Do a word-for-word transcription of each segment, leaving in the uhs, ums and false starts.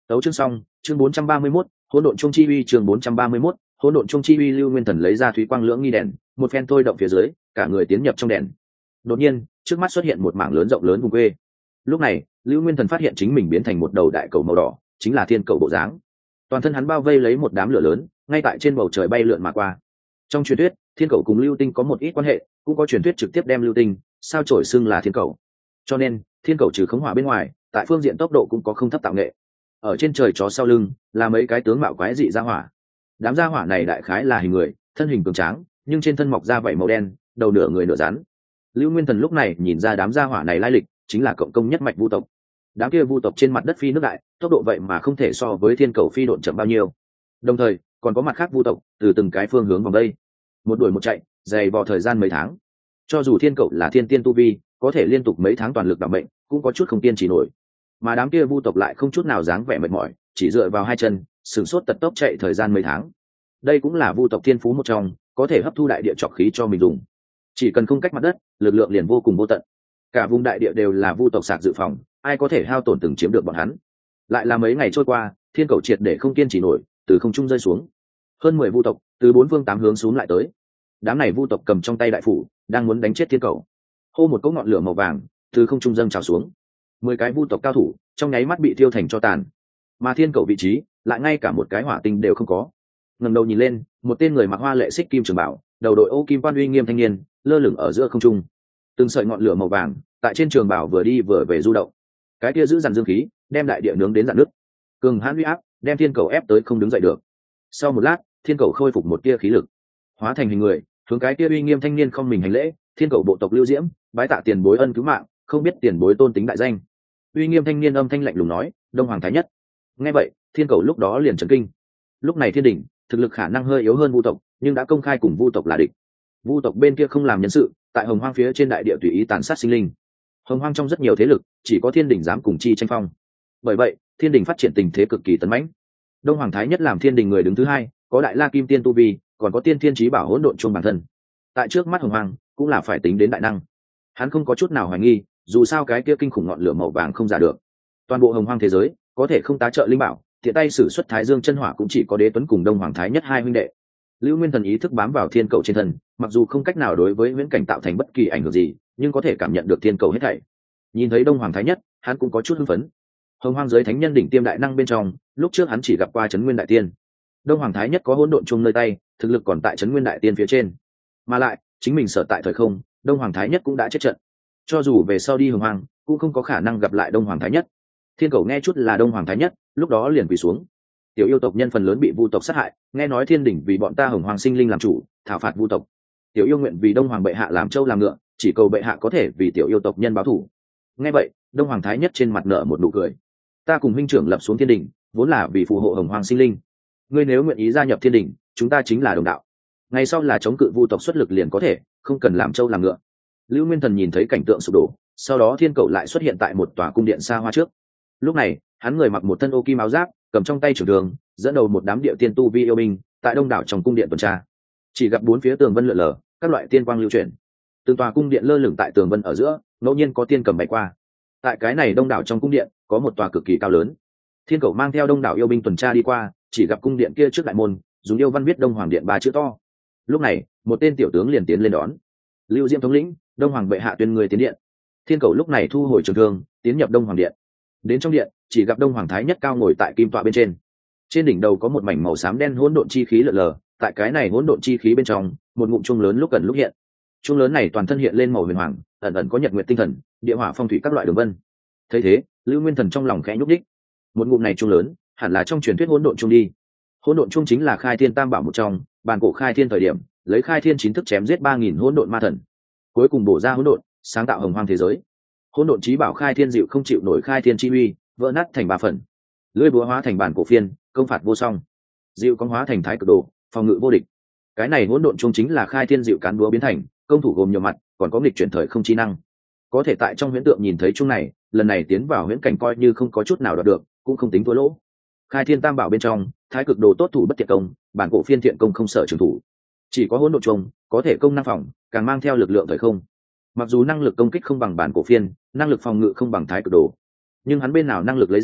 Tấu chương xong, chương bốn trăm ba mươi mốt, hỗn độn trung chi uy chương bốn trăm ba mươi mốt, hỗn độn trung chi uy. Lưu Nguyên Thần lấy ra thúy quang lưỡng nghi đèn, một phen thôi động phía dưới, cả người tiến nhập trong đèn. Đột nhiên, trước mắt xuất hiện một mảng lớn rộng lớn vùng quê. Lúc này, Lưu Nguyên Thần phát hiện chính mình biến thành một đầu đại cầu màu đỏ, chính là thiên cầu bộ dáng. Toàn thân hắn bao vây lấy một đám lửa lớn, ngay tại trên bầu trời bay lượn mà qua. Trong truyền thuyết, thiên cầu cùng lưu tinh có một ít quan hệ, cũng có truyền thuyết trực tiếp đem lưu tinh sao chổi xưng là thiên cầu. Cho nên, thiên cầu trừ khống hỏa bên ngoài, tại phương diện tốc độ cũng có không thấp tạo nghệ. Ở trên trời chó sau lưng là mấy cái tướng mạo quái dị ra hỏa. Đám gia hỏa này đại khái là hình người, thân hình cường tráng, nhưng trên thân mọc da vảy màu đen, đầu nửa người nửa rắn. Lưu Nguyên Thần lúc này nhìn ra đám gia hỏa này lai lịch, chính là cộng công nhất mạch vu tộc. Đám kia vu tộc trên mặt đất phi nước đại, tốc độ vậy mà không thể so với thiên cầu phi độn chậm bao nhiêu. Đồng thời, còn có mặt khác vu tộc từ từng cái phương hướng vòng đây, một đuổi một chạy, dày vò thời gian mấy tháng. Cho dù thiên cầu là thiên tiên tu vi, có thể liên tục mấy tháng toàn lực đảm bệnh, cũng có chút không tiên chỉ nổi. Mà đám kia vu tộc lại không chút nào dáng vẻ mệt mỏi, chỉ dựa vào hai chân, sừng sốt tật tốc chạy thời gian mấy tháng. Đây cũng là vu tộc thiên phú một trong, có thể hấp thu đại địa trọc khí cho mình dùng. Chỉ cần không cách mặt đất, lực lượng liền vô cùng vô tận. Cả vùng đại địa đều là vu tộc sạc dự phòng, ai có thể hao tổn từng chiếm được bọn hắn. Lại là mấy ngày trôi qua, thiên cầu triệt để không kiên trì nổi, từ không trung rơi xuống. Hơn mười vu tộc từ bốn phương tám hướng xuống lại tới. Đám này vu tộc cầm trong tay đại phủ, đang muốn đánh chết thiên cầu. Hô một cỗ ngọn lửa màu vàng từ không trung dâng trào xuống. Mười cái vu tộc cao thủ trong nháy mắt bị thiêu thành cho tàn. Mà thiên cầu vị trí lại ngay cả một cái hỏa tinh đều không có. Ngẩng đầu nhìn lên, một tên người mặc hoa lệ xích kim trường bảo, đầu đội ô kim quan uy nghiêm thanh niên, lơ lửng ở giữa không trung. Từng sợi ngọn lửa màu vàng tại trên trường bảo vừa đi vừa về du động. Cái kia giữ dằn dương khí, đem đại địa nướng đến rạn nứt. Cường hãn uy áp, đem thiên cầu ép tới không đứng dậy được. Sau một lát, thiên cầu khôi phục một tia khí lực, hóa thành hình người, hướng cái kia uy nghiêm thanh niên không mình hành lễ. Thiên cầu bộ tộc Lưu Diễm, bái tạ tiền bối ân cứu mạng, không biết tiền bối tôn tính đại danh. Uy nghiêm thanh niên âm thanh lạnh lùng nói, Đông Hoàng Thái Nhất. Nghe vậy, thiên cầu lúc đó liền chấn kinh. Lúc này thiên đình thực lực khả năng hơi yếu hơn vu tộc, nhưng đã công khai cùng vu tộc là địch. Vu tộc bên kia không làm nhân sự, tại hồng hoang phía trên đại địa tùy ý tàn sát sinh linh. Hồng hoang trong rất nhiều thế lực, chỉ có thiên đình dám cùng chi tranh phong. Bởi vậy, thiên đình phát triển tình thế cực kỳ tấn mãnh. Đông Hoàng Thái Nhất làm thiên đình người đứng thứ hai, có đại la kim tiên tu vi, còn có tiên thiên chí bảo hỗn độn chuông bản thân. Tại trước mắt hồng hoang, cũng là phải tính đến đại năng. Hắn không có chút nào hoài nghi, dù sao cái kia kinh khủng ngọn lửa màu vàng không giả được. Toàn bộ hồng hoang thế giới, có thể không tá trợ linh bảo, tiện tay sử xuất Thái Dương chân hỏa cũng chỉ có Đế Tuấn cùng Đông Hoàng Thái Nhất hai huynh đệ. Lưu Nguyên Thần ý thức bám vào thiên cầu trên thân, mặc dù không cách nào đối với viễn cảnh tạo thành bất kỳ ảnh hưởng gì, nhưng có thể cảm nhận được thiên cầu hết thảy. Nhìn thấy Đông Hoàng Thái Nhất, hắn cũng có chút hưng phấn. Hồng hoang giới thánh nhân đỉnh tiêm đại năng bên trong, lúc trước hắn chỉ gặp qua Trấn Nguyên Đại Tiên. Đông Hoàng Thái Nhất có hỗn độn chung nơi tay, thực lực còn tại Trấn Nguyên Đại Tiên phía trên. Mà lại, chính mình sở tại thời không, Đông Hoàng Thái Nhất cũng đã chết trận. Cho dù về sau đi hồng hoang, cũng không có khả năng gặp lại Đông Hoàng Thái Nhất. Thiên cầu nghe chút là Đông Hoàng Thái Nhất, lúc đó liền quỳ xuống. Tiểu yêu tộc nhân phần lớn bị vu tộc sát hại, nghe nói thiên đỉnh vì bọn ta hồng hoàng sinh linh làm chủ, thảo phạt vu tộc. Tiểu yêu nguyện vì Đông Hoàng bệ hạ làm trâu làm ngựa, chỉ cầu bệ hạ có thể vì tiểu yêu tộc nhân báo thù. Nghe vậy, Đông Hoàng Thái Nhất trên mặt nở một nụ cười. Ta cùng huynh trưởng lập xuống thiên đỉnh, vốn là vì phù hộ hồng hoàng sinh linh. Ngươi nếu nguyện ý gia nhập thiên đỉnh, chúng ta chính là đồng đạo. Ngày sau là chống cự vu tộc xuất lực liền có thể, không cần làm trâu làm ngựa. Lưu Nguyên Thần nhìn thấy cảnh tượng sụp đổ, sau đó thiên cầu lại xuất hiện tại một tòa cung điện xa hoa trước. Lúc này, hắn người mặc một thân ô kim áo giáp, cầm trong tay trường đường, dẫn đầu một đám địa tiên tu vi yêu binh, tại đông đảo trong cung điện tuần tra. Chỉ gặp bốn phía tường vân lượn lờ, các loại tiên quang lưu chuyển. Từng tòa cung điện lơ lửng tại tường vân ở giữa, ngẫu nhiên có tiên cầm bay qua. Tại cái này đông đảo trong cung điện, có một tòa cực kỳ cao lớn. Thiên cầu mang theo đông đảo yêu binh tuần tra đi qua, chỉ gặp cung điện kia trước đại môn, dùng yêu văn viết Đông Hoàng Điện ba chữ to. Lúc này, một tên tiểu tướng liền tiến lên đón. Lưu Diễm thống lĩnh, Đông Hoàng bệ hạ tuyên người tiến điện. Thiên cầu lúc này thu hồi trường thương, tiến nhập Đông Hoàng Điện. Đến trong điện, chỉ gặp Đông Hoàng Thái Nhất cao ngồi tại kim tọa bên trên. Trên đỉnh đầu có một mảnh màu xám đen hỗn độn chi khí lượn lờ, tại cái này hỗn độn chi khí bên trong, một ngụm chuông lớn lúc gần lúc hiện. Chuông lớn này toàn thân hiện lên màu huyền hoàng, ẩn ẩn có nhật nguyệt tinh thần, địa hỏa phong thủy các loại đường vân. Thấy thế, Lưu Nguyên Thần trong lòng khẽ nhúc nhích. Một ngụm này chuông lớn, hẳn là trong truyền thuyết hỗn độn chuông đi. Hỗn độn chuông chính là khai thiên tam bảo một trong, bàn cổ khai thiên thời điểm, lấy khai thiên chín thức chém giết ba nghìn hỗn độn ma thần, cuối cùng bổ ra hỗn độn, sáng tạo hồng hoang thế giới. Hỗn độn chí bảo khai thiên dịu không chịu nổi khai thiên chi uy, vỡ nát thành ba phần. Lưỡi búa hóa thành bản cổ phiên, công phạt vô song. Dịu con hóa thành thái cực đồ, phòng ngự vô địch. Cái này hỗn độn chung chính là khai thiên dịu cán búa biến thành, công thủ gồm nhiều mặt, còn có nghịch chuyển thời không chi năng. Có thể tại trong huyễn tượng nhìn thấy chung này, lần này tiến vào huyễn cảnh coi như không có chút nào đoạt được, cũng không tính thua lỗ. Khai thiên tam bảo bên trong, thái cực đồ tốt thủ bất thiện công, bản cổ phiên thiện công không sợ trường thủ. Chỉ có hỗn độn chung, có thể công năng phòng, càng mang theo lực lượng thời không. Mặc dù năng lực công kích không bằng bản cổ phiên, năng lực phòng ngự không bằng thái cực đồ, nhưng hắn bên nào năng lực lấy ra,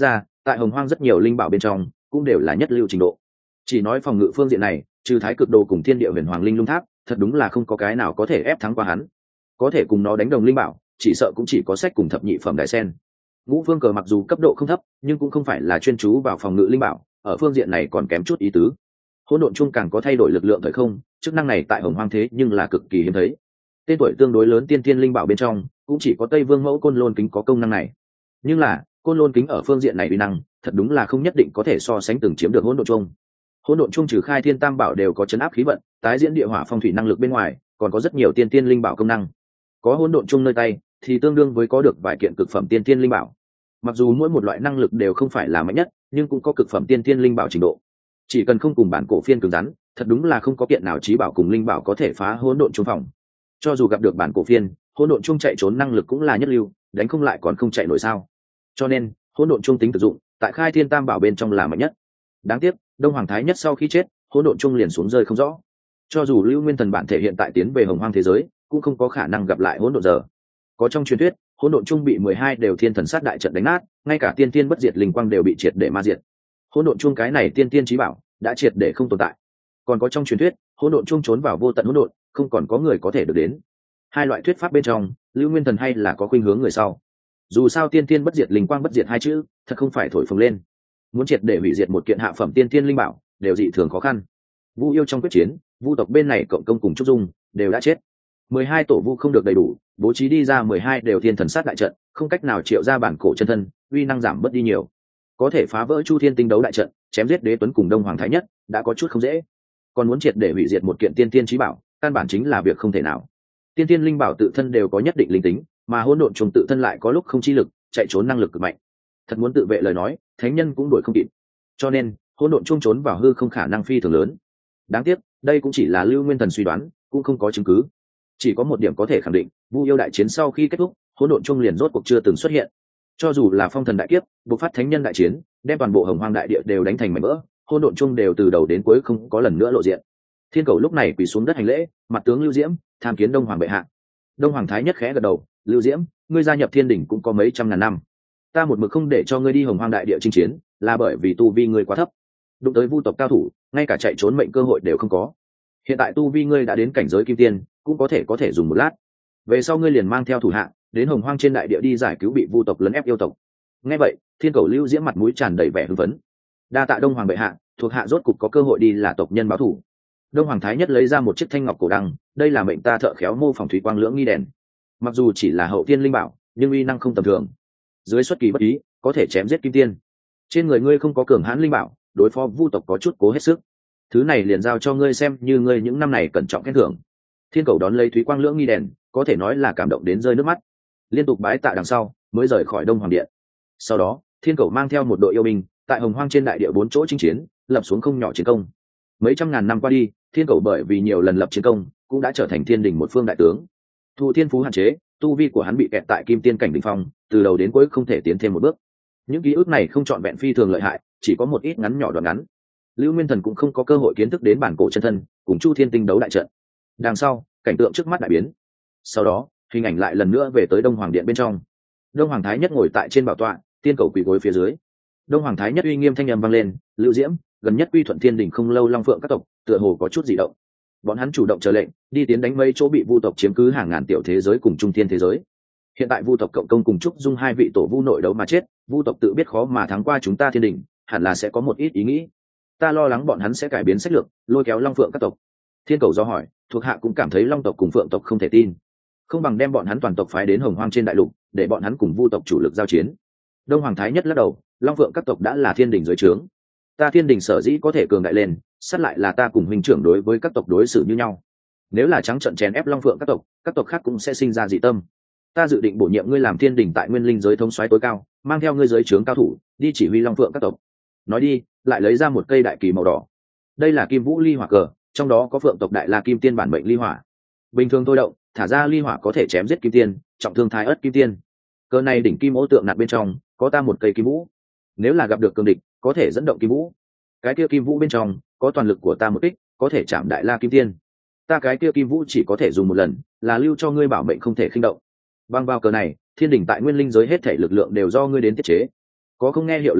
tại hồng hoang rất nhiều linh bảo bên trong cũng đều là nhất lưu trình độ. Chỉ nói phòng ngự phương diện này, trừ thái cực đồ cùng thiên địa huyền hoàng linh lung tháp, thật đúng là không có cái nào có thể ép thắng qua hắn. Có thể cùng nó đánh đồng linh bảo, chỉ sợ cũng chỉ có sách cùng thập nhị phẩm đại sen. Ngũ phương cờ mặc dù cấp độ không thấp, nhưng cũng không phải là chuyên chú vào phòng ngự linh bảo, ở phương diện này còn kém chút ý tứ. Hỗn độn chung càng có thay đổi lực lượng thời không, chức năng này tại hồng hoang thế nhưng là cực kỳ hiếm thấy. Tên tuổi tương đối lớn tiên tiên linh bảo bên trong, cũng chỉ có Tây Vương Mẫu Côn Lôn kính có công năng này. Nhưng là, Côn Lôn kính ở phương diện này uy năng, thật đúng là không nhất định có thể so sánh từng chiếm được hỗn độn chung. Hỗn độn chung trừ khai thiên tam bảo đều có chấn áp khí vận, tái diễn địa hỏa phong thủy năng lực bên ngoài, còn có rất nhiều tiên tiên linh bảo công năng. Có hỗn độn chung nơi tay, thì tương đương với có được vài kiện cực phẩm tiên tiên linh bảo. Mặc dù mỗi một loại năng lực đều không phải là mạnh nhất, nhưng cũng có cực phẩm tiên tiên linh bảo trình độ. Chỉ cần không cùng bản cổ phiên cứng rắn, thật đúng là không có kiện nào chí bảo cùng linh bảo có thể phá hỗn độn chung phòng. Cho dù gặp được bản cổ phiên, hỗn độn chung chạy trốn năng lực cũng là nhất lưu, đánh không lại còn không chạy nổi sao? Cho nên, hỗn độn chung tính thực dụng, tại khai thiên tam bảo bên trong là mạnh nhất. Đáng tiếc, Đông Hoàng Thái Nhất sau khi chết, hỗn độn chung liền xuống rơi không rõ. Cho dù Lưu Nguyên Thần bản thể hiện tại tiến về hồng hoang thế giới, cũng không có khả năng gặp lại hỗn độn giờ. Có trong truyền thuyết, hỗn độn chung bị mười hai đều thiên thần sát đại trận đánh nát, ngay cả tiên tiên bất diệt linh quang đều bị triệt để ma diệt. Hỗn độn chung cái này tiên tiên chí bảo đã triệt để không tồn tại. Còn có trong truyền thuyết, hỗn độn chung trốn vào vô tận hỗn độn, không còn có người có thể được đến. Hai loại thuyết pháp bên trong, Lưu Nguyên Thần hay là có khuynh hướng người sau. Dù sao tiên tiên bất diệt linh quang bất diệt hai chữ, thật không phải thổi phồng lên. Muốn triệt để hủy diệt một kiện hạ phẩm tiên tiên linh bảo, đều dị thường khó khăn. Vu yêu trong quyết chiến, Vu tộc bên này cộng công cùng Trúc Dung đều đã chết. mười hai tổ vu không được đầy đủ, bố trí đi ra mười hai đều thiên thần sát đại trận, không cách nào triệu ra bản cổ chân thân, uy năng giảm bớt đi nhiều. Có thể phá vỡ Chu Thiên tinh đấu đại trận, chém giết Đế Tuấn cùng Đông Hoàng Thái Nhất, đã có chút không dễ. Còn muốn triệt để hủy diệt một kiện tiên tiên chí bảo, căn bản chính là việc không thể nào. Tiên tiên linh bảo tự thân đều có nhất định linh tính, mà hỗn độn trùng tự thân lại có lúc không chi lực, chạy trốn năng lực cực mạnh. Thật muốn tự vệ lời nói, thánh nhân cũng đuổi không kịp. Cho nên, hỗn độn chung trốn vào hư không khả năng phi thường lớn. Đáng tiếc, đây cũng chỉ là Lưu Nguyên Thần suy đoán, cũng không có chứng cứ. Chỉ có một điểm có thể khẳng định, Vu yêu đại chiến sau khi kết thúc, hỗn độn chung liền rốt cuộc chưa từng xuất hiện. Cho dù là phong thần đại kiếp, bộc phát thánh nhân đại chiến, đem toàn bộ hồng hoang đại địa đều đánh thành mảnh vỡ, hỗn độn chung đều từ đầu đến cuối không có lần nữa lộ diện. Thiên cầu lúc này quỳ xuống đất hành lễ, mặt tướng Lưu Diễm, tham kiến Đông Hoàng bệ hạ. Đông Hoàng Thái Nhất khẽ gật đầu, Lưu Diễm, ngươi gia nhập thiên đỉnh cũng có mấy trăm ngàn năm. Ta một mực không để cho ngươi đi hồng hoang đại địa chinh chiến, là bởi vì tu vi ngươi quá thấp. Đụng tới vu tộc cao thủ, ngay cả chạy trốn mệnh cơ hội đều không có. Hiện tại tu vi ngươi đã đến cảnh giới kim tiên, cũng có thể có thể dùng một lát. Về sau ngươi liền mang theo thủ hạ, đến hồng hoang trên đại địa đi giải cứu bị vu tộc lấn ép yêu tộc. Nghe vậy, thiên cầu Lưu Diễm mặt mũi tràn đầy vẻ hưng phấn. Đa tạ Đông Hoàng bệ hạ, thuộc hạ rốt cục có cơ hội đi là tộc nhân báo thủ. Đông Hoàng Thái Nhất lấy ra một chiếc thanh ngọc cổ đăng, đây là mệnh ta thợ khéo mô phỏng thủy quang lưỡng nghi đèn. Mặc dù chỉ là hậu tiên linh bảo, nhưng uy năng không tầm thường. Dưới xuất kỳ bất ý, có thể chém giết kim tiên. Trên người ngươi không có cường hãn linh bảo, đối phó vu tộc có chút cố hết sức. Thứ này liền giao cho ngươi xem như ngươi những năm này cẩn trọng khen thưởng. Thiên cầu đón lấy thúy quang lưỡng nghi đèn, có thể nói là cảm động đến rơi nước mắt. Liên tục bái tạ đằng sau, mới rời khỏi Đông Hoàng điện. Sau đó, thiên cầu mang theo một đội yêu binh, tại hồng hoang trên đại địa bốn chỗ chinh chiến, lập xuống không nhỏ chiến công. Mấy trăm ngàn năm qua đi, thiên cầu bởi vì nhiều lần lập chiến công, cũng đã trở thành thiên đình một phương đại tướng. Thụ thiên phú hạn chế, tu vi của hắn bị kẹt tại kim tiên cảnh đỉnh phong, từ đầu đến cuối không thể tiến thêm một bước. Những ký ức này không trọn vẹn phi thường lợi hại, chỉ có một ít ngắn nhỏ đoạn ngắn. Lưu Nguyên Thần cũng không có cơ hội kiến thức đến bản cổ chân thân, cùng Chu Thiên tinh đấu đại trận. Đằng sau, cảnh tượng trước mắt đại biến. Sau đó, hình ảnh lại lần nữa về tới Đông Hoàng điện bên trong. Đông Hoàng Thái Nhất ngồi tại trên bảo tọa, tiên cầu quỳ gối phía dưới. Đông Hoàng Thái Nhất uy nghiêm thanh âm vang lên, Lưu Diễm, gần nhất quy thuận thiên đình không lâu long phượng các tộc, tựa hồ có chút dị động. Bọn hắn chủ động chờ lệnh, đi tiến đánh mấy chỗ bị vu tộc chiếm cứ hàng ngàn tiểu thế giới cùng trung thiên thế giới. Hiện tại vu tộc cộng công cùng Trúc Dung hai vị tổ vu nội đấu mà chết, vu tộc tự biết khó mà thắng qua chúng ta thiên đình, hẳn là sẽ có một ít ý nghĩ. Ta lo lắng bọn hắn sẽ cải biến sách lược, lôi kéo long phượng các tộc. Thiên cầu do hỏi, thuộc hạ cũng cảm thấy long tộc cùng phượng tộc không thể tin, không bằng đem bọn hắn toàn tộc phái đến hồng hoang trên đại lục, để bọn hắn cùng vu tộc chủ lực giao chiến. Đông Hoàng Thái Nhất lắc đầu, long phượng các tộc đã là thiên đình dưới trướng, ta thiên đình sở dĩ có thể cường đại lên, sát lại là ta cùng huynh trưởng đối với các tộc đối xử như nhau. Nếu là trắng trận chèn ép long phượng các tộc, các tộc khác cũng sẽ sinh ra dị tâm. Ta dự định bổ nhiệm ngươi làm thiên đình tại nguyên linh giới thống soái tối cao, mang theo ngươi giới trướng cao thủ đi chỉ huy long phượng các tộc. Nói đi, lại lấy ra một cây đại kỳ màu đỏ. Đây là kim vũ ly hỏa cờ, trong đó có phượng tộc đại la kim tiên bản mệnh ly hỏa. Bình thường thôi động, thả ra ly hỏa có thể chém giết kim tiên, trọng thương thái ớt kim tiên. Cờ này đỉnh kim ô tượng nặng bên trong có ta một cây kim vũ, nếu là gặp được cường địch, có thể dẫn động kim vũ. Cái kia kim vũ bên trong có toàn lực của ta một kích, có thể chạm đại la kim tiên. Ta cái kia kim vũ chỉ có thể dùng một lần, là lưu cho ngươi bảo mệnh không thể khinh động. Băng vào cờ này, thiên đình tại nguyên linh giới hết thể lực lượng đều do ngươi đến tiết chế. Có không nghe hiệu lệnh người,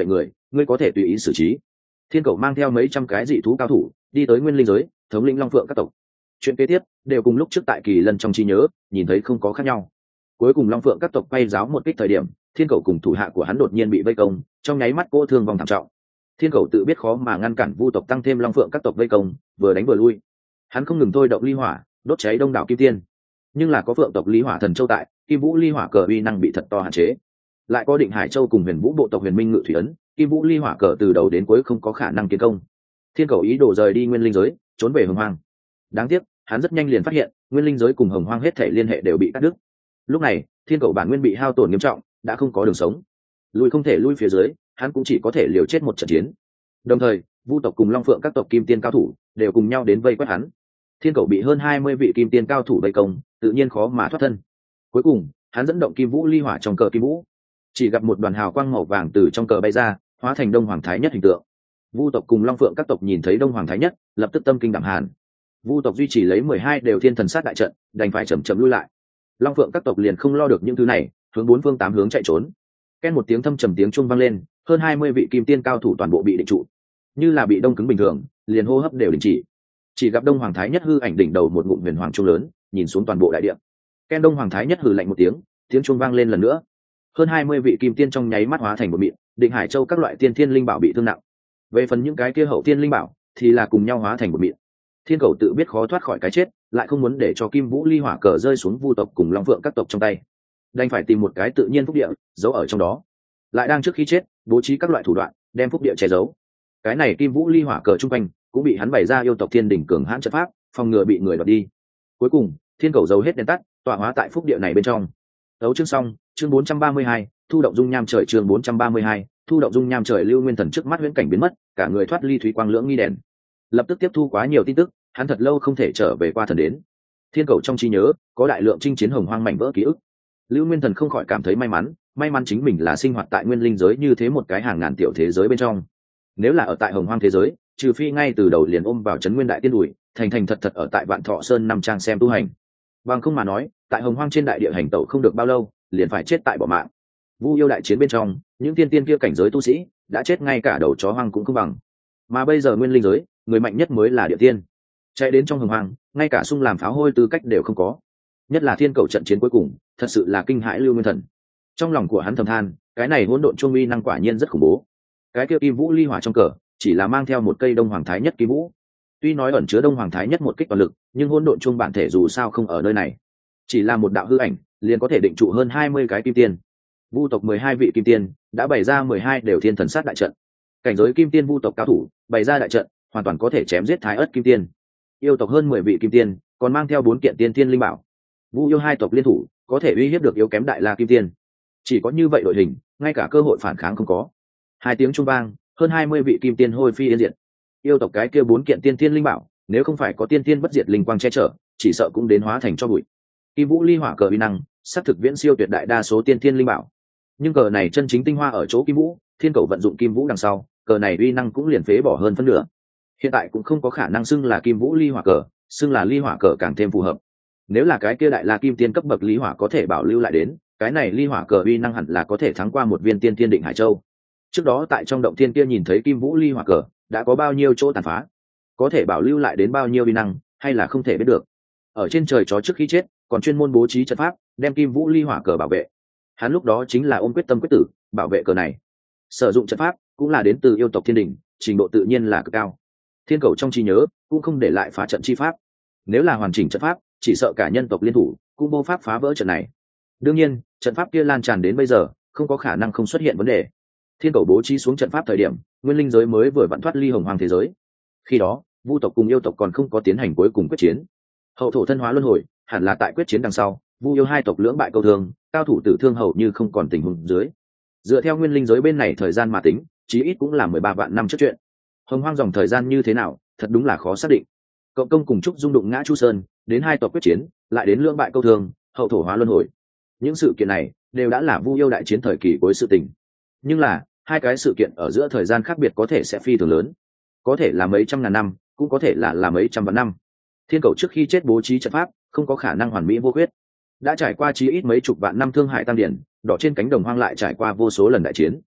ngươi có thể tùy ý xử trí. Thiên cầu mang theo mấy trăm cái dị thú cao thủ đi tới nguyên linh giới, thống lĩnh long phượng các tộc. Chuyện kế tiếp đều cùng lúc trước tại Kỳ Lân trong trí nhớ nhìn thấy không có khác nhau. Cuối cùng long phượng các tộc quay giáo một kích thời điểm, thiên cầu cùng thủ hạ của hắn đột nhiên bị vây công, trong nháy mắt cô thương vong thảm trọng. Thiên cầu tự biết khó mà ngăn cản vu tộc tăng thêm long phượng các tộc vây công, vừa đánh vừa lui. Hắn không ngừng thôi động ly hỏa đốt cháy đông đảo kim tiên, nhưng là có phượng tộc ly hỏa thần châu tại, kim vũ ly hỏa cờ uy năng bị thật to hạn chế. Lại có định hải châu cùng huyền vũ bộ tộc huyền minh ngự thủy ấn, kim vũ ly hỏa cờ từ đầu đến cuối không có khả năng tiến công. Thiên cầu ý đồ rời đi nguyên linh giới, trốn về hồng hoang. Đáng tiếc hắn rất nhanh liền phát hiện nguyên linh giới cùng hồng hoang hết thể liên hệ đều bị cắt đứt. Lúc này thiên cầu bản nguyên bị hao tổn nghiêm trọng, đã không có đường sống, lui không thể lui phía dưới, hắn cũng chỉ có thể liều chết một trận chiến. Đồng thời vu tộc cùng long phượng các tộc kim tiên cao thủ đều cùng nhau đến vây quét hắn. Thiên cầu bị hơn hai mươi vị kim tiên cao thủ vây công, tự nhiên khó mà thoát thân. Cuối cùng hắn dẫn động kim vũ ly hỏa trong cờ kim vũ, chỉ gặp một đoàn hào quang màu vàng từ trong cờ bay ra, hóa thành đông hoàng thái nhất hình tượng. Vu tộc cùng long phượng các tộc nhìn thấy đông hoàng thái nhất, lập tức tâm kinh đảm hàn. Vu tộc duy trì lấy mười hai đều thiên thần sát đại trận, đành phải chậm chậm lui lại. Long phượng các tộc liền không lo được những thứ này, hướng bốn phương tám hướng chạy trốn. Ken một tiếng thâm trầm tiếng chuông vang lên, hơn hai mươi vị kim tiên cao thủ toàn bộ bị định trụ, như là bị đông cứng bình thường, liền hô hấp đều đình chỉ. Chỉ gặp đông hoàng thái nhất hư ảnh đỉnh đầu một ngụm huyền hoàng trung lớn, nhìn xuống toàn bộ đại địa. Ken đông hoàng thái nhất hừ lạnh một tiếng, tiếng chuông vang lên lần nữa. Hơn hai mươi vị kim tiên trong nháy mắt hóa thành một mịn, định hải châu các loại tiên thiên linh bảo bị thương nặng. Về phần những cái kia hậu tiên linh bảo thì là cùng nhau hóa thành một mịn. Thiên cầu tự biết khó thoát khỏi cái chết, lại không muốn để cho kim vũ ly hỏa cờ rơi xuống vu tộc cùng long phượng các tộc trong tay, đành phải tìm một cái tự nhiên phúc địa giấu ở trong đó, lại đang trước khi chết bố trí các loại thủ đoạn đem phúc địa che giấu. Cái này kim vũ ly hỏa cờ trung quanh cũng bị hắn bày ra yêu tộc thiên đỉnh cường hãn trận pháp, phòng ngừa bị người đoạt đi. Cuối cùng thiên cầu giấu hết đèn tắt, tọa hóa tại phúc địa này bên trong. Đấu chương xong, chương bốn trăm ba mươi hai, thu động dung nham trời. Chương bốn trăm ba mươi hai, thu động dung nham trời. Lưu Nguyên Thần trước mắt huyễn cảnh biến mất, cả người thoát ly thủy quang lưỡng nghi đèn, lập tức tiếp thu quá nhiều tin tức, hắn thật lâu không thể trở về qua thần đến. Thiên cầu trong trí nhớ có đại lượng chinh chiến hồng hoang mảnh vỡ ký ức. Lưu Nguyên Thần không khỏi cảm thấy may mắn, may mắn chính mình là sinh hoạt tại nguyên linh giới như thế một cái hàng ngàn tiểu thế giới bên trong. Nếu là ở tại hồng hoang thế giới, trừ phi ngay từ đầu liền ôm vào trấn nguyên đại tiên đùi, thành thành thật thật ở tại Vạn Thọ Sơn năm trang xem tu hành. Bằng không mà nói, tại hồng hoang trên đại địa hành tẩu không được bao lâu, liền phải chết tại bỏ mạng. Vu yêu đại chiến bên trong, những tiên tiên kia cảnh giới tu sĩ đã chết ngay cả đầu chó hoang cũng không bằng. Mà bây giờ nguyên linh giới, người mạnh nhất mới là địa tiên. Chạy đến trong hồng hoang, ngay cả sung làm pháo hôi tư cách đều không có. Nhất là thiên cầu trận chiến cuối cùng, thật sự là kinh hãi Lưu Nguyên Thần. Trong lòng của hắn thầm than, cái này hỗn độn trung uy năng quả nhiên rất khủng bố. Cái kia kim vũ ly hỏa trong cờ, chỉ là mang theo một cây đông hoàng thái nhất kim vũ. Tuy nói ẩn chứa đông hoàng thái nhất một kích toàn lực, nhưng hỗn độn trung bản thể dù sao không ở nơi này, chỉ là một đạo hư ảnh, liền có thể định trụ hơn hai mươi cái kim tiên. Vu tộc mười hai vị kim tiên đã bày ra mười hai đều thiên thần sát đại trận. Cảnh giới kim tiên vu tộc cao thủ bày ra đại trận, hoàn toàn có thể chém giết thái ất kim tiên. Yêu tộc hơn mười vị kim tiên, còn mang theo bốn kiện tiên tiên linh bảo. Vu yêu hai tộc liên thủ, có thể uy hiếp được yếu kém đại la kim tiên. Chỉ có như vậy đội hình, ngay cả cơ hội phản kháng không có. Hai tiếng trung vang, hơn hai mươi vị kim tiên hôi phi yên diệt. Yêu tộc cái kia bốn kiện tiên tiên linh bảo, nếu không phải có tiên tiên bất diệt linh quang che chở, chỉ sợ cũng đến hóa thành cho bụi. Kim vũ ly hỏa cờ uy năng, xác thực viễn siêu tuyệt đại đa số tiên tiên linh bảo. Nhưng cờ này chân chính tinh hoa ở chỗ kim vũ, thiên cầu vận dụng kim vũ đằng sau, cờ này uy năng cũng liền phế bỏ hơn phân nửa. Hiện tại cũng không có khả năng xưng là kim vũ ly hỏa cờ, xưng là ly hỏa cờ càng thêm phù hợp. Nếu là cái kia đại la kim tiên cấp bậc ly hỏa có thể bảo lưu lại đến, cái này ly hỏa cờ uy năng hẳn là có thể thắng qua một viên tiên tiên định hải châu. Trước đó tại trong động thiên kia nhìn thấy kim vũ ly hỏa cờ, đã có bao nhiêu chỗ tàn phá, có thể bảo lưu lại đến bao nhiêu uy năng, hay là không thể biết được. Ở trên trời chó trước khi chết, còn chuyên môn bố trí trận pháp, đem kim vũ ly hỏa cờ bảo vệ. Hắn lúc đó chính là ôm quyết tâm quyết tử, bảo vệ cờ này. Sử dụng trận pháp cũng là đến từ yêu tộc thiên đình, trình độ tự nhiên là cực cao. Thiên cầu trong trí nhớ cũng không để lại phá trận chi pháp. Nếu là hoàn chỉnh trận pháp, chỉ sợ cả nhân tộc liên thủ cũng vô pháp phá vỡ trận này. Đương nhiên, trận pháp kia lan tràn đến bây giờ, không có khả năng không xuất hiện vấn đề. Thiên cầu bố trí xuống trận pháp thời điểm, nguyên linh giới mới vừa vặn thoát ly hồng hoang thế giới. Khi đó, vu tộc cùng yêu tộc còn không có tiến hành cuối cùng quyết chiến. Hậu thổ thân hóa luân hồi, hẳn là tại quyết chiến đằng sau, vu yêu hai tộc lưỡng bại câu thương, cao thủ tử thương hầu như không còn tình huống dưới. Dựa theo nguyên linh giới bên này thời gian mà tính, chí ít cũng là mười ba vạn năm trước chuyện. Hồng hoang dòng thời gian như thế nào, thật đúng là khó xác định. Cộng công cùng trúc dung đụng ngã chu sơn, đến hai tộc quyết chiến, lại đến lưỡng bại câu thương, hậu thổ hóa luân hồi. Những sự kiện này đều đã là vu yêu đại chiến thời kỳ cuối sự tình. Nhưng là hai cái sự kiện ở giữa thời gian khác biệt có thể sẽ phi thường lớn, có thể là mấy trăm ngàn năm, cũng có thể là là mấy trăm vạn năm. Thiên cầu trước khi chết bố trí trận pháp, không có khả năng hoàn mỹ vô khuyết. Đã trải qua chí ít mấy chục vạn năm thương hại tăng điển, đỏ trên cánh đồng hoang lại trải qua vô số lần đại chiến.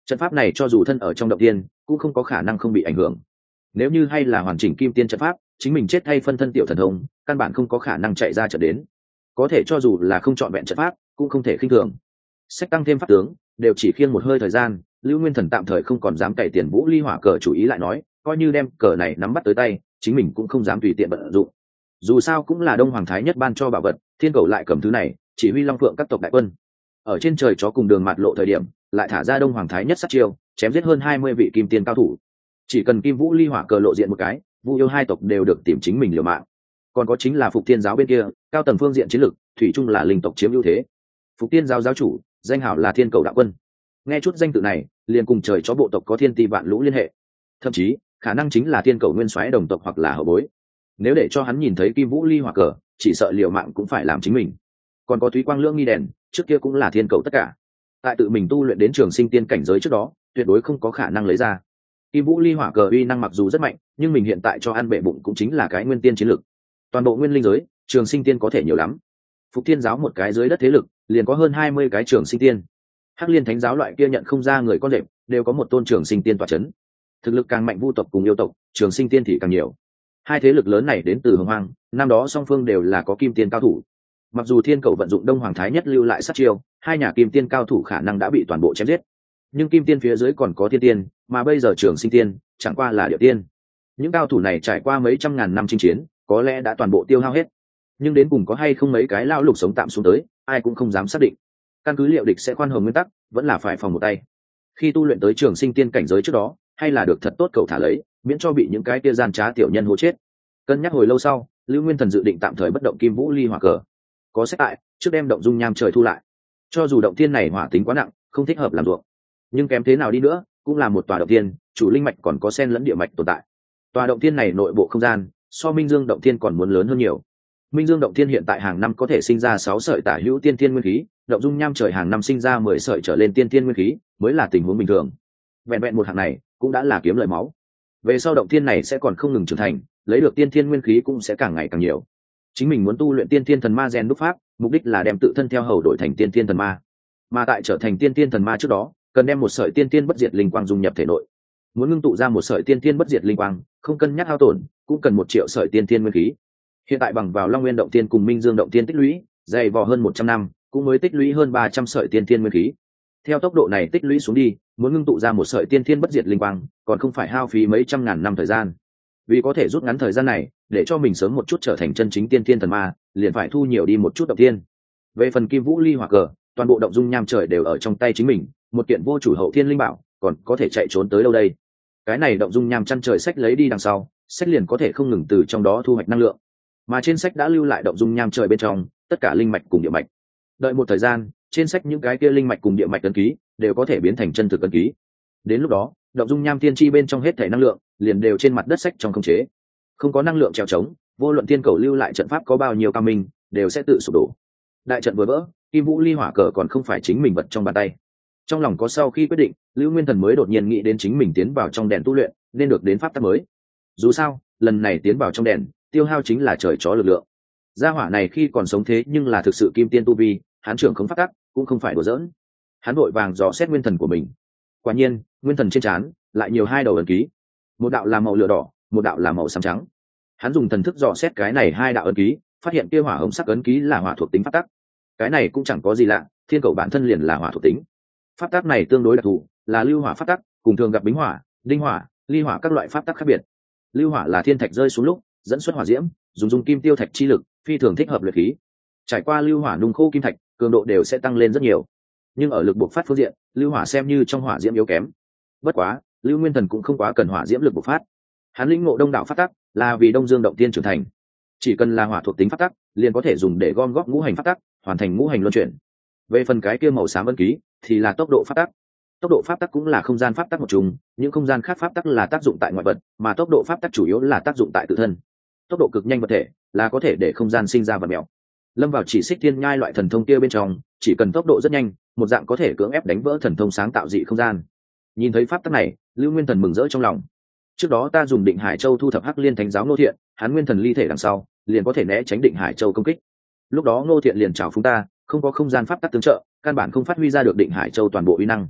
Trận pháp này cho dù thân ở trong động tiên cũng không có khả năng không bị ảnh hưởng. Nếu như hay là hoàn chỉnh kim tiên trận pháp, chính mình chết thay phân thân tiểu thần thông, căn bản không có khả năng chạy ra trận đến. Có thể cho dù là không chọn vẹn trận pháp cũng không thể khinh thường. Sách tăng thêm pháp tướng đều chỉ khiêng một hơi thời gian, Lưu Nguyên Thần tạm thời không còn dám cày tiền Vũ Ly Hỏa cờ chủ ý lại nói, coi như đem cờ này nắm bắt tới tay, chính mình cũng không dám tùy tiện vận dụng. Dù sao cũng là Đông Hoàng Thái Nhất ban cho bảo vật, Thiên Cầu lại cầm thứ này, chỉ huy Long Phượng các tộc đại quân. Ở trên trời chó cùng đường mạt lộ thời điểm, lại thả ra Đông Hoàng Thái Nhất sát chiêu, chém giết hơn hai mươi vị kim tiên cao thủ. Chỉ cần Kim Vũ Ly Hỏa cờ lộ diện một cái, Vu Yêu hai tộc đều được tìm chính mình liều mạng. Còn có chính là Phục Thiên giáo bên kia, cao tầng phương diện chiến lực, thủy chung là linh tộc chiếm ưu thế. Phục Thiên giáo giáo chủ, danh hảo là Thiên Cầu đạo quân. Nghe chút danh tự này, liền cùng trời chó bộ tộc có thiên ti vạn lũ liên hệ. Thậm chí, khả năng chính là Thiên Cầu nguyên soái đồng tộc hoặc là hậu bối. Nếu để cho hắn nhìn thấy Kim Vũ Ly Hỏa cờ, chỉ sợ liều mạng cũng phải làm chính mình. Còn có Thúy Quang Lưỡng nghi đèn, trước kia cũng là Thiên Cầu tất cả. Tại tự mình tu luyện đến trường sinh tiên cảnh giới trước đó, tuyệt đối không có khả năng lấy ra. Kim Vũ Ly Hỏa cờ uy năng mặc dù rất mạnh, nhưng mình hiện tại cho ăn bệ bụng cũng chính là cái nguyên tiên chiến lực. Toàn bộ nguyên linh giới, trường sinh tiên có thể nhiều lắm. Phục Thiên giáo một cái dưới đất thế lực, liền có hơn hai mươi cái trường sinh tiên. Hắc Liên Thánh giáo loại kia nhận không ra người con rệp, đều có một tôn trường sinh tiên tọa chấn. Thực lực càng mạnh vu tộc cùng yêu tộc, trường sinh tiên thì càng nhiều. Hai thế lực lớn này đến từ Hồng Hoang, năm đó song phương đều là có kim tiên cao thủ. Mặc dù Thiên Cầu vận dụng Đông Hoàng Thái Nhất lưu lại sát chiêu, hai nhà kim tiên cao thủ khả năng đã bị toàn bộ chém giết. Nhưng kim tiên phía dưới còn có thiên tiên, mà bây giờ trường sinh tiên chẳng qua là địa tiên. Những cao thủ này trải qua mấy trăm ngàn năm chinh chiến, có lẽ đã toàn bộ tiêu hao hết. Nhưng đến cùng có hay không mấy cái lão lục sống tạm xuống tới, ai cũng không dám xác định. Căn cứ liệu địch sẽ khoan hồng nguyên tắc, vẫn là phải phòng một tay. Khi tu luyện tới trường sinh tiên cảnh giới trước đó, hay là được thật tốt cầu thả lấy, miễn cho bị những cái kia gian trá tiểu nhân hố chết. Cân nhắc hồi lâu sau, Lưu Nguyên Thần dự định tạm thời bất động Kim Vũ Ly Hỏa cờ. Có xét tại, trước đem động dung nham trời thu lại. Cho dù động thiên này hỏa tính quá nặng, không thích hợp làm ruộng, nhưng kém thế nào đi nữa, cũng là một tòa động thiên, chủ linh mạch còn có sen lẫn địa mạch tồn tại. Tòa động thiên này nội bộ không gian, so Minh Dương động thiên còn muốn lớn hơn nhiều. Minh Dương động thiên hiện tại hàng năm có thể sinh ra sáu sợi tả hữu tiên thiên nguyên khí, động dung nham trời hàng năm sinh ra mười sợi trở lên tiên thiên nguyên khí, mới là tình huống bình thường. Vẹn vẹn một hạng này, cũng đã là kiếm lợi máu. Về sau động thiên này sẽ còn không ngừng trưởng thành, lấy được tiên thiên nguyên khí cũng sẽ càng ngày càng nhiều. Chính mình muốn tu luyện tiên thiên thần ma rèn đúc pháp, mục đích là đem tự thân theo hầu đổi thành tiên thiên thần ma. Mà tại trở thành tiên thiên thần ma trước đó, cần đem một sợi tiên thiên bất diệt linh quang dung nhập thể nội. Muốn ngưng tụ ra một sợi tiên thiên bất diệt linh quang, không cân nhắc hao tổn, cũng cần một triệu sợi tiên thiên nguyên khí. Hiện tại bằng vào Long Nguyên động tiên cùng Minh Dương động tiên tích lũy, dày vò hơn một trăm năm, cũng mới tích lũy hơn ba trăm sợi tiên thiên nguyên khí. Theo tốc độ này tích lũy xuống đi, muốn ngưng tụ ra một sợi tiên thiên bất diệt linh quang, còn không phải hao phí mấy trăm ngàn năm thời gian. Vì có thể rút ngắn thời gian này, để cho mình sớm một chút trở thành chân chính tiên thiên thần ma, liền phải thu nhiều đi một chút động tiên. Về phần Kim Vũ Ly Hỏa cờ, toàn bộ động dung nham trời đều ở trong tay chính mình, một kiện vô chủ hậu thiên linh bảo, còn có thể chạy trốn tới đâu đây? Cái này động dung nham chăn trời sách lấy đi đằng sau, sách liền có thể không ngừng từ trong đó thu hoạch năng lượng. Mà trên sách đã lưu lại động dung nham trời bên trong tất cả linh mạch cùng địa mạch. Đợi một thời gian, trên sách những cái kia linh mạch cùng địa mạch ấn ký đều có thể biến thành chân thực ấn ký. Đến lúc đó, động dung nham tiên chi bên trong hết thể năng lượng liền đều trên mặt đất sách trong khống chế. Không có năng lượng trèo trống, vô luận tiên cầu lưu lại trận pháp có bao nhiêu cao minh, đều sẽ tự sụp đổ. Đại trận vừa vỡ, Kim Vũ Ly Hỏa cờ còn không phải chính mình vật trong bàn tay. Trong lòng có sau khi quyết định, Lưu Nguyên Thần mới đột nhiên nghĩ đến chính mình tiến vào trong đèn tu luyện, nên được đến pháp tắc mới. Dù sao, lần này tiến vào trong đèn, tiêu hao chính là trời chó lực lượng. Gia hỏa này khi còn sống thế nhưng là thực sự kim tiên tu vi, hắn trưởng không pháp tắc, cũng không phải đùa giỡn. Hắn vội vàng dò xét nguyên thần của mình. Quả nhiên, nguyên thần trên trán lại nhiều hai đầu ấn ký, một đạo là màu lửa đỏ, một đạo là màu xám trắng. Hắn dùng thần thức dò xét cái này hai đạo ấn ký, phát hiện kia hỏa hồng sắc ấn ký là hỏa thuộc tính pháp tắc. Cái này cũng chẳng có gì lạ, thiên cầu bản thân liền là hỏa thuộc tính. Pháp tắc này tương đối đặc thù, là lưu hỏa pháp tắc, cùng thường gặp bính hỏa, đinh hỏa, ly hỏa các loại pháp tắc khác biệt. Lưu hỏa là thiên thạch rơi xuống lúc dẫn xuất hỏa diễm, dùng dùng kim tiêu thạch chi lực, phi thường thích hợp luyện khí. Trải qua lưu hỏa nung khô kim thạch, cường độ đều sẽ tăng lên rất nhiều. Nhưng ở lực bộc phát phương diện, lưu hỏa xem như trong hỏa diễm yếu kém. Bất quá, Lưu Nguyên Thần cũng không quá cần hỏa diễm lực bộc phát. Hắn lĩnh ngộ đông đạo pháp tắc, là vì Đông Dương động tiên trưởng thành. Chỉ cần là hỏa thuộc tính pháp tắc, liền có thể dùng để gom góp ngũ hành pháp tắc, hoàn thành ngũ hành luân chuyển. Về phần cái kia màu xám ấn ký, thì là tốc độ pháp tắc. Tốc độ pháp tắc cũng là không gian pháp tắc một chung, những không gian khác pháp tắc là tác dụng tại ngoại vật, mà tốc độ pháp tắc chủ yếu là tác dụng tại tự thân. Tốc độ cực nhanh vật thể là có thể để không gian sinh ra vật mèo. Lâm vào chỉ xích thiên nhai loại thần thông kia bên trong, chỉ cần tốc độ rất nhanh, một dạng có thể cưỡng ép đánh vỡ thần thông sáng tạo dị không gian. Nhìn thấy pháp tắc này, Lưu Nguyên Thần mừng rỡ trong lòng. Trước đó ta dùng Định Hải Châu thu thập Hắc Liên Thánh giáo Ngô Thiện, hắn nguyên thần ly thể đằng sau, liền có thể né tránh Định Hải Châu công kích. Lúc đó Ngô Thiện liền chào phúng ta, không có không gian pháp tắc tương trợ, căn bản không phát huy ra được Định Hải Châu toàn bộ uy năng.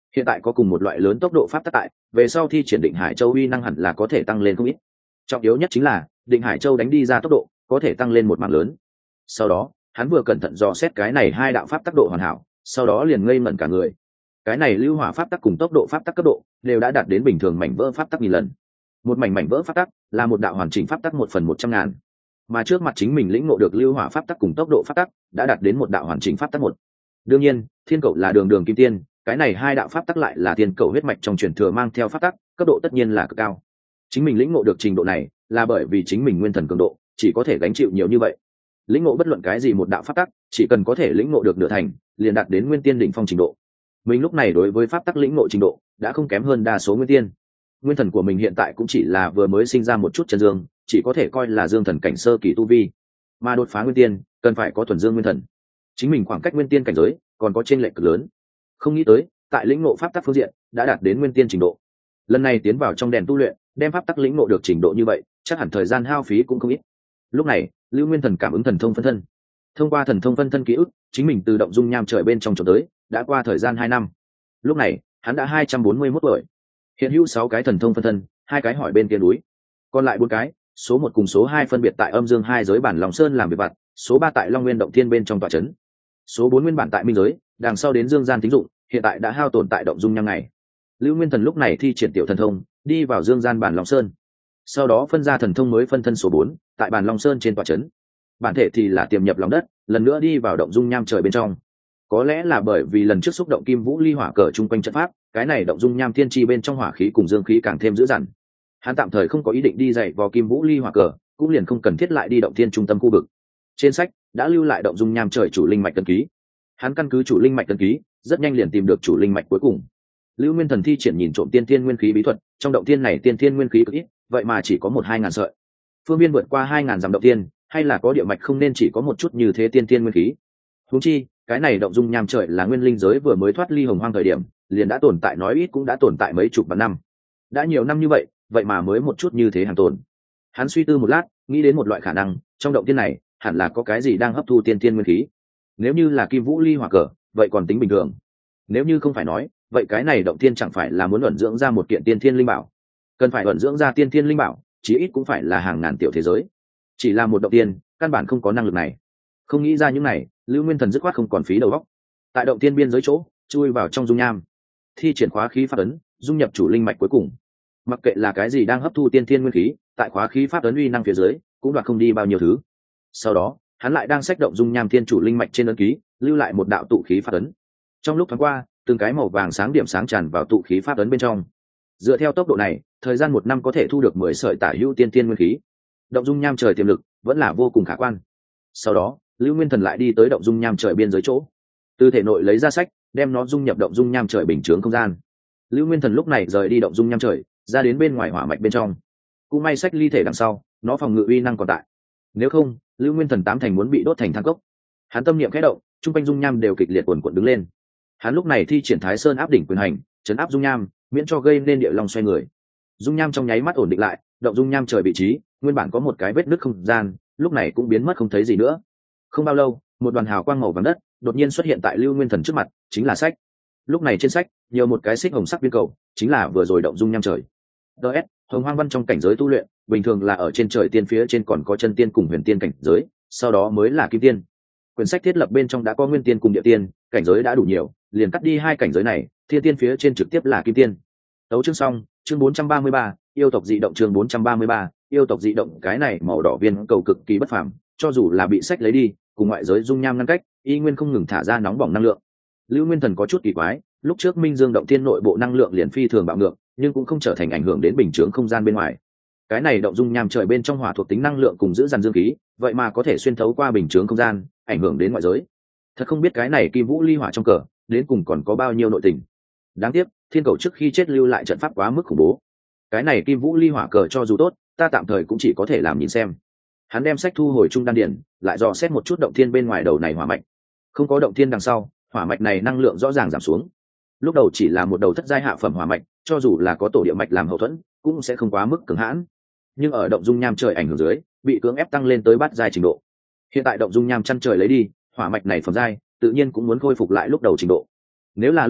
hiện tại có cùng một loại lớn tốc độ pháp tắc tại, về sau thi triển Định Hải Châu uy năng hẳn là có thể tăng lên không ít. Trọng yếu nhất chính là Định Hải Châu đánh đi ra tốc độ có thể tăng lên một mảng lớn. Sau đó hắn vừa cẩn thận dò xét cái này hai đạo pháp tắc độ hoàn hảo, sau đó liền ngây ngẩn cả người. Cái này lưu hỏa pháp tắc cùng tốc độ pháp tắc cấp độ đều đã đạt đến bình thường mảnh vỡ pháp tắc nghìn lần. Một mảnh mảnh vỡ pháp tắc là một đạo hoàn chỉnh pháp tắc một phần một trăm ngàn, mà trước mặt chính mình lĩnh ngộ được lưu hỏa pháp tắc cùng tốc độ pháp tắc đã đạt đến một đạo hoàn chỉnh pháp tắc một. Đương nhiên thiên cầu là đường đường kim tiên, cái này hai đạo pháp tắc lại là thiên cầu huyết mạch trong truyền thừa mang theo pháp tắc, cấp độ tất nhiên là cực cao. Chính mình lĩnh ngộ được trình độ này là bởi vì chính mình nguyên thần cường độ chỉ có thể gánh chịu nhiều như vậy. Lĩnh ngộ bất luận cái gì một đạo pháp tắc, chỉ cần có thể lĩnh ngộ được nửa thành, liền đạt đến nguyên tiên đỉnh phong trình độ. Mình lúc này đối với pháp tắc lĩnh ngộ trình độ đã không kém hơn đa số nguyên tiên. Nguyên thần của mình hiện tại cũng chỉ là vừa mới sinh ra một chút chân dương, chỉ có thể coi là dương thần cảnh sơ kỳ tu vi, mà đột phá nguyên tiên cần phải có thuần dương nguyên thần. Chính mình khoảng cách nguyên tiên cảnh giới còn có chênh lệch cực lớn. Không nghĩ tới tại lĩnh ngộ pháp tắc phương diện đã đạt đến nguyên tiên trình độ. Lần này tiến vào trong đèn tu luyện, đem pháp tắc lĩnh ngộ được trình độ như vậy, chắc hẳn thời gian hao phí cũng không ít. Lúc này Lưu Nguyên Thần cảm ứng thần thông phân thân, thông qua thần thông phân thân ký ức, chính mình từ động dung nham trời bên trong trốn tới đã qua thời gian hai năm. Lúc này hắn đã hai trăm bốn mươi mốt tuổi, hiện hữu sáu cái thần thông phân thân, hai cái hỏi bên kia núi, còn lại bốn cái, số một cùng số hai phân biệt tại âm dương hai giới bản Long Sơn làm việc vặt, số ba tại Long Nguyên động thiên bên trong tọa trấn, số bốn nguyên bản tại minh giới, đằng sau đến dương gian tính dụng, hiện tại đã hao tổn tại động dung nham ngày. Lưu Nguyên Thần lúc này thi triển tiểu thần thông, đi vào dương gian bản Long Sơn, sau đó phân ra thần thông mới phân thân số bốn tại bản Long Sơn trên tọa trấn. Bản thể thì là tiềm nhập lòng đất, lần nữa đi vào động dung nham trời bên trong. Có lẽ là bởi vì lần trước xúc động kim vũ ly hỏa cờ chung quanh trận pháp, cái này động dung nham thiên chi bên trong hỏa khí cùng dương khí càng thêm dữ dằn. Hắn tạm thời không có ý định đi dạy vào kim vũ ly hỏa cờ, cũng liền không cần thiết lại đi động thiên trung tâm khu vực. Trên sách đã lưu lại động dung nham trời chủ linh mạch tân ký. Hắn căn cứ chủ linh mạch tân ký, rất nhanh liền tìm được chủ linh mạch cuối cùng. Lưu Nguyên Thần thi triển nhìn trộm tiên thiên nguyên khí bí thuật, trong động thiên này tiên thiên nguyên khí cực ít, vậy mà chỉ có một hai ngàn sợi. Phương biên vượt qua hai ngàn dặm động thiên, hay là có địa mạch không nên chỉ có một chút như thế tiên thiên nguyên khí. Huống chi, cái này động dung nham trời là nguyên linh giới vừa mới thoát ly hồng hoang thời điểm, liền đã tồn tại, nói ít cũng đã tồn tại mấy chục vạn năm. Đã nhiều năm như vậy, vậy mà mới một chút như thế hàng tồn. Hắn suy tư một lát, nghĩ đến một loại khả năng, trong động thiên này hẳn là có cái gì đang hấp thu tiên thiên nguyên khí. Nếu như là kim vũ ly hỏa cờ, vậy còn tính bình thường. Nếu như không phải nói, vậy cái này động thiên chẳng phải là muốn ẩn dưỡng ra một kiện tiên thiên linh bảo. Cần phải ẩn dưỡng ra tiên thiên linh bảo, chí ít cũng phải là hàng ngàn tiểu thế giới. Chỉ là một động tiên, căn bản không có năng lực này. Không nghĩ ra những này, Lưu Nguyên Thần dứt khoát không còn phí đầu óc. Tại động tiên biên giới chỗ, chui vào trong dung nham, thi triển khóa khí pháp ấn, dung nhập chủ linh mạch cuối cùng. Mặc kệ là cái gì đang hấp thu tiên thiên nguyên khí, tại khóa khí pháp ấn uy năng phía dưới, cũng đoạt không đi bao nhiêu thứ. Sau đó, hắn lại đang xách động dung nham thiên chủ linh mạch trên ấn ký, lưu lại một đạo tụ khí pháp ấn. Trong lúc thoáng qua, từng cái màu vàng sáng điểm sáng tràn vào tụ khí pháp ấn bên trong. Dựa theo tốc độ này, thời gian một năm có thể thu được mười sợi tả hữu tiên thiên nguyên khí. Động dung nham trời tiềm lực vẫn là vô cùng khả quan. Sau đó, Lưu Nguyên Thần lại đi tới động dung nham trời biên giới chỗ, từ thể nội lấy ra sách, đem nó dung nhập động dung nham trời bình chướng không gian. Lưu Nguyên Thần lúc này rời đi động dung nham trời, ra đến bên ngoài hỏa mạch bên trong. Cũng may sách ly thể đằng sau, nó phòng ngự uy năng còn tại. Nếu không, Lưu Nguyên Thần tám thành muốn bị đốt thành than cốc. Hắn tâm niệm khẽ động, trung quanh dung nham đều kịch liệt cuồn cuộn đứng lên. Hắn lúc này thi triển Thái Sơn áp đỉnh quyền hành, chấn áp dung nham, miễn cho gây nên địa long xoay người. Dung nham trong nháy mắt ổn định lại, động dung nham trời vị trí, nguyên bản có một cái vết nứt không gian, lúc này cũng biến mất không thấy gì nữa. Không bao lâu, một đoàn hào quang màu vàng đất đột nhiên xuất hiện tại Lưu Nguyên Thần trước mặt, chính là sách. Lúc này trên sách nhiều một cái xích hồng sắc viên cầu, chính là vừa rồi động dung nham trời. ds Hồng Hoang Văn trong cảnh giới tu luyện, bình thường là ở trên trời tiên phía trên còn có chân tiên cùng huyền tiên cảnh giới, sau đó mới là kim tiên. Quyển sách thiết lập bên trong đã có nguyên tiên cùng địa tiên, cảnh giới đã đủ nhiều, liền cắt đi hai cảnh giới này, thiên tiên phía trên trực tiếp là kim tiên. Tấu chương xong, chương bốn trăm ba mươi ba, yêu tộc dị động, chương bốn trăm ba mươi ba, yêu tộc dị động. Cái này màu đỏ viên cầu cực kỳ bất phàm, cho dù là bị sách lấy đi, cùng ngoại giới dung nham ngăn cách, y nguyên không ngừng thả ra nóng bỏng năng lượng. Lưu Nguyên Thần có chút kỳ quái, lúc trước Minh Dương động thiên nội bộ năng lượng liền phi thường bạo ngược, nhưng cũng không trở thành ảnh hưởng đến bình chướng không gian bên ngoài. Cái này động dung nham trời bên trong hỏa thuộc tính năng lượng cùng giữ dàn dương khí, vậy mà có thể xuyên thấu qua bình chướng không gian, ảnh hưởng đến ngoại giới. Thật không biết cái này kim vũ ly hỏa trong cờ, đến cùng còn có bao nhiêu nội tình. Đáng tiếc, thiên cầu trước khi chết lưu lại trận pháp quá mức khủng bố. Cái này kim vũ ly hỏa cờ cho dù tốt, ta tạm thời cũng chỉ có thể làm nhìn xem. Hắn đem sách thu hồi trung đan điển, lại dò xét một chút động thiên bên ngoài đầu này hỏa mạch. Không có động thiên đằng sau, hỏa mạch này năng lượng rõ ràng giảm xuống. Lúc đầu chỉ là một đầu thất giai hạ phẩm hỏa mạch, cho dù là có tổ địa mạch làm hậu thuẫn, cũng sẽ không quá mức cường hãn. Nhưng ở động dung nham trời ảnh hưởng dưới, bị cưỡng ép tăng lên tới bát giai trình độ. Hiện tại động dung nham chăn trời lấy đi, hỏa mạch này phẩm giai, tự nhiên cũng muốn khôi phục lại lúc đầu trình độ. Nếu là lúc trước,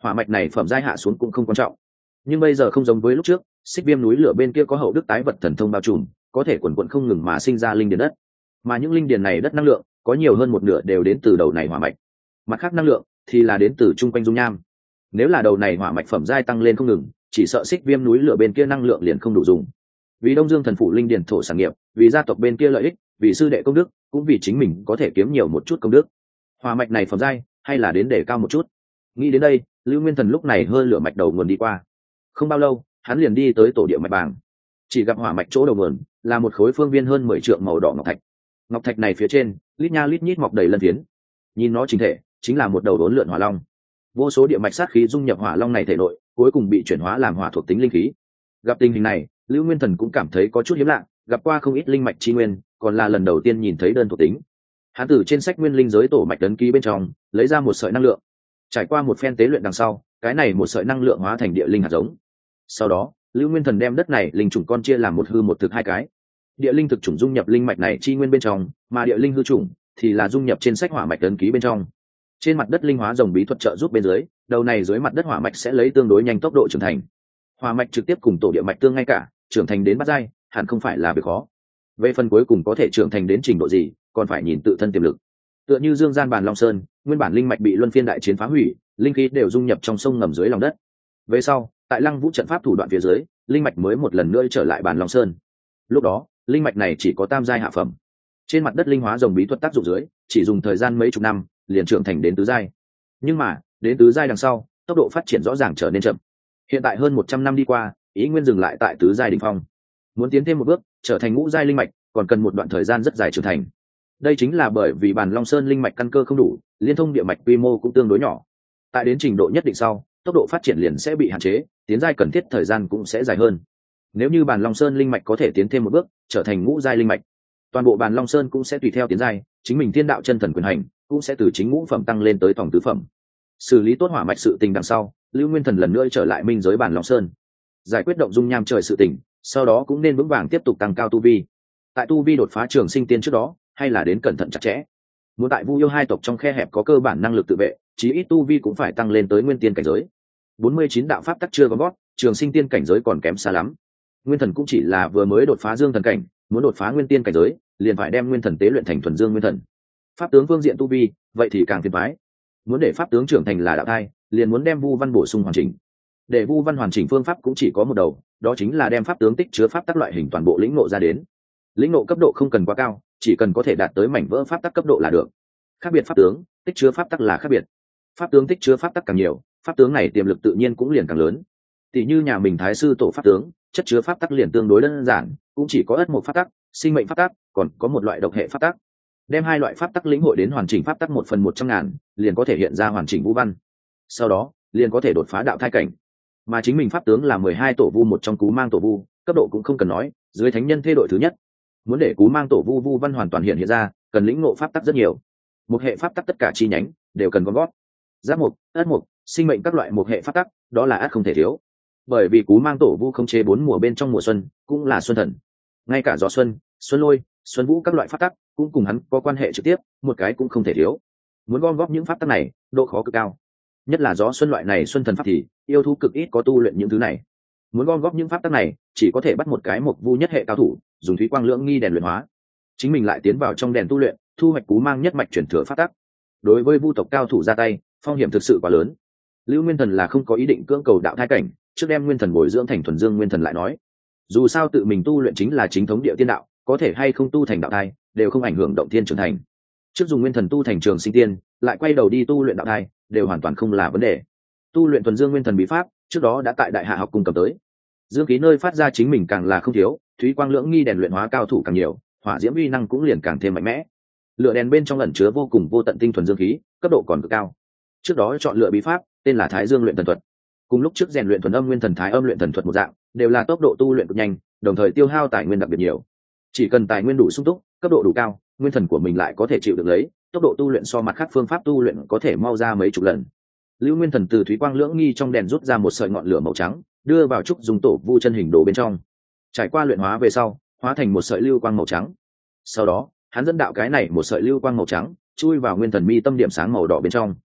hỏa mạch này phẩm giai hạ xuống cũng không quan trọng, nhưng bây giờ không giống với lúc trước. Xích viêm núi lửa bên kia có hậu đức tái vật thần thông bao trùm, có thể quần quận không ngừng mà sinh ra linh điền đất, mà những linh điền này đất năng lượng có nhiều hơn một nửa đều đến từ đầu này hỏa mạch, mặt khác năng lượng thì là đến từ chung quanh dung nham. Nếu là đầu này hỏa mạch phẩm giai tăng lên không ngừng, chỉ sợ xích viêm núi lửa bên kia năng lượng liền không đủ dùng. Vì Đông Dương thần phủ linh điền thổ sản nghiệp, vì gia tộc bên kia lợi ích, vì sư đệ công đức, cũng vì chính mình có thể kiếm nhiều một chút công đức, hỏa mạch này phẩm giai hay là đến để cao một chút. Nghĩ đến đây, Lưu Nguyên Thần lúc này hơi lửa mạch đầu nguồn đi qua. Không bao lâu, hắn liền đi tới tổ địa mạch bàng, chỉ gặp hỏa mạch chỗ đầu nguồn là một khối phương viên hơn mười trượng màu đỏ ngọc thạch. Ngọc thạch này phía trên lít nha lít nhít mọc đầy lân phiến, nhìn nó chính thể chính là một đầu đốn lượn hỏa long. Vô số địa mạch sát khí dung nhập hỏa long này thể nội, cuối cùng bị chuyển hóa làm hỏa thuộc tính linh khí. Gặp tình hình này, Lưu Nguyên Thần cũng cảm thấy có chút hiếm lạ, gặp qua không ít linh mạch chi nguyên, còn là lần đầu tiên nhìn thấy đơn thuộc tính. Hắn từ trên sách nguyên linh giới tổ mạch ấn ký bên trong lấy ra một sợi năng lượng, trải qua một phen tế luyện đằng sau, cái này một sợi năng lượng hóa thành địa linh hạt giống. Sau đó, Lưu Nguyên Thần đem đất này linh chủng con chia làm một hư một thực hai cái. Địa linh thực chủng dung nhập linh mạch này chi nguyên bên trong, mà địa linh hư chủng thì là dung nhập trên sách hỏa mạch ấn ký bên trong. Trên mặt đất linh hóa rồng bí thuật trợ giúp bên dưới, đầu này dưới mặt đất hỏa mạch sẽ lấy tương đối nhanh tốc độ trưởng thành. Hỏa mạch trực tiếp cùng tổ địa mạch tương ngay cả, trưởng thành đến bát giai, hẳn không phải là việc khó. Về phần cuối cùng có thể trưởng thành đến trình độ gì, còn phải nhìn tự thân tiềm lực. Tựa như Dương Gian Bàn Long Sơn, nguyên bản linh mạch bị luân phiên đại chiến phá hủy, linh khí đều dung nhập trong sông ngầm dưới lòng đất. Về sau, tại Lăng Vũ trận pháp thủ đoạn phía dưới, linh mạch mới một lần nữa trở lại Bàn Long Sơn. Lúc đó, linh mạch này chỉ có tam giai hạ phẩm. Trên mặt đất linh hóa rồng bí thuật tác dụng dưới, chỉ dùng thời gian mấy chục năm, liền trưởng thành đến tứ giai. Nhưng mà, đến tứ giai đằng sau, tốc độ phát triển rõ ràng trở nên chậm. Hiện tại hơn một trăm năm đi qua, ý nguyên dừng lại tại tứ giai đỉnh phong. Muốn tiến thêm một bước, trở thành ngũ giai linh mạch, còn cần một đoạn thời gian rất dài trưởng thành. Đây chính là bởi vì Bàn Long Sơn linh mạch căn cơ không đủ, liên thông địa mạch quy mô cũng tương đối nhỏ. Tại đến trình độ nhất định sau, tốc độ phát triển liền sẽ bị hạn chế, tiến giai cần thiết thời gian cũng sẽ dài hơn. Nếu như Bàn Long Sơn linh mạch có thể tiến thêm một bước, trở thành ngũ giai linh mạch, toàn bộ Bàn Long Sơn cũng sẽ tùy theo tiến giai, chính mình thiên đạo chân thần quyền hành cũng sẽ từ chính ngũ phẩm tăng lên tới tổng tứ phẩm. Xử lý tốt hỏa mạch sự tình đằng sau, Lưu Nguyên Thần lần nữa trở lại minh giới Bàn Long Sơn, giải quyết động dung nham trời sự tình, sau đó cũng nên vững vàng tiếp tục tăng cao tu vi. Tại tu vi đột phá trường sinh tiên trước đó, hay là đến cẩn thận chặt chẽ. Muốn tại Vu Yêu hai tộc trong khe hẹp có cơ bản năng lực tự vệ, chí ít tu vi cũng phải tăng lên tới nguyên tiên cảnh giới. bốn mươi chín đạo pháp tắc chưa có gót, trường sinh tiên cảnh giới còn kém xa lắm. Nguyên thần cũng chỉ là vừa mới đột phá dương thần cảnh, muốn đột phá nguyên tiên cảnh giới, liền phải đem nguyên thần tế luyện thành thuần dương nguyên thần. Pháp tướng phương diện tu vi, vậy thì càng phiền toái. Muốn để pháp tướng trưởng thành là đạo thai, liền muốn đem Vu Văn bổ sung hoàn chỉnh. Để Vu Văn hoàn chỉnh phương pháp cũng chỉ có một đầu, đó chính là đem pháp tướng tích chứa pháp tắc loại hình toàn bộ lĩnh ngộ ra đến. Lĩnh ngộ cấp độ không cần quá cao, chỉ cần có thể đạt tới mảnh vỡ pháp tắc cấp độ là được. Khác biệt pháp tướng, tích chứa pháp tắc là khác biệt. Pháp tướng tích chứa pháp tắc càng nhiều, pháp tướng này tiềm lực tự nhiên cũng liền càng lớn. Tỷ như nhà mình Thái sư tổ pháp tướng, chất chứa pháp tắc liền tương đối đơn giản, cũng chỉ có ất một pháp tắc, sinh mệnh pháp tắc, còn có một loại độc hệ pháp tắc. Đem hai loại pháp tắc lĩnh hội đến hoàn chỉnh pháp tắc một phần một trăm ngàn, liền có thể hiện ra hoàn chỉnh vũ văn. Sau đó, liền có thể đột phá đạo thai cảnh. Mà chính mình pháp tướng là mười hai tổ vu một trong cú mang tổ vu, cấp độ cũng không cần nói, dưới thánh nhân thê đội thứ nhất. Muốn để cú mang tổ vu vu văn hoàn toàn hiện hiện ra, cần lĩnh ngộ pháp tắc rất nhiều. Một hệ pháp tắc tất cả chi nhánh đều cần gom gót. Giáp mục, ất mục, sinh mệnh các loại một hệ pháp tắc, đó là ắt không thể thiếu. Bởi vì cú mang tổ vu không chế bốn mùa bên trong mùa xuân, cũng là xuân thần. Ngay cả gió xuân, xuân lôi, xuân vũ các loại pháp tắc cũng cùng hắn có quan hệ trực tiếp, một cái cũng không thể thiếu. Muốn gom góp những pháp tắc này, độ khó cực cao. Nhất là gió xuân loại này xuân thần pháp thì yêu thú cực ít có tu luyện những thứ này. Muốn gom góp những pháp tắc này, chỉ có thể bắt một cái mộc vu nhất hệ cao thủ, dùng thúy quang lưỡng nghi đèn luyện hóa. Chính mình lại tiến vào trong đèn tu luyện, thu hoạch cú mang nhất mạch chuyển thừa pháp tắc. Đối với vu tộc cao thủ ra tay, phong hiểm thực sự quá lớn. Lưu Nguyên Thần là không có ý định cưỡng cầu đạo thai cảnh, trước đem nguyên thần bồi dưỡng thành thuần dương nguyên thần lại nói. Dù sao tự mình tu luyện chính là chính thống địa tiên đạo, có thể hay không tu thành đạo thai, đều không ảnh hưởng động thiên trưởng thành. Trước dùng nguyên thần tu thành trường sinh tiên, lại quay đầu đi tu luyện đạo thai, đều hoàn toàn không là vấn đề. Tu luyện thuần dương nguyên thần bí pháp, trước đó đã tại Đại Hạ học cung cầm tới. Dương khí nơi phát ra chính mình càng là không thiếu, thúy quang lưỡng nghi đèn luyện hóa cao thủ càng nhiều, hỏa diễm uy năng cũng liền càng thêm mạnh mẽ. Lửa đèn bên trong ẩn chứa vô cùng vô tận tinh thuần dương khí, cấp độ còn cực cao. Trước đó chọn lựa bí pháp, tên là Thái Dương luyện thần thuật. Cùng lúc trước rèn luyện thuần âm nguyên thần thái âm luyện thần thuật một dạng, đều là tốc độ tu luyện cực nhanh, đồng thời tiêu hao tài nguyên đặc biệt nhiều. Chỉ cần tài nguyên đủ sung túc, cấp độ đủ cao, nguyên thần của mình lại có thể chịu được lấy, tốc độ tu luyện so mặt khác phương pháp tu luyện có thể mau ra mấy chục lần. Lưu Nguyên Thần từ thúy quang lưỡng nghi trong đèn rút ra một sợi ngọn lửa màu trắng, đưa vào trúc dùng tổ vu chân hình đồ bên trong. Trải qua luyện hóa về sau, hóa thành một sợi lưu quang màu trắng. Sau đó, hắn dẫn đạo cái này một sợi lưu quang màu trắng, chui vào nguyên thần mi tâm điểm sáng màu đỏ bên trong.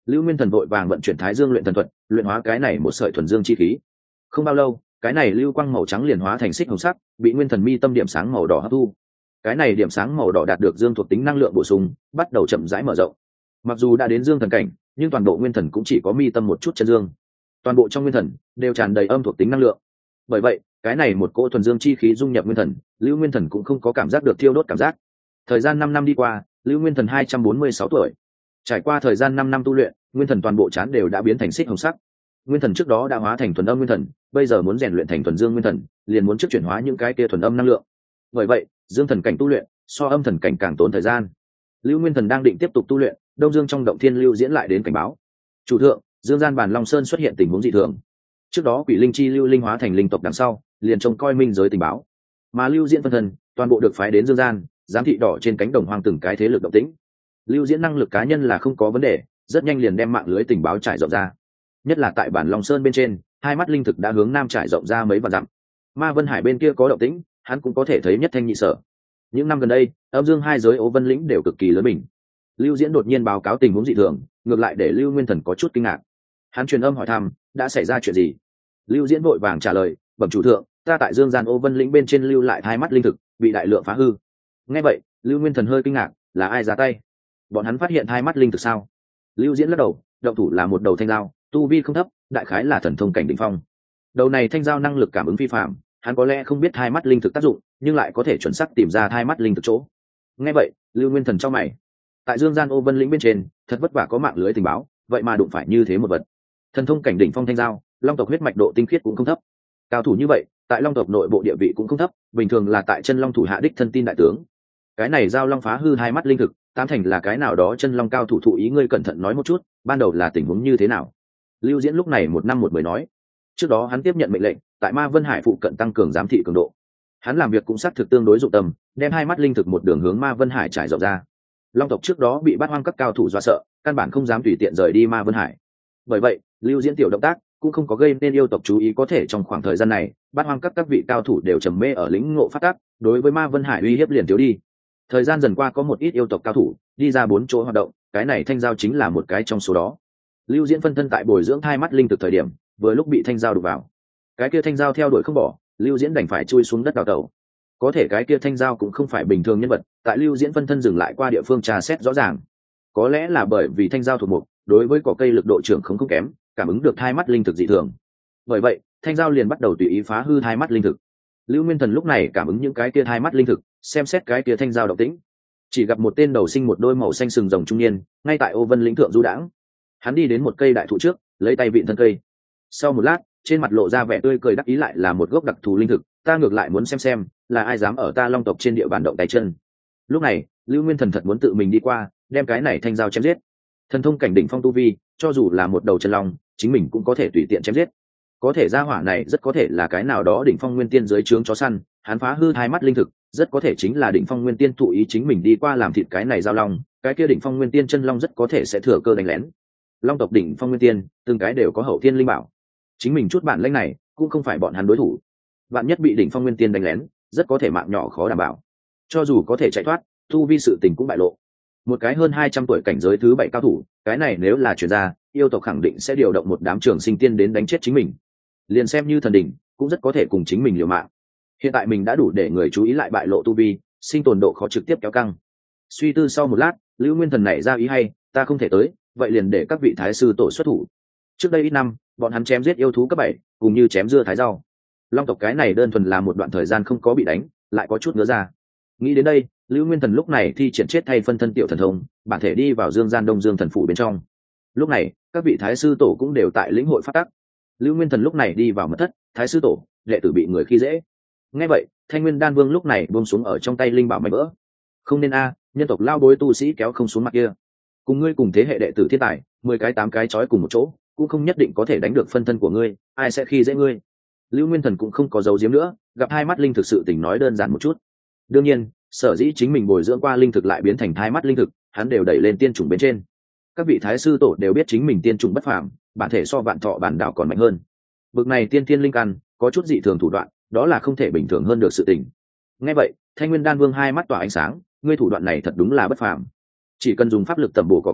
Lưu Nguyên Thần vội vàng vận chuyển Thái Dương luyện thần thuật, luyện hóa cái này một sợi thuần dương chi khí. Không bao lâu, cái này lưu quang màu trắng liền hóa thành xích hồng sắc, bị Nguyên Thần mi tâm điểm sáng màu đỏ hấp thu. Cái này điểm sáng màu đỏ đạt được dương thuộc tính năng lượng bổ sung, bắt đầu chậm rãi mở rộng. Mặc dù đã đến dương thần cảnh, nhưng toàn bộ Nguyên Thần cũng chỉ có mi tâm một chút chân dương. Toàn bộ trong Nguyên Thần đều tràn đầy âm thuộc tính năng lượng. Bởi vậy, cái này một cỗ thuần dương chi khí dung nhập Nguyên Thần, Lưu Nguyên Thần cũng không có cảm giác được thiêu đốt cảm giác. Thời gian năm năm đi qua, Lưu Nguyên Thần hai trăm bốn mươi sáu tuổi. Trải qua thời gian năm năm tu luyện, Nguyên Thần toàn bộ trán đều đã biến thành xích hồng sắc. Nguyên Thần trước đó đã hóa thành thuần âm Nguyên Thần, bây giờ muốn rèn luyện thành thuần dương Nguyên Thần, liền muốn trước chuyển hóa những cái kia thuần âm năng lượng. Bởi vậy, dương thần cảnh tu luyện so âm thần cảnh càng tốn thời gian. Lưu Nguyên Thần đang định tiếp tục tu luyện, Đông Dương trong động thiên lưu diễn lại đến cảnh báo. Chủ thượng, Dương gian bản Long Sơn xuất hiện tình huống dị thường. Trước đó quỷ linh chi lưu linh hóa thành linh tộc đằng sau, liền trông coi minh giới tình báo. Mà Lưu Diễn phân thân, toàn bộ được phái đến Dương gian, giám thị đỏ trên cánh đồng hoang từng cái thế lực động tĩnh. Lưu Diễn năng lực cá nhân là không có vấn đề, rất nhanh liền đem mạng lưới tình báo trải rộng ra. Nhất là tại bản Long Sơn bên trên, hai mắt linh thực đã hướng nam trải rộng ra mấy vạn dặm. Ma Vân Hải bên kia có động tĩnh, hắn cũng có thể thấy nhất thanh nhị sở. Những năm gần đây, âm dương hai giới Ố Vân lĩnh đều cực kỳ lớn mình. Lưu Diễn đột nhiên báo cáo tình huống dị thường, ngược lại để Lưu Nguyên Thần có chút kinh ngạc. Hắn truyền âm hỏi thăm, đã xảy ra chuyện gì? Lưu Diễn vội vàng trả lời, bẩm chủ thượng, ta tại dương gian Ố Vân lĩnh bên trên lưu lại hai mắt linh thực, bị đại lượng phá hư. Nghe vậy, Lưu Nguyên Thần hơi kinh ngạc, là ai ra tay? Bọn hắn phát hiện hai mắt linh thực sao? Lưu Diễn lắc đầu, động thủ là một đầu thanh dao, tu vi không thấp, đại khái là thần thông cảnh đỉnh phong. Đầu này thanh dao năng lực cảm ứng phi phạm, hắn có lẽ không biết hai mắt linh thực tác dụng, nhưng lại có thể chuẩn xác tìm ra hai mắt linh thực chỗ. Nghe vậy, Lưu Nguyên Thần trong mày. Tại dương gian Ô Vân lĩnh bên trên, thật vất vả có mạng lưới tình báo, vậy mà đụng phải như thế một vật. Thần thông cảnh đỉnh phong thanh dao, long tộc huyết mạch độ tinh khiết cũng không thấp. Cao thủ như vậy, tại long tộc nội bộ địa vị cũng không thấp, bình thường là tại chân long thủ hạ đích thân tin đại tướng. Cái này giao long phá hư hai mắt linh thực, tám thành là cái nào đó chân long cao thủ thụ ý, ngươi cẩn thận nói một chút, ban đầu là tình huống như thế nào? Lưu Diễn lúc này một năm một mười nói. Trước đó hắn tiếp nhận mệnh lệnh, tại Ma Vân Hải phụ cận tăng cường giám thị cường độ. Hắn làm việc cũng xác thực tương đối dụng tâm, đem hai mắt linh thực một đường hướng Ma Vân Hải trải rộng ra. Long tộc trước đó bị Bát Hoang các cao thủ dọa sợ, căn bản không dám tùy tiện rời đi Ma Vân Hải. Bởi vậy, Lưu Diễn tiểu động tác cũng không có gây nên yêu tộc chú ý, có thể trong khoảng thời gian này, Bát Hoang các các vị cao thủ đều trầm mê ở lĩnh ngộ pháp tắc, đối với Ma Vân Hải uy hiếp liền thiếu đi. Thời gian dần qua có một ít yêu tộc cao thủ đi ra bốn chỗ hoạt động, cái này thanh giao chính là một cái trong số đó. Lưu Diễn phân thân tại bồi dưỡng hai mắt linh thực thời điểm, vừa lúc bị thanh giao đụng vào. Cái kia thanh giao theo đuổi không bỏ, Lưu Diễn đành phải chui xuống đất đào tẩu. Có thể cái kia thanh giao cũng không phải bình thường nhân vật, tại Lưu Diễn phân thân dừng lại qua địa phương tra xét rõ ràng. Có lẽ là bởi vì thanh giao thuộc mục, đối với cỏ cây lực độ trưởng không không kém, cảm ứng được hai mắt linh thực dị thường. Bởi vậy, thanh giao liền bắt đầu tùy ý phá hư hai mắt linh thực. Lưu Nguyên Thần lúc này cảm ứng những cái kia hai mắt linh thực, xem xét cái kia thanh giao động tĩnh, chỉ gặp một tên đầu sinh một đôi màu xanh sừng rồng trung niên, ngay tại Ô Vân lĩnh thượng du đãng. Hắn đi đến một cây đại thụ trước, lấy tay vịn thân cây. Sau một lát, trên mặt lộ ra vẻ tươi cười đắc ý, lại là một gốc đặc thù linh thực, ta ngược lại muốn xem xem là ai dám ở ta long tộc trên địa bàn động tay chân. Lúc này, Lưu Nguyên Thần thật muốn tự mình đi qua, đem cái này thanh giao chém giết. Thần thông cảnh đỉnh phong tu vi, cho dù là một đầu chân long, chính mình cũng có thể tùy tiện chém giết. Có thể gia hỏa này rất có thể là cái nào đó đỉnh phong nguyên tiên dưới trướng chó săn, hắn phá hư hai mắt linh thực, rất có thể chính là đỉnh phong nguyên tiên thụ ý chính mình đi qua làm thịt cái này giao long, cái kia đỉnh phong nguyên tiên chân long rất có thể sẽ thừa cơ đánh lén. Long tộc đỉnh phong nguyên tiên, từng cái đều có hậu thiên linh bảo, chính mình chút bản lĩnh này cũng không phải bọn hắn đối thủ. Vạn nhất bị đỉnh phong nguyên tiên đánh lén, rất có thể mạng nhỏ khó đảm bảo. Cho dù có thể chạy thoát, tu vi sự tình cũng bại lộ. Một cái hơn hai trăm tuổi cảnh giới thứ bảy cao thủ, cái này nếu là truyền ra, yêu tộc khẳng định sẽ điều động một đám trường sinh tiên đến đánh chết chính mình. Liền xem như thần đỉnh, cũng rất có thể cùng chính mình liều mạng. Hiện tại mình đã đủ để người chú ý, lại bại lộ tu vi, sinh tồn độ khó trực tiếp kéo căng. Suy tư sau một lát, Lưu Nguyên Thần nảy ra ý hay, ta không thể tới, vậy liền để các vị thái sư tổ xuất thủ. Trước đây ít năm, bọn hắn chém giết yêu thú cấp bảy, cùng như chém dưa thái rau. Long tộc cái này đơn thuần là một đoạn thời gian không có bị đánh, lại có chút ngứa ra. Nghĩ đến đây, Lưu Nguyên Thần lúc này thi triển chết thay phân thân tiểu thần thông, bản thể đi vào Dương gian Đông Dương thần phủ bên trong. Lúc này, các vị thái sư tổ cũng đều tại lĩnh hội pháp tắc. Lưu Nguyên Thần lúc này đi vào mật thất, thái sư tổ, đệ tử bị người khi dễ. Nghe vậy, Thanh Nguyên Đan Vương lúc này buông xuống ở trong tay linh bảo mảnh vỡ. Không nên a, nhân tộc lao bối tu sĩ kéo không xuống mặt kia. Cùng ngươi cùng thế hệ đệ tử thiên tài, mười cái tám cái trói cùng một chỗ, cũng không nhất định có thể đánh được phân thân của ngươi, ai sẽ khi dễ ngươi. Lưu Nguyên Thần cũng không có giấu giếm nữa, gặp hai mắt linh thực sự tình nói đơn giản một chút. Đương nhiên, sở dĩ chính mình bồi dưỡng qua linh thực lại biến thành hai mắt linh thực, hắn đều đẩy lên tiên chủng bên trên. Các vị thái sư tổ đều biết chính mình tiên chủng bất phàm, bản thể so vạn thọ bản đảo còn mạnh hơn. Bực này tiên thiên linh căn, có chút dị thường thủ đoạn, đó là không thể bình thường hơn được sự tình. Nghe vậy, Thanh Nguyên Đan Vương hai mắt tỏa ánh sáng, ngươi thủ đoạn này thật đúng là bất phàm. Chỉ cần dùng pháp lực tẩm bổ cỏ cây,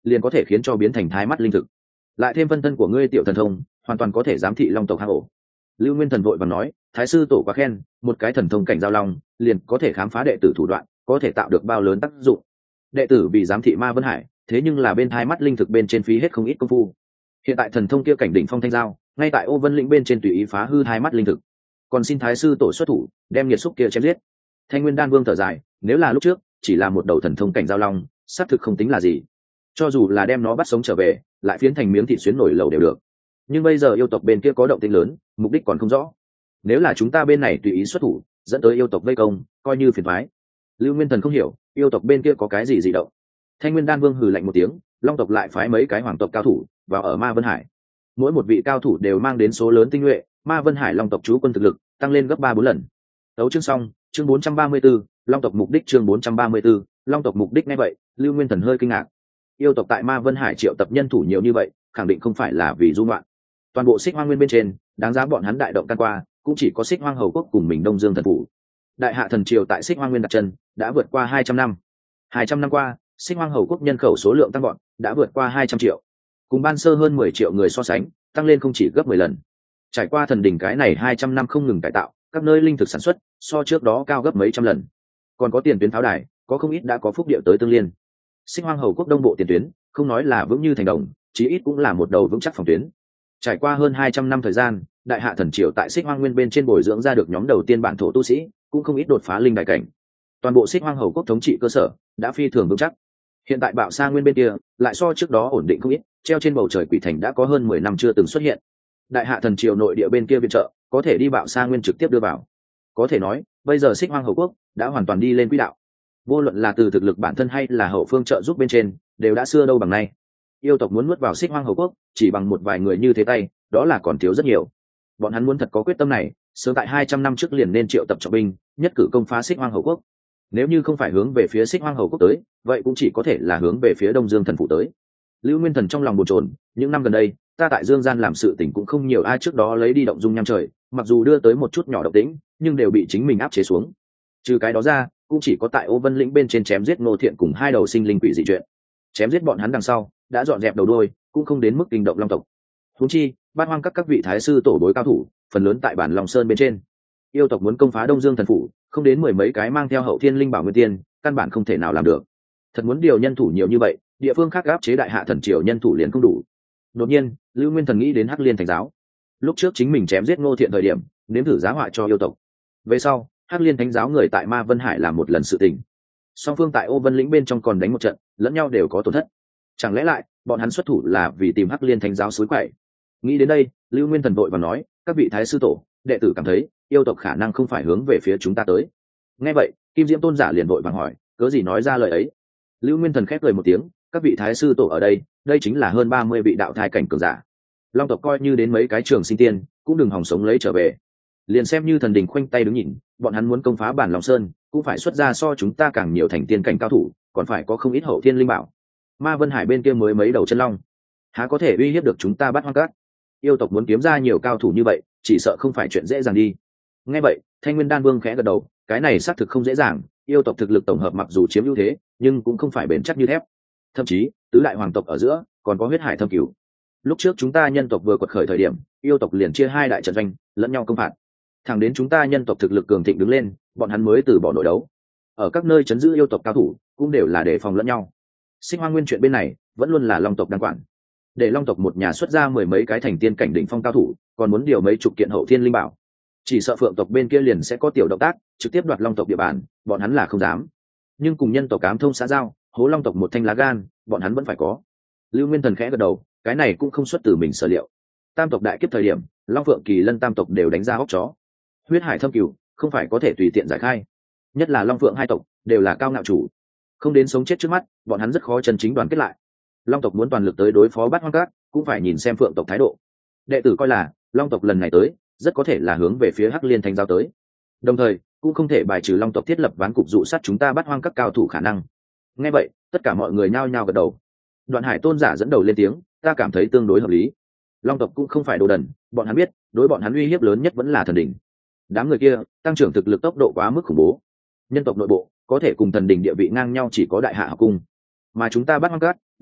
liền có thể khiến cho biến thành thái mắt linh thực, lại thêm phân thân của ngươi tiểu thần thông, hoàn toàn có thể giám thị long tộc hang ổ. Lưu Nguyên Thần vội vàng nói, thái sư tổ quá khen, một cái thần thông cảnh giao long liền có thể khám phá đệ tử thủ đoạn, có thể tạo được bao lớn tác dụng. Đệ tử vì giám thị Ma Vân Hải, thế nhưng là bên hai mắt linh thực bên trên phí hết không ít công phu. Hiện tại thần thông kia cảnh đỉnh phong thanh giao, ngay tại Ô Vân lĩnh bên trên tùy ý phá hư hai mắt linh thực, còn xin thái sư tổ xuất thủ đem nhiệt xúc kia chém giết. Thanh Nguyên Đan Vương thở dài, nếu là lúc trước chỉ là một đầu thần thông cảnh giao long, xác thực không tính là gì, cho dù là đem nó bắt sống trở về, lại phiến thành miếng thịt xuyến nổi lầu đều được. Nhưng bây giờ yêu tộc bên kia có động tĩnh lớn, mục đích còn không rõ, nếu là chúng ta bên này tùy ý xuất thủ dẫn tới yêu tộc vây công, coi như phiền toái. Lưu Nguyên Thần không hiểu yêu tộc bên kia có cái gì dị động. Thanh Nguyên Đan Vương hừ lạnh một tiếng, long tộc lại phái mấy cái hoàng tộc cao thủ vào ở Ma Vân Hải, mỗi một vị cao thủ đều mang đến số lớn tinh nhuệ, Ma Vân Hải long tộc chú quân thực lực tăng lên gấp ba bốn lần. Tấu chương xong, chương bốn trăm ba mươi 4, long tộc mục đích chương bốn trăm ba mươi 4, long tộc mục đích. Nghe vậy, Lưu Nguyên Thần hơi kinh ngạc. Yêu tộc tại Ma Vân Hải triệu tập nhân thủ nhiều như vậy, khẳng định không phải là vì du ngoạn. Toàn bộ Xích Hoang Nguyên bên trên, đáng giá bọn hắn đại động can qua, cũng chỉ có Xích Hoang Hầu quốc cùng mình Đông Dương thần phủ. Đại hạ thần triều tại Xích Hoang Nguyên đặt chân, đã vượt qua hai trăm năm. hai trăm năm qua, Xích Hoang Hầu quốc nhân khẩu số lượng tăng vọt, đã vượt qua hai trăm triệu. Cùng ban sơ hơn mười triệu người so sánh, tăng lên không chỉ gấp mười lần. Trải qua thần đỉnh cái này hai trăm năm không ngừng cải tạo, các nơi linh thực sản xuất so trước đó cao gấp mấy trăm lần. Còn có tiền tuyến pháo đài, có không ít đã có phúc địa tới tương liên. Xích Hoang Hầu quốc đông bộ tiền tuyến, không nói là vững như thành đồng, chí ít cũng là một đầu vững chắc phòng tuyến. Trải qua hơn hai trăm năm thời gian, đại hạ thần triều tại Xích Hoang Nguyên bên trên bồi dưỡng ra được nhóm đầu tiên bản thổ tu sĩ, cũng không ít đột phá linh đại cảnh. Toàn bộ Xích Hoang Hầu quốc thống trị cơ sở đã phi thường vững chắc. Hiện tại Bạo Sa Nguyên bên kia lại so trước đó ổn định không ít, treo trên bầu trời quỷ thành đã có hơn mười năm chưa từng xuất hiện. Đại hạ thần triều nội địa bên kia viện trợ, có thể đi Bạo Sa Nguyên trực tiếp đưa vào. Có thể nói, bây giờ Xích Hoang Hầu quốc đã hoàn toàn đi lên quỹ đạo. Vô luận là từ thực lực bản thân hay là hậu phương trợ giúp bên trên, đều đã xưa đâu bằng nay. Yêu tộc muốn nuốt vào Xích Hoang Hầu quốc, chỉ bằng một vài người như thế tay, đó là còn thiếu rất nhiều. Bọn hắn muốn thật có quyết tâm này, sớm tại hai trăm năm trước liền nên triệu tập trọng binh, nhất cử công phá Xích Hoang Hầu quốc. Nếu như không phải hướng về phía Xích Hoang Hầu quốc tới, vậy cũng chỉ có thể là hướng về phía Đông Dương thần phủ tới. Lưu Nguyên Thần trong lòng bồn chồn, những năm gần đây, ta tại Dương gian làm sự tình cũng không nhiều, ai trước đó lấy đi động dung nham trời, mặc dù đưa tới một chút nhỏ động tĩnh, nhưng đều bị chính mình áp chế xuống. Trừ cái đó ra, cũng chỉ có tại Ô Vân lĩnh bên trên chém giết Ngô Thiện cùng hai đầu sinh linh quỷ dị chuyện. Chém giết bọn hắn đằng sau, đã dọn dẹp đầu đuôi, cũng không đến mức kinh động long tộc. Huống chi, bát hoang các các vị thái sư tổ đối cao thủ, phần lớn tại bản Long Sơn bên trên. Yêu tộc muốn công phá Đông Dương thần phủ, không đến mười mấy cái mang theo hậu thiên linh bảo nguyên tiên, căn bản không thể nào làm được. Thật muốn điều nhân thủ nhiều như vậy, địa phương khác áp chế đại hạ thần triều nhân thủ liền không đủ. Đột nhiên, Lưu Nguyên Thần nghĩ đến Hắc Liên Thánh giáo. Lúc trước chính mình chém giết Ngô Thiện thời điểm, nếm thử giá họa cho yêu tộc. Về sau, Hắc Liên Thánh giáo người tại Ma Vân Hải làm một lần sự tình. Song phương tại Ô Vân lĩnh bên trong còn đánh một trận, lẫn nhau đều có tổn thất. Chẳng lẽ lại, bọn hắn xuất thủ là vì tìm Hắc Liên Thánh giáo suối quậy? Nghĩ đến đây, Lưu Nguyên Thần vội và nói, các vị thái sư tổ, đệ tử cảm thấy, yêu tộc khả năng không phải hướng về phía chúng ta tới. Nghe vậy, Kim Diễm tôn giả liền vội vàng hỏi, cớ gì nói ra lời ấy? Lưu Nguyên Thần khép cười một tiếng, các vị thái sư tổ ở đây, đây chính là hơn ba mươi vị đạo thai cảnh cường giả. Long tộc coi như đến mấy cái trường sinh tiên, cũng đừng hòng sống lấy trở về. Liền xem như thần đình khoanh tay đứng nhìn, bọn hắn muốn công phá bản Long Sơn, cũng phải xuất ra so chúng ta càng nhiều thành tiên cảnh cao thủ, còn phải có không ít hậu thiên linh bảo. Ma Vân Hải bên kia mới mấy đầu chân long, há có thể uy hiếp được chúng ta Bát Hoang Các? Yêu tộc muốn kiếm ra nhiều cao thủ như vậy, chỉ sợ không phải chuyện dễ dàng đi. Nghe vậy, Thanh Nguyên Đan Vương khẽ gật đầu, cái này xác thực không dễ dàng, yêu tộc thực lực tổng hợp mặc dù chiếm ưu thế, nhưng cũng không phải bền chắc như thép. Thậm chí, tứ đại hoàng tộc ở giữa còn có huyết hải thâm cửu. Lúc trước chúng ta nhân tộc vừa quật khởi thời điểm, yêu tộc liền chia hai đại trận doanh, lẫn nhau công phạt. Thẳng đến chúng ta nhân tộc thực lực cường thịnh đứng lên, bọn hắn mới từ bỏ nội đấu. Ở các nơi chấn giữ yêu tộc cao thủ, cũng đều là để phòng lẫn nhau. Sinh Hoang Nguyên chuyện bên này, vẫn luôn là Long tộc đang quản. Để Long tộc một nhà xuất ra mười mấy cái thành tiên cảnh đỉnh phong cao thủ, còn muốn điều mấy chục kiện hậu thiên linh bảo. Chỉ sợ Phượng tộc bên kia liền sẽ có tiểu động tác, trực tiếp đoạt Long tộc địa bàn, bọn hắn là không dám. Nhưng cùng nhân tộc cám thông xã giao, hố Long tộc một thanh lá gan, bọn hắn vẫn phải có. Lưu Nguyên Thần khẽ gật đầu, cái này cũng không xuất từ mình sở liệu. Tam tộc đại kiếp thời điểm, Long Phượng Kỳ Lân tam tộc đều đánh ra hốc chó. Huyết hải thâm cửu, không phải có thể tùy tiện giải khai. Nhất là Long Phượng hai tộc, đều là cao ngạo chủ, không đến sống chết trước mắt, bọn hắn rất khó chân chính đoàn kết lại. Long tộc muốn toàn lực tới đối phó Bát Hoang Các, cũng phải nhìn xem Phượng tộc thái độ. Đệ tử coi là Long tộc lần này tới, rất có thể là hướng về phía Hắc Liên Thánh giáo tới. Đồng thời, cũng không thể bài trừ Long tộc thiết lập ván cục dụ sát chúng ta Bát Hoang Các cao thủ khả năng. Nghe vậy, tất cả mọi người nhao nhao gật đầu. Đoạn Hải tôn giả dẫn đầu lên tiếng, ta cảm thấy tương đối hợp lý. Long tộc cũng không phải đồ đần, bọn hắn biết, đối bọn hắn uy hiếp lớn nhất vẫn là thần đỉnh. Đám người kia, tăng trưởng thực lực tốc độ quá mức khủng bố. Nhân tộc nội bộ, có thể cùng thần đỉnh địa vị ngang nhau chỉ có Đại Hạ Học cung. Mà chúng ta Bát Hoang Các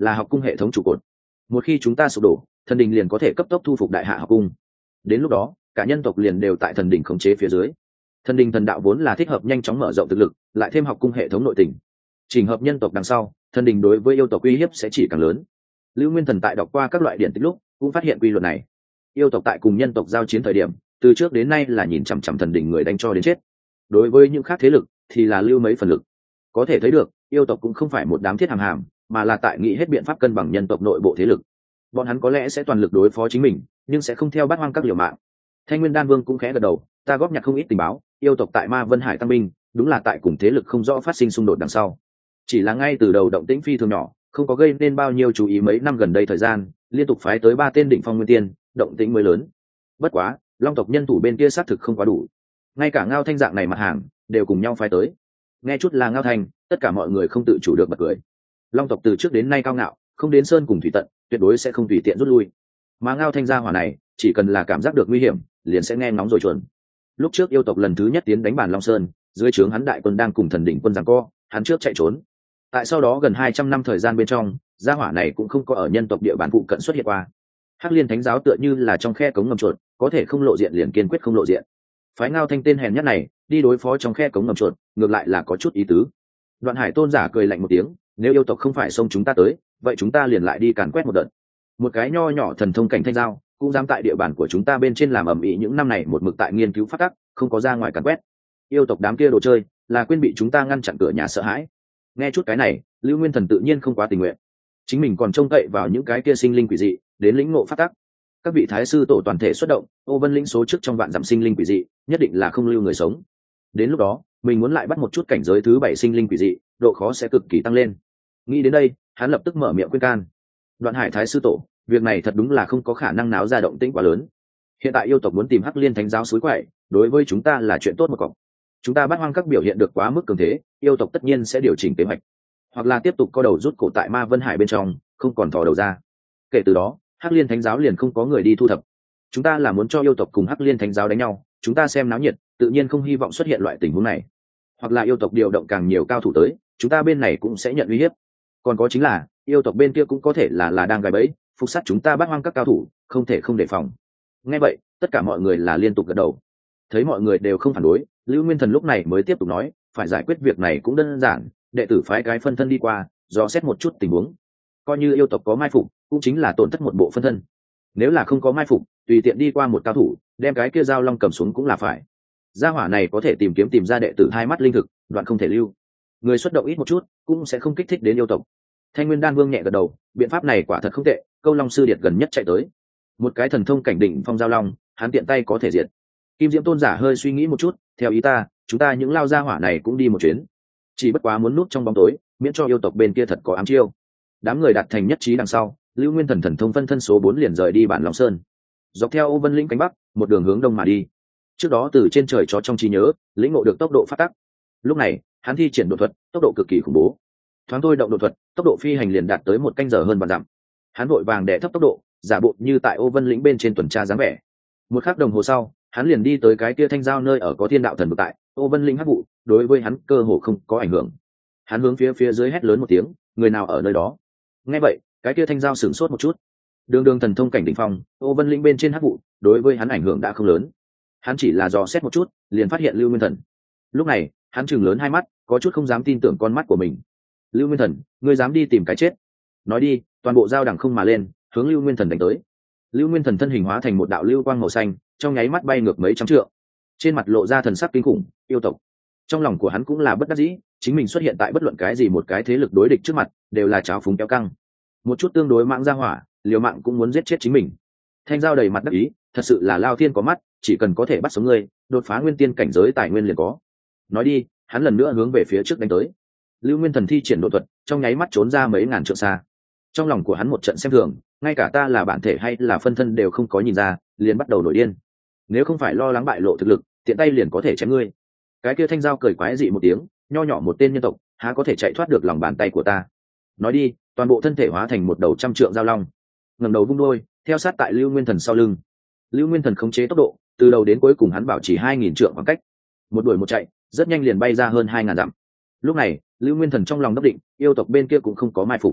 là học cung hệ thống trụ cột. Một khi chúng ta sụp đổ, thần đình liền có thể cấp tốc thu phục đại hạ học cung. Đến lúc đó cả nhân tộc liền đều tại thần đình khống chế phía dưới. Thần đình thần đạo vốn là thích hợp nhanh chóng mở rộng thực lực, lại thêm học cung hệ thống nội tình, chỉnh hợp nhân tộc đằng sau, thần đình đối với yêu tộc uy hiếp sẽ chỉ càng lớn. Lưu Nguyên Thần tại đọc qua các loại điển tích lúc cũng phát hiện quy luật này. Yêu tộc tại cùng nhân tộc giao chiến thời điểm, từ trước đến nay là nhìn chằm chằm thần đình người đánh cho đến chết. Đối với những khác thế lực thì là lưu mấy phần lực. Có thể thấy được, yêu tộc cũng không phải một đám thiết hàm hàm, mà là tại nghĩ hết biện pháp cân bằng nhân tộc nội bộ thế lực. Bọn hắn có lẽ sẽ toàn lực đối phó chính mình, nhưng sẽ không theo bát hoang các liều mạng. Thanh Nguyên Đan Vương cũng khẽ gật đầu, ta góp nhặt không ít tình báo, yêu tộc tại Ma Vân Hải tăng binh, đúng là tại cùng thế lực không rõ phát sinh xung đột đằng sau. Chỉ là ngay từ đầu động tĩnh phi thường nhỏ, không có gây nên bao nhiêu chú ý, mấy năm gần đây thời gian, liên tục phái tới ba tên đỉnh phong nguyên tiên, động tĩnh mới lớn. Bất quá, Long tộc nhân thủ bên kia xác thực không quá đủ. Ngay cả Ngao Thanh dạng này mặt hàng, đều cùng nhau phái tới. Nghe chút là Ngao Thanh, tất cả mọi người không tự chủ được bật cười. Long tộc từ trước đến nay cao ngạo, không đến sơn cùng thủy tận, tuyệt đối sẽ không tùy tiện rút lui. Mà Ngao Thanh gia hỏa này, chỉ cần là cảm giác được nguy hiểm, liền sẽ nghe ngóng rồi chuẩn. Lúc trước yêu tộc lần thứ nhất tiến đánh bản Long Sơn, dưới trướng hắn đại quân đang cùng thần đỉnh quân giằng co, hắn trước chạy trốn. Tại sau đó gần hai trăm năm thời gian bên trong, gia hỏa này cũng không có ở nhân tộc địa bàn phụ cận xuất hiện qua. Hắc Liên Thánh giáo tựa như là trong khe cống ngầm chuột, có thể không lộ diện liền kiên quyết không lộ diện. Phái Ngao Thanh tên hèn nhất này đi đối phó trong khe cống ngầm chuột, ngược lại là có chút ý tứ. Đoạn Hải tôn giả cười lạnh một tiếng, nếu yêu tộc không phải xông chúng ta tới, vậy chúng ta liền lại đi càn quét một đợt. Một cái nho nhỏ thần thông cảnh thanh giao, cũng dám tại địa bàn của chúng ta bên trên làm ầm ĩ, những năm này một mực tại nghiên cứu phát tác, không có ra ngoài càn quét. Yêu tộc đám kia đồ chơi, là quên bị chúng ta ngăn chặn cửa nhà sợ hãi. Nghe chút cái này, Lưu Nguyên Thần tự nhiên không quá tình nguyện. Chính mình còn trông cậy vào những cái kia sinh linh quỷ dị đến lĩnh ngộ phát tác. Các vị thái sư tổ toàn thể xuất động, Ô Vân lĩnh số trước trong vạn dặm sinh linh quỷ dị, nhất định là không lưu người sống. Đến lúc đó, mình muốn lại bắt một chút cảnh giới thứ bảy sinh linh quỷ dị, độ khó sẽ cực kỳ tăng lên. Nghĩ đến đây, hắn lập tức mở miệng khuyên can. Đoạn Hải thái sư tổ, việc này thật đúng là không có khả năng náo ra động tĩnh quá lớn. Hiện tại yêu tộc muốn tìm Hắc Liên Thánh giáo suối quậy, đối với chúng ta là chuyện tốt một cọc. Chúng ta bắt hoang các biểu hiện được quá mức cường thế, yêu tộc tất nhiên sẽ điều chỉnh kế hoạch, hoặc là tiếp tục co đầu rút cổ tại Ma Vân Hải bên trong, không còn thò đầu ra. Kể từ đó, Hắc Liên Thánh giáo liền không có người đi thu thập. Chúng ta là muốn cho yêu tộc cùng Hắc Liên Thánh giáo đánh nhau, chúng ta xem náo nhiệt, tự nhiên không hy vọng xuất hiện loại tình huống này. Hoặc là yêu tộc điều động càng nhiều cao thủ tới, chúng ta bên này cũng sẽ nhận uy hiếp. Còn có chính là, yêu tộc bên kia cũng có thể là là đang gài bẫy, phục sát chúng ta bắt hoang các cao thủ, không thể không đề phòng. Nghe vậy, tất cả mọi người là liên tục gật đầu. Thấy mọi người đều không phản đối, Lưu Nguyên Thần lúc này mới tiếp tục nói, phải giải quyết việc này cũng đơn giản, đệ tử phái cái phân thân đi qua, dò xét một chút tình huống. Coi như yêu tộc có mai phục, cũng chính là tổn thất một bộ phân thân. Nếu là không có mai phục, tùy tiện đi qua một cao thủ, đem cái kia dao long cầm xuống cũng là phải. Gia hỏa này có thể tìm kiếm tìm ra đệ tử hai mắt linh thực, đoạn không thể lưu. Người xuất động ít một chút, cũng sẽ không kích thích đến yêu tộc. Thanh Nguyên Đan Vương nhẹ gật đầu, biện pháp này quả thật không tệ, Câu Long sư điệt gần nhất chạy tới. Một cái thần thông cảnh đỉnh phong giao long, hắn tiện tay có thể diệt. Kim Diễm tôn giả hơi suy nghĩ một chút, theo ý ta, chúng ta những lao gia hỏa này cũng đi một chuyến. Chỉ bất quá muốn núp trong bóng tối, miễn cho yêu tộc bên kia thật có ám chiêu. Đám người đạt thành nhất trí đằng sau, Lưu Nguyên Thần thần thông phân thân số bốn liền rời đi bản Long Sơn, dọc theo Ô Vân lĩnh cánh bắc, một đường hướng đông mà đi. Trước đó từ trên trời chó trong trí nhớ, lĩnh ngộ được tốc độ phát tắc. Lúc này, hắn thi triển độ thuật, tốc độ cực kỳ khủng bố. Thoáng thôi động độ thuật, tốc độ phi hành liền đạt tới một canh giờ hơn vạn dặm. Hắn vội vàng đè thấp tốc độ, giả bộ như tại Ô Vân lĩnh bên trên tuần tra dáng vẻ. Một khắc đồng hồ sau, hắn liền đi tới cái kia thanh giao nơi ở có thiên đạo thần vực tại Ô Vân lĩnh hắc vụ, đối với hắn cơ hồ không có ảnh hưởng. Hắn hướng phía phía dưới hét lớn một tiếng, người nào ở nơi đó? Nghe vậy, cái kia thanh giao sửng sốt một chút. Đường đường thần thông cảnh đỉnh phong, Ô Vân lĩnh bên trên hắc vụ, đối với hắn ảnh hưởng đã không lớn. Hắn chỉ là dò xét một chút, liền phát hiện Lưu Nguyên Thần. Lúc này, hắn trừng lớn hai mắt, có chút không dám tin tưởng con mắt của mình. Lưu Nguyên Thần, ngươi dám đi tìm cái chết? Nói đi, toàn bộ dao đằng không mà lên, hướng Lưu Nguyên Thần đánh tới. Lưu Nguyên Thần thân hình hóa thành một đạo lưu quang màu xanh, trong nháy mắt bay ngược mấy trăm trượng. Trên mặt lộ ra thần sắc kinh khủng, yêu tộc. Trong lòng của hắn cũng là bất đắc dĩ, chính mình xuất hiện tại bất luận cái gì một cái thế lực đối địch trước mặt, đều là cháo phúng kéo căng. Một chút tương đối mạng ra hỏa, liều mạng cũng muốn giết chết chính mình. Thanh giao đầy mặt đắc ý, thật sự là lao thiên có mắt, chỉ cần có thể bắt sống ngươi, đột phá nguyên tiên cảnh giới tài nguyên liền có. Nói đi, hắn lần nữa hướng về phía trước đánh tới. Lưu Nguyên Thần thi triển độ thuật, trong nháy mắt trốn ra mấy ngàn trượng xa. Trong lòng của hắn một trận xem thường, ngay cả ta là bản thể hay là phân thân đều không có nhìn ra, liền bắt đầu nổi điên. Nếu không phải lo lắng bại lộ thực lực, tiện tay liền có thể chém ngươi. Cái kia thanh giao cười quái dị một tiếng, nho nhỏ một tên nhân tộc, há có thể chạy thoát được lòng bàn tay của ta. Nói đi, toàn bộ thân thể hóa thành một đầu trăm trượng giao long, ngẩng đầu vung đôi, theo sát tại Lưu Nguyên Thần sau lưng. Lưu Nguyên Thần khống chế tốc độ, từ đầu đến cuối cùng hắn bảo trì hai nghìn trượng khoảng cách. Một đuổi một chạy, rất nhanh liền bay ra hơn hai ngàn dặm. Lúc này, Lưu Nguyên Thần trong lòng đắc định, yêu tộc bên kia cũng không có mai phục.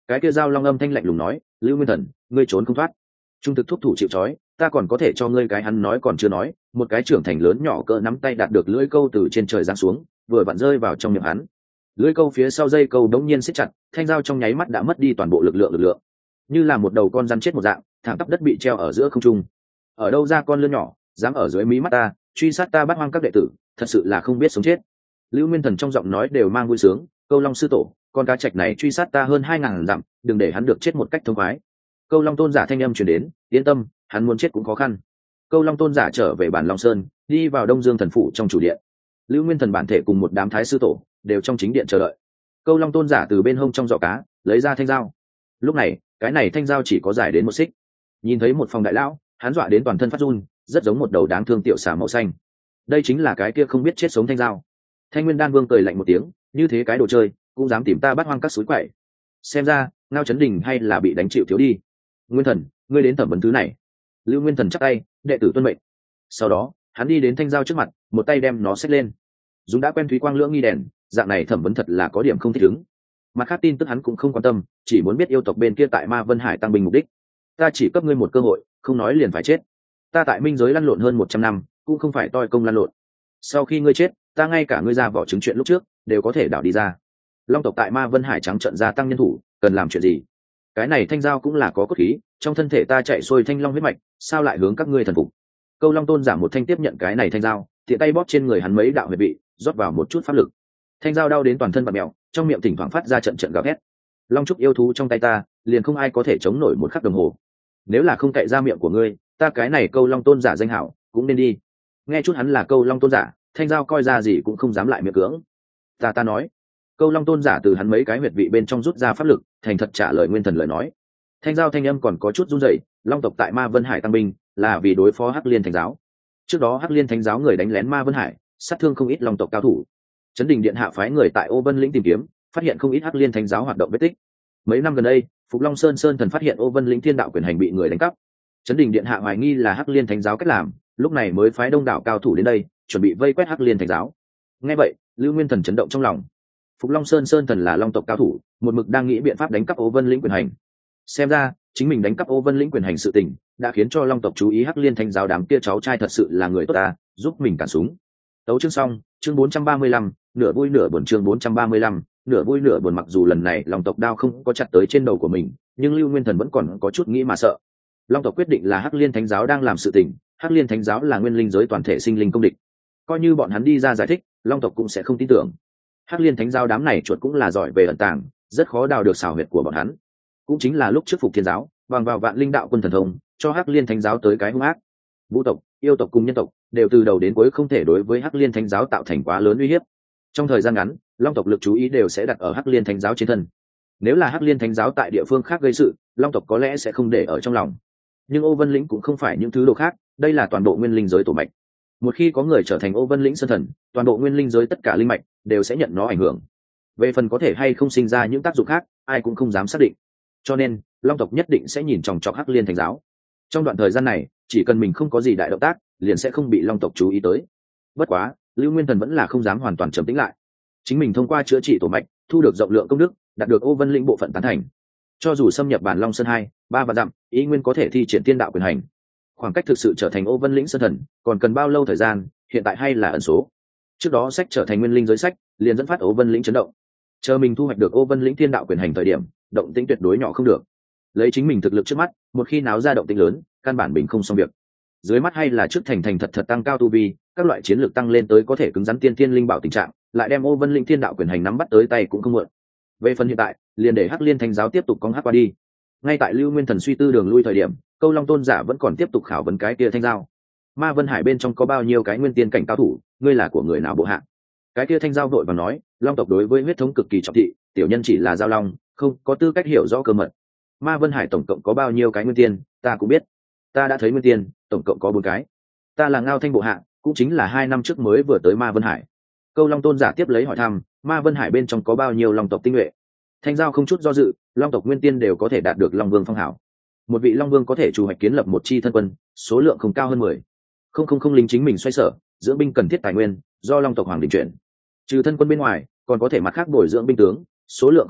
Cái kia Giao Long âm thanh lạnh lùng nói, Lưu Nguyên Thần, ngươi trốn không thoát. Trung thực thúc thủ chịu trói, ta còn có thể cho ngươi cái. Hắn nói còn chưa nói, một cái trưởng thành lớn nhỏ cỡ nắm tay đạt được lưỡi câu từ trên trời giáng xuống, vừa vặn rơi vào trong miệng hắn. Lưỡi câu phía sau dây câu đống nhiên siết chặt, thanh dao trong nháy mắt đã mất đi toàn bộ lực lượng lực lượng, như là một đầu con rắn chết một dạng, thẳng tắp đất bị treo ở giữa không trung. Ở đâu ra con lươn nhỏ, dám ở dưới mí mắt ta, truy sát ta bắt hoang các đệ tử, thật sự là không biết sống chết. Lưu Nguyên Thần trong giọng nói đều mang vui sướng, Câu Long sư tổ, con cá trạch này truy sát ta hơn hai ngàn dặm, đừng để hắn được chết một cách thông khoái. Câu Long tôn giả thanh âm truyền đến, yên tâm, hắn muốn chết cũng khó khăn. Câu Long tôn giả trở về bản Long Sơn, đi vào Đông Dương thần phủ trong chủ điện. Lưu Nguyên Thần bản thể cùng một đám thái sư tổ đều trong chính điện chờ đợi. Câu Long tôn giả từ bên hông trong giỏ cá lấy ra thanh dao. Lúc này, cái này thanh dao chỉ có dài đến một xích. Nhìn thấy một phòng đại lão, hắn dọa đến toàn thân phát run, rất giống một đầu đáng thương tiểu xà màu xanh. Đây chính là cái kia không biết chết sống thanh dao. Thanh Nguyên Đan Vương cười lạnh một tiếng, như thế cái đồ chơi cũng dám tìm ta bắt hoang các suối quậy. Xem ra Ngao Chấn Đình hay là bị đánh chịu thiếu đi. Nguyên Thần, ngươi đến thẩm vấn thứ này. Lưu Nguyên Thần chắp tay, đệ tử tuân mệnh. Sau đó hắn đi đến thanh dao trước mặt, một tay đem nó xách lên. Dùng đã quen thúy quang lưỡng nghi đèn, dạng này thẩm vấn thật là có điểm không thích ứng. Mặt khác tin tức hắn cũng không quan tâm, chỉ muốn biết yêu tộc bên kia tại Ma Vân Hải tăng binh mục đích. Ta chỉ cấp ngươi một cơ hội, không nói liền phải chết. Ta tại minh giới lăn lộn hơn một trăm năm, cũng không phải toi công lăn lộn. Sau khi ngươi chết, ta ngay cả ngươi ra vỏ chứng chuyện lúc trước đều có thể đảo đi ra. Long tộc tại Ma Vân Hải trắng trận gia tăng nhân thủ, cần làm chuyện gì? Cái này thanh dao cũng là có cốt khí, trong thân thể ta chạy xuôi thanh long huyết mạch, sao lại hướng các ngươi thần phục? Câu Long tôn giả một thanh tiếp nhận cái này thanh dao, tiện tay bóp trên người hắn mấy đạo huyệt vị, rót vào một chút pháp lực. Thanh dao đau đến toàn thân bặm mèo, trong miệng thỉnh thoảng phát ra trận trận gào thét. Long trúc yêu thú trong tay ta, liền không ai có thể chống nổi một khắc đồng hồ. Nếu là không cậy ra miệng của ngươi, ta cái này Câu Long tôn giả danh hảo cũng nên đi. Nghe chút hắn là Câu Long tôn giả, thanh dao coi ra gì cũng không dám lại miệng cưỡng. Ta ta nói. Câu Long tôn giả từ hắn mấy cái huyệt vị bên trong rút ra pháp lực, thành thật trả lời Nguyên Thần lời nói. Thanh dao thanh âm còn có chút run rẩy, Long tộc tại Ma Vân Hải tăng binh, là vì đối phó Hắc Liên Thánh giáo. Trước đó Hắc Liên Thánh giáo người đánh lén Ma Vân Hải, sát thương không ít Long tộc cao thủ. Chấn Đình điện hạ phái người tại Ô Vân lĩnh tìm kiếm, phát hiện không ít Hắc Liên Thánh giáo hoạt động vết tích. Mấy năm gần đây, Phục Long Sơn Sơn thần phát hiện Ô Vân lĩnh thiên đạo quyền hành bị người đánh cắp. Chấn Đình điện hạ hoài nghi là Hắc Liên Thánh giáo cách làm, lúc này mới phái đông đảo cao thủ đến đây, chuẩn bị vây quét Hắc Liên Thánh giáo. Nghe vậy, Lưu Nguyên Thần chấn động trong lòng. Phục Long Sơn Sơn thần là Long tộc cao thủ, một mực đang nghĩ biện pháp đánh cắp Ô Vân lĩnh quyền hành. Xem ra, chính mình đánh cắp Ô Vân lĩnh quyền hành sự tình, đã khiến cho Long tộc chú ý Hắc Liên Thánh giáo đám kia cháu trai thật sự là người tốt ta, giúp mình cản súng. Tấu chương xong, chương bốn trăm ba mươi lăm, nửa vui nửa buồn chương bốn trăm ba mươi lăm, nửa vui nửa buồn mặc dù lần này Long tộc đao không có chặt tới trên đầu của mình, nhưng Lưu Nguyên Thần vẫn còn có chút nghĩ mà sợ. Long tộc quyết định là Hắc Liên Thánh giáo đang làm sự tình, Hắc Liên Thánh giáo là nguyên linh giới toàn thể sinh linh công địch. Coi như bọn hắn đi ra giải thích, Long tộc cũng sẽ không tin tưởng. Hắc Liên Thánh giáo đám này chuột cũng là giỏi về ẩn tàng, rất khó đào được xảo huyệt của bọn hắn. Cũng chính là lúc trước Phục Thiên giáo, bằng vào Vạn Linh đạo quân thần thông, cho Hắc Liên Thánh giáo tới cái hung ác. Vũ tộc, yêu tộc cùng nhân tộc đều từ đầu đến cuối không thể đối với Hắc Liên Thánh giáo tạo thành quá lớn uy hiếp. Trong thời gian ngắn, Long tộc lực chú ý đều sẽ đặt ở Hắc Liên Thánh giáo trên thân. Nếu là Hắc Liên Thánh giáo tại địa phương khác gây sự, Long tộc có lẽ sẽ không để ở trong lòng. Nhưng Ô Vân lĩnh cũng không phải những thứ đồ khác, đây là toàn bộ nguyên linh giới tổ mạch. Một khi có người trở thành Ô Vân lĩnh sơn thần, toàn bộ nguyên linh giới tất cả linh mạch đều sẽ nhận nó ảnh hưởng. Về phần có thể hay không sinh ra những tác dụng khác, ai cũng không dám xác định. Cho nên, Long tộc nhất định sẽ nhìn chòng chọc Hắc Liên Thánh giáo. Trong đoạn thời gian này, chỉ cần mình không có gì đại động tác, liền sẽ không bị Long tộc chú ý tới. Bất quá, Lưu Nguyên Thần vẫn là không dám hoàn toàn trầm tĩnh lại. Chính mình thông qua chữa trị tổ mạch, thu được rộng lượng công đức, đạt được Ô Vân lĩnh bộ phận tán thành. Cho dù xâm nhập bản Long Sơn hai, ba và dặm, ý nguyên có thể thi triển tiên đạo quyền hành. Khoảng cách thực sự trở thành Ô Vân lĩnh sơn thần, còn cần bao lâu thời gian, hiện tại hay là ẩn số. Trước đó sách trở thành nguyên linh giới sách, liền dẫn phát Ô Vân lĩnh chấn động. Chờ mình thu hoạch được Ô Vân lĩnh tiên đạo quyền hành thời điểm, động tĩnh tuyệt đối nhỏ không được. Lấy chính mình thực lực trước mắt, một khi náo ra động tĩnh lớn, căn bản bình không xong việc. Dưới mắt hay là trước thành thành thật thật tăng cao tu vi, các loại chiến lược tăng lên tới có thể cứng rắn tiên tiên linh bảo tình trạng, lại đem Ô Vân lĩnh tiên đạo quyền hành nắm bắt tới tay cũng không muộn. Về phần hiện tại, liền để Hắc Liên Thánh giáo tiếp tục cong hắc qua đi. Ngay tại Lưu Nguyên Thần suy tư đường lui thời điểm, Câu Long tôn giả vẫn còn tiếp tục khảo vấn cái kia thanh giao. Ma Vân Hải bên trong có bao nhiêu cái nguyên tiên cảnh cao thủ, ngươi là của người nào bộ hạ? Cái kia thanh giao vội vàng nói, Long tộc đối với huyết thống cực kỳ trọng thị, tiểu nhân chỉ là giao long, không có tư cách hiểu rõ cơ mật. Ma Vân Hải tổng cộng có bao nhiêu cái nguyên tiên, ta cũng biết. Ta đã thấy nguyên tiên, tổng cộng có bốn cái. Ta là Ngao Thanh bộ hạ, cũng chính là hai năm trước mới vừa tới Ma Vân Hải. Câu Long tôn giả tiếp lấy hỏi thăm, Ma Vân Hải bên trong có bao nhiêu long tộc tinh nhuệ? Thanh giao không chút do dự, long tộc nguyên tiên đều có thể đạt được long vương phong hảo. Một vị long vương có thể chủ hoạch kiến lập một chi thân quân, số lượng không cao hơn mười. Không không không lính chính mình xoay sở, dưỡng binh cần thiết tài nguyên, do long tộc hoàng đình chuyển. Trừ thân quân bên ngoài, còn có thể mặt khác bồi dưỡng binh tướng, số lượng không hạn,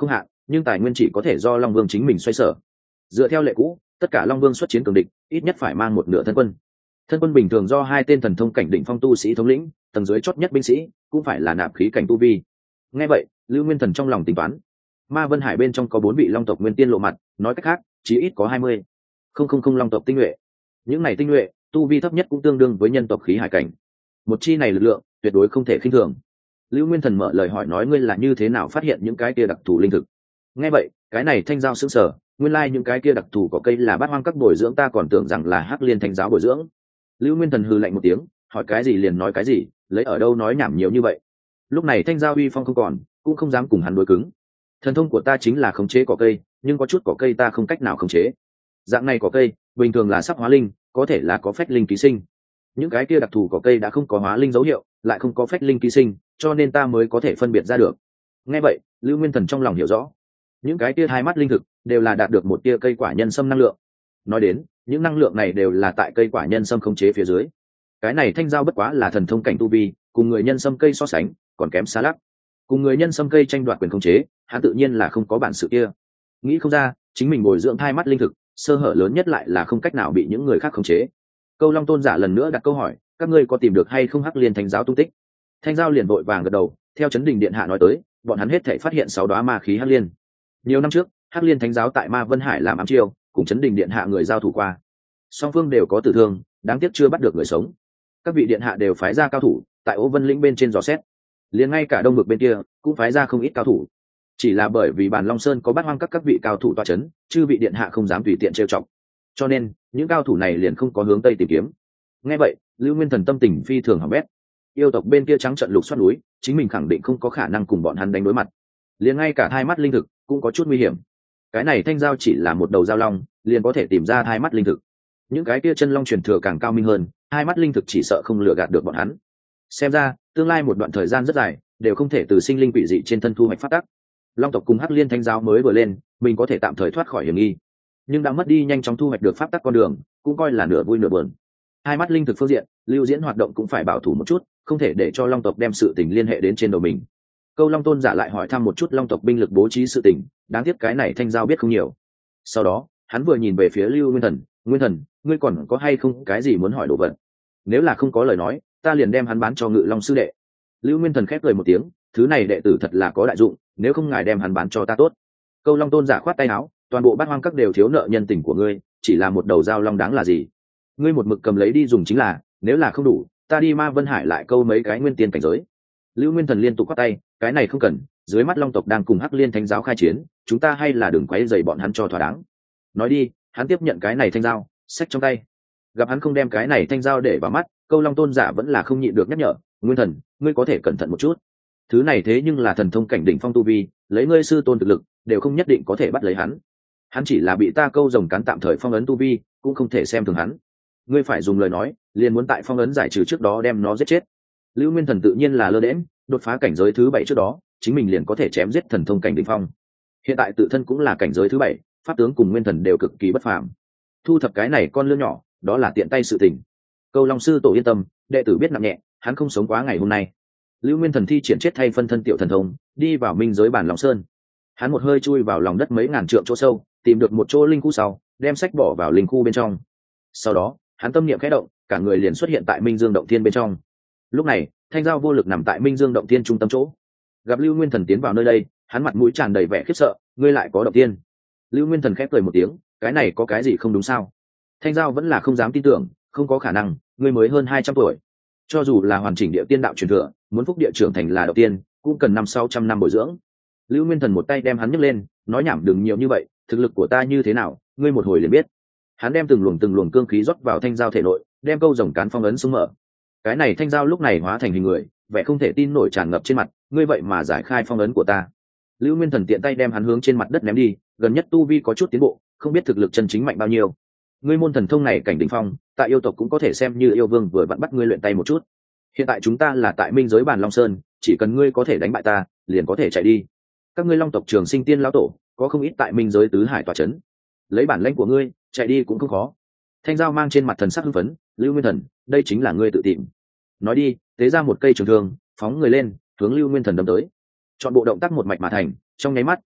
nhưng tài nguyên chỉ có thể do long vương chính mình xoay sở. Dựa theo lệ cũ, tất cả long vương xuất chiến cường địch ít nhất phải mang một nửa thân quân. Thân quân bình thường do hai tên thần thông cảnh đỉnh phong tu sĩ thống lĩnh, tầng dưới chót nhất binh sĩ cũng phải là nạp khí cảnh tu vi. Nghe vậy, Lưu Nguyên Thần trong lòng tính toán, Ma Vân Hải bên trong có bốn vị long tộc nguyên tiên lộ mặt, nói cách khác chí ít có hai mươi không không không long tộc tinh nhuệ. Những này tinh nhuệ tu vi thấp nhất cũng tương đương với nhân tộc khí hải cảnh. Một chi này lực lượng tuyệt đối không thể khinh thường. Lưu Nguyên Thần mở lời hỏi nói, ngươi là như thế nào phát hiện những cái kia đặc thù linh thực? Nghe vậy, cái này thanh giao sững sờ, nguyên lai like những cái kia đặc thù có cây là bát hoang các bồi dưỡng, ta còn tưởng rằng là Hắc Liên Thánh giáo bồi dưỡng. Lưu Nguyên Thần hừ lạnh một tiếng, hỏi cái gì liền nói cái gì, lấy ở đâu nói nhảm nhiều như vậy. Lúc này thanh giao uy phong không còn, cũng không dám cùng hắn đối cứng. Thần thông của ta chính là khống chế cỏ cây, nhưng có chút cỏ cây ta không cách nào khống chế. Dạng này cỏ cây bình thường là sắp hóa linh, có thể là có phách linh ký sinh. Những cái kia đặc thù cỏ cây đã không có hóa linh dấu hiệu, lại không có phách linh ký sinh, cho nên ta mới có thể phân biệt ra được. Nghe vậy, Lưu Nguyên Thần trong lòng hiểu rõ, những cái tia hai mắt linh thực đều là đạt được một tia cây quả nhân sâm năng lượng. Nói đến, những năng lượng này đều là tại cây quả nhân sâm khống chế phía dưới. Cái này thanh giao bất quá là thần thông cảnh tu vi, cùng người nhân sâm cây so sánh còn kém xa lắc. Cùng người nhân sâm cây tranh đoạt quyền khống chế, hắn tự nhiên là không có bản sự kia. Nghĩ không ra, chính mình bồi dưỡng hai mắt linh thực, sơ hở lớn nhất lại là không cách nào bị những người khác khống chế. Câu Long Tôn giả lần nữa đặt câu hỏi, các ngươi có tìm được hay không Hắc Liên Thánh giáo tung tích? Thanh giao liền vội vàng gật đầu, theo Chấn Đình Điện hạ nói tới, bọn hắn hết thảy phát hiện sáu đóa ma khí Hắc Liên. Nhiều năm trước, Hắc Liên Thánh giáo tại Ma Vân Hải làm ám chiêu, cùng Chấn Đình Điện hạ người giao thủ qua. Song phương đều có tử thương, đáng tiếc chưa bắt được người sống. Các vị điện hạ đều phái ra cao thủ, tại Ô Vân Lĩnh bên trên dò xét. Liền ngay cả Đông Vực bên kia cũng phái ra không ít cao thủ. Chỉ là bởi vì Bàn Long Sơn có Bát Hoang các các vị cao thủ tọa chấn, chư vị điện hạ không dám tùy tiện trêu chọc. Cho nên, những cao thủ này liền không có hướng tây tìm kiếm. Nghe vậy, Lưu Nguyên Thần tâm tình phi thường hỏng bét. Yêu tộc bên kia trắng trận lục soát núi, chính mình khẳng định không có khả năng cùng bọn hắn đánh đối mặt. Liền ngay cả hai mắt linh thực cũng có chút nguy hiểm. Cái này thanh giao chỉ là một đầu giao long, liền có thể tìm ra hai mắt linh thực. Những cái kia chân long truyền thừa càng cao minh hơn, hai mắt linh thực chỉ sợ không lừa gạt được bọn hắn. Xem ra, tương lai một đoạn thời gian rất dài, đều không thể từ sinh linh quỷ dị trên thân thu hoạch phát tác. Long tộc cùng Hắc Liên Thánh giáo mới vừa lên, mình có thể tạm thời thoát khỏi hiểm nghi, nhưng đã mất đi nhanh chóng thu hoạch được pháp tắc con đường, cũng coi là nửa vui nửa buồn. Hai mắt linh thực phương diện, Lưu Diễn hoạt động cũng phải bảo thủ một chút, không thể để cho Long tộc đem sự tình liên hệ đến trên đầu mình. Câu Long Tôn giả lại hỏi thăm một chút Long tộc binh lực bố trí sự tình, đáng tiếc cái này thanh giao biết không nhiều. Sau đó, hắn vừa nhìn về phía Lưu Nguyên Thần, Nguyên Thần, ngươi còn có hay không cái gì muốn hỏi đồ vật? Nếu là không có lời nói, ta liền đem hắn bán cho Ngự Long sư đệ. Lưu Nguyên Thần khép cười một tiếng, thứ này đệ tử thật là có đại dụng, nếu không ngài đem hắn bán cho ta tốt. Câu Long Tôn giả khoát tay áo, toàn bộ Bát Hoang các đều thiếu nợ nhân tình của ngươi, chỉ là một đầu dao long đáng là gì? Ngươi một mực cầm lấy đi dùng chính là, nếu là không đủ, ta đi Ma Vân Hải lại câu mấy cái nguyên tiên cảnh giới. Lưu Nguyên Thần liên tục khoát tay, cái này không cần, dưới mắt Long tộc đang cùng Hắc Liên Thánh giáo khai chiến, chúng ta hay là đừng quấy rầy bọn hắn cho thỏa đáng. Nói đi, hắn tiếp nhận cái này thanh dao, xách trong tay. Gặp hắn không đem cái này thanh dao để vào mắt, Câu Long Tôn giả vẫn là không nhịn được nhắc nhở, Nguyên Thần, ngươi có thể cẩn thận một chút. Thứ này thế nhưng là thần thông cảnh đỉnh phong tu vi, lấy ngươi sư tôn thực lực, đều không nhất định có thể bắt lấy hắn. Hắn chỉ là bị ta câu rồng cắn tạm thời phong ấn tu vi, cũng không thể xem thường hắn. Ngươi phải dùng lời nói, liền muốn tại phong ấn giải trừ trước đó đem nó giết chết. Lưu Nguyên Thần tự nhiên là lơ đễnh, đột phá cảnh giới thứ bảy trước đó, chính mình liền có thể chém giết thần thông cảnh đỉnh phong. Hiện tại tự thân cũng là cảnh giới thứ bảy, pháp tướng cùng nguyên thần đều cực kỳ bất phàm. Thu thập cái này con lươn nhỏ, đó là tiện tay sự tình. Câu Long sư tổ yên tâm, đệ tử biết nặng nhẹ, hắn không sống quá ngày hôm nay. Lưu Nguyên Thần thi triển chết thay phân thân tiểu thần thông, đi vào minh giới bản Long Sơn. Hắn một hơi chui vào lòng đất mấy ngàn trượng chỗ sâu, tìm được một chỗ linh khu sau, đem sách bỏ vào linh khu bên trong. Sau đó, hắn tâm niệm khẽ động, cả người liền xuất hiện tại Minh Dương động thiên bên trong. Lúc này, thanh giao vô lực nằm tại Minh Dương động thiên trung tâm chỗ. Gặp Lưu Nguyên Thần tiến vào nơi đây, hắn mặt mũi tràn đầy vẻ khiếp sợ, ngươi lại có động thiên? Lưu Nguyên Thần khẽ cười một tiếng, cái này có cái gì không đúng sao? Thanh giao vẫn là không dám tin tưởng, không có khả năng, ngươi mới hơn hai trăm tuổi. Cho dù là hoàn chỉnh địa tiên đạo truyền thừa, muốn phúc địa trưởng thành là đầu tiên, cũng cần năm sáu trăm năm bồi dưỡng. Lưu Nguyên Thần một tay đem hắn nhấc lên, nói nhảm đừng nhiều như vậy, thực lực của ta như thế nào, ngươi một hồi liền biết. Hắn đem từng luồng từng luồng cương khí rót vào thanh giao thể nội, đem câu rồng cán phong ấn xuống mở. Cái này thanh giao lúc này hóa thành hình người, vẻ không thể tin nổi tràn ngập trên mặt, ngươi vậy mà giải khai phong ấn của ta. Lưu Nguyên Thần tiện tay đem hắn hướng trên mặt đất ném đi, gần nhất tu vi có chút tiến bộ, không biết thực lực chân chính mạnh bao nhiêu. Ngươi môn thần thông này cảnh đỉnh phong, tại yêu tộc cũng có thể xem như yêu vương vừa vặn bắt ngươi luyện tay một chút. Hiện tại chúng ta là tại minh giới bàn Long Sơn, chỉ cần ngươi có thể đánh bại ta, liền có thể chạy đi. Các ngươi Long tộc Trường Sinh Tiên lão tổ, có không ít tại minh giới tứ hải tọa chấn. Lấy bản lĩnh của ngươi, chạy đi cũng không khó. Thanh giao mang trên mặt thần sắc hưng phấn, Lưu Nguyên Thần, đây chính là ngươi tự tìm. Nói đi, tế ra một cây trường thương, phóng người lên, hướng Lưu Nguyên Thần đâm tới. Chọn bộ động tác một mạch mà thành, trong nháy mắt,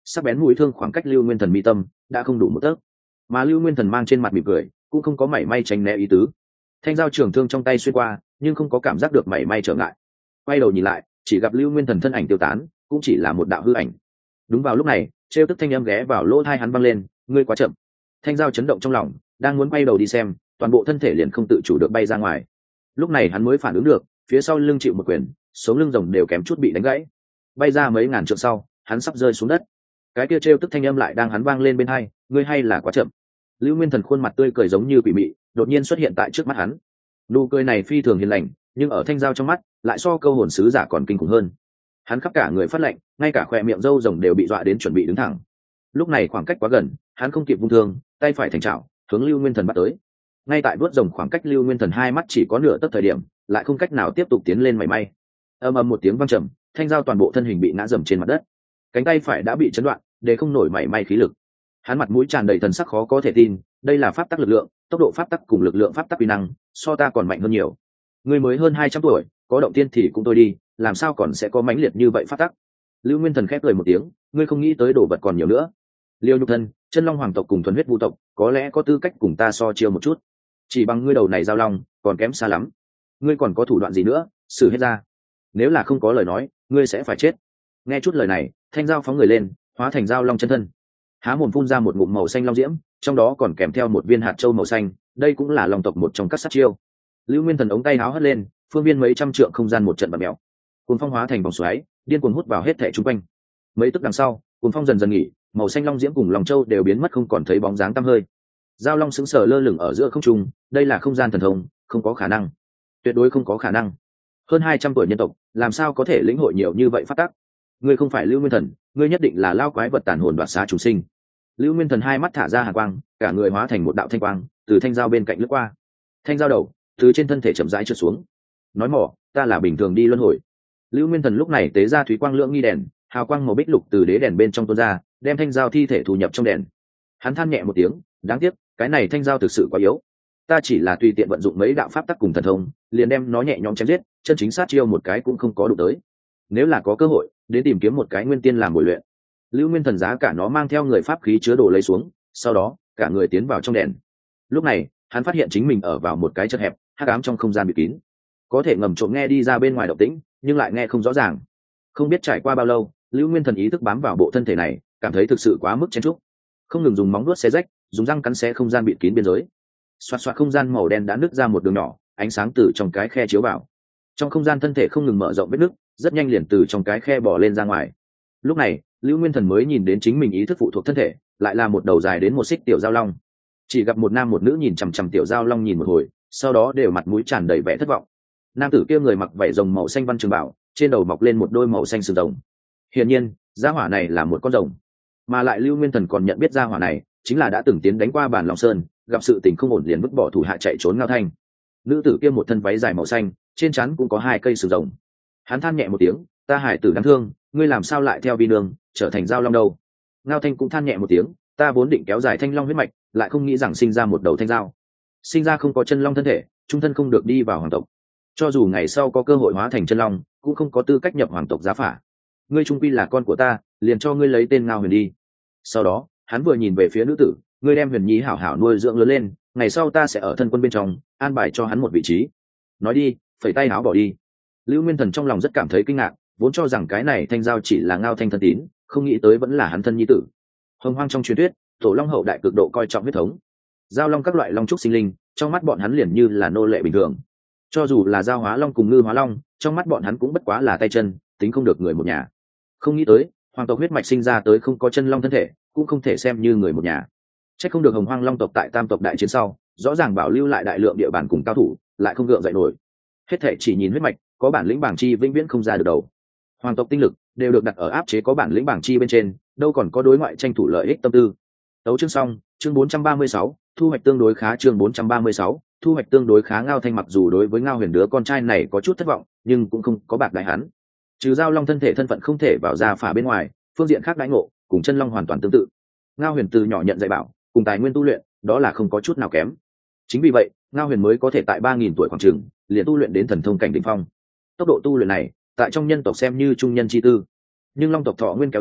sắc bén mũi thương khoảng cách Lưu Nguyên Thần mi tâm đã không đủ một tấc, mà Lưu Nguyên Thần mang trên mặt mỉm cười cũng không có mảy may tránh né ý tứ. Thanh dao trường thương trong tay xuyên qua nhưng không có cảm giác được mảy may trở ngại. Quay đầu nhìn lại, chỉ gặp Lưu Nguyên Thần thân ảnh tiêu tán, cũng chỉ là một đạo hư ảnh. Đúng vào lúc này, trêu tức thanh âm ghé vào lỗ tai hắn vang lên, ngươi quá chậm. Thanh dao chấn động trong lòng, đang muốn quay đầu đi xem, toàn bộ thân thể liền không tự chủ được bay ra ngoài. Lúc này hắn mới phản ứng được, phía sau lưng chịu một quyền, sống lưng rồng đều kém chút bị đánh gãy. Bay ra mấy ngàn trượng sau, hắn sắp rơi xuống đất. Cái kia trêu tức thanh âm lại đang hắn vang lên bên tai, ngươi hay là quá chậm. Lưu Nguyên Thần khuôn mặt tươi cười giống như quỷ mị, đột nhiên xuất hiện tại trước mắt hắn. Nụ cười này phi thường hiền lành, nhưng ở thanh dao trong mắt, lại so câu hồn sứ giả còn kinh khủng hơn. Hắn khắp cả người phát lạnh, ngay cả khóe miệng râu rồng đều bị dọa đến chuẩn bị đứng thẳng. Lúc này khoảng cách quá gần, hắn không kịp vung thương, tay phải thành chảo, hướng Lưu Nguyên Thần bắt tới. Ngay tại vuốt rồng khoảng cách Lưu Nguyên Thần hai mắt chỉ có nửa tấc thời điểm, lại không cách nào tiếp tục tiến lên mảy may. Ầm ầm một tiếng vang trầm, thanh dao toàn bộ thân hình bị ngã dầm trên mặt đất. Cánh tay phải đã bị chấn đoạn, để không nổi mảy may khí lực. Hắn mặt mũi tràn đầy thần sắc khó có thể tin, đây là pháp tắc lực lượng, tốc độ pháp tắc cùng lực lượng pháp tắc uy năng, so ta còn mạnh hơn nhiều. Ngươi mới hơn hai trăm tuổi, có động tiên thì cũng tôi đi, làm sao còn sẽ có mãnh liệt như vậy pháp tắc? Lưu Nguyên Thần khép cười một tiếng, ngươi không nghĩ tới đồ vật còn nhiều nữa. Liêu Nhục Thân, Chân Long Hoàng tộc cùng thuần huyết vu tộc, có lẽ có tư cách cùng ta so chiêu một chút. Chỉ bằng ngươi đầu này giao long, còn kém xa lắm. Ngươi còn có thủ đoạn gì nữa, sử hết ra. Nếu là không có lời nói, ngươi sẽ phải chết. Nghe chút lời này, thanh dao phóng người lên, hóa thành giao long chân thân. Há mồm phun ra một ngụm màu xanh long diễm, trong đó còn kèm theo một viên hạt châu màu xanh, đây cũng là long tộc một trong các sát chiêu. Lưu Nguyên Thần ống tay háo hất lên, phương viên mấy trăm trượng không gian một trận bạt mèo. Cuồng phong hóa thành vòng xoáy, điên cuồng hút vào hết thảy xung quanh. Mấy tức đằng sau, cuồng phong dần dần nghỉ, màu xanh long diễm cùng long châu đều biến mất không còn thấy bóng dáng tăm hơi. Giao long sững sờ lơ lửng ở giữa không trung, đây là không gian thần thông, không có khả năng, tuyệt đối không có khả năng. Hơn hai trăm tuổi nhân tộc, làm sao có thể lĩnh hội nhiều như vậy phát tắc? Ngươi không phải Lưu Nguyên Thần, ngươi nhất định là lao quái vật tàn hồn đoạt xá chúng sinh. Lưu Nguyên Thần hai mắt thả ra hàn quang, cả người hóa thành một đạo thanh quang, từ thanh dao bên cạnh lướt qua. Thanh dao đầu từ trên thân thể chậm rãi trượt xuống. Nói mỏ, ta là bình thường đi luân hồi. Lưu Nguyên Thần lúc này tế ra thúy quang lưỡng nghi đèn, hào quang màu bích lục từ đế đèn bên trong tuôn ra, đem thanh dao thi thể thu nhập trong đèn. Hắn than nhẹ một tiếng, đáng tiếc, cái này thanh dao thực sự quá yếu. Ta chỉ là tùy tiện vận dụng mấy đạo pháp tắc cùng thần thông, liền đem nó nhẹ nhõm chém giết, chân chính sát chiêu một cái cũng không có đủ tới. Nếu là có cơ hội, đến tìm kiếm một cái nguyên tiên làm bồi luyện. Lưu Nguyên Thần giá cả nó mang theo người pháp khí chứa đồ lấy xuống, sau đó cả người tiến vào trong đèn. Lúc này hắn phát hiện chính mình ở vào một cái chật hẹp hắc ám trong không gian bị kín, có thể ngầm trộm nghe đi ra bên ngoài động tĩnh, nhưng lại nghe không rõ ràng. Không biết trải qua bao lâu, Lưu Nguyên Thần ý thức bám vào bộ thân thể này, cảm thấy thực sự quá mức chen chúc, không ngừng dùng móng vuốt xé rách, dùng răng cắn xé không gian bị kín biên giới. Xoạt xoạt không gian màu đen đã nứt ra một đường nhỏ, ánh sáng từ trong cái khe chiếu vào. Trong không gian thân thể không ngừng mở rộng vết nứt, rất nhanh liền từ trong cái khe bò lên ra ngoài. Lúc này Lưu Nguyên Thần mới nhìn đến chính mình ý thức phụ thuộc thân thể, lại là một đầu dài đến một xích tiểu giao long. Chỉ gặp một nam một nữ nhìn chằm chằm tiểu giao long nhìn một hồi, sau đó đều mặt mũi tràn đầy vẻ thất vọng. Nam tử kia người mặc vảy rồng màu xanh văn trường bảo, trên đầu mọc lên một đôi màu xanh sừng rồng. Hiển nhiên, gia hỏa này là một con rồng, mà lại Lưu Nguyên Thần còn nhận biết gia hỏa này chính là đã từng tiến đánh qua bản Long Sơn, gặp sự tình không ổn liền vứt bỏ thủ hạ chạy trốn Ngao Thanh. Nữ tử kia một thân váy dài màu xanh, trên trán cũng có hai cây sừng rồng. Hắn than nhẹ một tiếng, ta hải tử đáng thương, ngươi làm sao lại theo vi nương trở thành giao long đâu? Ngao Thanh cũng than nhẹ một tiếng, ta vốn định kéo dài thanh long huyết mạch, lại không nghĩ rằng sinh ra một đầu thanh giao. Sinh ra không có chân long thân thể, trung thân không được đi vào hoàng tộc. Cho dù ngày sau có cơ hội hóa thành chân long, cũng không có tư cách nhập hoàng tộc giá phả. Ngươi trung quy là con của ta, liền cho ngươi lấy tên Ngao Huyền đi. Sau đó hắn vừa nhìn về phía nữ tử, ngươi đem Huyền Nhi hảo hảo nuôi dưỡng lớn lên, ngày sau ta sẽ ở thân quân bên trong an bài cho hắn một vị trí. Nói đi, phẩy tay áo bỏ đi. Lưu Nguyên Thần trong lòng rất cảm thấy kinh ngạc, vốn cho rằng cái này thanh giao chỉ là Ngao Thanh thân tín, không nghĩ tới vẫn là hắn thân nhi tử. Hồng Hoang trong truyền thuyết, tổ long hậu đại cực độ coi trọng huyết thống, giao long các loại long trúc sinh linh, trong mắt bọn hắn liền như là nô lệ bình thường. Cho dù là giao hóa long cùng ngư hóa long, trong mắt bọn hắn cũng bất quá là tay chân, tính không được người một nhà. Không nghĩ tới hoàng tộc huyết mạch sinh ra tới không có chân long thân thể, cũng không thể xem như người một nhà. Chắc không được Hồng Hoang long tộc tại tam tộc đại chiến sau, rõ ràng bảo lưu lại đại lượng địa bàn cùng cao thủ, lại không gượng dậy nổi. Hết thể chỉ nhìn huyết mạch, có bản lĩnh bảng chi vĩnh viễn không ra được đầu. Hoàng tộc tinh lực đều được đặt ở áp chế có bản lĩnh bảng chi bên trên, đâu còn có đối ngoại tranh thủ lợi ích tâm tư. Tấu chương xong, chương bốn trăm ba mươi sáu, thu hoạch tương đối khá. Chương bốn trăm ba mươi sáu, thu hoạch tương đối khá. Ngao Thanh mặc dù đối với Ngao Huyền đứa con trai này có chút thất vọng, nhưng cũng không có bạc đại hắn. Trừ giao long thân thể thân phận không thể vào ra phả bên ngoài, phương diện khác đãi ngộ cùng chân long hoàn toàn tương tự. Ngao Huyền từ nhỏ nhận dạy bảo, cùng tài nguyên tu luyện, đó là không có chút nào kém. Chính vì vậy, Ngao Huyền mới có thể tại ba nghìn tuổi khoảng chừng liền tu luyện đến thần thông cảnh đỉnh phong. Tốc độ tu luyện này, tại trong nhân tộc xem như trung nhân chi tư. Nhưng long tộc thọ nguyên kéo dài,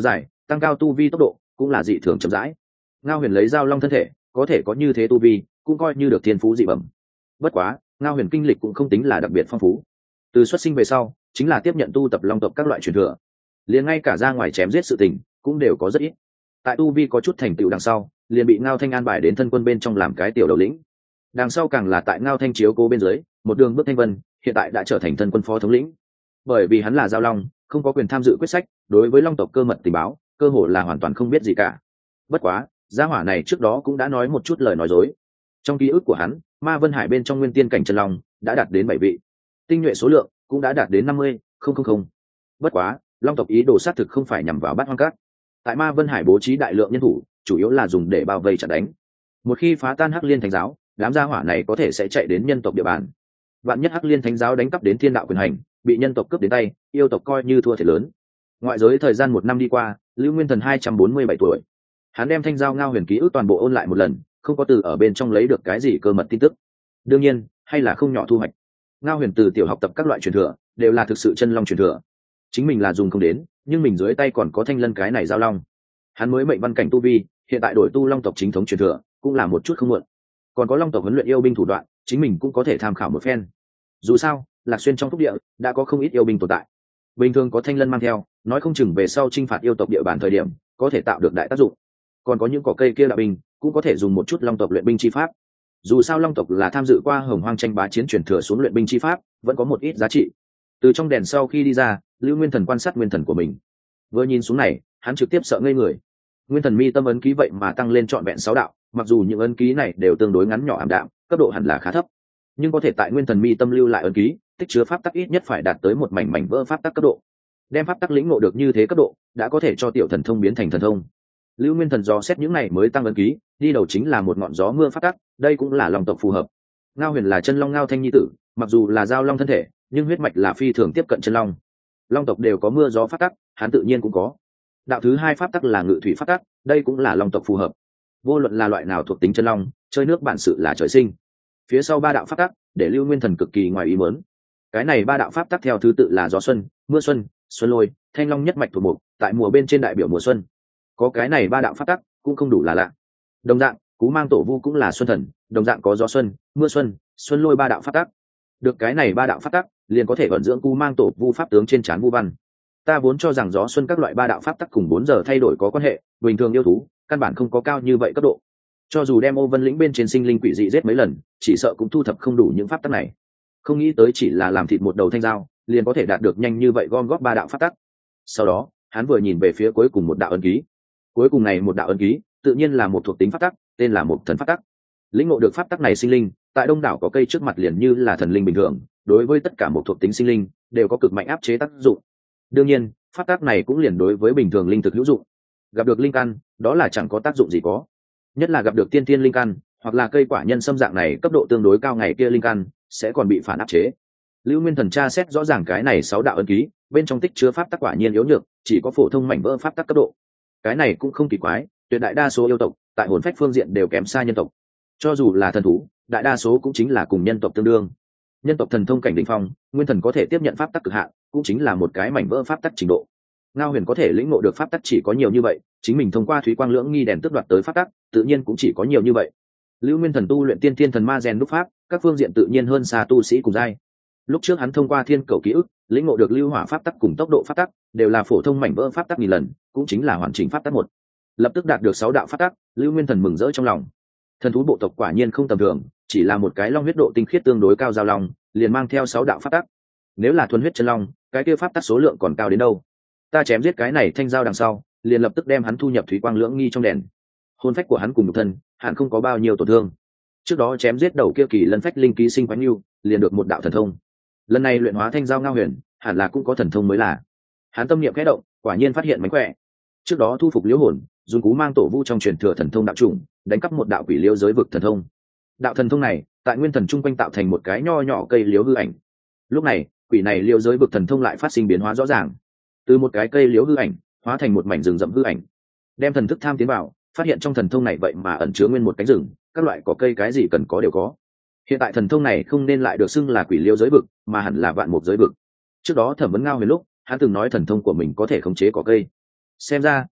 tăng cao tu vi tốc độ cũng là dị thường chậm rãi. Ngao Huyền lấy giao long thân thể có thể có như thế tu vi cũng coi như được thiên phú dị bẩm. Bất quá Ngao Huyền kinh lịch cũng không tính là đặc biệt phong phú, từ xuất sinh về sau chính là tiếp nhận tu tập long tộc các loại truyền thừa, liền ngay cả ra ngoài chém giết sự tình cũng đều có rất ít. Tại tu vi có chút thành tựu đằng sau liền bị Ngao Thanh an bài đến thân quân bên trong làm cái tiểu đầu lĩnh, đằng sau càng là tại Ngao Thanh chiếu cố bên dưới một đường bước thanh vân, hiện tại đã trở thành thân quân phó thống lĩnh. Bởi vì hắn là giao long không có quyền tham dự quyết sách, đối với long tộc cơ mật tình báo cơ hồ là hoàn toàn không biết gì cả. Bất quá gia hỏa này trước đó cũng đã nói một chút lời nói dối. Trong ký ức của hắn, Ma Vân Hải bên trong nguyên tiên cảnh chân long đã đạt đến bảy vị, tinh nhuệ số lượng cũng đã đạt đến năm mươi không không không. Bất quá long tộc ý đồ sát thực không phải nhằm vào Bát Hoang Các, tại Ma Vân Hải bố trí đại lượng nhân thủ chủ yếu là dùng để bao vây chặn đánh. Một khi phá tan Hắc Liên Thánh giáo, đám gia hỏa này có thể sẽ chạy đến nhân tộc địa bàn. Vạn nhất Hắc Liên Thánh giáo đánh cắp đến thiên đạo quyền hành, bị nhân tộc cướp đến tay, yêu tộc coi như thua thiệt lớn. Ngoại giới thời gian một năm đi qua, Lưu Nguyên Thần hai trăm bốn mươi bảy tuổi, hắn đem thanh giao Ngao Huyền ký ức toàn bộ ôn lại một lần, không có từ ở bên trong lấy được cái gì cơ mật tin tức. Đương nhiên hay là không nhỏ thu hoạch. Ngao Huyền từ tiểu học tập các loại truyền thừa đều là thực sự chân long truyền thừa, chính mình là dùng không đến, nhưng mình dưới tay còn có thanh lân cái này giao long. Hắn mới mệnh văn cảnh tu vi, hiện tại đổi tu long tộc chính thống truyền thừa cũng là một chút không muộn. Còn có long tộc huấn luyện yêu binh thủ đoạn, chính mình cũng có thể tham khảo một phen. Dù sao Lạc Xuyên trong phúc địa đã có không ít yêu binh tồn tại, bình thường có thanh lân mang theo, nói không chừng về sau chinh phạt yêu tộc địa bàn thời điểm có thể tạo được đại tác dụng. Còn có những cỏ cây kia là binh, cũng có thể dùng một chút long tộc luyện binh chi pháp. Dù sao long tộc là tham dự qua Hồng Hoang tranh bá chiến truyền thừa xuống luyện binh chi pháp, vẫn có một ít giá trị. Từ trong đèn sau khi đi ra, Lưu Nguyên Thần quan sát nguyên thần của mình, vừa nhìn xuống này hắn trực tiếp sợ ngây người. Nguyên thần mi tâm ấn ký vậy mà tăng lên trọn vẹn sáu đạo, mặc dù những ấn ký này đều tương đối ngắn nhỏ ảm đạm, cấp độ hẳn là khá thấp, nhưng có thể tại nguyên thần mi tâm lưu lại ấn ký, tích chứa pháp tắc ít nhất phải đạt tới một mảnh mảnh vỡ pháp tắc cấp độ. Đem pháp tắc lĩnh ngộ được như thế cấp độ, đã có thể cho tiểu thần thông biến thành thần thông. Lưu Nguyên Thần dò xét những này mới tăng ấn ký, đi đầu chính là một ngọn gió mưa pháp tắc, đây cũng là long tộc phù hợp. Ngao Huyền là chân long Ngao Thanh nhi tử, mặc dù là giao long thân thể, nhưng huyết mạch là phi thường tiếp cận chân long. Long tộc đều có mưa gió pháp tắc, hắn tự nhiên cũng có. Đạo thứ hai pháp tắc là ngự thủy pháp tắc, đây cũng là long tộc phù hợp. Vô luận là loại nào thuộc tính chân long, chơi nước bản sự là trời sinh. Phía sau ba đạo pháp tắc để Lưu Nguyên Thần cực kỳ ngoài ý muốn. Cái này ba đạo pháp tắc theo thứ tự là gió xuân, mưa xuân, xuân lôi, thanh long nhất mạch thuộc mục, tại mùa bên trên đại biểu mùa xuân. Có cái này ba đạo pháp tắc cũng không đủ là lạ. Đồng dạng Cú Mang Tổ Vu cũng là xuân thần, đồng dạng có gió xuân, mưa xuân, xuân lôi ba đạo pháp tắc. Được cái này ba đạo pháp tắc, liền có thể vận dưỡng Cú Mang Tổ Vu pháp tướng trên trán vu văn. Ta vốn cho rằng gió xuân các loại ba đạo pháp tắc cùng bốn giờ thay đổi có quan hệ, bình thường yêu thú căn bản không có cao như vậy cấp độ. Cho dù đem Ô Vân lĩnh bên trên sinh linh quỷ dị giết mấy lần, chỉ sợ cũng thu thập không đủ những pháp tắc này. Không nghĩ tới chỉ là làm thịt một đầu thanh dao, liền có thể đạt được nhanh như vậy gom góp ba đạo pháp tắc. Sau đó hắn vừa nhìn về phía cuối cùng một đạo ấn ký, cuối cùng này một đạo ấn ký tự nhiên là một thuộc tính pháp tắc, tên là một thần pháp tắc. Lĩnh ngộ được pháp tắc này sinh linh, tại đông đảo có cây trước mặt liền như là thần linh bình thường, đối với tất cả một thuộc tính sinh linh đều có cực mạnh áp chế tác dụng. Đương nhiên pháp tắc này cũng liền đối với bình thường linh thực hữu dụng. Gặp được linh căn, đó là chẳng có tác dụng gì có. Nhất là gặp được tiên tiên linh căn, hoặc là cây quả nhân xâm dạng này cấp độ tương đối cao ngày kia linh căn, sẽ còn bị phản áp chế. Lưu Nguyên Thần tra xét rõ ràng cái này sáu đạo ấn ký, bên trong tích chứa pháp tắc quả nhiên yếu nhược, chỉ có phổ thông mảnh vỡ pháp tắc cấp độ. Cái này cũng không kỳ quái, tuyệt đại đa số yêu tộc tại hồn phách phương diện đều kém xa nhân tộc. Cho dù là thần thú, đại đa số cũng chính là cùng nhân tộc tương đương. Nhân tộc thần thông cảnh đỉnh phong, nguyên thần có thể tiếp nhận pháp tắc cực hạn, cũng chính là một cái mảnh vỡ pháp tắc trình độ. Ngao Huyền có thể lĩnh ngộ được pháp tắc chỉ có nhiều như vậy, chính mình thông qua Thúy Quang Lưỡng Nghi đèn tước đoạt tới pháp tắc, tự nhiên cũng chỉ có nhiều như vậy. Lưu Nguyên Thần tu luyện tiên tiên thần ma rèn đúc pháp, các phương diện tự nhiên hơn xa tu sĩ cùng giai. Lúc trước hắn thông qua thiên cầu ký ức, lĩnh ngộ được lưu hỏa pháp tắc cùng tốc độ pháp tắc, đều là phổ thông mảnh vỡ pháp tắc nghìn lần, cũng chính là hoàn chỉnh pháp tắc một. Lập tức đạt được sáu đạo pháp tắc, Lưu Nguyên Thần mừng rỡ trong lòng. Thần thú bộ tộc quả nhiên không tầm thường, chỉ là một cái long huyết độ tinh khiết tương đối cao giao long, liền mang theo sáu đạo pháp tắc. Nếu là thuần huyết chân long, cái kia pháp tắc số lượng còn cao đến đâu. Ta chém giết cái này thanh giao đằng sau, liền lập tức đem hắn thu nhập Thúy Quang Lưỡng Nghi trong đèn. Hồn phách của hắn cùng nhục thân, hẳn không có bao nhiêu tổn thương. Trước đó chém giết đầu kia kỳ lân phách linh ký sinh quánh lưu, liền được một đạo thần thông. Lần này luyện hóa thanh giao Ngao Huyền, hẳn là cũng có thần thông mới là. Hắn tâm niệm khẽ động, quả nhiên phát hiện mánh khỏe. Trước đó thu phục liễu hồn, dùng Cú Mang Tổ Vu trong truyền thừa thần thông đạo trùng, đánh cắp một đạo quỷ liễu giới vực thần thông. Đạo thần thông này, tại nguyên thần trung quanh tạo thành một cái nho nhỏ cây liễu hư ảnh. Lúc này, quỷ này liễu giới vực thần thông lại phát sinh biến hóa rõ ràng. Từ một cái cây liễu hư ảnh, hóa thành một mảnh rừng rậm hư ảnh. Đem thần thức tham tiến vào, phát hiện trong thần thông này vậy mà ẩn chứa nguyên một cánh rừng, các loại cỏ cây cái gì cần có đều có. Hiện tại thần thông này không nên lại được xưng là quỷ liễu giới vực, mà hẳn là vạn mục giới vực. Trước đó thẩm vấn Ngao Huyền lúc, hắn từng nói thần thông của mình có thể khống chế cỏ cây. Xem ra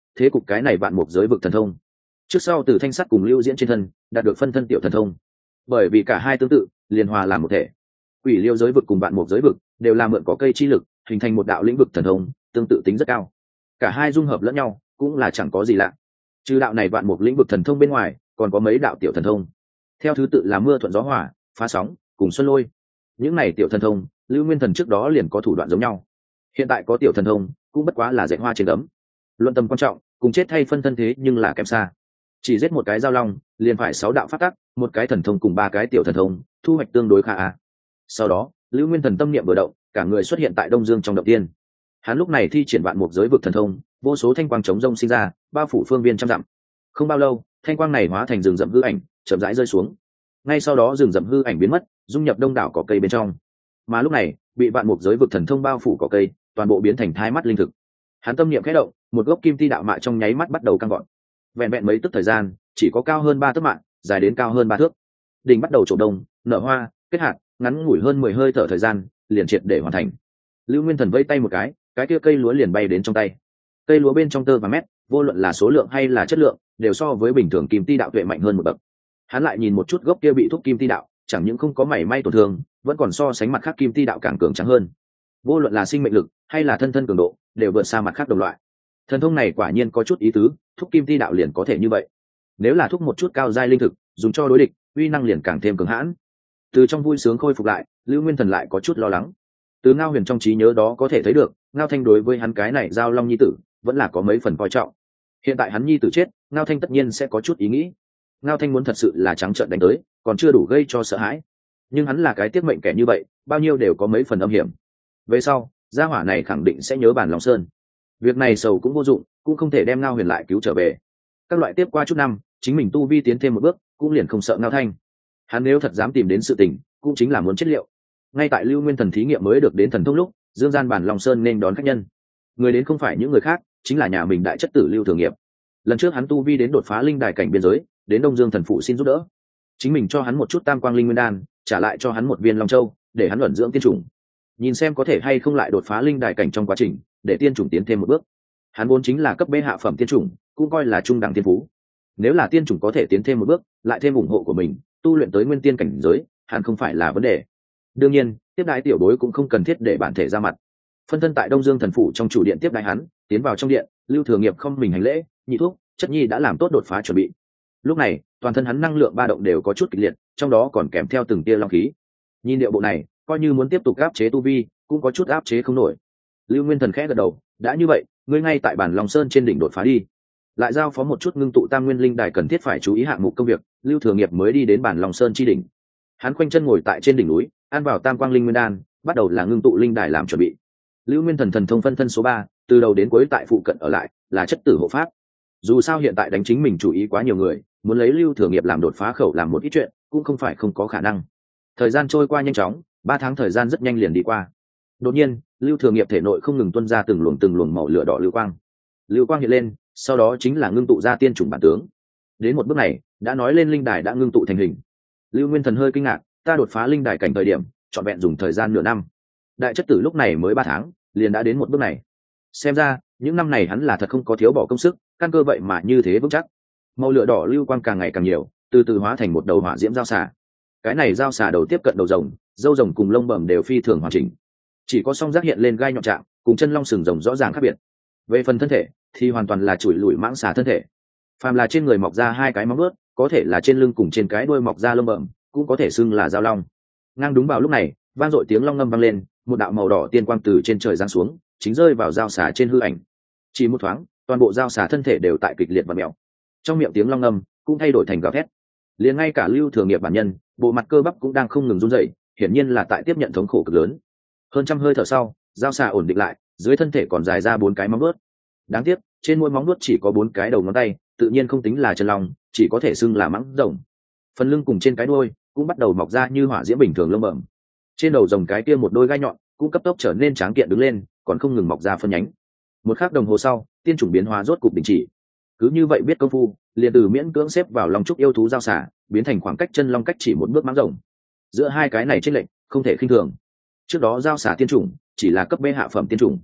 thế cục cái này vạn mục giới vực thần thông trước sau từ thanh sắt cùng lưu diễn trên thân đạt được phân thân tiểu thần thông, bởi vì cả hai tương tự liền hòa làm một thể. Quỷ liêu giới vực cùng vạn mục giới vực đều là mượn có cây chi lực hình thành một đạo lĩnh vực thần thông, tương tự tính rất cao, cả hai dung hợp lẫn nhau cũng là chẳng có gì lạ. Trừ đạo này vạn mục lĩnh vực thần thông bên ngoài, còn có mấy đạo tiểu thần thông, theo thứ tự là mưa thuận gió hỏa, phá sóng cùng xuân lôi. Những này tiểu thần thông Lưu Nguyên Thần trước đó liền có thủ đoạn giống nhau, hiện tại có tiểu thần thông cũng bất quá là dạy hoa trên gấm. Luận tầm quan trọng, cùng chết thay phân thân thế nhưng là kém xa. Chỉ giết một cái giao long liền phải sáu đạo phát tắc, một cái thần thông cùng ba cái tiểu thần thông, thu hoạch tương đối khá à. Sau đó Lưu Nguyên Thần tâm niệm vừa động, cả người xuất hiện tại Đông Dương trong động tiên. Hắn lúc này thi triển vạn mục giới vực thần thông, vô số thanh quang chống rông sinh ra, bao phủ phương viên trăm dặm. Không bao lâu, thanh quang này hóa thành rừng rậm hư ảnh, chậm rãi rơi xuống. Ngay sau đó rừng rậm hư ảnh biến mất, dung nhập đông đảo cỏ cây bên trong. Mà lúc này, bị vạn mục giới vực thần thông bao phủ cỏ cây, toàn bộ biến thành thái mắt linh thực. Hắn tâm niệm khẽ động, một gốc kim ti đạo mạ trong nháy mắt bắt đầu căng gọn. Vẹn vẹn mấy tức thời gian, chỉ có cao hơn ba tấc mạng, dài đến cao hơn ba thước. Đỉnh bắt đầu trổ đông, nở hoa, kết hạt, ngắn ngủi hơn mười hơi thở thời gian, liền triệt để hoàn thành. Lưu Nguyên Thần vẫy tay một cái, cái kia cây lúa liền bay đến trong tay. Cây lúa bên trong tơ và mét, vô luận là số lượng hay là chất lượng, đều so với bình thường kim ti đạo tuệ mạnh hơn một bậc. Hắn lại nhìn một chút gốc kia bị thúc kim ti đạo, chẳng những không có mảy may tổn thương, vẫn còn so sánh mặt khác kim ti đạo càng cường tráng hơn. Vô luận là sinh mệnh lực hay là thân thân cường độ, đều vượt xa mặt khác đồng loại. Thần thông này quả nhiên có chút ý tứ, thúc kim ti đạo liền có thể như vậy. Nếu là thúc một chút cao giai linh thực, dùng cho đối địch, uy năng liền càng thêm cường hãn. Từ trong vui sướng khôi phục lại, Lưu Nguyên Thần lại có chút lo lắng. Từ Ngao Huyền trong trí nhớ đó có thể thấy được, Ngao Thanh đối với hắn cái này giao long nhi tử, vẫn là có mấy phần coi trọng. Hiện tại hắn nhi tử chết, Ngao Thanh tất nhiên sẽ có chút ý nghĩ. Ngao Thanh muốn thật sự là trắng trợn đánh tới, còn chưa đủ gây cho sợ hãi. Nhưng hắn là cái tiết mệnh kẻ như vậy, bao nhiêu đều có mấy phần âm hiểm. Về sau, gia hỏa này khẳng định sẽ nhớ bản Long Sơn. Việc này sầu cũng vô dụng, cũng không thể đem Ngao Huyền lại cứu trở về. Các loại tiếp qua chút năm, chính mình tu vi tiến thêm một bước, cũng liền không sợ Ngao Thanh. Hắn nếu thật dám tìm đến sự tình, cũng chính là muốn chết liệu. Ngay tại Lưu Nguyên Thần thí nghiệm mới được đến thần thông lúc, dương gian bản Long Sơn nên đón khách nhân. Người đến không phải những người khác, chính là nhà mình đại chất tử Lưu Thường Nghiệp. Lần trước hắn tu vi đến đột phá linh đài cảnh biên giới, đến Đông Dương thần phụ xin giúp đỡ. Chính mình cho hắn một chút tam quang linh nguyên đan, trả lại cho hắn một viên long châu, để hắn luận dưỡng tiên chủng. Nhìn xem có thể hay không lại đột phá linh đài cảnh trong quá trình, để tiên chủng tiến thêm một bước. Hắn vốn chính là cấp B hạ phẩm tiên chủng, cũng coi là trung đẳng tiên phú. Nếu là tiên chủng có thể tiến thêm một bước, lại thêm ủng hộ của mình, tu luyện tới nguyên tiên cảnh giới, hẳn không phải là vấn đề. Đương nhiên, tiếp đái tiểu bối cũng không cần thiết để bản thể ra mặt. Phân thân tại Đông Dương thần phủ trong chủ điện tiếp đái hắn, tiến vào trong điện, Lưu Thừa Nghiệp không mình hành lễ, nhị thuốc, chất nhi đã làm tốt đột phá chuẩn bị. Lúc này, toàn thân hắn năng lượng ba động đều có chút kịch liệt, trong đó còn kèm theo từng tia long khí. Nhìn điệu bộ này, coi như muốn tiếp tục áp chế tu vi, cũng có chút áp chế không nổi. Lưu Nguyên Thần khẽ gật đầu, đã như vậy, ngươi ngay tại bản Long Sơn trên đỉnh đột phá đi. Lại giao phó một chút ngưng tụ tam nguyên linh đài cần thiết phải chú ý hạng mục công việc, Lưu Thừa Nghiệp mới đi đến bản Long Sơn chi đỉnh. Hắn khoanh chân ngồi tại trên đỉnh núi, ăn vào tam quang linh nguyên đan, bắt đầu là ngưng tụ linh đài làm chuẩn bị. Lưu Nguyên Thần thần thông phân thân số ba, từ đầu đến cuối tại phụ cận ở lại, là chất tử hộ pháp. Dù sao hiện tại đánh chính mình chủ ý quá nhiều người, muốn lấy Lưu Thừa Nghiệp làm đột phá khẩu làm một ít chuyện, cũng không phải không có khả năng. Thời gian trôi qua nhanh chóng, ba tháng thời gian rất nhanh liền đi qua. Đột nhiên, Lưu Thừa Nghiệp thể nội không ngừng tuôn ra từng luồng từng luồng màu lửa đỏ lưu quang. Lưu quang hiện lên, sau đó chính là ngưng tụ ra tiên chủng bản tướng. Đến một bước này, đã nói lên linh đài đã ngưng tụ thành hình. Lưu Nguyên Thần hơi kinh ngạc, ta đột phá linh đài cảnh thời điểm, trọn vẹn dùng thời gian nửa năm. Đại chất tử lúc này mới ba tháng, liền đã đến một bước này. Xem ra, những năm này hắn là thật không có thiếu bỏ công sức, căn cơ vậy mà như thế vững chắc. Màu lửa đỏ lưu quang càng ngày càng nhiều, từ từ hóa thành một đầu hỏa diễm giao xà. Cái này giao xà đầu tiếp cận đầu rồng, râu rồng cùng lông bẩm đều phi thường hoàn chỉnh. Chỉ có song giác hiện lên gai nhọn trạng, cùng chân long sừng rồng rõ ràng khác biệt. Về phần thân thể, thì hoàn toàn là chuỗi lủi mãng xà thân thể. Phàm là trên người mọc ra hai cái móng vuốt, có thể là trên lưng cùng trên cái đuôi mọc ra lông bẩm, cũng có thể xưng là giao long. Ngang đúng vào lúc này, vang dội tiếng long ngâm vang lên, một đạo màu đỏ tiên quang từ trên trời giáng xuống, chính rơi vào giao xà trên hư ảnh. Chỉ một thoáng, toàn bộ giao xà thân thể đều tại kịch liệt và mèo. Trong miệng tiếng long ngâm cũng thay đổi thành gào thét. Liền ngay cả Lưu Thừa Nghiệp bản nhân, bộ mặt cơ bắp cũng đang không ngừng run rẩy, hiển nhiên là tại tiếp nhận thống khổ cực lớn. Hơn trăm hơi thở sau, giao xà ổn định lại, dưới thân thể còn dài ra bốn cái móng vuốt. Đáng tiếc, trên mỗi móng vuốt chỉ có bốn cái đầu ngón tay, tự nhiên không tính là chân long, chỉ có thể xưng là mãng rồng. Phần lưng cùng trên cái đuôi cũng bắt đầu mọc ra như hỏa diễm bình thường lông bẩm. Trên đầu rồng cái kia một đôi gai nhọn cũng cấp tốc trở nên tráng kiện đứng lên, còn không ngừng mọc ra phân nhánh. Một khắc đồng hồ sau, tiên chủng biến hóa rốt cục đình chỉ. Cứ như vậy biết công phu, liền từ miễn cưỡng xếp vào long trúc yêu thú giao xà, biến thành khoảng cách chân long cách chỉ một bước mãng rồng. Giữa hai cái này chênh lệch không thể khinh thường. Trước đó giao xà tiên chủng chỉ là cấp B hạ phẩm tiên chủng,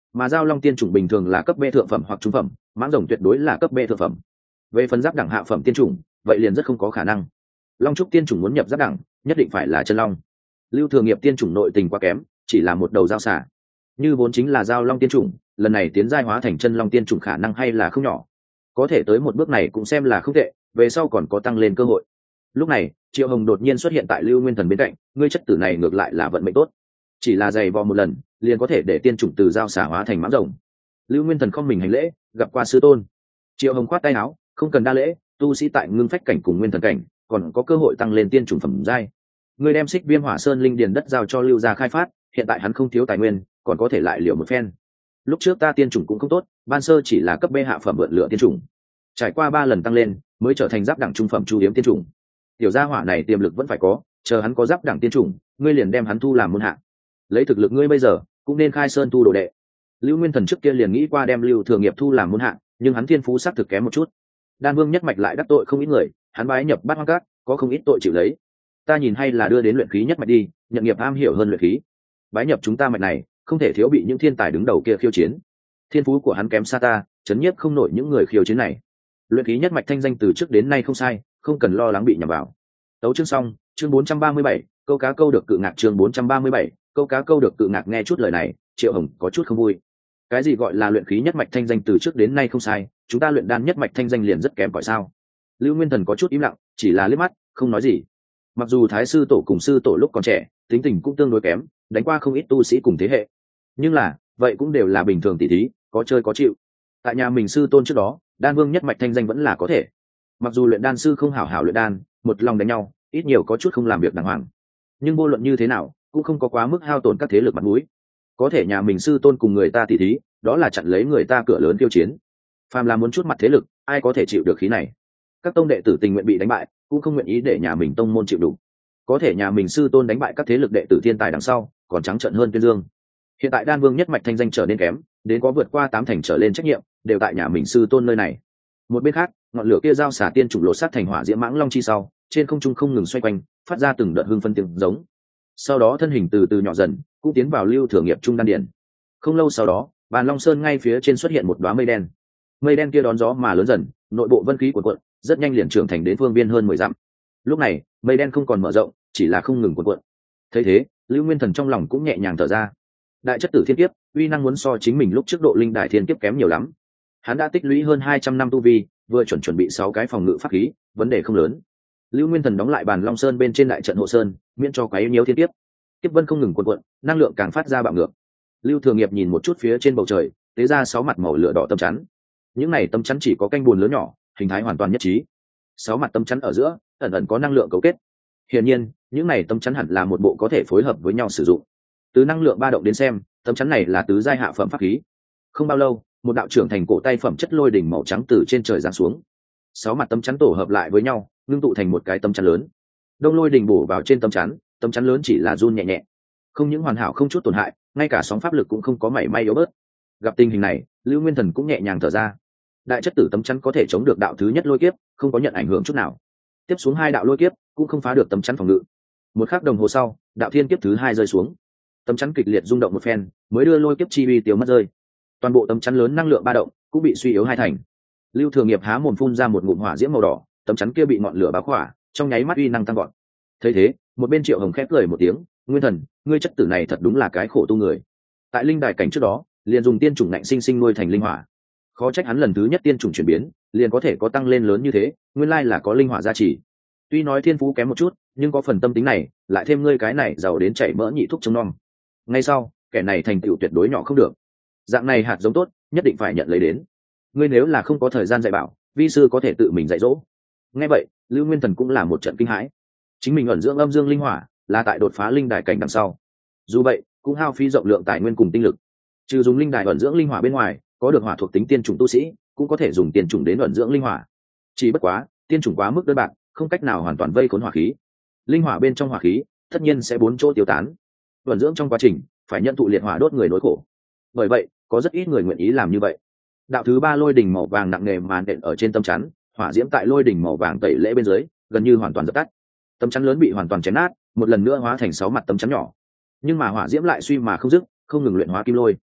mà giao long tiên chủng bình thường là cấp B thượng phẩm hoặc trung phẩm, mãng rồng tuyệt đối là cấp B thượng phẩm. Về phần giáp đẳng hạ phẩm tiên chủng, vậy liền rất không có khả năng. Long trúc tiên chủng muốn nhập giáp đẳng, nhất định phải là chân long. Lưu Thừa Nghiệp tiên chủng nội tình quá kém, chỉ là một đầu giao xả. Như vốn chính là giao long tiên chủng, lần này tiến giai hóa thành chân long tiên chủng khả năng hay là không nhỏ. Có thể tới một bước này cũng xem là không tệ, về sau còn có tăng lên cơ hội. Lúc này, Triệu Hồng đột nhiên xuất hiện tại Lưu Nguyên Thần bên cạnh, ngươi chất tử này ngược lại là vận mệnh tốt, chỉ là giày vò một lần, liền có thể để tiên chủng từ giao xả hóa thành mãng rồng. Lưu Nguyên Thần không mình hành lễ, gặp qua sư tôn. Triệu Hồng khoát tay áo, không cần đa lễ, tu sĩ tại ngưng phách cảnh cùng nguyên thần cảnh, còn có cơ hội tăng lên tiên chủng phẩm giai. Ngươi đem Xích Viêm Hỏa Sơn linh điền đất giao cho Lưu gia khai phát, hiện tại hắn không thiếu tài nguyên, còn có thể lại liều một phen. Lúc trước ta tiên chủng cũng không tốt, ban sơ chỉ là cấp B hạ phẩm vượn lửa tiên chủng, trải qua ba lần tăng lên, mới trở thành giáp đẳng trung phẩm chu yếm tiên chủng. Tiểu gia hỏa này tiềm lực vẫn phải có, chờ hắn có giáp đẳng tiên chủng, ngươi liền đem hắn thu làm môn hạ. Lấy thực lực ngươi bây giờ, cũng nên khai sơn thu đồ đệ. Lưu Nguyên Thần trước kia liền nghĩ qua đem Lưu Thừa Nghiệp thu làm môn hạ, nhưng hắn thiên phú sắc thực kém một chút. Đan Vương nhất mạch lại đắc tội không ít người, hắn bái nhập Bát Hoang Các, có không ít tội chịu lấy. Ta nhìn hay là đưa đến luyện khí nhất mạch đi, nhận nghiệp am hiểu hơn luyện khí. Bái nhập chúng ta mạch này, không thể thiếu bị những thiên tài đứng đầu kia khiêu chiến. Thiên phú của hắn kém xa ta, chấn nhiếp không nổi những người khiêu chiến này. Luyện khí nhất mạch thanh danh từ trước đến nay không sai, không cần lo lắng bị nhầm vào. Tấu chương xong, chương bốn trăm ba mươi bảy, câu cá câu được cự ngạc chương bốn trăm ba mươi bảy, câu cá câu được cự ngạc. Nghe chút lời này, Triệu Hồng có chút không vui. Cái gì gọi là luyện khí nhất mạch thanh danh từ trước đến nay không sai, chúng ta luyện đan nhất mạch thanh danh liền rất kém cỏi sao? Lưu Nguyên Thần có chút im lặng, chỉ là liếc mắt, không nói gì. Mặc dù Thái sư tổ cùng sư tổ lúc còn trẻ, tính tình cũng tương đối kém, đánh qua không ít tu sĩ cùng thế hệ, nhưng là, vậy cũng đều là bình thường tỷ thí, có chơi có chịu. Tại nhà mình sư tôn trước đó, Đan Vương nhất mạch thanh danh vẫn là có thể. Mặc dù luyện đan sư không hảo hảo luyện đan, một lòng đánh nhau, ít nhiều có chút không làm việc đàng hoàng. Nhưng vô luận như thế nào, cũng không có quá mức hao tổn các thế lực mặt mũi. Có thể nhà mình sư tôn cùng người ta tỷ thí, đó là chặn lấy người ta cửa lớn tiêu chiến. Phàm là muốn chút mặt thế lực, ai có thể chịu được khí này? Các tông đệ tử tình nguyện bị đánh bại, cũng không nguyện ý để nhà mình tông môn chịu đủ. Có thể nhà mình sư tôn đánh bại các thế lực đệ tử thiên tài đằng sau, còn trắng trợn hơn Tuyên Dương. Hiện tại Đan Vương nhất mạch thanh danh trở nên kém, đến có vượt qua tám thành trở lên trách nhiệm đều tại nhà mình sư tôn nơi này. Một bên khác, ngọn lửa kia giao xả tiên trùng lột sát thành hỏa diễm mãng long chi sau, trên không trung không ngừng xoay quanh, phát ra từng đợt hương phân tiếng giống. Sau đó thân hình từ từ nhỏ dần, cũng tiến vào Lưu Thừa Nghiệp trung đan điển. Không lâu sau đó, bàn long sơn ngay phía trên xuất hiện một đóa mây đen. Mây đen kia đón gió mà lớn dần, nội bộ vân khí cuộn cuộn, rất nhanh liền trưởng thành đến phương biên hơn mười dặm. Lúc này, mây đen không còn mở rộng, chỉ là không ngừng cuộn cuộn. Thấy thế, Lưu Nguyên Thần trong lòng cũng nhẹ nhàng thở ra. Đại chất tử thiên kiếp, uy năng muốn so chính mình lúc trước độ linh đại thiên kiếp kém nhiều lắm. Hắn đã tích lũy hơn hai trăm năm tu vi, vừa chuẩn chuẩn bị sáu cái phòng ngự pháp khí, vấn đề không lớn. Lưu Nguyên Thần đóng lại bàn long sơn bên trên đại trận hộ sơn, miễn cho quấy nhiễu thiên kiếp. Kiếp vân không ngừng cuộn cuộn, năng lượng càng phát ra bạo ngược. Lưu Thừa Nghiệp nhìn một chút phía trên bầu trời, tế ra sáu mặt màu lửa đỏ tâm chắn. Những này tâm chắn chỉ có canh buồn lớn nhỏ, hình thái hoàn toàn nhất trí. Sáu mặt tâm chắn ở giữa, ẩn ẩn có năng lượng cấu kết. Hiển nhiên, những này tâm chắn hẳn là một bộ có thể phối hợp với nhau sử dụng. Từ năng lượng ba động đến xem, tâm chắn này là tứ giai hạ phẩm pháp khí. Không bao lâu, một đạo trưởng thành cổ tay phẩm chất lôi đỉnh màu trắng từ trên trời giáng xuống. Sáu mặt tâm chắn tổ hợp lại với nhau, ngưng tụ thành một cái tâm chắn lớn. Đông lôi đỉnh bổ vào trên tâm chắn, tâm chắn lớn chỉ là run nhẹ nhẹ, không những hoàn hảo không chút tổn hại, ngay cả sóng pháp lực cũng không có mảy may yếu bớt. Gặp tình hình này, Lưu Nguyên Thần cũng nhẹ nhàng thở ra. Đại chất tử tâm chắn có thể chống được đạo thứ nhất lôi kiếp, không có nhận ảnh hưởng chút nào. Tiếp xuống hai đạo lôi kiếp cũng không phá được tâm chắn phòng ngự. Một khắc đồng hồ sau, đạo thiên kiếp thứ hai rơi xuống. Tâm chắn kịch liệt rung động một phen, mới đưa lôi kiếp chi uy tiêu mất rơi. Toàn bộ tâm chắn lớn năng lượng ba động cũng bị suy yếu hai thành. Lưu Thừa Nghiệp há mồm phun ra một ngụm hỏa diễm màu đỏ, tâm chắn kia bị ngọn lửa bao khỏa, trong nháy mắt uy năng tăng vọt. Thấy thế, một bên Triệu Hồng khép cười một tiếng, Nguyên Thần, ngươi chất tử này thật đúng là cái khổ tu người. Tại linh đài cảnh trước đó, liền dùng tiên chủng ngạnh sinh sinh nuôi thành linh hỏa. Khó trách hắn lần thứ nhất tiên chủng chuyển biến, liền có thể có tăng lên lớn như thế, nguyên lai là có linh hỏa gia trì. Tuy nói thiên phú kém một chút, nhưng có phần tâm tính này, lại thêm ngươi cái này giàu đến chảy mỡ nhị thuốc chống non. Ngay sau, kẻ này thành tựu tuyệt đối nhỏ không được. Dạng này hạt giống tốt, nhất định phải nhận lấy đến. Ngươi nếu là không có thời gian dạy bảo, vi sư có thể tự mình dạy dỗ. Nghe vậy, Lưu Nguyên Thần cũng là một trận kinh hãi. Chính mình ẩn dưỡng âm dương linh hỏa, là tại đột phá linh đài cảnh đằng sau. Dù vậy, cũng hao phí rộng lượng tài nguyên cùng tinh lực. Trừ dùng linh đài ẩn dưỡng linh hỏa bên ngoài, có được hỏa thuộc tính tiên chủng tu sĩ, cũng có thể dùng tiên chủng đến ẩn dưỡng linh hỏa. Chỉ bất quá, tiên chủng quá mức đơn bạc, không cách nào hoàn toàn vây khốn hỏa khí. Linh hỏa bên trong hỏa khí, tất nhiên sẽ bốn chỗ tiêu tán. Ẩn dưỡng trong quá trình, phải nhận thụ liệt hỏa đốt người nỗi khổ. Bởi vậy, có rất ít người nguyện ý làm như vậy. Đạo thứ ba lôi đỉnh màu vàng nặng nề màn đện ở trên tâm chắn, hỏa diễm tại lôi đỉnh màu vàng tẩy lễ bên dưới, gần như hoàn toàn dập tắt. Tâm chắn lớn bị hoàn toàn chém nát, một lần nữa hóa thành sáu mặt tâm chắn nhỏ. Nhưng mà hỏa diễm lại suy mà không dứt, không ngừng luyện hóa kim lôi.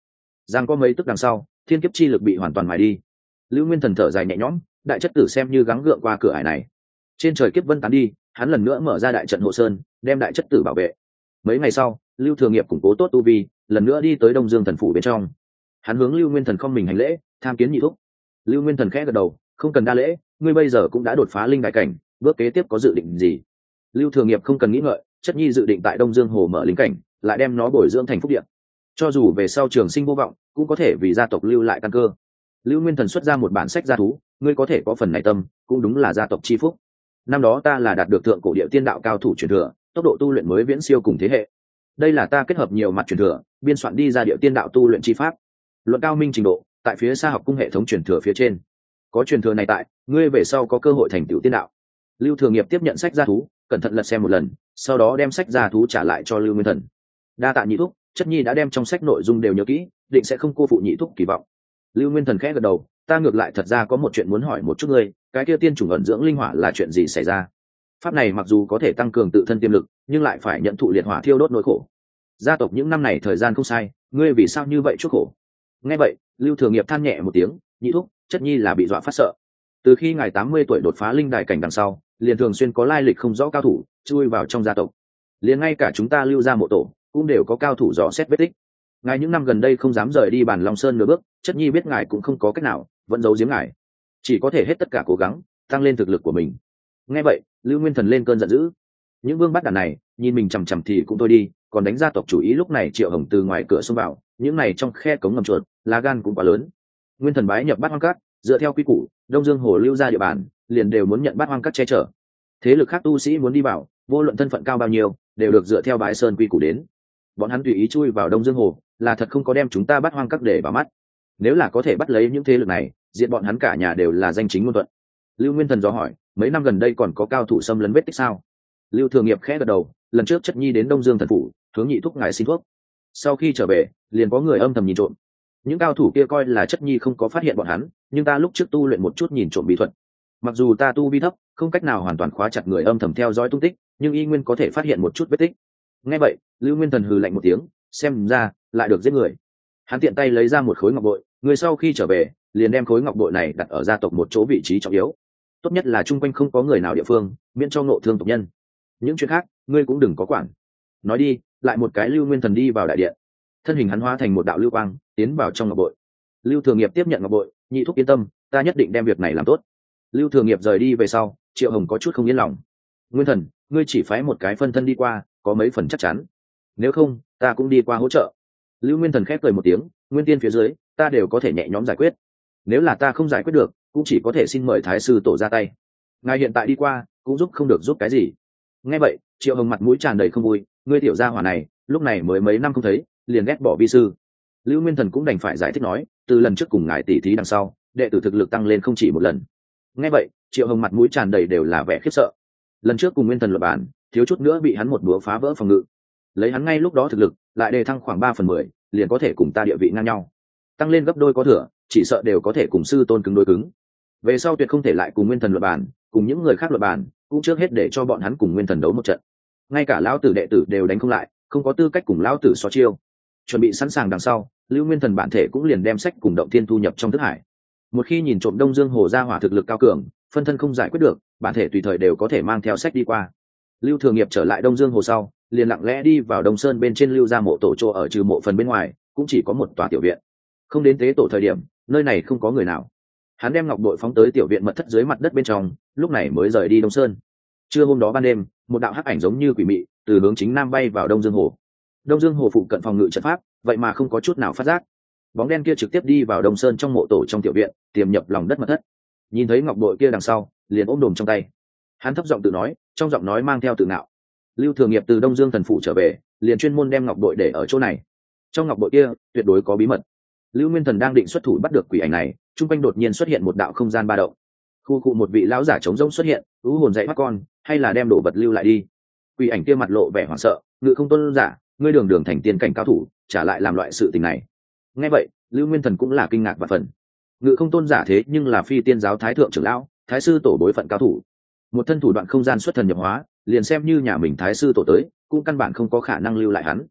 giang có mấy tức đằng sau, thiên kiếp chi lực bị hoàn toàn mài đi. Lưu Nguyên Thần thở dài nhẹ nhõm, đại chất tử xem như gắng gượng qua cửa ải này. Trên trời kiếp vân tán đi, hắn lần nữa mở ra đại trận hộ sơn, đem đại chất tử bảo vệ. Mấy ngày sau, Lưu Thường Nghiệp củng cố tốt tu vi, lần nữa đi tới Đông Dương Thần phủ bên trong. Hắn hướng Lưu Nguyên Thần không mình hành lễ, tham kiến nhị thúc. Lưu Nguyên Thần khẽ gật đầu, không cần đa lễ, ngươi bây giờ cũng đã đột phá linh đại cảnh, bước kế tiếp có dự định gì? Lưu Thường Nghiệp không cần nghĩ ngợi, chất nhi dự định tại Đông Dương hồ mở linh cảnh, lại đem nó bồi dưỡng thành phúc điện. Cho dù về sau trường sinh vô vọng, cũng có thể vì gia tộc lưu lại căn cơ. Lưu Nguyên Thần xuất ra một bản sách gia thú, ngươi có thể có phần này tâm, cũng đúng là gia tộc chi phúc. Năm đó ta là đạt được thượng cổ địa tiên đạo cao thủ truyền thừa, tốc độ tu luyện mới viễn siêu cùng thế hệ. Đây là ta kết hợp nhiều mặt truyền thừa, biên soạn đi ra địa tiên đạo tu luyện chi pháp. Luận cao minh trình độ, tại phía xa học cung hệ thống truyền thừa phía trên. Có truyền thừa này tại, ngươi về sau có cơ hội thành tựu tiên đạo. Lưu Thường Nghiệp tiếp nhận sách gia thú, cẩn thận lật xem một lần, sau đó đem sách gia thú trả lại cho Lưu Nguyên Thần. Đa tạ nhị thúc, chất nhi đã đem trong sách nội dung đều nhớ kỹ, định sẽ không cô phụ nhị thúc kỳ vọng. Lưu Nguyên Thần khẽ gật đầu, ta ngược lại thật ra có một chuyện muốn hỏi một chút ngươi, cái kia tiên chủng ẩn dưỡng linh hỏa là chuyện gì xảy ra? Pháp này mặc dù có thể tăng cường tự thân tiềm lực, nhưng lại phải nhận thụ liệt hỏa thiêu đốt nỗi khổ. Gia tộc những năm này thời gian không sai, ngươi vì sao như vậy chuốc khổ? Nghe vậy, Lưu Thường Nghiệp than nhẹ một tiếng, nhị thúc, chất nhi là bị dọa phát sợ. Từ khi ngài tám mươi tuổi đột phá linh đại cảnh đằng sau, liền thường xuyên có lai lịch không rõ cao thủ chui vào trong gia tộc. Liền ngay cả chúng ta Lưu gia mộ tổ cũng đều có cao thủ dò xét vết tích. Ngài những năm gần đây không dám rời đi Bản Long Sơn nửa bước, chất nhi biết ngài cũng không có cách nào, vẫn giấu giếm ngài, chỉ có thể hết tất cả cố gắng tăng lên thực lực của mình. Nghe vậy, Lưu Nguyên Thần lên cơn giận dữ. Những vương bắt đàn này nhìn mình chằm chằm thì cũng thôi đi, còn đánh gia tộc chủ ý. Lúc này Triệu Hồng từ ngoài cửa xông vào, những này trong khe cống ngầm chuột, lá gan cũng quá lớn. Nguyên Thần bái nhập Bát Hoang Các, dựa theo quy củ, Đông Dương hồ Lưu gia địa bàn, liền đều muốn nhận Bát Hoang Các che chở. Thế lực khác tu sĩ muốn đi vào, vô luận thân phận cao bao nhiêu, đều được dựa theo Bái Sơn quy củ đến. Bọn hắn tùy ý chui vào Đông Dương hồ, là thật không có đem chúng ta Bát Hoang Các để vào mắt. Nếu là có thể bắt lấy những thế lực này, diệt bọn hắn cả nhà đều là danh chính ngôn thuận. Lưu Nguyên Thần dò hỏi, mấy năm gần đây còn có cao thủ xâm lấn vết tích sao? Lưu Thường Nghiệp khẽ gật đầu, lần trước chất nhi đến Đông Dương thần phủ, hướng nhị thúc ngài xin thuốc. Sau khi trở về, liền có người âm thầm nhìn trộm. Những cao thủ kia coi là chất nhi không có phát hiện bọn hắn, nhưng ta lúc trước tu luyện một chút nhìn trộm bí thuật. Mặc dù ta tu vi thấp, không cách nào hoàn toàn khóa chặt người âm thầm theo dõi tung tích, nhưng y nguyên có thể phát hiện một chút vết tích. Nghe vậy, Lưu Nguyên Thần hừ lạnh một tiếng, xem ra lại được giết người. Hắn tiện tay lấy ra một khối ngọc bội, người sau khi trở về, liền đem khối ngọc bội này đặt ở gia tộc một chỗ vị trí trọng yếu. Tốt nhất là chung quanh không có người nào địa phương, miễn cho ngộ thương tộc nhân. Những chuyện khác, ngươi cũng đừng có quản. Nói đi, lại một cái Lưu Nguyên Thần đi vào đại điện. Thân hình hắn hóa thành một đạo lưu quang, tiến vào trong ngọc bội. Lưu Thường Nghiệp tiếp nhận ngọc bội, nhị thúc yên tâm, ta nhất định đem việc này làm tốt. Lưu Thường Nghiệp rời đi về sau, Triệu Hồng có chút không yên lòng. Nguyên Thần, ngươi chỉ phái một cái phân thân đi qua, có mấy phần chắc chắn. Nếu không, ta cũng đi qua hỗ trợ. Lưu Nguyên Thần khép cười một tiếng, nguyên tiên phía dưới, ta đều có thể nhẹ nhõm giải quyết. Nếu là ta không giải quyết được, cũng chỉ có thể xin mời Thái sư tổ ra tay. Ngài hiện tại đi qua, cũng giúp không được giúp cái gì. Nghe vậy, Triệu Hồng mặt mũi tràn đầy không vui, ngươi tiểu gia hỏa này, lúc này mới mấy năm không thấy, liền ghét bỏ vi sư. Lưu Nguyên Thần cũng đành phải giải thích nói, từ lần trước cùng ngài tỉ thí đằng sau, đệ tử thực lực tăng lên không chỉ một lần. Nghe vậy, Triệu Hồng mặt mũi tràn đầy đều là vẻ khiếp sợ. Lần trước cùng Nguyên Thần luận bàn, thiếu chút nữa bị hắn một búa phá vỡ phòng ngự. Lấy hắn ngay lúc đó thực lực, lại đề thăng khoảng ba phần mười, liền có thể cùng ta địa vị ngang nhau. Tăng lên gấp đôi có thừa, chỉ sợ đều có thể cùng sư tôn cứng đối cứng. Về sau tuyệt không thể lại cùng Nguyên Thần luận bàn, cùng những người khác luận bàn, cũng trước hết để cho bọn hắn cùng Nguyên Thần đấu một trận. Ngay cả lão tử đệ tử đều đánh không lại, không có tư cách cùng lão tử so chiêu. Chuẩn bị sẵn sàng đằng sau, Lưu Nguyên Thần bản thể cũng liền đem sách cùng động thiên thu nhập trong thức hải. Một khi nhìn trộm Đông Dương hồ ra hỏa thực lực cao cường, phân thân không giải quyết được, bản thể tùy thời đều có thể mang theo sách đi qua. Lưu Thường Nghiệp trở lại Đông Dương hồ sau, liền lặng lẽ đi vào Đông Sơn bên trên Lưu gia mộ tổ chỗ ở, trừ mộ phần bên ngoài, cũng chỉ có một tòa tiểu viện. Không đến tế tổ thời điểm, nơi này không có người nào. Hắn đem ngọc bội phóng tới tiểu viện mật thất dưới mặt đất bên trong, lúc này mới rời đi Đông Sơn. Trưa hôm đó ban đêm, một đạo hắc ảnh giống như quỷ mị từ hướng chính nam bay vào Đông Dương hồ. Đông Dương hồ phụ cận phòng ngự trận pháp, vậy mà không có chút nào phát giác. Bóng đen kia trực tiếp đi vào Đông Sơn trong mộ tổ trong tiểu viện, tiềm nhập lòng đất mật thất. Nhìn thấy ngọc bội kia đằng sau, liền ôm đồm trong tay. Hắn thấp giọng tự nói, trong giọng nói mang theo tự ngạo. Lưu Thường Nghiệp từ Đông Dương thần phủ trở về, liền chuyên môn đem ngọc bội để ở chỗ này. Trong ngọc bội kia, tuyệt đối có bí mật. Lưu Nguyên Thần đang định xuất thủ bắt được quỷ ảnh này, trung quanh đột nhiên xuất hiện một đạo không gian ba động. Khu cụ một vị lão giả trống rỗng xuất hiện, ú hồn dạy bắt con, hay là đem đồ vật lưu lại đi. Quỷ ảnh kia mặt lộ vẻ hoảng sợ, ngự không tôn giả, ngươi đường đường thành tiên cảnh cao thủ, trả lại làm loại sự tình này. Nghe vậy, Lưu Nguyên Thần cũng là kinh ngạc và phần. Ngự không tôn giả thế nhưng là phi tiên giáo thái thượng trưởng lão, thái sư tổ bối phận cao thủ. Một thân thủ đoạn không gian xuất thần nhập hóa, liền xem như nhà mình thái sư tổ tới, cũng căn bản không có khả năng lưu lại hắn.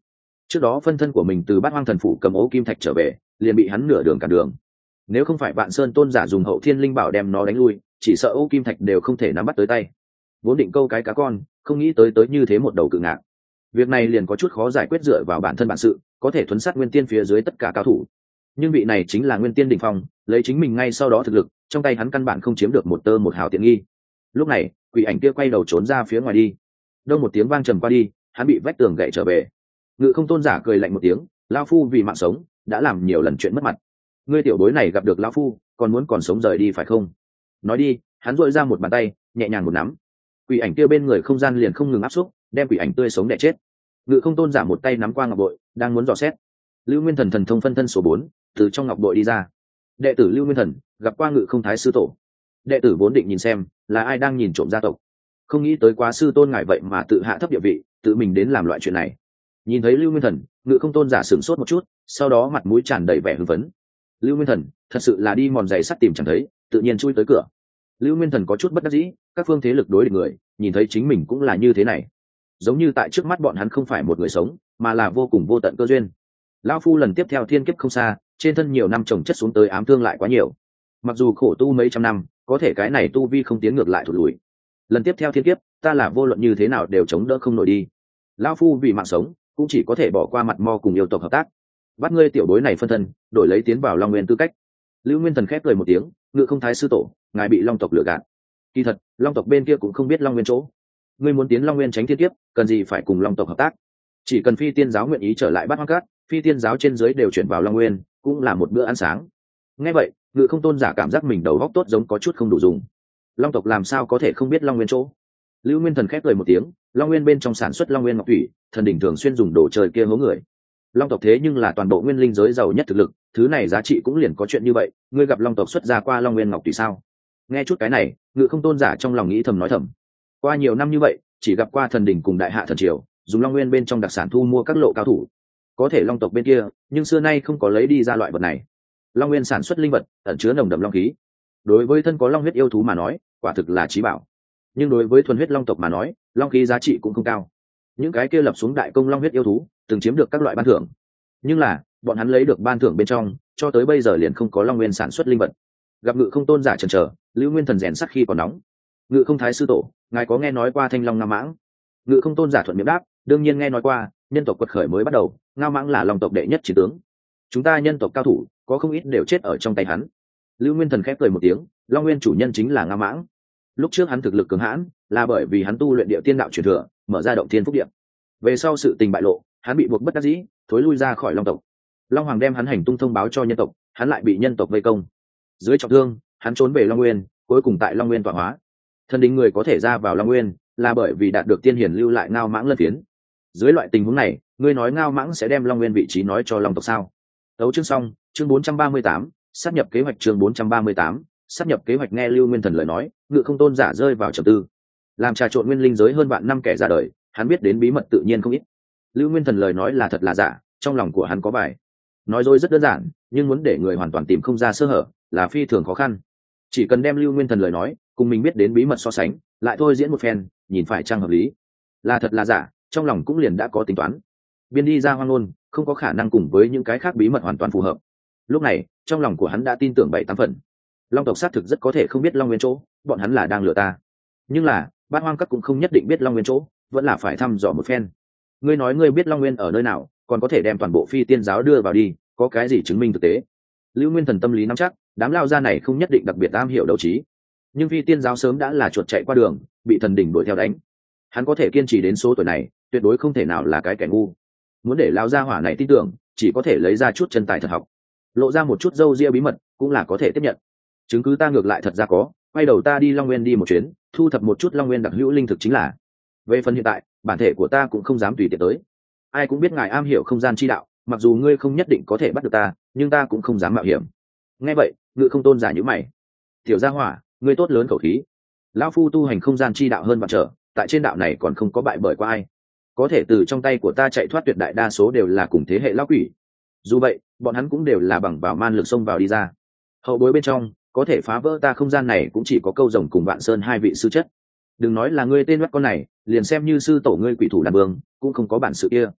trước đó phân thân của mình từ bát hoang thần phủ cầm ố kim thạch trở về, liền bị hắn nửa đường cản đường. Nếu không phải Vạn Sơn tôn giả dùng hậu thiên linh bảo đem nó đánh lui, chỉ sợ ố kim thạch đều không thể nắm bắt tới tay. Vốn định câu cái cá con, không nghĩ tới tới như thế một đầu cự ngạc. Việc này liền có chút khó giải quyết dựa vào bản thân bản sự, có thể thuấn sát nguyên tiên phía dưới tất cả cao thủ. Nhưng vị này chính là nguyên tiên đỉnh phong, lấy chính mình ngay sau đó thực lực, trong tay hắn căn bản không chiếm được một tơ một hào tiện nghi. Lúc này, quỷ ảnh kia quay đầu trốn ra phía ngoài đi. Đông một tiếng vang trầm qua đi, hắn bị vách tường gậy trở về. Ngự Không tôn giả cười lạnh một tiếng, lão phu vì mạng sống đã làm nhiều lần chuyện mất mặt, ngươi tiểu bối này gặp được lão phu còn muốn còn sống rời đi phải không? Nói đi, hắn duỗi ra một bàn tay nhẹ nhàng một nắm, quỷ ảnh kia bên người không gian liền không ngừng áp xúc, đem quỷ ảnh tươi sống đẻ chết. Ngự Không tôn giả một tay nắm qua ngọc bội, đang muốn dò xét. Lưu Nguyên Thần thần thông phân thân số bốn từ trong ngọc bội đi ra. Đệ tử Lưu Nguyên Thần gặp qua Ngự Không thái sư tổ. Đệ tử vốn định nhìn xem là ai đang nhìn trộm gia tộc, không nghĩ tới quá sư tôn ngài vậy mà tự hạ thấp địa vị, tự mình đến làm loại chuyện này. Nhìn thấy Lưu Nguyên Thần, Ngự Không tôn giả sửng sốt một chút, sau đó mặt mũi tràn đầy vẻ hưng phấn. Lưu Nguyên Thần thật sự là đi mòn giày sắt tìm chẳng thấy, tự nhiên chui tới cửa. Lưu Nguyên Thần có chút bất đắc dĩ, các phương thế lực đối địch người nhìn thấy chính mình cũng là như thế này, giống như tại trước mắt bọn hắn không phải một người sống, mà là vô cùng vô tận cơ duyên. Lão phu lần tiếp theo thiên kiếp không xa, trên thân nhiều năm trồng chất xuống tới ám thương lại quá nhiều, mặc dù khổ tu mấy trăm năm, có thể cái này tu vi không tiến ngược lại thụt lùi. Lần tiếp theo thiên kiếp, ta là vô luận như thế nào đều chống đỡ không nổi đi. Lão phu vì mạng sống, cũng chỉ có thể bỏ qua mặt mo cùng yêu tộc hợp tác, bắt ngươi tiểu bối này phân thân, đổi lấy tiến vào Long Nguyên tư cách. Lưu Nguyên Thần khép cười một tiếng, Ngự Không thái sư tổ, ngài bị Long tộc lừa gạt. Kỳ thật, Long tộc bên kia cũng không biết Long Nguyên chỗ. Ngươi muốn tiến Long Nguyên tránh thiên kiếp, cần gì phải cùng Long tộc hợp tác? Chỉ cần Phi Tiên giáo nguyện ý trở lại Bát Hoang Cát, Phi Tiên giáo trên dưới đều chuyển vào Long Nguyên, cũng là một bữa ăn sáng. Nghe vậy, Ngự Không tôn giả cảm giác mình đầu óc tốt giống có chút không đủ dùng. Long tộc làm sao có thể không biết Long Nguyên chỗ? Lưu Nguyên Thần khép cười một tiếng, Long Nguyên bên trong sản xuất Long Nguyên ngọc thủy, thần đỉnh thường xuyên dùng đồ trời kia hố người. Long tộc thế nhưng là toàn bộ nguyên linh giới giàu nhất thực lực, thứ này giá trị cũng liền có chuyện như vậy, ngươi gặp Long tộc xuất ra qua Long Nguyên ngọc thủy sao? Nghe chút cái này, Ngự Không tôn giả trong lòng nghĩ thầm nói thầm. Qua nhiều năm như vậy, chỉ gặp qua thần đỉnh cùng đại hạ thần triều, dùng Long Nguyên bên trong đặc sản thu mua các lộ cao thủ. Có thể Long tộc bên kia, nhưng xưa nay không có lấy đi ra loại vật này. Long Nguyên sản xuất linh vật, ẩn chứa nồng đậm long khí. Đối với thân có long huyết yêu thú mà nói, quả thực là chí bảo. Nhưng đối với thuần huyết long tộc mà nói, long khí giá trị cũng không cao. Những cái kia lập xuống đại công long huyết yêu thú, từng chiếm được các loại ban thưởng. Nhưng là, bọn hắn lấy được ban thưởng bên trong, cho tới bây giờ liền không có Long Nguyên sản xuất linh vật. Gặp Ngự Không tôn giả chần chờ, Lưu Nguyên Thần rèn sắc khi còn nóng. Ngự Không thái sư tổ, ngài có nghe nói qua Thanh Long Ngao Mãng? Ngự Không tôn giả thuận miệng đáp, đương nhiên nghe nói qua, nhân tộc quật khởi mới bắt đầu, Ngao Mãng là long tộc đệ nhất chiến tướng. Chúng ta nhân tộc cao thủ, có không ít đều chết ở trong tay hắn. Lưu Nguyên Thần khép cười một tiếng, Long Nguyên chủ nhân chính là Ngao Mãng. Lúc trước hắn thực lực cường hãn, là bởi vì hắn tu luyện địa tiên đạo truyền thừa, mở ra động thiên phúc điện. Về sau sự tình bại lộ, hắn bị buộc bất đắc dĩ, thối lui ra khỏi long tộc. Long Hoàng đem hắn hành tung thông báo cho nhân tộc, hắn lại bị nhân tộc vây công. Dưới trọng thương, hắn trốn về Long Nguyên, cuối cùng tại Long Nguyên tọa hóa. Thần đình người có thể ra vào Long Nguyên, là bởi vì đạt được tiên hiển lưu lại Ngao Mãng lân phiến. Dưới loại tình huống này, ngươi nói Ngao Mãng sẽ đem Long Nguyên vị trí nói cho long tộc sao? Đấu chương xong, chương bốn trăm ba mươi tám, sát nhập kế hoạch chương bốn trăm ba mươi tám, sát nhập kế hoạch. Nghe Lưu Nguyên Thần lời nói, Ngự Không tôn giả rơi vào trầm tư. Làm trà trộn nguyên linh giới hơn vạn năm kẻ ra đời, hắn biết đến bí mật tự nhiên không ít. Lưu Nguyên Thần lời nói là thật là giả, trong lòng của hắn có bài. Nói dối rất đơn giản, nhưng muốn để người hoàn toàn tìm không ra sơ hở là phi thường khó khăn. Chỉ cần đem Lưu Nguyên Thần lời nói cùng mình biết đến bí mật so sánh, lại thôi diễn một phen, nhìn phải chăng hợp lý, là thật là giả, trong lòng cũng liền đã có tính toán. Biên đi ra hoang ngôn, không có khả năng cùng với những cái khác bí mật hoàn toàn phù hợp. Lúc này, trong lòng của hắn đã tin tưởng bảy tám phần. Long tộc xác thực rất có thể không biết Long Nguyên chỗ, bọn hắn là đang lừa ta. Nhưng là, Bát Hoang Các cũng không nhất định biết Long Nguyên chỗ, vẫn là phải thăm dò một phen. Ngươi nói ngươi biết Long Nguyên ở nơi nào, còn có thể đem toàn bộ Phi Tiên giáo đưa vào đi, có cái gì chứng minh thực tế? Lưu Nguyên Thần tâm lý nắm chắc, đám lao gia này không nhất định đặc biệt am hiểu đấu trí. Nhưng Phi Tiên giáo sớm đã là chuột chạy qua đường, bị thần đỉnh đuổi theo đánh. Hắn có thể kiên trì đến số tuổi này, tuyệt đối không thể nào là cái kẻ ngu. Muốn để lao gia hỏa này tin tưởng, chỉ có thể lấy ra chút chân tài thật học, lộ ra một chút dâu ria bí mật, cũng là có thể tiếp nhận. Chứng cứ ta ngược lại thật ra có, quay đầu ta đi Long Nguyên đi một chuyến, thu thập một chút Long Nguyên đặc hữu linh thực chính là. Về phần hiện tại, bản thể của ta cũng không dám tùy tiện tới. Ai cũng biết ngài am hiểu không gian chi đạo, mặc dù ngươi không nhất định có thể bắt được ta, nhưng ta cũng không dám mạo hiểm. Nghe vậy, Ngự Không tôn giả nhíu mày. Tiểu gia hỏa, ngươi tốt lớn khẩu khí. Lão phu tu hành không gian chi đạo hơn vạn trở, tại trên đạo này còn không có bại bởi qua ai. Có thể từ trong tay của ta chạy thoát tuyệt đại đa số đều là cùng thế hệ lão quỷ. Dù vậy, bọn hắn cũng đều là bằng vào man lực xông vào đi ra. Hậu bối bên trong, có thể phá vỡ ta không gian này cũng chỉ có Câu Rồng cùng Vạn Sơn hai vị sư chất. Đừng nói là ngươi tên mắt con này, liền xem như sư tổ ngươi quỷ thủ đàn vương, cũng không có bản sự kia.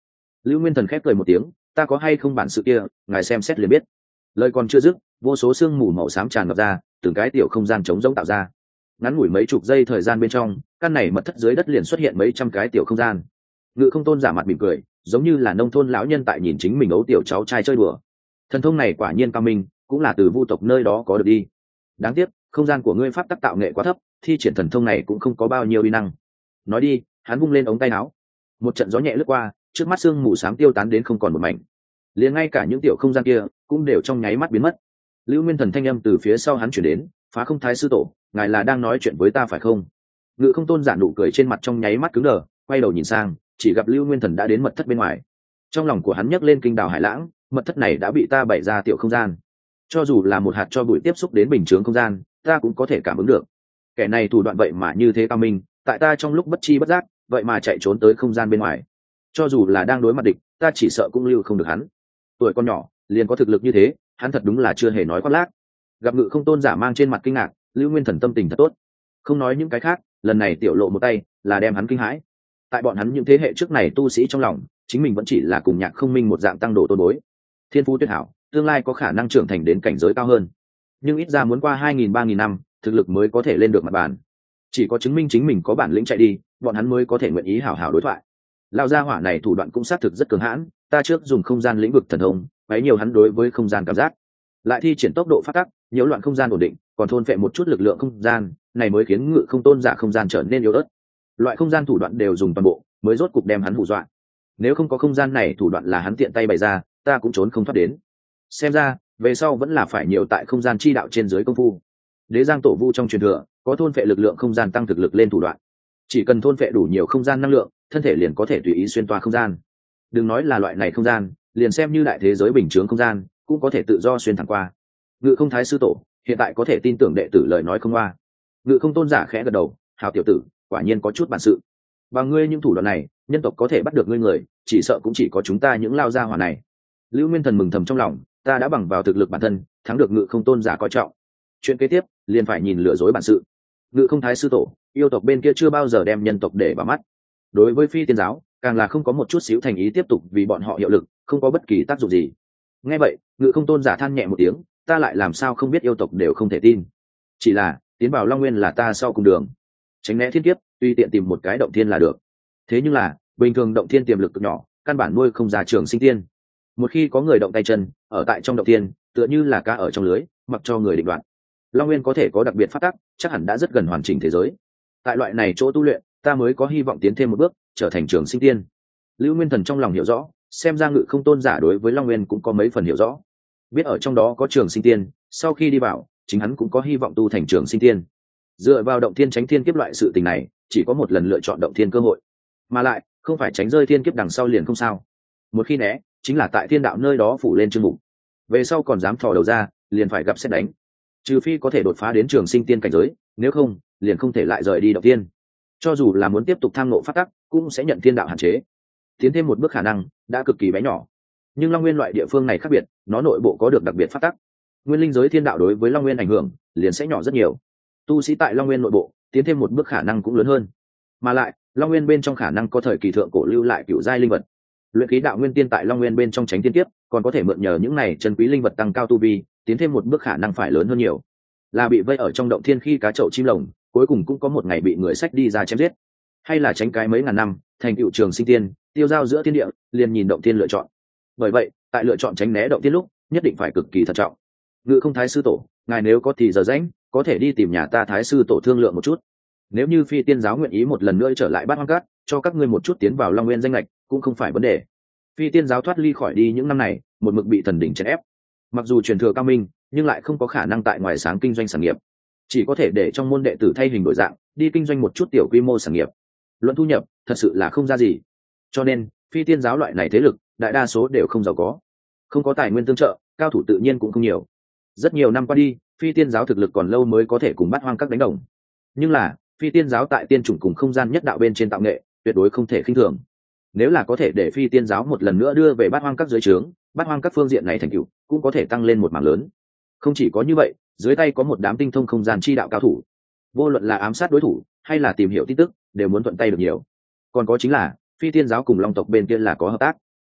Lưu Nguyên Thần khép cười một tiếng, ta có hay không bản sự kia, ngài xem xét liền biết. Lời còn chưa dứt, vô số sương mù màu xám tràn ngập ra, từng cái tiểu không gian trống rỗng tạo ra. Ngắn ngủi mấy chục giây thời gian bên trong, căn này mật thất dưới đất liền xuất hiện mấy trăm cái tiểu không gian. Ngự Không Tôn giả mặt mỉm cười, giống như là nông thôn lão nhân tại nhìn chính mình ấu tiểu cháu trai chơi đùa. Thần thông này quả nhiên cao minh, cũng là từ vu tộc nơi đó có được đi. Đáng tiếc, không gian của ngươi pháp tắc tạo nghệ quá thấp, thi triển thần thông này cũng không có bao nhiêu uy năng. Nói đi, hắn vung lên ống tay áo, một trận gió nhẹ lướt qua, trước mắt sương mù xám tiêu tán đến không còn một mảnh, liền ngay cả những tiểu không gian kia cũng đều trong nháy mắt biến mất. Lưu Nguyên Thần thanh âm từ phía sau hắn chuyển đến, phá không thái sư tổ, ngài là đang nói chuyện với ta phải không? Ngự Không Tôn giả nụ cười trên mặt trong nháy mắt cứng đờ, quay đầu nhìn sang, chỉ gặp Lưu Nguyên Thần đã đến mật thất bên ngoài. Trong lòng của hắn nhấc lên kinh đào hải lãng, mật thất này đã bị ta bày ra tiểu không gian, cho dù là một hạt cho bụi tiếp xúc đến bình chướng không gian, ta cũng có thể cảm ứng được. Kẻ này thủ đoạn vậy mà như thế cao minh, tại ta trong lúc bất chi bất giác, vậy mà chạy trốn tới không gian bên ngoài. Cho dù là đang đối mặt địch, ta chỉ sợ cũng lưu không được hắn. Tuổi con nhỏ liền có thực lực như thế, hắn thật đúng là chưa hề nói khoác lác. Gặp Ngự Không Tôn giả mang trên mặt kinh ngạc, Lưu Nguyên Thần tâm tình thật tốt. Không nói những cái khác, lần này tiểu lộ một tay là đem hắn kinh hãi. Tại bọn hắn những thế hệ trước này tu sĩ trong lòng, chính mình vẫn chỉ là cùng Nhạc Không Minh một dạng tăng đồ tôn bối. Thiên phú tuyệt hảo, tương lai có khả năng trưởng thành đến cảnh giới cao hơn, nhưng ít ra muốn qua hai nghìn ba nghìn năm, thực lực mới có thể lên được mặt bàn. Chỉ có chứng minh chính mình có bản lĩnh chạy đi, bọn hắn mới có thể nguyện ý hảo hảo đối thoại. Lão gia hỏa này thủ đoạn cũng xác thực rất cường hãn, ta trước dùng không gian lĩnh vực thần thông, bấy nhiều hắn đối với không gian cảm giác, lại thi triển tốc độ phát tắc, nhiễu loạn không gian ổn định, còn thôn phệ một chút lực lượng không gian, này mới khiến Ngự Không Tôn giả không gian trở nên yếu ớt. Loại không gian thủ đoạn đều dùng toàn bộ, mới rốt cục đem hắn hù dọa. Nếu không có không gian này thủ đoạn là hắn tiện tay bày ra, ta cũng trốn không thoát đến. Xem ra về sau vẫn là phải nhiều tại không gian chi đạo trên dưới công phu. Đế Giang Tổ Vu trong truyền thừa có thôn phệ lực lượng không gian tăng thực lực lên thủ đoạn, chỉ cần thôn phệ đủ nhiều không gian năng lượng, thân thể liền có thể tùy ý xuyên toa không gian. Đừng nói là loại này không gian, liền xem như đại thế giới bình chướng không gian cũng có thể tự do xuyên thẳng qua. Ngự Không Thái sư tổ hiện tại có thể tin tưởng đệ tử lời nói không qua. Ngự Không Tôn giả khẽ gật đầu, hảo tiểu tử, quả nhiên có chút bản sự. Bằng ngươi những thủ đoạn này, nhân tộc có thể bắt được ngươi người, chỉ sợ cũng chỉ có chúng ta những lao gia hỏa này. Lưu Nguyên Thần mừng thầm trong lòng, ta đã bằng vào thực lực bản thân thắng được Ngự Không Tôn giả coi trọng. Chuyện kế tiếp liền phải nhìn lừa dối bản sự. Ngự Không Thái sư tổ, yêu tộc bên kia chưa bao giờ đem nhân tộc để vào mắt, đối với Phi Tiên giáo càng là không có một chút xíu thành ý tiếp tục vì bọn họ hiệu lực, không có bất kỳ tác dụng gì. Nghe vậy, Ngự Không Tôn giả than nhẹ một tiếng, ta lại làm sao không biết yêu tộc đều không thể tin. Chỉ là tiến vào Long Nguyên là ta sau cùng đường, tránh né thiên kiếp, tùy tiện tìm một cái động thiên là được. Thế nhưng là bình thường động thiên tiềm lực cực nhỏ, căn bản nuôi không ra trường sinh tiên. Một khi có người động tay chân ở tại trong động thiên, tựa như là cá ở trong lưới, mặc cho người định đoạt. Long Nguyên có thể có đặc biệt phát tác, chắc hẳn đã rất gần hoàn chỉnh thế giới. Tại loại này chỗ tu luyện, ta mới có hy vọng tiến thêm một bước, trở thành trường sinh tiên. Lưu Nguyên Thần trong lòng hiểu rõ, xem ra Ngự Không Tôn giả đối với Long Nguyên cũng có mấy phần hiểu rõ, biết ở trong đó có trường sinh tiên, sau khi đi vào, chính hắn cũng có hy vọng tu thành trường sinh tiên. Dựa vào động thiên tránh thiên kiếp loại sự tình này, chỉ có một lần lựa chọn động thiên cơ hội, mà lại không phải tránh rơi thiên kiếp đằng sau liền không sao. Một khi né, chính là tại thiên đạo nơi đó phủ lên chương mục, về sau còn dám thò đầu ra, liền phải gặp xét đánh. Trừ phi có thể đột phá đến trường sinh tiên cảnh giới, nếu không, liền không thể lại rời đi động thiên. Cho dù là muốn tiếp tục tham ngộ phát tắc, cũng sẽ nhận thiên đạo hạn chế. Tiến thêm một bước khả năng đã cực kỳ bé nhỏ. Nhưng Long Nguyên loại địa phương này khác biệt, nó nội bộ có được đặc biệt phát tắc. Nguyên linh giới thiên đạo đối với Long Nguyên ảnh hưởng liền sẽ nhỏ rất nhiều. Tu sĩ tại Long Nguyên nội bộ tiến thêm một bước khả năng cũng lớn hơn. Mà lại, Long Nguyên bên trong khả năng có thời kỳ thượng cổ lưu lại cựu giai linh vật. Luyện khí đạo nguyên tiên tại Long Nguyên bên trong tránh tiên kiếp, còn có thể mượn nhờ những này chân quý linh vật tăng cao tu vi, tiến thêm một bước khả năng phải lớn hơn nhiều. Là bị vây ở trong động thiên khi cá chậu chim lồng, cuối cùng cũng có một ngày bị người xách đi ra chém giết, hay là tránh cái mấy ngàn năm thành cựu trường sinh tiên, tiêu giao giữa thiên địa, liền nhìn động thiên lựa chọn. Bởi vậy, tại lựa chọn tránh né động thiên lúc, nhất định phải cực kỳ thận trọng. Ngự Không Thái sư tổ, ngài nếu có thì giờ rảnh, có thể đi tìm nhà ta Thái sư tổ thương lượng một chút. Nếu như Phi Tiên giáo nguyện ý một lần nữa trở lại Bát Hoang Cát, cho các ngươi một chút tiến vào Long Nguyên danh lệch, cũng không phải vấn đề. Phi Tiên giáo thoát ly khỏi đi những năm này, một mực bị thần đỉnh chèn ép. Mặc dù truyền thừa cao minh, nhưng lại không có khả năng tại ngoài sáng kinh doanh sản nghiệp, chỉ có thể để trong môn đệ tử thay hình đổi dạng, đi kinh doanh một chút tiểu quy mô sản nghiệp. Luận thu nhập, thật sự là không ra gì. Cho nên, Phi Tiên giáo loại này thế lực, đại đa số đều không giàu có, không có tài nguyên tương trợ, cao thủ tự nhiên cũng không nhiều. Rất nhiều năm qua đi, Phi Tiên giáo thực lực còn lâu mới có thể cùng Bát Hoang Các đánh đồng. Nhưng là, Phi Tiên giáo tại tiên chủng cùng không gian nhất đạo bên trên tạo nghệ, tuyệt đối không thể khinh thường. Nếu là có thể để Phi Tiên giáo một lần nữa đưa về Bát Hoang Các dưới trướng, Bát Hoang Các phương diện này thành tựu cũng có thể tăng lên một mảng lớn. Không chỉ có như vậy, dưới tay có một đám tinh thông không gian chi đạo cao thủ, vô luận là ám sát đối thủ hay là tìm hiểu tin tức, đều muốn thuận tay được nhiều. Còn có chính là Phi Tiên giáo cùng Long tộc bên kia là có hợp tác.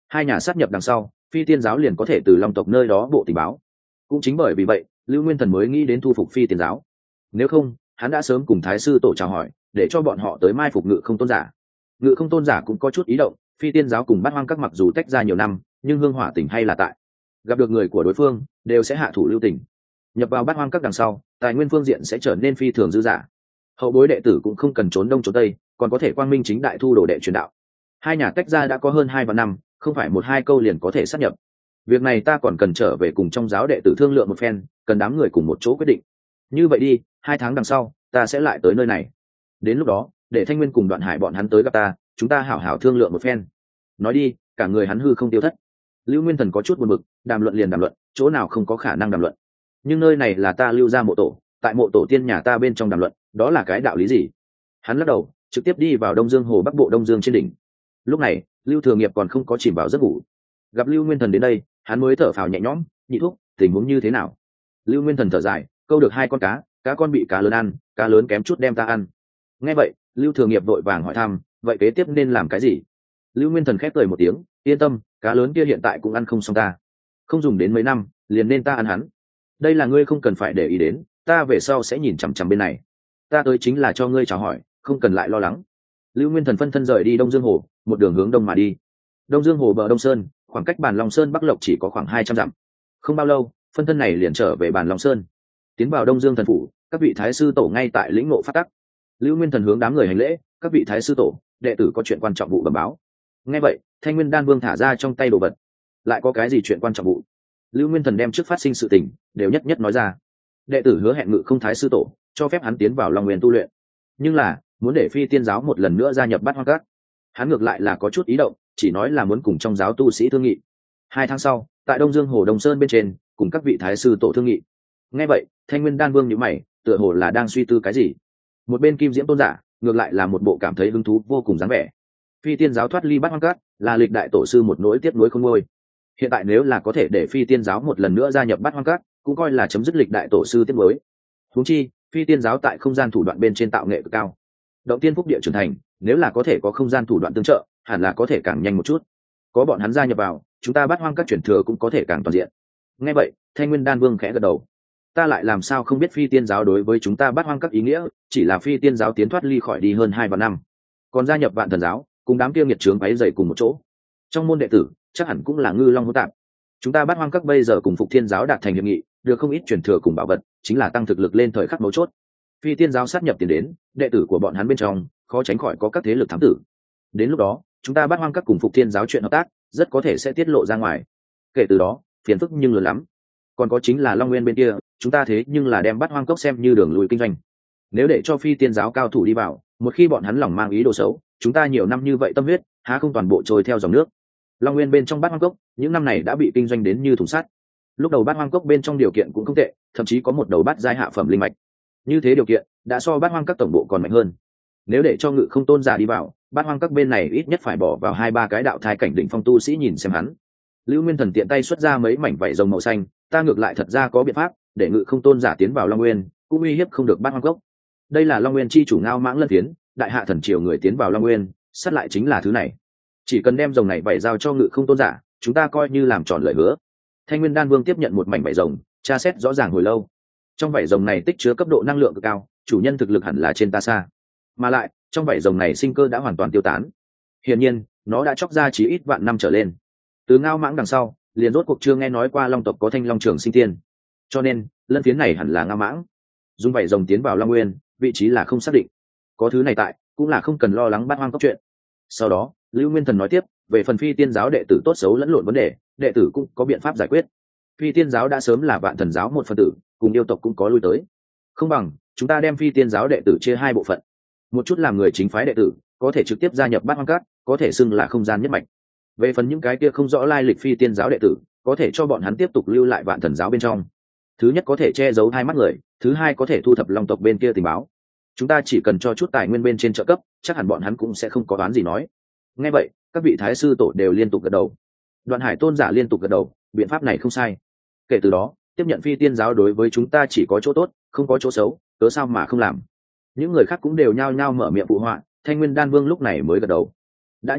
Hai nhà sát nhập đằng sau, phi tiên giáo liền có thể từ long tộc nơi đó bộ tình báo. Cũng chính bởi vì vậy, Lưu Nguyên Thần mới nghĩ đến thu phục phi tiên giáo. Nếu không, hắn đã sớm cùng thái sư tổ chào hỏi, để cho bọn họ tới mai phục Ngự Không tôn giả. Ngự Không tôn giả cũng có chút ý động, phi tiên giáo cùng Bát Hoang Các mặc dù tách ra nhiều năm, nhưng hương hỏa tình hay là tại. Gặp được người của đối phương, đều sẽ hạ thủ lưu tình. Nhập vào Bát Hoang Các đằng sau, tài nguyên phương diện sẽ trở nên phi thường dư dả. Hậu bối đệ tử cũng không cần trốn đông trốn tây, còn có thể quang minh chính đại thu đồ đệ truyền đạo. Hai nhà tách ra đã có hơn hai vạn năm, không phải một hai câu liền có thể sát nhập. Việc này ta còn cần trở về cùng trong giáo đệ tử thương lượng một phen, cần đám người cùng một chỗ quyết định. Như vậy đi, hai tháng đằng sau, ta sẽ lại tới nơi này. Đến lúc đó, để Thanh Nguyên cùng Đoạn Hải bọn hắn tới gặp ta, chúng ta hảo hảo thương lượng một phen. Nói đi, cả người hắn hư không tiêu thất. Lưu Nguyên Thần có chút buồn bực, đàm luận liền đàm luận, chỗ nào không có khả năng đàm luận. Nhưng nơi này là ta Lưu gia mộ tổ, tại mộ tổ tiên nhà ta bên trong đàm luận, đó là cái đạo lý gì? Hắn lắc đầu, trực tiếp đi vào Đông Dương Hồ Bắc Bộ Đông Dương trên đỉnh. Lúc này, Lưu Thừa Nghiệp còn không có chìm vào giấc ngủ. Gặp Lưu Nguyên Thần đến đây, hắn mới thở phào nhẹ nhõm, nhị thúc, tình huống như thế nào? Lưu Nguyên Thần thở dài, câu được hai con cá, cá con bị cá lớn ăn, cá lớn kém chút đem ta ăn. Nghe vậy, Lưu Thừa Nghiệp vội vàng hỏi thăm, vậy kế tiếp nên làm cái gì? Lưu Nguyên Thần khép cười một tiếng, yên tâm, cá lớn kia hiện tại cũng ăn không xong ta, không dùng đến mấy năm, liền nên ta ăn hắn. Đây là ngươi không cần phải để ý đến, ta về sau sẽ nhìn chằm chằm bên này. Ta tới chính là cho ngươi chào hỏi, không cần lại lo lắng. Lưu Nguyên Thần phân thân rời đi Đông Dương Hồ, một đường hướng đông mà đi. Đông Dương Hồ bờ Đông Sơn, khoảng cách Bàn Long Sơn Bắc Lộc chỉ có khoảng hai trăm dặm. Không bao lâu, phân thân này liền trở về Bàn Long Sơn, tiến vào Đông Dương Thần phủ, các vị thái sư tổ ngay tại lĩnh ngộ phát tắc. Lưu Nguyên Thần hướng đám người hành lễ, các vị thái sư tổ, đệ tử có chuyện quan trọng vụ bẩm báo. Nghe vậy, Thanh Nguyên Đan Vương thả ra trong tay đồ vật. Lại có cái gì chuyện quan trọng vụ? Lưu Nguyên Thần đem trước phát sinh sự tình đều nhất nhất nói ra. Đệ tử hứa hẹn Ngự Không thái sư tổ cho phép hắn tiến vào Long Nguyên tu luyện, nhưng là muốn để phi tiên giáo một lần nữa gia nhập Bát Hoang Các. Hắn ngược lại là có chút ý động, chỉ nói là muốn cùng trong giáo tu sĩ thương nghị. Hai tháng sau, tại Đông Dương Hồ Đông Sơn bên trên, cùng các vị thái sư tổ thương nghị. Nghe vậy, Thanh Nguyên Đan Vương nhíu mày, tựa hồ là đang suy tư cái gì. Một bên Kim Diễm tôn giả, ngược lại là một bộ cảm thấy hứng thú vô cùng dáng vẻ. Phi tiên giáo thoát ly Bát Hoang Các, là lịch đại tổ sư một nỗi tiếc nuối không nguôi. Hiện tại nếu là có thể để phi tiên giáo một lần nữa gia nhập Bát Hoang Các, cũng coi là chấm dứt lịch đại tổ sư tiếc nuối. Huống chi, phi tiên giáo tại không gian thủ đoạn bên trên tạo nghệ cực cao. Động tiên phúc địa trưởng thành, nếu là có thể có không gian thủ đoạn tương trợ, hẳn là có thể càng nhanh một chút. Có bọn hắn gia nhập vào, chúng ta Bát Hoang Các chuyển thừa cũng có thể càng toàn diện. Nghe vậy, Thanh Nguyên Đan Vương khẽ gật đầu. Ta lại làm sao không biết phi tiên giáo đối với chúng ta Bát Hoang Các ý nghĩa, chỉ là phi tiên giáo tiến thoát ly khỏi đi hơn hai vạn năm, còn gia nhập Vạn Thần giáo, cùng đám kia nghiệt trướng váy dày cùng một chỗ. Trong môn đệ tử, chắc hẳn cũng là ngư long hỗn tạp. Chúng ta Bát Hoang Các bây giờ cùng Phục Thiên giáo đạt thành hiệp nghị, được không ít truyền thừa cùng bảo vật, chính là tăng thực lực lên thời khắc mấu chốt. Phi tiên giáo sát nhập tiền đến, đệ tử của bọn hắn bên trong, khó tránh khỏi có các thế lực thám tử. Đến lúc đó, chúng ta Bát Hoang Các cùng Phục Thiên giáo chuyện hợp tác, rất có thể sẽ tiết lộ ra ngoài. Kể từ đó, phiền phức nhưng lớn lắm. Còn có chính là Long Nguyên bên kia, chúng ta thế nhưng là đem Bát Hoang Cốc xem như đường lùi kinh doanh. Nếu để cho phi tiên giáo cao thủ đi vào, một khi bọn hắn lòng mang ý đồ xấu, chúng ta nhiều năm như vậy tâm huyết, há không toàn bộ trôi theo dòng nước. Long Nguyên bên trong Bát Hoang Cốc, những năm này đã bị kinh doanh đến như thùng sắt. Lúc đầu Bát Hoang Cốc bên trong điều kiện cũng không tệ, thậm chí có một đầu bát giai hạ phẩm linh mạch. Như thế điều kiện đã so Bát Hoang Các tổng bộ còn mạnh hơn. Nếu để cho Ngự Không tôn giả đi vào, Bát Hoang Các bên này ít nhất phải bỏ vào hai ba cái đạo thai cảnh đỉnh phong tu sĩ nhìn xem hắn. Lưu Nguyên Thần tiện tay xuất ra mấy mảnh vảy rồng màu xanh, ta ngược lại thật ra có biện pháp để Ngự Không tôn giả tiến vào Long Nguyên, cũng uy hiếp không được Bát Hoang Cốc. Đây là Long Nguyên chi chủ Ngao Mãng Lân Tiến, đại hạ thần triều người tiến vào Long Nguyên, sát lại chính là thứ này. Chỉ cần đem rồng này vảy giao cho Ngự Không tôn giả, chúng ta coi như làm tròn lời hứa. Thanh Nguyên Đan Vương tiếp nhận một mảnh vảy rồng, tra xét rõ ràng hồi lâu. Trong vảy rồng này tích chứa cấp độ năng lượng cực cao, chủ nhân thực lực hẳn là trên ta xa. Mà lại, trong vảy rồng này sinh cơ đã hoàn toàn tiêu tán. Hiển nhiên, nó đã chóc ra chí ít vạn năm trở lên. Từ Ngao Mãng đằng sau, liền rốt cuộc chưa nghe nói qua Long tộc có Thanh Long Trường Sinh Tiên. Cho nên, Lân Phiến này hẳn là Ngao Mãng. Dùng vảy rồng tiến vào Long Nguyên, vị trí là không xác định. Có thứ này tại, cũng là không cần lo lắng Bát Hoang Cốc chuyện. Sau đó, Lưu Nguyên Thần nói tiếp, về phần phi tiên giáo đệ tử tốt xấu lẫn lộn vấn đề, đệ tử cũng có biện pháp giải quyết. Phi tiên giáo đã sớm là Vạn Thần giáo một phần tử, cùng yêu tộc cũng có lui tới. Không bằng chúng ta đem phi tiên giáo đệ tử chia hai bộ phận. Một chút làm người chính phái đệ tử, có thể trực tiếp gia nhập Bát Hoang Các, có thể xưng là không gian nhất mạch. Về phần những cái kia không rõ lai lịch phi tiên giáo đệ tử, có thể cho bọn hắn tiếp tục lưu lại Vạn Thần giáo bên trong. Thứ nhất có thể che giấu hai mắt người, thứ hai có thể thu thập Long tộc bên kia tình báo. Chúng ta chỉ cần cho chút tài nguyên bên trên trợ cấp, chắc hẳn bọn hắn cũng sẽ không có đoán gì nói. Nghe vậy, các vị thái sư tổ đều liên tục gật đầu. Đoạn Hải tôn giả liên tục gật đầu, biện pháp này không sai. Kể từ đó, tiếp nhận phi tiên giáo đối với chúng ta chỉ có chỗ tốt, không có chỗ xấu, cớ sao mà không làm. Những người khác cũng đều nhao nhao mở miệng phụ họa, Thanh Nguyên Đan Vương lúc này mới gật đầu. Đã như vậy,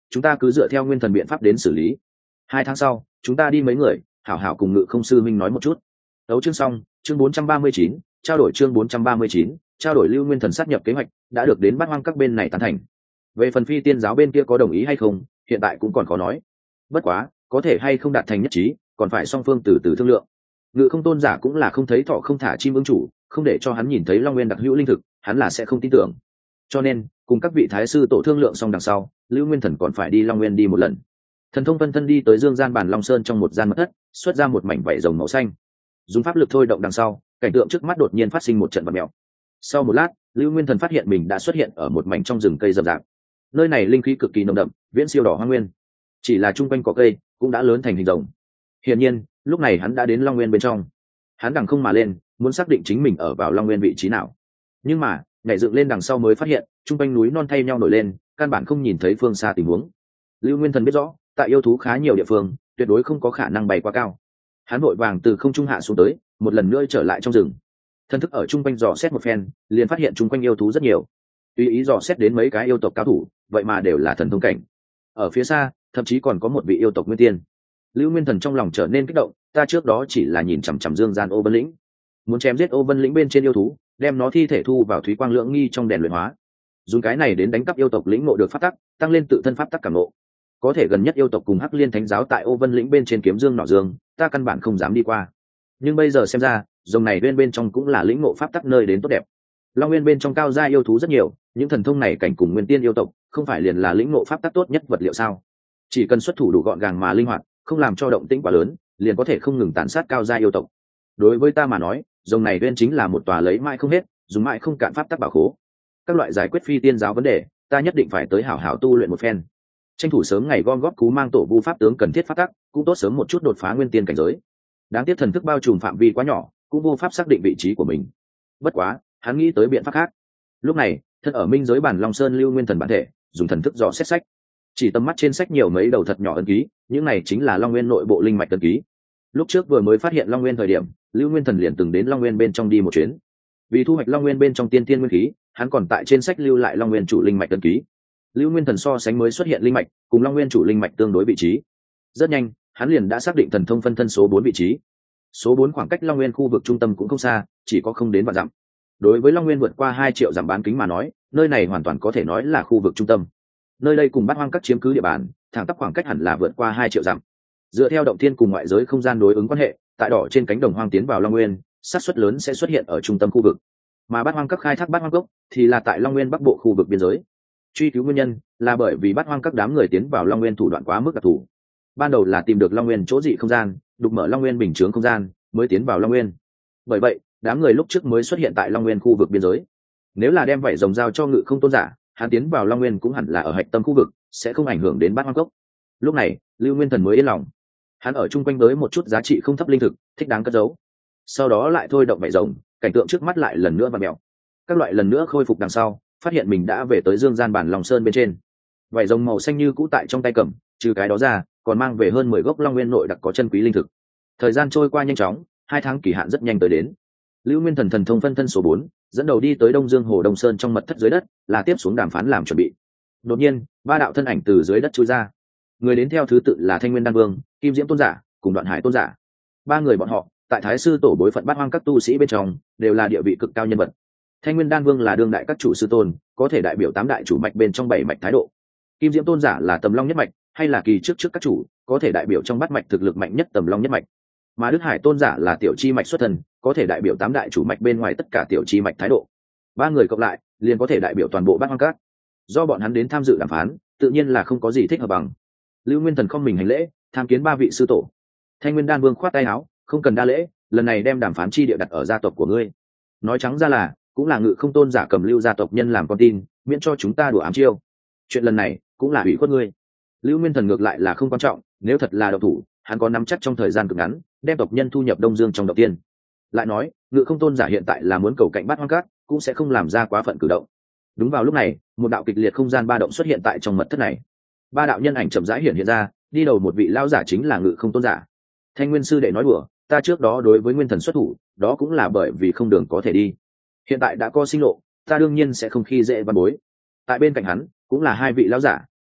chúng ta cứ dựa theo nguyên thần biện pháp đến xử lý. Hai tháng sau chúng ta đi mấy người hảo hảo cùng Ngự Không sư minh nói một chút. Đấu chương xong. Chương bốn trăm ba mươi chín, trao đổi chương bốn trăm ba mươi chín, trao đổi Lưu Nguyên Thần sát nhập kế hoạch đã được đến Bát Hoang các bên này tán thành. Về phần Phi Tiên giáo bên kia có đồng ý hay không, hiện tại cũng còn khó nói. Bất quá, có thể hay không đạt thành nhất trí, còn phải song phương từ từ thương lượng. Ngự Không tôn giả cũng là không thấy thọ không thả chim ưng chủ, không để cho hắn nhìn thấy Long Nguyên đặc hữu linh thực, hắn là sẽ không tin tưởng. Cho nên, cùng các vị thái sư tổ thương lượng xong đằng sau, Lưu Nguyên Thần còn phải đi Long Nguyên đi một lần. Thần thông phân thân đi tới Dương Gian Bản Long Sơn trong một gian mật thất, xuất ra một mảnh vảy rồng màu xanh. Dùng pháp lực thôi động đằng sau, cảnh tượng trước mắt đột nhiên phát sinh một trận vặn mèo. Sau một lát, Lưu Nguyên Thần phát hiện mình đã xuất hiện ở một mảnh trong rừng cây rậm rạp. Nơi này linh khí cực kỳ nồng đậm, viễn siêu đỏ hoang nguyên. Chỉ là trung quanh có cây, cũng đã lớn thành hình rồng. Hiển nhiên, lúc này hắn đã đến Long Nguyên bên trong. Hắn đằng không mà lên, muốn xác định chính mình ở vào Long Nguyên vị trí nào. Nhưng mà, nhảy dựng lên đằng sau mới phát hiện, trung quanh núi non thay nhau nổi lên, căn bản không nhìn thấy phương xa tình huống. Lưu Nguyên Thần biết rõ, tại yêu thú khá nhiều địa phương, tuyệt đối không có khả năng bay quá cao. Hắn vội vàng từ không trung hạ xuống tới, một lần nữa trở lại trong rừng. Thân thức ở trung quanh dò xét một phen, liền phát hiện trung quanh yêu thú rất nhiều. Tùy ý dò xét đến mấy cái yêu tộc cao thủ, vậy mà đều là thần thông cảnh. Ở phía xa, thậm chí còn có một vị yêu tộc nguyên tiên. Lưu Nguyên Thần trong lòng trở nên kích động, ta trước đó chỉ là nhìn chằm chằm Dương Gian Ô Vân Lĩnh, muốn chém giết Ô Vân Lĩnh bên trên yêu thú, đem nó thi thể thu vào Thúy Quang Lưỡng Nghi trong đèn luyện hóa, dùng cái này đến đánh cắp yêu tộc lĩnh ngộ được pháp tắc, tăng lên tự thân pháp tắc cảm ngộ. Có thể gần nhất yêu tộc cùng Hắc Liên Thánh giáo tại Ô Vân Lĩnh bên trên kiếm dương nọ dương, ta căn bản không dám đi qua. Nhưng bây giờ xem ra, dòng này bên bên trong cũng là lĩnh ngộ pháp tắc nơi đến tốt đẹp. Long Nguyên bên trong cao gia yêu thú rất nhiều, những thần thông này cảnh cùng nguyên tiên yêu tộc, không phải liền là lĩnh ngộ pháp tắc tốt nhất vật liệu sao? Chỉ cần xuất thủ đủ gọn gàng mà linh hoạt, không làm cho động tĩnh quá lớn, liền có thể không ngừng tàn sát cao gia yêu tộc. Đối với ta mà nói, dòng này bên chính là một tòa lấy mãi không hết, dùng mãi không cạn pháp tắc bảo khố. Các loại giải quyết Phi Tiên giáo vấn đề, ta nhất định phải tới hảo hảo tu luyện một phen. Tranh thủ sớm ngày gom góp cú mang tổ vu pháp tướng cần thiết pháp tắc, cũng tốt sớm một chút đột phá nguyên tiên cảnh giới. Đáng tiếc thần thức bao trùm phạm vi quá nhỏ, cũng vô pháp xác định vị trí của mình. Bất quá, hắn nghĩ tới biện pháp khác. Lúc này, thân ở minh giới bản Long Sơn Lưu Nguyên Thần bản thể, dùng thần thức dò xét sách. Chỉ tầm mắt trên sách nhiều mấy đầu thật nhỏ ấn ký, những này chính là Long Nguyên nội bộ linh mạch ấn ký. Lúc trước vừa mới phát hiện Long Nguyên thời điểm, Lưu Nguyên Thần liền từng đến Long Nguyên bên trong đi một chuyến. Vì thu hoạch Long Nguyên bên trong tiên tiên nguyên khí, hắn còn tại trên sách lưu lại Long Nguyên chủ linh mạch ấn ký. Lưu Nguyên Thần so sánh mới xuất hiện linh mạch, cùng Long Nguyên chủ linh mạch tương đối vị trí. Rất nhanh, hắn liền đã xác định thần thông phân thân số bốn vị trí. Số bốn khoảng cách Long Nguyên khu vực trung tâm cũng không xa, chỉ có không đến vạn dặm. Đối với Long Nguyên vượt qua hai triệu dặm bán kính mà nói, nơi này hoàn toàn có thể nói là khu vực trung tâm. Nơi đây cùng Bát Hoang các chiếm cứ địa bàn, thẳng tắp khoảng cách hẳn là vượt qua hai triệu dặm. Dựa theo động thiên cùng ngoại giới không gian đối ứng quan hệ, tại đỏ trên cánh đồng hoang tiến vào Long Nguyên, xác suất lớn sẽ xuất hiện ở trung tâm khu vực. Mà Bát Hoang các khai thác Bát Hoang cốc thì là tại Long Nguyên bắc bộ khu vực biên giới. Truy cứu nguyên nhân là bởi vì Bát Hoang các đám người tiến vào Long Nguyên thủ đoạn quá mức đặc thù. Ban đầu là tìm được Long Nguyên chỗ dị không gian, đục mở Long Nguyên bình chướng không gian, mới tiến vào Long Nguyên. Bởi vậy, đám người lúc trước mới xuất hiện tại Long Nguyên khu vực biên giới. Nếu là đem vảy rồng giao cho Ngự Không tôn giả, hắn tiến vào Long Nguyên cũng hẳn là ở hạch tâm khu vực, sẽ không ảnh hưởng đến Bát Hoang cốc. Lúc này, Lưu Nguyên Thần mới yên lòng. Hắn ở chung quanh với một chút giá trị không thấp linh thực, thích đáng cất giấu. Sau đó lại thôi động vảy rồng, cảnh tượng trước mắt lại lần nữa vặn mèo. Các loại lần nữa khôi phục đằng sau, phát hiện mình đã về tới Dương Gian Bản Long Sơn bên trên. Vảy rồng màu xanh như cũ tại trong tay cầm, trừ cái đó ra, còn mang về hơn mười gốc Long Nguyên nội đặc có chân quý linh thực. Thời gian trôi qua nhanh chóng, hai tháng kỳ hạn rất nhanh tới đến. Lưu Nguyên Thần thần thông phân thân số bốn, dẫn đầu đi tới Đông Dương Hồ Đông Sơn trong mật thất dưới đất, là tiếp xuống đàm phán làm chuẩn bị. Đột nhiên, ba đạo thân ảnh từ dưới đất chui ra. Người đến theo thứ tự là Thanh Nguyên Đan Vương, Kim Diễm tôn giả, cùng Đoạn Hải tôn giả. Ba người bọn họ, tại Thái sư tổ bối phận Bát Hoang các tu sĩ bên trong, đều là địa vị cực cao nhân vật. Thanh Nguyên Đan Vương là đương đại các chủ sư tôn, có thể đại biểu tám đại chủ mạch bên trong bảy mạch thái độ. Kim Diễm tôn giả là Tầm Long nhất mạch, hay là kỳ trước trước các chủ, có thể đại biểu trong bát mạch thực lực mạnh nhất Tầm Long nhất mạch. Mà Đức Hải tôn giả là tiểu chi mạch xuất thần, có thể đại biểu tám đại chủ mạch bên ngoài tất cả tiểu chi mạch thái độ. Ba người cộng lại, liền có thể đại biểu toàn bộ Bát Hoang các. Do bọn hắn đến tham dự đàm phán, tự nhiên là không có gì thích hợp bằng. Lưu Nguyên Thần không mình hành lễ, tham kiến ba vị sư tổ. Thanh Nguyên Đan Vương khoát tay áo, không cần đa lễ, lần này đem đàm phán chi địa đặt ở gia tộc của ngươi. Nói trắng ra là, cũng là Ngự Không tôn giả cầm Lưu gia tộc nhân làm con tin, miễn cho chúng ta đùa ám chiêu. Chuyện lần này cũng là ủy khuất ngươi. Lưu Nguyên Thần ngược lại là không quan trọng, nếu thật là độc thủ, hắn có nắm chắc trong thời gian cực ngắn đem tộc nhân thu nhập Đông Dương trong đầu tiên. Lại nói, Ngự Không tôn giả hiện tại là muốn cầu cạnh Bát Hoang các, cũng sẽ không làm ra quá phận cử động. Đúng vào lúc này, một đạo kịch liệt không gian ba động xuất hiện tại trong mật thất này. Ba đạo nhân ảnh chậm rãi hiện hiện ra, đi đầu một vị lão giả chính là Ngự Không tôn giả. Thanh Nguyên sư đệ nói đùa, ta trước đó đối với Nguyên Thần xuất thủ, đó cũng là bởi vì không đường có thể đi. Hiện tại đã có sinh lộ, ta đương nhiên sẽ không khi dễ văn bối. Tại bên cạnh hắn, cũng là hai vị lão giả,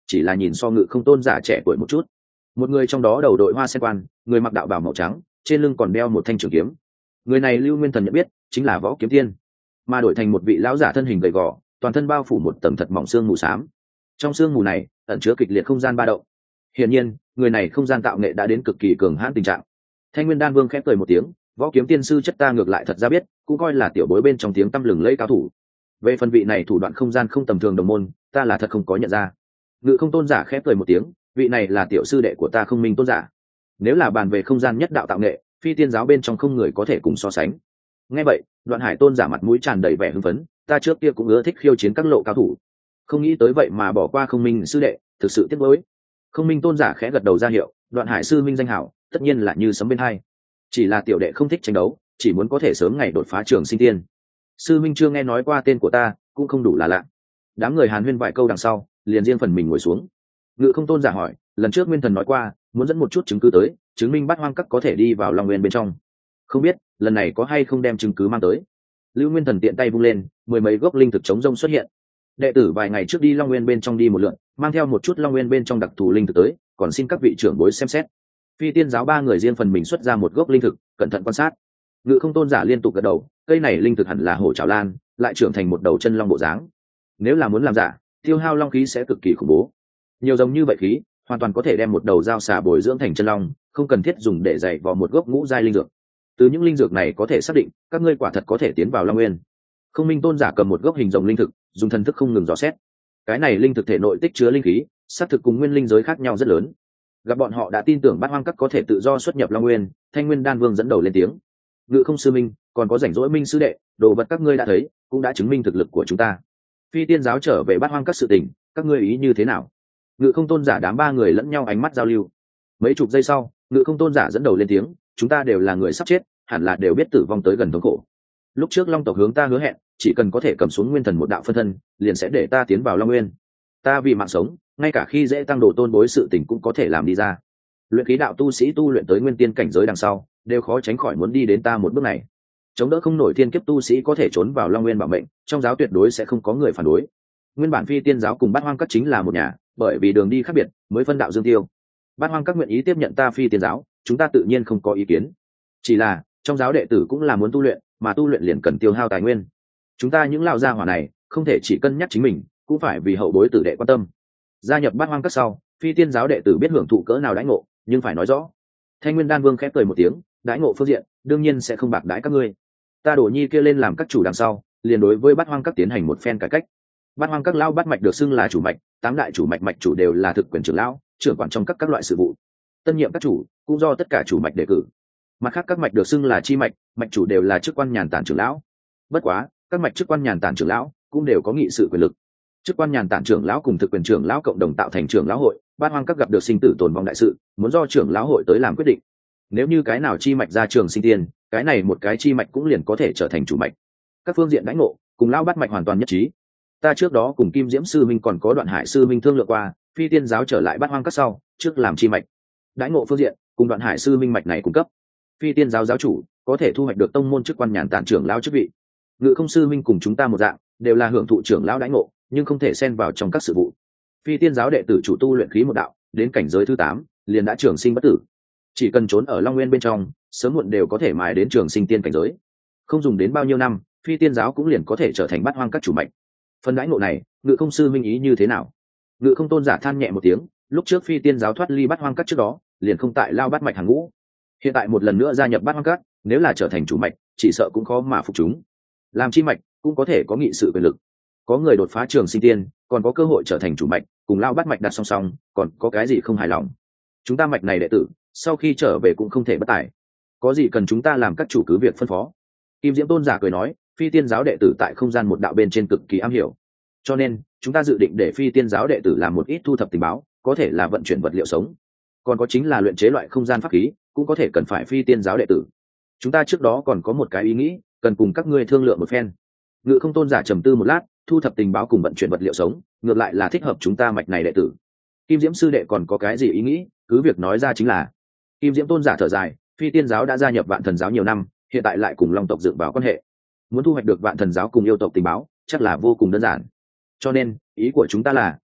chỉ là nhìn so ngự không tôn giả trẻ tuổi một chút. Một người trong đó đầu đội hoa sen quan, người mặc đạo bào màu trắng, trên lưng còn đeo một thanh trường kiếm. Người này Lưu Nguyên Thần nhận biết chính là Võ Kiếm Tiên, mà đổi thành một vị lão giả thân hình gầy gò, toàn thân bao phủ một tầng thật mỏng xương mù xám. Trong xương mù này ẩn chứa kịch liệt không gian ba động. Hiển nhiên người này không gian tạo nghệ đã đến cực kỳ cường hãn tình trạng. Thanh Nguyên Đan Vương khẽ cười một tiếng, Võ Kiếm Tiên sư chất ta ngược lại thật ra biết, cũng coi là tiểu bối bên trong tiếng tăm lừng lẫy cao thủ. Về phần vị này thủ đoạn không gian không tầm thường đồng môn, ta là thật không có nhận ra. Ngự không tôn giả khẽ cười một tiếng, vị này là tiểu sư đệ của ta Không Minh tôn giả. Nếu là bàn về không gian nhất đạo tạo nghệ, phi tiên giáo bên trong không người có thể cùng so sánh. Nghe vậy, Đoạn Hải tôn giả mặt mũi tràn đầy vẻ hưng phấn, ta trước kia cũng ưa thích khiêu chiến các lộ cao thủ, không nghĩ tới vậy mà bỏ qua Không Minh sư đệ, thực sự tiếc nuối. Không Minh tôn giả khẽ gật đầu ra hiệu, Đoạn Hải sư minh danh hảo, tất nhiên là như sấm bên hai. Chỉ là tiểu đệ không thích tranh đấu, chỉ muốn có thể sớm ngày đột phá trường sinh tiên. Sư minh chưa nghe nói qua tên của ta, cũng không đủ là lạ. Đám người hàn huyên vài câu đằng sau, liền riêng phần mình ngồi xuống. Ngự không tôn giả hỏi, lần trước Nguyên Thần nói qua, muốn dẫn một chút chứng cứ tới, chứng minh Bát Hoang Các có thể đi vào Long Nguyên bên trong. Không biết lần này có hay không đem chứng cứ mang tới. Lưu Nguyên Thần tiện tay vung lên, mười mấy gốc linh thực chống rông xuất hiện. Đệ tử vài ngày trước đi Long Nguyên bên trong đi một lượt, mang theo một chút Long Nguyên bên trong đặc thù linh thực tới, còn xin các vị trưởng bối xem xét. Phi tiên giáo ba người riêng phần mình xuất ra một gốc linh thực, cẩn thận quan sát. Ngự không tôn giả liên tục gật đầu, cây này linh thực hẳn là hổ trảo lan, lại trưởng thành một đầu chân long bộ dáng. Nếu là muốn làm giả, tiêu hao long khí sẽ cực kỳ khủng bố. Nhiều giống như vậy khí, hoàn toàn có thể đem một đầu dao xà bồi dưỡng thành chân long, không cần thiết dùng để dày vào một gốc ngũ giai linh dược. Từ những linh dược này có thể xác định, các ngươi quả thật có thể tiến vào Long Nguyên. Không Minh tôn giả cầm một gốc hình rồng linh thực, dùng thần thức không ngừng dò xét. Cái này linh thực thể nội tích chứa linh khí, xác thực cùng nguyên linh giới khác nhau rất lớn. Gặp bọn họ đã tin tưởng Bát Hoang Các có thể tự do xuất nhập Long Nguyên, Thanh Nguyên Đan Vương dẫn đầu lên tiếng. Ngự không sư minh, còn có rảnh rỗi minh sư đệ, đồ vật các ngươi đã thấy, cũng đã chứng minh thực lực của chúng ta. Phi tiên giáo trở về Bát Hoang Các sự tình, các ngươi ý như thế nào? Ngự không tôn giả đám ba người lẫn nhau ánh mắt giao lưu. Mấy chục giây sau, Ngự không tôn giả dẫn đầu lên tiếng, chúng ta đều là người sắp chết, hẳn là đều biết tử vong tới gần thống khổ. Lúc trước Long tộc hướng ta hứa hẹn, chỉ cần có thể cầm xuống Nguyên Thần một đạo phân thân, liền sẽ để ta tiến vào Long Nguyên. Ta vì mạng sống, ngay cả khi dễ tăng độ tôn bối sự tình cũng có thể làm đi ra. Luyện khí đạo tu sĩ tu luyện tới nguyên tiên cảnh giới đằng sau, đều khó tránh khỏi muốn đi đến ta một bước này. Chống đỡ không nổi thiên kiếp tu sĩ có thể trốn vào Long Nguyên bảo mệnh, trong giáo tuyệt đối sẽ không có người phản đối. Nguyên bản Phi tiên giáo cùng Bát Hoang Các chính là một nhà, bởi vì đường đi khác biệt, mới phân đạo dương tiêu. Bát Hoang Các nguyện ý tiếp nhận ta Phi tiên giáo, chúng ta tự nhiên không có ý kiến. Chỉ là trong giáo đệ tử cũng là muốn tu luyện, mà tu luyện liền cần tiêu hao tài nguyên. Chúng ta những lão gia hỏa này, không thể chỉ cân nhắc chính mình, cũng phải vì hậu bối tử đệ quan tâm. Gia nhập Bát Hoang Các sau, Phi tiên giáo đệ tử biết hưởng thụ cỡ nào đãi ngộ, nhưng phải nói rõ. Thanh Nguyên Đan Vương khẽ cười một tiếng, đãi ngộ phương diện, đương nhiên sẽ không bạc đãi các ngươi. Ta Đổ Nhi kia lên làm các chủ đằng sau, liền đối với Bát Hoang Các tiến hành một phen cải cách. Bát Hoang Các lão bát mạch được xưng là chủ mạch, tám đại chủ mạch mạch chủ đều là thực quyền trưởng lão, trưởng quản trong các các loại sự vụ. Tân nhiệm các chủ cũng do tất cả chủ mạch đề cử. Mặt khác các mạch được xưng là chi mạch, mạch chủ đều là chức quan nhàn tản trưởng lão. Bất quá, các mạch chức quan nhàn tản trưởng lão cũng đều có nghị sự quyền lực. Chức quan nhàn tản trưởng lão cùng thực quyền trưởng lão cộng đồng tạo thành trưởng lão hội, Bát Hoang Các gặp được sinh tử tồn vong đại sự, muốn do trưởng lão hội tới làm quyết định. Nếu như cái nào chi mạch ra trường sinh tiên, cái này một cái chi mạch cũng liền có thể trở thành chủ mạch. Các phương diện đãi ngộ cùng lão bát mạch hoàn toàn nhất trí. Ta trước đó cùng Kim Diễm sư minh còn có Đoạn Hải sư minh thương lượng qua, Phi tiên giáo trở lại Bát Hoang Các sau, trước làm chi mạch. Đãi ngộ phương diện cùng Đoạn Hải sư minh mạch này cung cấp. Phi tiên giáo giáo chủ có thể thu hoạch được tông môn chức quan nhàn tản trưởng lão chức vị. Ngự không sư minh cùng chúng ta một dạng, đều là hưởng thụ trưởng lão đãi ngộ, nhưng không thể xen vào trong các sự vụ. Phi tiên giáo đệ tử chủ tu luyện khí một đạo, đến cảnh giới thứ tám, liền đã trường sinh bất tử. Chỉ cần trốn ở Long Nguyên bên trong, sớm muộn đều có thể mài đến trường sinh tiên cảnh giới. Không dùng đến bao nhiêu năm, Phi tiên giáo cũng liền có thể trở thành Bát Hoang Các chủ mạch. Phần đãi ngộ này, Ngự không sư minh ý như thế nào? Ngự không tôn giả than nhẹ một tiếng, lúc trước Phi tiên giáo thoát ly Bát Hoang Các trước đó, liền không tại lao bát mạch hàng ngũ. Hiện tại một lần nữa gia nhập Bát Hoang Các, nếu là trở thành chủ mạch, chỉ sợ cũng khó mà phục chúng. Làm chi mạch cũng có thể có nghị sự quyền lực. Có người đột phá trường sinh tiên, còn có cơ hội trở thành chủ mạch, cùng lao bát mạch đặt song song, còn có cái gì không hài lòng? Chúng ta mạch này đệ tử, sau khi trở về cũng không thể bất tài. Có gì cần chúng ta làm các chủ cứ việc phân phó. Kim Diễm tôn giả cười nói, Phi tiên giáo đệ tử tại không gian một đạo bên trên cực kỳ am hiểu, cho nên chúng ta dự định để Phi tiên giáo đệ tử làm một ít thu thập tình báo, có thể là vận chuyển vật liệu sống, còn có chính là luyện chế loại không gian pháp khí, cũng có thể cần phải Phi tiên giáo đệ tử. Chúng ta trước đó còn có một cái ý nghĩ, cần cùng các ngươi thương lượng một phen. Ngự không tôn giả trầm tư một lát, thu thập tình báo cùng vận chuyển vật liệu sống, ngược lại là thích hợp chúng ta mạch này đệ tử. Kim Diễm sư đệ còn có cái gì ý nghĩ, cứ việc nói ra chính là. Kim Diễm tôn giả thở dài, Phi tiên giáo đã gia nhập Vạn Thần giáo nhiều năm, hiện tại lại cùng Long tộc dựng vào quan hệ, muốn thu hoạch được Vạn Thần giáo cùng yêu tộc tình báo, chắc là vô cùng đơn giản. Cho nên ý của chúng ta là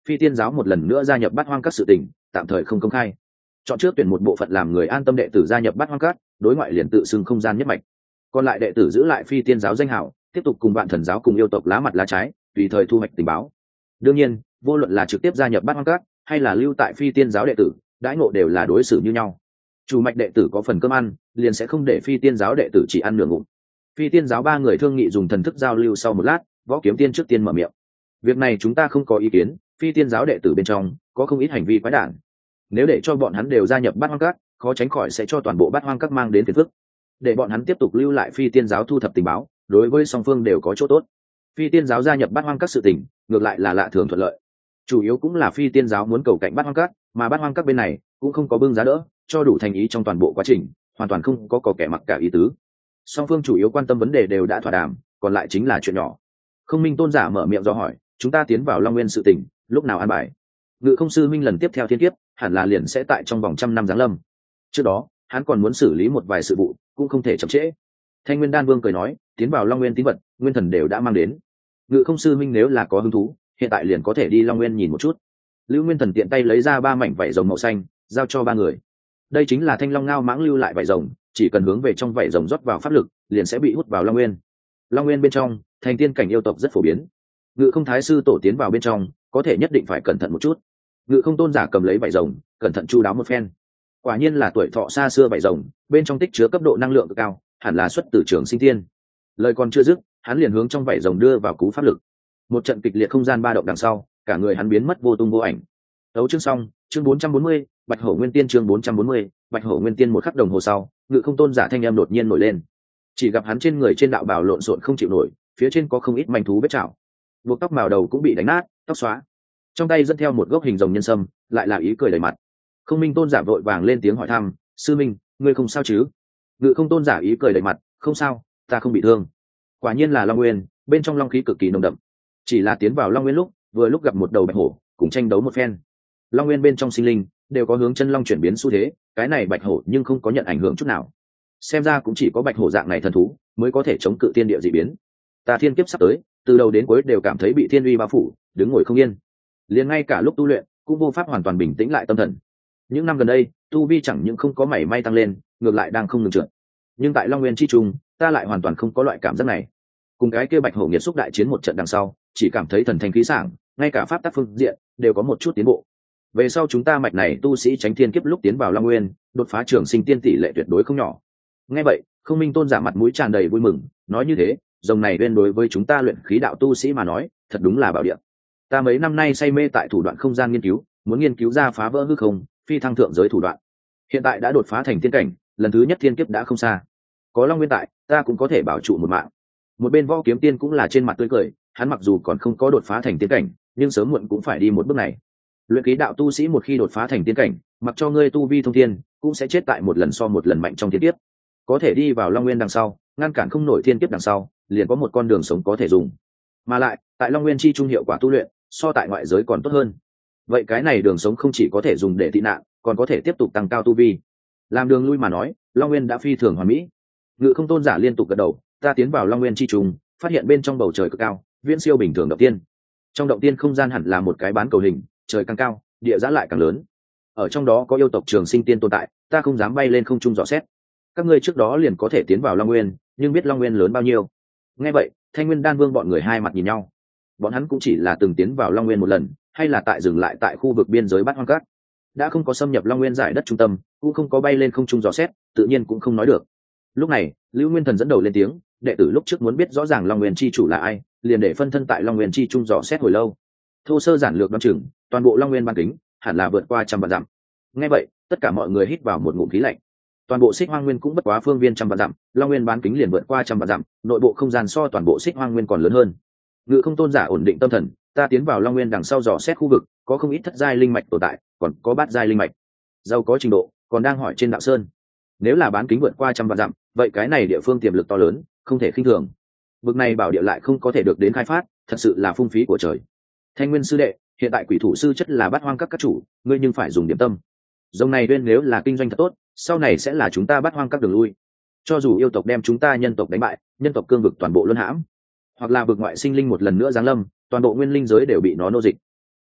phi tiên giáo một lần nữa gia nhập bát hoang các sự tình tạm thời không công khai, chọn trước tuyển một bộ phận làm người an tâm đệ tử gia nhập bát hoang các, đối ngoại liền tự xưng không gian nhất mạch, còn lại đệ tử giữ lại phi tiên giáo danh hảo, tiếp tục cùng vạn thần giáo cùng yêu tộc lá mặt lá trái, tùy thời thu hoạch tình báo. Đương nhiên vô luận là trực tiếp gia nhập bát hoang các hay là lưu tại phi tiên giáo đệ tử, đãi ngộ đều là đối xử như nhau. Chủ mạch đệ tử có phần cơm ăn, liền sẽ không để phi tiên giáo đệ tử chỉ ăn nửa ngụm. Phi tiên giáo ba người thương nghị dùng thần thức giao lưu sau một lát, Võ Kiếm Tiên trước tiên mở miệng. Việc này chúng ta không có ý kiến, phi tiên giáo đệ tử bên trong có không ít hành vi quái đản, nếu để cho bọn hắn đều gia nhập bát hoang các, khó tránh khỏi sẽ cho toàn bộ bát hoang các mang đến phiền phức. Để bọn hắn tiếp tục lưu lại phi tiên giáo thu thập tình báo, đối với song phương đều có chỗ tốt. Phi tiên giáo gia nhập bát hoang các sự tình ngược lại là lạ thường thuận lợi, chủ yếu cũng là phi tiên giáo muốn cầu cạnh bát hoang các, mà bát hoang các bên này cũng không có bưng giá đỡ, cho đủ thành ý trong toàn bộ quá trình, hoàn toàn không có có kẻ mặc cả ý tứ. Song phương chủ yếu quan tâm vấn đề đều đã thỏa đàm, còn lại chính là chuyện nhỏ. Không Minh tôn giả mở miệng do hỏi, chúng ta tiến vào Long Nguyên sự tình lúc nào an bài? Ngự không sư minh lần tiếp theo thiên kiếp hẳn là liền sẽ tại trong vòng trăm năm giáng lâm, trước đó hắn còn muốn xử lý một vài sự vụ, cũng không thể chậm trễ. Thanh Nguyên Đan Vương cười nói, tiến vào Long Nguyên tín vật nguyên thần đều đã mang đến, Ngự không sư minh nếu là có hứng thú, hiện tại liền có thể đi Long Nguyên nhìn một chút. Lưu Nguyên Thần tiện tay lấy ra ba mảnh vảy rồng màu xanh, giao cho ba người. Đây chính là Thanh Long Ngao Mãng lưu lại vảy rồng, chỉ cần hướng về trong vảy rồng rót vào pháp lực, liền sẽ bị hút vào Long Nguyên. Long Nguyên bên trong, thành tiên cảnh yêu tộc rất phổ biến. Ngự không thái sư tổ tiến vào bên trong, có thể nhất định phải cẩn thận một chút. Ngự không tôn giả cầm lấy vảy rồng, cẩn thận chu đáo một phen. Quả nhiên là tuổi thọ xa xưa vảy rồng, bên trong tích chứa cấp độ năng lượng cực cao, hẳn là xuất từ Trường Sinh Tiên. Lời còn chưa dứt, hắn liền hướng trong vảy rồng đưa vào cú pháp lực. Một trận kịch liệt không gian ba động đằng sau, cả người hắn biến mất vô tung vô ảnh. Đấu chương xong, chương bốn trăm bốn mươi, Bạch Hổ Nguyên Tiên chương bốn trăm bốn mươi, Bạch Hổ Nguyên Tiên. Một khắc đồng hồ sau, Ngự không tôn giả thanh em đột nhiên nổi lên. Chỉ gặp hắn trên người trên đạo bào lộn xộn không chịu nổi, phía trên có không ít manh thú vết chảo, buộc tóc màu đầu cũng bị đánh nát, tóc xóa. Trong tay dẫn theo một gốc hình rồng nhân sâm, lại là ý cười đầy mặt. Không Minh tôn giả vội vàng lên tiếng hỏi thăm, sư minh, ngươi không sao chứ? Ngự không tôn giả ý cười đầy mặt, không sao, ta không bị thương. Quả nhiên là Long Nguyên, bên trong long khí cực kỳ nồng đậm. Chỉ là tiến vào Long Nguyên lúc, vừa lúc gặp một đầu bạch hổ, cùng tranh đấu một phen. Long Nguyên bên trong sinh linh đều có hướng chân long chuyển biến xu thế, cái này bạch hổ nhưng không có nhận ảnh hưởng chút nào. Xem ra cũng chỉ có bạch hổ dạng này thần thú mới có thể chống cự tiên địa dị biến. Ta thiên kiếp sắp tới, từ đầu đến cuối đều cảm thấy bị thiên uy bao phủ, đứng ngồi không yên. Liền ngay cả lúc tu luyện cũng vô pháp hoàn toàn bình tĩnh lại tâm thần. Những năm gần đây, tu vi chẳng những không có mảy may tăng lên, ngược lại đang không ngừng trượt. Nhưng tại Long Nguyên chi trung, ta lại hoàn toàn không có loại cảm giác này. Cùng cái kia bạch hổ nghiệt xúc đại chiến một trận đằng sau, chỉ cảm thấy thần thanh khí sảng, ngay cả pháp tắc phương diện đều có một chút tiến bộ. Về sau chúng ta mạch này tu sĩ tránh thiên kiếp lúc tiến vào Long Nguyên, đột phá Trường Sinh Tiên tỷ lệ tuyệt đối không nhỏ. Nghe vậy, Không Minh tôn giả mặt mũi tràn đầy vui mừng, nói như thế, rồng này bên đối với chúng ta luyện khí đạo tu sĩ mà nói, thật đúng là bảo địa. Ta mấy năm nay say mê tại thủ đoạn không gian nghiên cứu, muốn nghiên cứu ra phá vỡ hư không, phi thăng thượng giới thủ đoạn. Hiện tại đã đột phá thành tiên cảnh, lần thứ nhất thiên kiếp đã không xa. Có Long Nguyên tại, ta cũng có thể bảo trụ một mạng. Một bên Võ Kiếm Tiên cũng là trên mặt tươi cười, hắn mặc dù còn không có đột phá thành tiên cảnh, nhưng sớm muộn cũng phải đi một bước này. Luyện khí đạo tu sĩ một khi đột phá thành tiên cảnh, mặc cho ngươi tu vi thông thiên, cũng sẽ chết tại một lần so một lần mạnh trong thiên kiếp. Có thể đi vào Long Nguyên đằng sau, ngăn cản không nổi thiên kiếp đằng sau, liền có một con đường sống có thể dùng. Mà lại, tại Long Nguyên chi trung hiệu quả tu luyện, so tại ngoại giới còn tốt hơn. Vậy cái này đường sống không chỉ có thể dùng để tị nạn, còn có thể tiếp tục tăng cao tu vi. Làm đường lui mà nói, Long Nguyên đã phi thường hoàn mỹ. Ngự không tôn giả liên tục gật đầu, ta tiến vào Long Nguyên chi trùng, phát hiện bên trong bầu trời cực cao, viễn siêu bình thường động tiên. Trong động tiên không gian hẳn là một cái bán cầu hình, trời càng cao, địa giá lại càng lớn. Ở trong đó có yêu tộc Trường Sinh Tiên tồn tại, ta không dám bay lên không trung dò xét. Các ngươi trước đó liền có thể tiến vào Long Nguyên, nhưng biết Long Nguyên lớn bao nhiêu? Nghe vậy, Thanh Nguyên Đan Vương bọn người hai mặt nhìn nhau. Bọn hắn cũng chỉ là từng tiến vào Long Nguyên một lần, hay là tại dừng lại tại khu vực biên giới Bát Hoang Các, đã không có xâm nhập Long Nguyên giải đất trung tâm, cũng không có bay lên không trung dò xét, tự nhiên cũng không nói được. Lúc này, Lưu Nguyên Thần dẫn đầu lên tiếng, đệ tử lúc trước muốn biết rõ ràng Long Nguyên chi chủ là ai, liền để phân thân tại Long Nguyên chi trung dò xét hồi lâu. Thô sơ giản lược đoán chừng, toàn bộ Long Nguyên ban kính hẳn là vượt qua trăm vạn dặm. Nghe vậy, tất cả mọi người hít vào một ngụm khí lạnh. Toàn bộ Xích Hoang Nguyên cũng bất quá phương viên trăm vạn dặm, Long Nguyên bán kính liền vượt qua trăm vạn dặm, nội bộ không gian so toàn bộ Xích Hoang Nguyên còn lớn hơn. Ngự không tôn giả ổn định tâm thần, ta tiến vào Long Nguyên đằng sau dò xét khu vực, có không ít thất giai linh mạch tồn tại, còn có bát giai linh mạch. Giàu có trình độ, còn đang hỏi trên đạo sơn. Nếu là bán kính vượt qua trăm vạn dặm, vậy cái này địa phương tiềm lực to lớn, không thể khinh thường. Vực này bảo địa lại không có thể được đến khai phát, thật sự là phung phí của trời. Thanh Nguyên sư đệ, hiện tại quỷ thủ sư chất là Bát Hoang các các chủ, ngươi nhưng phải dùng điểm tâm. Dòng này bên nếu là kinh doanh thật tốt, sau này sẽ là chúng ta Bát Hoang các đường lui. Cho dù yêu tộc đem chúng ta nhân tộc đánh bại, nhân tộc cương vực toàn bộ luân hãm, hoặc là vực ngoại sinh linh một lần nữa giáng lâm, toàn bộ nguyên linh giới đều bị nó nô dịch.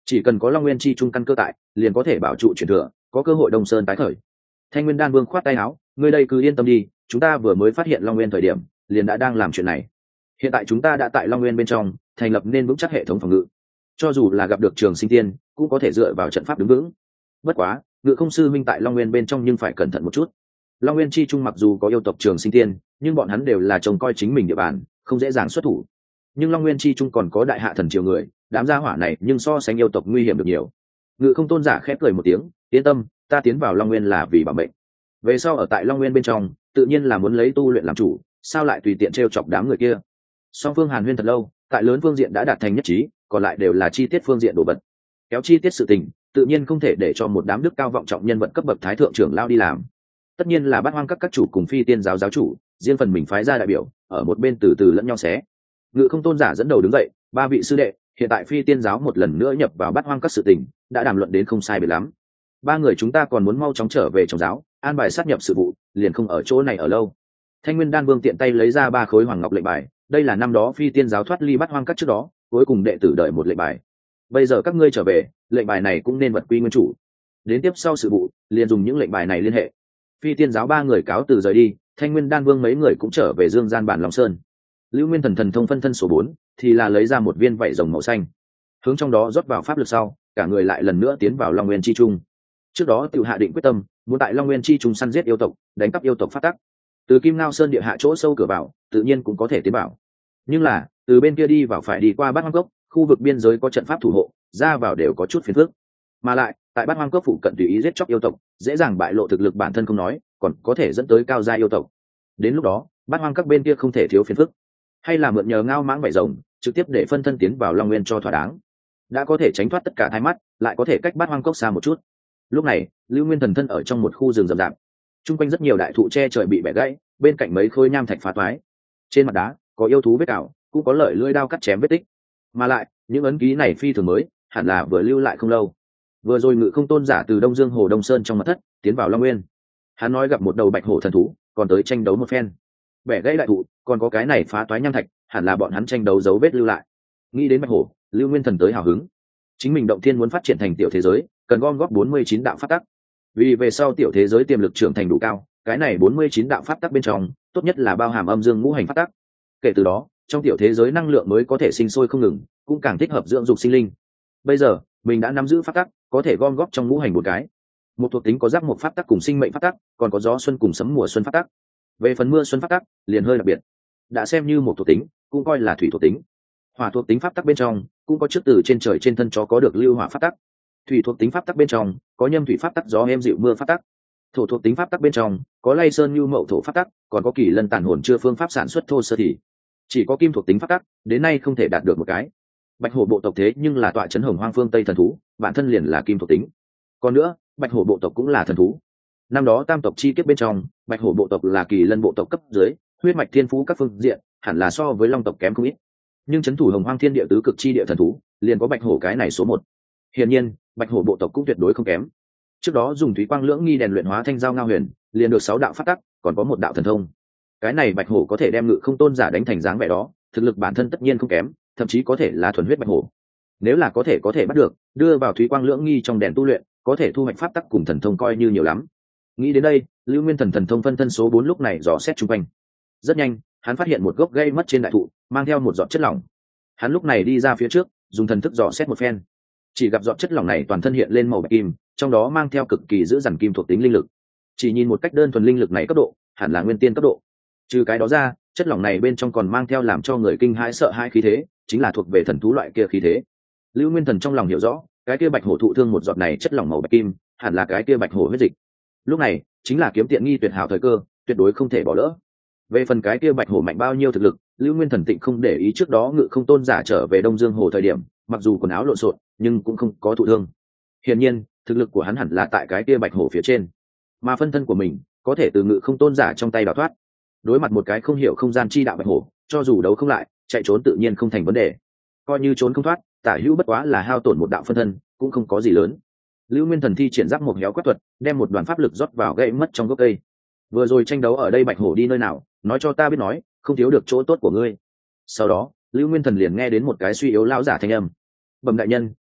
chỉ cần có long nguyên chi trung căn cơ tại liền có thể bảo trụ chuyển thừa, có cơ hội đông sơn tái khởi. Thanh Nguyên Đan Vương khoát tay áo, ngươi đây cứ yên tâm đi, chúng ta vừa mới phát hiện long nguyên thời điểm liền đã đang làm chuyện này. Hiện tại chúng ta đã tại long nguyên bên trong thành lập nên vững chắc hệ thống phòng ngự, cho dù là gặp được Trường Sinh Tiên cũng có thể dựa vào trận pháp đứng vững. Bất quá ngự không sư minh tại long nguyên bên trong nhưng phải cẩn thận một chút. Long nguyên chi trung mặc dù có yêu tộc Trường Sinh Tiên, nhưng bọn hắn đều là trông coi chính mình địa bàn, không dễ dàng xuất thủ. Nhưng long nguyên chi trung còn có đại hạ thần triều người, đám gia hỏa này nhưng so sánh yêu tộc nguy hiểm được nhiều. Ngự không tôn giả khép cười một tiếng, yên tâm, ta tiến vào long nguyên là vì bảo mệnh. Về sau ở tại long nguyên bên trong tự nhiên là muốn lấy tu luyện làm chủ, sao lại tùy tiện t chọc đám người kia. Song phương hàn huyên thật lâu, tại lớn phương diện đã đạt thành nhất trí, còn lại đều là chi tiết phương diện đồ vật. Kéo chi tiết sự tình tự nhiên không thể để cho một đám đức cao vọng trọng nhân vật cấp bậc thái thượng trưởng lao đi làm. Tất nhiên là Bát Hoang các các chủ cùng Phi Tiên giáo giáo chủ riêng phần mình phái ra đại biểu ở một bên từ từ lẫn nhau xé. Ngự không tôn giả dẫn đầu đứng dậy, ba vị sư đệ, hiện tại Phi Tiên giáo một lần nữa nhập vào Bát Hoang các sự tình đã đàm luận đến không sai biệt lắm. Ba người chúng ta còn muốn mau chóng trở về trong giáo, an bài sát nhập sự vụ, liền không ở chỗ này ở lâu. Thanh Nguyên Đan Vương tiện tay lấy ra ba khối hoàng ngọc lệnh bài, đây là năm đó Phi Tiên giáo thoát ly Bát Hoang các trước đó cuối cùng đệ tử đợi một lệnh bài. Bây giờ các ngươi trở về, lệnh bài này cũng nên vật quy nguyên chủ. Đến tiếp sau sự vụ liền dùng những lệnh bài này liên hệ. Phi Tiên giáo ba người cáo từ rời đi, Thanh Nguyên Đan Vương mấy người cũng trở về Dương gian bản Long Sơn. Lưu Nguyên Thần thần thông phân thân số bốn thì là lấy ra một viên vảy rồng màu xanh, hướng trong đó rót vào pháp lực sau, cả người lại lần nữa tiến vào Long Nguyên chi trung. Trước đó tự hạ định quyết tâm muốn tại Long Nguyên chi trung săn giết yêu tộc, đánh cắp yêu tộc phát tắc. Từ Kim Ngao Sơn địa hạ chỗ sâu cửa vào tự nhiên cũng có thể tiến vào, nhưng là từ bên kia đi vào phải đi qua Bát Hoang cốc, khu vực biên giới có trận pháp thủ hộ, ra vào đều có chút phiền phức. Mà lại tại Bát Hoang cốc phụ cận tùy ý giết chóc yêu tộc dễ dàng bại lộ thực lực bản thân không nói, còn có thể dẫn tới cao gia yêu tộc. Đến lúc đó Bát Hoang các bên kia không thể thiếu phiền phức, hay là mượn nhờ ngao mãng vảy rồng trực tiếp để phân thân tiến vào Long Nguyên cho thỏa đáng, đã có thể tránh thoát tất cả thái mắt, lại có thể cách Bát Hoang cốc xa một chút. Lúc này Lưu Nguyên Thần thân ở trong một khu rừng rậm rạp, chung quanh rất nhiều đại thụ che trời bị bẻ gãy, bên cạnh mấy khối nham thạch phá toái, trên mặt đá có yêu thú vết cào, cũng có lợi lưỡi đao cắt chém vết tích. Mà lại những ấn ký này phi thường mới, hẳn là vừa lưu lại không lâu. Vừa rồi Ngự không tôn giả từ Đông Dương Hồ Đông Sơn trong mật thất tiến vào Long Nguyên, hắn nói gặp một đầu bạch hổ thần thú, còn tới tranh đấu một phen. Bẻ gãy đại thụ, còn có cái này phá toái nham thạch, hẳn là bọn hắn tranh đấu dấu vết lưu lại. Nghĩ đến bạch hổ, Lưu Nguyên Thần tới hào hứng. Chính mình động thiên muốn phát triển thành tiểu thế giới, cần gom góp bốn mươi chín đạo pháp tắc. Vì về sau tiểu thế giới tiềm lực trưởng thành đủ cao, cái này bốn mươi chín đạo pháp tắc bên trong, tốt nhất là bao hàm âm dương ngũ hành pháp tắc. Kể từ đó, trong tiểu thế giới năng lượng mới có thể sinh sôi không ngừng, cũng càng thích hợp dưỡng dục sinh linh. Bây giờ, mình đã nắm giữ pháp tắc, có thể gom góp trong ngũ hành một cái. Một thuộc tính có giác một pháp tắc cùng sinh mệnh pháp tắc, còn có gió xuân cùng sấm mùa xuân pháp tắc. Về phần mưa xuân pháp tắc, liền hơi đặc biệt. Đã xem như một thuộc tính, cũng coi là thủy thuộc tính. Hỏa thuộc tính pháp tắc bên trong, cũng có trước từ trên trời trên thân chó có được lưu hỏa pháp tắc. Thủy thuộc tính pháp tắc bên trong, có nhâm thủy pháp tắc gió êm dịu mưa pháp tắc. Thổ thuộc tính pháp tắc bên trong, có lay sơn như mậu thổ pháp tắc, còn có kỳ lân tàn hồn chưa phương pháp sản xuất thô sơ thì. Chỉ có kim thuộc tính pháp tắc, đến nay không thể đạt được một cái. Bạch hổ bộ tộc thế nhưng là tọa trấn hồng hoang phương tây thần thú, bản thân liền là kim thuộc tính. Còn nữa, bạch hổ bộ tộc cũng là thần thú. Năm đó tam tộc chi kiếp bên trong, bạch hổ bộ tộc là kỳ lân bộ tộc cấp dưới, huyết mạch thiên phú các phương diện hẳn là so với long tộc kém không ít. Nhưng trấn thủ hồng hoang thiên địa tứ cực chi địa thần thú, liền có bạch hổ cái này số một. Hiển nhiên, bạch hổ bộ tộc cũng tuyệt đối không kém. Trước đó dùng thủy quang lưỡng nghi đèn luyện hóa thanh giao ngao huyền, liền được sáu đạo pháp tắc, còn có một đạo thần thông. Cái này bạch hổ có thể đem Ngự không tôn giả đánh thành dáng vẻ đó, thực lực bản thân tất nhiên không kém, thậm chí có thể là thuần huyết bạch hổ. Nếu là có thể có thể bắt được, đưa vào thủy quang lưỡng nghi trong đèn tu luyện, có thể thu hoạch pháp tắc cùng thần thông coi như nhiều lắm. Nghĩ đến đây, Lưu Nguyên Thần thần thông phân thân số bốn lúc này dò xét xung quanh. Rất nhanh, hắn phát hiện một gốc gây mất trên đại thụ, mang theo một giọt chất lỏng. Hắn lúc này đi ra phía trước, dùng thần thức dò xét một phen. Chỉ gặp giọt chất lỏng này toàn thân hiện lên màu bạch kim, trong đó mang theo cực kỳ giữ dằn kim thuộc tính linh lực. Chỉ nhìn một cách đơn thuần linh lực này cấp độ, hẳn là nguyên tiên cấp độ. Trừ cái đó ra, chất lỏng này bên trong còn mang theo làm cho người kinh hãi sợ hãi khí thế, chính là thuộc về thần thú loại kia khí thế. Lưu Nguyên Thần trong lòng hiểu rõ, cái kia bạch hổ thụ thương một giọt này chất lỏng màu bạch kim, hẳn là cái kia bạch hổ huyết dịch. Lúc này, chính là kiếm tiện nghi tuyệt hảo thời cơ, tuyệt đối không thể bỏ lỡ. Về phần cái kia bạch hổ mạnh bao nhiêu thực lực, Lưu Nguyên Thần tịnh không để ý, trước đó Ngự không tôn giả trở về Đông Dương Hồ thời điểm, mặc dù quần áo lộn xộn, nhưng cũng không có thụ thương. Hiển nhiên, thực lực của hắn hẳn là tại cái kia bạch hổ phía trên, mà phân thân của mình có thể từ Ngự không tôn giả trong tay đào thoát. Đối mặt một cái không hiểu không gian chi đạo bạch hổ, cho dù đấu không lại, chạy trốn tự nhiên không thành vấn đề. Coi như trốn không thoát, tả hữu bất quá là hao tổn một đạo phân thân, cũng không có gì lớn. Lưu Nguyên Thần thi triển giáp một héo quét thuật, đem một đoàn pháp lực rót vào gãy mất trong gốc cây. Vừa rồi tranh đấu ở đây bạch hổ đi nơi nào, nói cho ta biết nói, không thiếu được chỗ tốt của ngươi. Sau đó, Lưu Nguyên Thần liền nghe đến một cái suy yếu lão giả thanh âm. Bẩm đại nhân,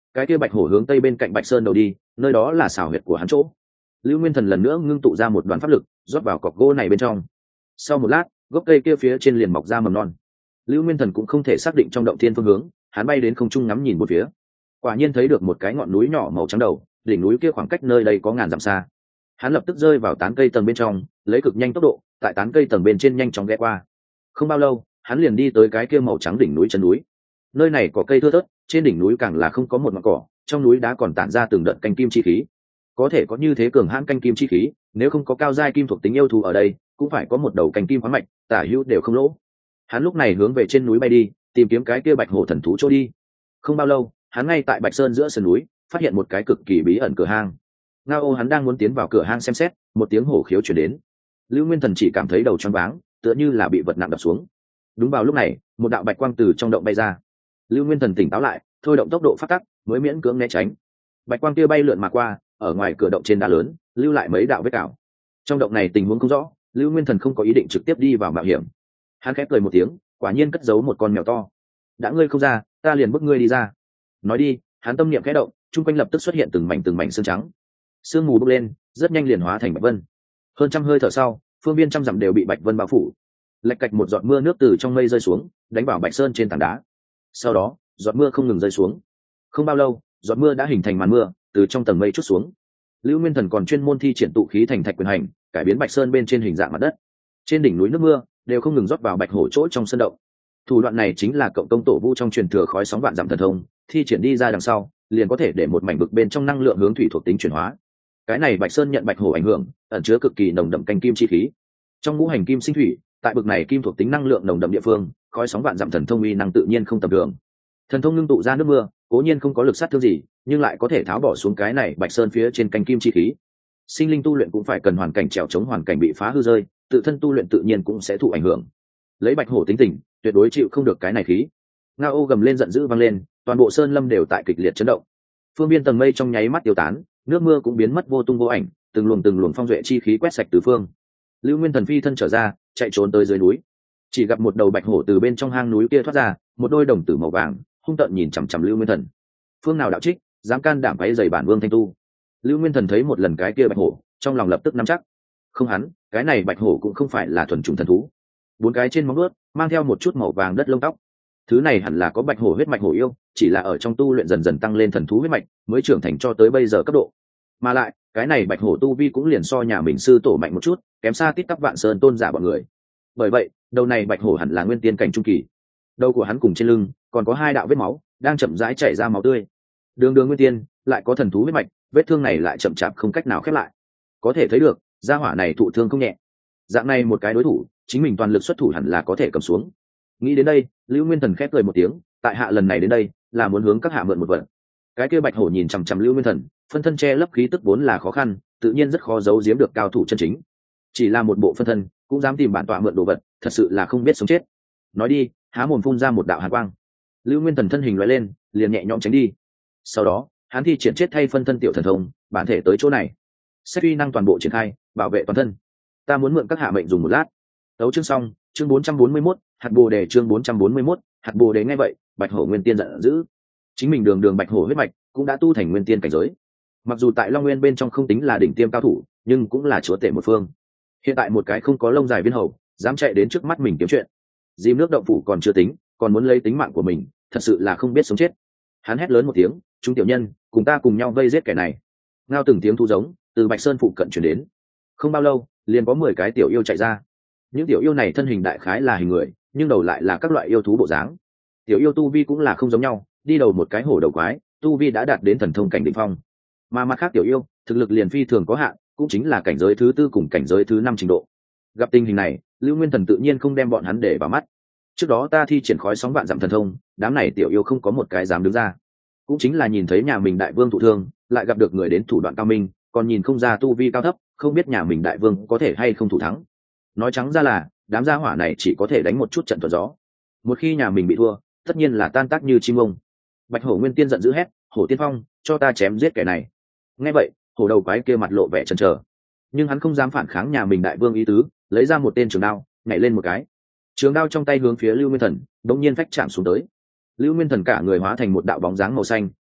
cái kia bạch hổ hướng tây bên cạnh Bạch Sơn đầu đi, nơi đó là xào huyệt của hắn chỗ. Lưu Nguyên Thần lần nữa ngưng tụ ra một đoàn pháp lực, rót vào cọc gỗ này bên trong. Sau một lát, gốc cây kia phía trên liền mọc ra mầm non. Lưu Nguyên Thần cũng không thể xác định trong động thiên phương hướng, hắn bay đến không trung ngắm nhìn một phía. Quả nhiên thấy được một cái ngọn núi nhỏ màu trắng đầu, đỉnh núi kia khoảng cách nơi đây có ngàn dặm xa. Hắn lập tức rơi vào tán cây tầng bên trong, lấy cực nhanh tốc độ, tại tán cây tầng bên trên nhanh chóng ghé qua. Không bao lâu, hắn liền đi tới cái kia màu trắng đỉnh núi chân núi. Nơi này có cây thưa thớt, trên đỉnh núi càng là không có một ngọn cỏ, trong núi đá còn tản ra từng đợt canh kim chi khí. Có thể có như thế cường hãn canh kim chi khí, nếu không có cao giai kim thuộc tính yêu thú ở đây, cũng phải có một đầu canh kim khoáng mạch, tả hữu đều không lỗ. Hắn lúc này hướng về trên núi bay đi, tìm kiếm cái kia bạch hổ thần thú chỗ đi. Không bao lâu, hắn ngay tại Bạch Sơn giữa sườn núi, phát hiện một cái cực kỳ bí ẩn cửa hang. Ngao Ô hắn đang muốn tiến vào cửa hang xem xét, một tiếng hổ khiếu truyền đến. Lưu Nguyên Thần chỉ cảm thấy đầu choáng váng, tựa như là bị vật nặng đập xuống. Đúng vào lúc này, một đạo bạch quang từ trong động bay ra. Lưu Nguyên Thần tỉnh táo lại, thôi động tốc độ phát tắc, mới miễn cưỡng né tránh. Bạch quang kia bay lượn mà qua, ở ngoài cửa động trên đá lớn, lưu lại mấy đạo vết cào. Trong động này tình huống không rõ, Lưu Nguyên Thần không có ý định trực tiếp đi vào mạo hiểm. Hắn khẽ cười một tiếng, quả nhiên cất giấu một con mèo to. Đã ngươi không ra, ta liền bức ngươi đi ra. Nói đi, hắn tâm niệm khẽ động, trung quanh lập tức xuất hiện từng mảnh từng mảnh sương trắng. Sương mù bốc lên, rất nhanh liền hóa thành bạch vân. Hơn trăm hơi thở sau, phương viên trăm dặm đều bị bạch vân bao phủ. Lạch cạch một giọt mưa nước từ trong mây rơi xuống, đánh vào Bạch Sơn trên tảng đá. Sau đó, giọt mưa không ngừng rơi xuống. Không bao lâu, giọt mưa đã hình thành màn mưa, từ trong tầng mây trút xuống. Lưu Nguyên Thần còn chuyên môn thi triển tụ khí thành thạch quyền hành, cải biến Bạch Sơn bên trên hình dạng mặt đất. Trên đỉnh núi nước mưa đều không ngừng rót vào bạch hổ chỗ trong sân động. Thủ đoạn này chính là cộng công tổ vu trong truyền thừa khói sóng vạn dặm thần thông, thi triển đi ra đằng sau, liền có thể để một mảnh vực bên trong năng lượng hướng thủy thuộc tính chuyển hóa. Cái này Bạch Sơn nhận bạch hổ ảnh hưởng, ẩn chứa cực kỳ nồng đậm canh kim chi khí. Trong ngũ hành kim sinh thủy, tại bực này kim thuộc tính năng lượng nồng đậm địa phương, khói sóng vạn dặm thần thông uy năng tự nhiên không tầm thường. Thần thông ngưng tụ ra nước mưa, cố nhiên không có lực sát thương gì, nhưng lại có thể tháo bỏ xuống cái này Bạch Sơn phía trên canh kim chi khí. Sinh linh tu luyện cũng phải cần hoàn cảnh trèo chống hoàn cảnh bị phá hư rơi, tự thân tu luyện tự nhiên cũng sẽ thụ ảnh hưởng. Lấy bạch hổ tính tình, tuyệt đối chịu không được cái này khí. Ngao Ô gầm lên giận dữ vang lên, toàn bộ sơn lâm đều tại kịch liệt chấn động. Phương biên tầng mây trong nháy mắt tiêu tán, nước mưa cũng biến mất vô tung vô ảnh, từng luồng từng luồng phong duệ chi khí quét sạch tứ phương. Lưu Nguyên Thần phi thân trở ra, chạy trốn tới dưới núi. Chỉ gặp một đầu bạch hổ từ bên trong hang núi kia thoát ra, một đôi đồng tử màu vàng, hung tợn nhìn chằm chằm Lưu Nguyên Thần. Phương nào đạo trích, dám can đảm váy giày bản vương thanh tu. Lưu Nguyên Thần thấy một lần cái kia bạch hổ, trong lòng lập tức nắm chắc. Không hắn, cái này bạch hổ cũng không phải là thuần chủng thần thú. Bốn cái trên móng vuốt mang theo một chút màu vàng đất lông tóc. Thứ này hẳn là có bạch hổ huyết mạch hổ yêu, chỉ là ở trong tu luyện dần dần tăng lên thần thú huyết mạch, mới trưởng thành cho tới bây giờ cấp độ. Mà lại, cái này bạch hổ tu vi cũng liền so nhà mình sư tổ mạnh một chút, kém xa Tít Tắp Vạn Sơn tôn giả bọn người. Bởi vậy, đầu này bạch hổ hẳn là nguyên tiên cảnh trung kỳ. Đầu của hắn cùng trên lưng còn có hai đạo vết máu, đang chậm rãi chảy ra máu tươi. Đường đường nguyên tiên, lại có thần thú huyết mạch, vết thương này lại chậm chạp không cách nào khép lại. Có thể thấy được, gia hỏa này thụ thương không nhẹ. Dạng này một cái đối thủ, chính mình toàn lực xuất thủ hẳn là có thể cầm xuống. Nghĩ đến đây, Lưu Nguyên Thần khép cười một tiếng, tại hạ lần này đến đây, là muốn hướng các hạ mượn một vật. Cái kia bạch hổ nhìn chằm chằm Lưu Nguyên Thần, phân thân che lấp khí tức vốn là khó khăn, tự nhiên rất khó giấu giếm được cao thủ chân chính. Chỉ là một bộ phân thân, cũng dám tìm bản tọa mượn đồ vật, thật sự là không biết sống chết. Nói đi, há mồm phun ra một đạo hàn quang. Lưu Nguyên Thần thân hình lóe lên, liền nhẹ nhõm tránh đi. Sau đó, hắn thi triển chết thay phân thân tiểu thần thông, bản thể tới chỗ này. Xét uy năng toàn bộ triển khai, bảo vệ toàn thân. Ta muốn mượn các hạ mệnh dùng một lát. Đấu chương xong, chương bốn trăm bốn mươi mốt, hạt bồ đề chương bốn trăm bốn mươi mốt, hạt bồ đề nghe vậy, bạch hổ nguyên tiên giận dữ. Chính mình đường đường bạch hổ huyết mạch, cũng đã tu thành nguyên tiên cảnh giới. Mặc dù tại Long Nguyên bên trong không tính là đỉnh tiêm cao thủ, nhưng cũng là chúa tể một phương. Hiện tại một cái không có lông dài viên hầu, dám chạy đến trước mắt mình kiếm chuyện. Dìm nước động phủ còn chưa tính, còn muốn lấy tính mạng của mình, thật sự là không biết sống chết. Hắn hét lớn một tiếng, chúng tiểu nhân, cùng ta cùng nhau vây giết kẻ này. Ngao từng tiếng thu giống, từ Bạch Sơn phụ cận truyền đến. Không bao lâu, liền có mười cái tiểu yêu chạy ra. Những tiểu yêu này thân hình đại khái là hình người, nhưng đầu lại là các loại yêu thú bộ dáng. Tiểu yêu tu vi cũng là không giống nhau, đi đầu một cái hổ đầu quái, tu vi đã đạt đến thần thông cảnh đỉnh phong. Mà mặt khác tiểu yêu, thực lực liền phi thường có hạn, cũng chính là cảnh giới thứ tư cùng cảnh giới thứ năm trình độ. Gặp tình hình này, Lưu Nguyên Thần tự nhiên không đem bọn hắn để vào mắt. Trước đó ta thi triển khói sóng vạn dặm thần thông, đám này tiểu yêu không có một cái dám đứng ra. Cũng chính là nhìn thấy nhà mình đại vương thụ thương, lại gặp được người đến thủ đoạn cao minh, còn nhìn không ra tu vi cao thấp, không biết nhà mình đại vương có thể hay không thủ thắng. Nói trắng ra là, đám gia hỏa này chỉ có thể đánh một chút trận thuận gió. Một khi nhà mình bị thua, tất nhiên là tan tác như chim ông. Bạch hổ nguyên tiên giận dữ hét, hổ tiên phong, cho ta chém giết kẻ này. Nghe vậy, hổ đầu quái kia mặt lộ vẻ chần chờ, nhưng hắn không dám phản kháng nhà mình đại vương ý tứ, lấy ra một tên trường đao, nhảy lên một cái. Trường đao trong tay hướng phía Lưu Nguyên Thần, đột nhiên phách chạm xuống tới. Lưu Nguyên Thần cả người hóa thành một đạo bóng dáng màu xanh,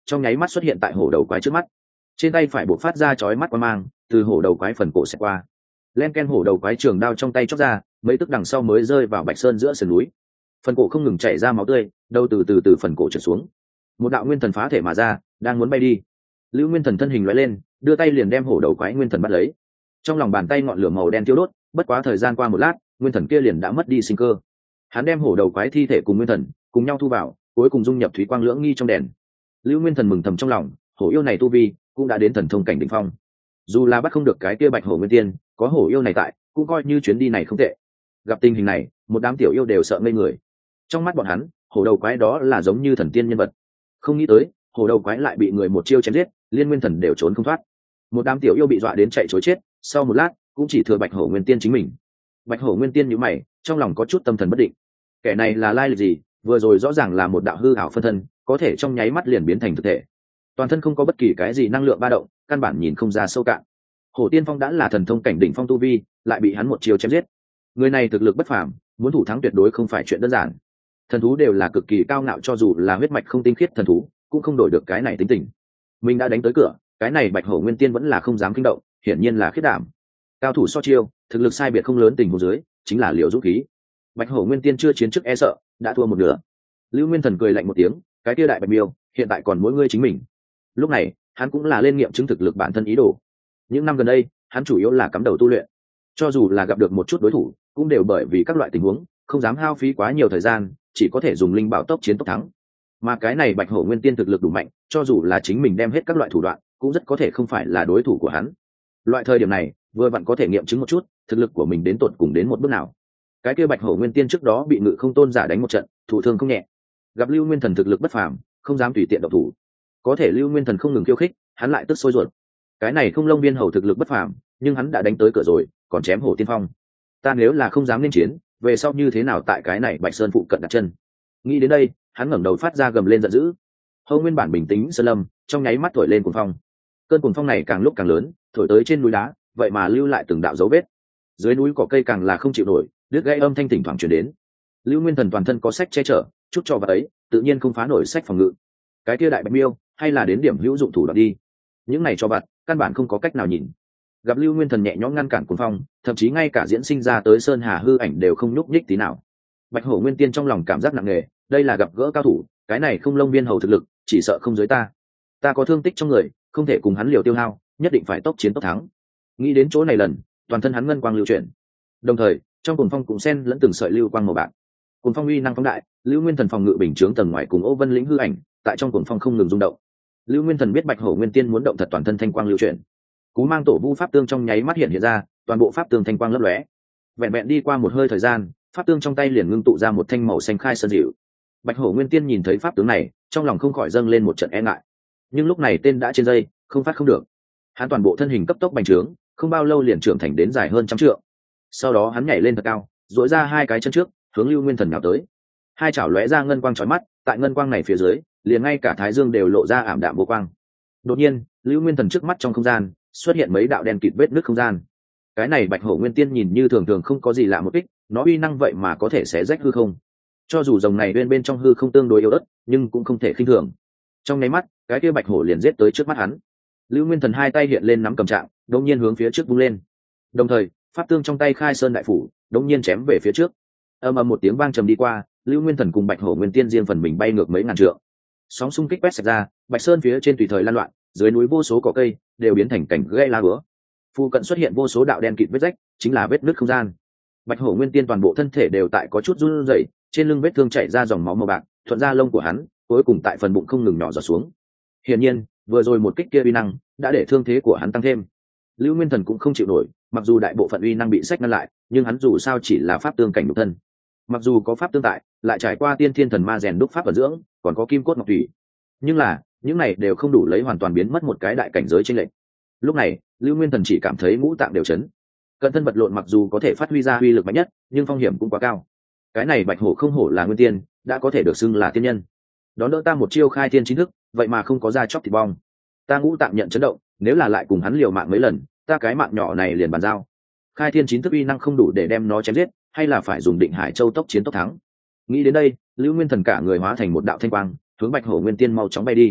trong nháy mắt xuất hiện tại hổ đầu quái trước mắt. Trên tay phải buộc phát ra chói mắt quang mang, từ hổ đầu quái phần cổ xẹt qua. Len ken hổ đầu quái trường đao trong tay chóc ra, mấy tức đằng sau mới rơi vào Bạch Sơn giữa sườn núi. Phần cổ không ngừng chảy ra máu tươi, đầu từ từ từ phần cổ trượt xuống. Một đạo nguyên thần phá thể mà ra, đang muốn bay đi. Lưu Nguyên Thần thân hình lóe lên, đưa tay liền đem hổ đầu quái nguyên thần bắt lấy. Trong lòng bàn tay ngọn lửa màu đen thiêu đốt, bất quá thời gian qua một lát, nguyên thần kia liền đã mất đi sinh cơ. Hắn đem hổ đầu quái thi thể cùng nguyên thần cùng nhau thu vào, cuối cùng dung nhập thủy quang lưỡng nghi trong đèn. Lưu Nguyên Thần mừng thầm trong lòng, hổ yêu này tu vi cũng đã đến thần thông cảnh đỉnh phong. Dù là bắt không được cái kia bạch hổ nguyên tiên, có hổ yêu này tại, cũng coi như chuyến đi này không tệ. Gặp tình hình này, một đám tiểu yêu đều sợ ngây người. Trong mắt bọn hắn, hổ đầu quái đó là giống như thần tiên nhân vật. Không nghĩ tới, hổ đầu quái lại bị người một chiêu chém giết, liên nguyên thần đều trốn không thoát. Một đám tiểu yêu bị dọa đến chạy trối chết, sau một lát, cũng chỉ thừa bạch hổ nguyên tiên chính mình. Bạch hổ nguyên tiên nhíu mày, trong lòng có chút tâm thần bất định. Kẻ này là lai lịch gì? Vừa rồi rõ ràng là một đạo hư ảo phân thân, có thể trong nháy mắt liền biến thành thực thể. Toàn thân không có bất kỳ cái gì năng lượng ba động, căn bản nhìn không ra sâu cạn. Hổ Tiên Phong đã là thần thông cảnh đỉnh phong tu vi, lại bị hắn một chiêu chém giết. Người này thực lực bất phàm, muốn thủ thắng tuyệt đối không phải chuyện đơn giản. Thần thú đều là cực kỳ cao ngạo, cho dù là huyết mạch không tinh khiết thần thú, cũng không đổi được cái này tính tình. Mình đã đánh tới cửa, cái này Bạch Hổ Nguyên Tiên vẫn là không dám kinh động, hiển nhiên là khiết đảm. Cao thủ so chiêu, thực lực sai biệt không lớn tình huống dưới, chính là liều dũng khí. Bạch Hổ Nguyên Tiên chưa chiến trước e sợ, đã thua một nửa. Lưu Nguyên Thần cười lạnh một tiếng, cái kia đại bạch miêu, hiện tại còn mỗi ngươi chính mình. Lúc này, hắn cũng là lên nghiệm chứng thực lực bản thân ý đồ. Những năm gần đây, hắn chủ yếu là cắm đầu tu luyện. Cho dù là gặp được một chút đối thủ, cũng đều bởi vì các loại tình huống, không dám hao phí quá nhiều thời gian, chỉ có thể dùng linh bảo tốc chiến tốc thắng. Mà cái này Bạch Hổ Nguyên Tiên thực lực đủ mạnh, cho dù là chính mình đem hết các loại thủ đoạn, cũng rất có thể không phải là đối thủ của hắn. Loại thời điểm này, vừa vặn có thể nghiệm chứng một chút, thực lực của mình đến tột cùng đến một bước nào. Cái kia Bạch Hổ Nguyên Tiên trước đó bị Ngự Không Tôn giả đánh một trận, thụ thương không nhẹ. Gặp Lưu Nguyên Thần thực lực bất phàm, không dám tùy tiện động thủ. Có thể Lưu Nguyên Thần không ngừng khiêu khích, hắn lại tức sôi ruột. Cái này Không Lông Biên Hầu thực lực bất phàm, nhưng hắn đã đánh tới cửa rồi, còn chém Hổ Tiên Phong. Ta nếu là không dám nên chiến, về sau như thế nào tại cái này Bạch Sơn phụ cận đặt chân? Nghĩ đến đây, hắn ngẩng đầu phát ra gầm lên giận dữ. Hầu nguyên bản bình tĩnh sơn lâm, trong nháy mắt thổi lên cuồng phong. Cơn cuồng phong này càng lúc càng lớn, thổi tới trên núi đá, vậy mà lưu lại từng đạo dấu vết. Dưới núi cỏ cây càng là không chịu nổi, đứt gãy âm thanh thỉnh thoảng truyền đến. Lưu Nguyên Thần toàn thân có sách che chở, chút cho vào ấy, tự nhiên không phá nổi sách phòng ngự. Cái kia đại bạch miêu, hay là đến điểm hữu dụng thủ đoạn đi. Những này cho vặt, căn bản không có cách nào nhìn. Gặp Lưu Nguyên Thần nhẹ nhõm ngăn cản cuồng phong, thậm chí ngay cả diễn sinh ra tới sơn hà hư ảnh đều không nhúc nhích tí nào. Bạch Hổ Nguyên Tiên trong lòng cảm giác nặng nề, đây là gặp gỡ cao thủ, cái này Không Lông Biên Hầu thực lực, chỉ sợ không dưới ta. Ta có thương tích trong người, không thể cùng hắn liều tiêu hao, nhất định phải tốc chiến tốc thắng. Nghĩ đến chỗ này lần, toàn thân hắn ngân quang lưu chuyển. Đồng thời, trong cuồng phong cũng xen lẫn từng sợi lưu quang màu bạc. Cuồng phong uy năng phóng đại, Lưu Nguyên Thần phòng ngự bình chướng tầng ngoài cùng Ô Vân lĩnh hư ảnh, tại trong cuồng phong không ngừng rung động. Lưu Nguyên Thần biết Bạch Hổ Nguyên Tiên muốn động thật, toàn thân thanh quang lưu chuyển. Cú mang tổ vu pháp tương trong nháy mắt hiện hiện ra, toàn bộ pháp tương thanh quang lấp lóe. Vẹn vẹn đi qua một hơi thời gian, pháp tương trong tay liền ngưng tụ ra một thanh màu xanh khai sơn dịu. Bạch Hổ Nguyên Tiên nhìn thấy pháp tướng này, trong lòng không khỏi dâng lên một trận e ngại. Nhưng lúc này tên đã trên dây, không phát không được. Hắn toàn bộ thân hình cấp tốc bành trướng, không bao lâu liền trưởng thành đến dài hơn trăm trượng. Sau đó hắn nhảy lên thật cao, duỗi ra hai cái chân trước, hướng Lưu Nguyên Thần nhào tới. Hai chảo lóe ra ngân quang chói mắt, tại ngân quang này phía dưới, liền ngay cả thái dương đều lộ ra ảm đạm vô quang. Đột nhiên, Lưu Nguyên Thần trước mắt trong không gian xuất hiện mấy đạo đen kịt vết nứt không gian. Cái này Bạch Hổ Nguyên Tiên nhìn như thường thường không có gì lạ một kích, nó uy năng vậy mà có thể xé rách hư không. Cho dù rồng này bên bên trong hư không tương đối yếu ớt, nhưng cũng không thể khinh thường. Trong nháy mắt, cái kia Bạch Hổ liền giết tới trước mắt hắn. Lưu Nguyên Thần hai tay hiện lên nắm cầm trạng, đột nhiên hướng phía trước vung lên. Đồng thời, pháp tương trong tay khai sơn đại phủ, đột nhiên chém về phía trước. Ầm ầm một tiếng vang trầm đi qua, Lưu Nguyên Thần cùng Bạch Hổ Nguyên Tiên riêng phần mình bay ngược mấy ngàn trượng. Sóng xung kích quét sạch ra, Bạch Sơn phía trên tùy thời lan loạn, dưới núi vô số cỏ cây đều biến thành cảnh gãy lá úa. Phu cận xuất hiện vô số đạo đen kịt vết rách, chính là vết nứt không gian. Bạch Hổ Nguyên Tiên toàn bộ thân thể đều tại có chút run rẩy, trên lưng vết thương chảy ra dòng máu màu bạc, thuận ra lông của hắn, cuối cùng tại phần bụng không ngừng nhỏ giọt xuống. Hiển nhiên, vừa rồi một kích kia uy năng đã để thương thế của hắn tăng thêm. Lưu Nguyên Thần cũng không chịu nổi, mặc dù đại bộ phận uy năng bị sách ngăn lại, nhưng hắn dù sao chỉ là pháp tương cảnh nhục thân. Mặc dù có pháp tương tại, lại trải qua tiên thiên thần ma rèn đúc pháp và dưỡng, còn có kim cốt ngọc thủy, nhưng là những này đều không đủ lấy hoàn toàn biến mất một cái đại cảnh giới chênh lệch. Lúc này, Lưu Nguyên Thần chỉ cảm thấy ngũ tạng đều chấn. Cận thân vật lộn mặc dù có thể phát huy ra uy lực mạnh nhất, nhưng phong hiểm cũng quá cao. Cái này Bạch Hổ không hổ là nguyên tiên, đã có thể được xưng là tiên nhân. Đón đỡ ta một chiêu khai thiên chính thức, vậy mà không có ra chóc thịt bong. Ta ngũ tạng nhận chấn động, nếu là lại cùng hắn liều mạng mấy lần, ta cái mạng nhỏ này liền bàn giao. Khai thiên chín thức uy năng không đủ để đem nó chém giết, hay là phải dùng Định Hải Châu tốc chiến tốc thắng. Nghĩ đến đây, Lưu Nguyên Thần cả người hóa thành một đạo thanh quang, hướng Bạch Hổ Nguyên Tiên mau chóng bay đi.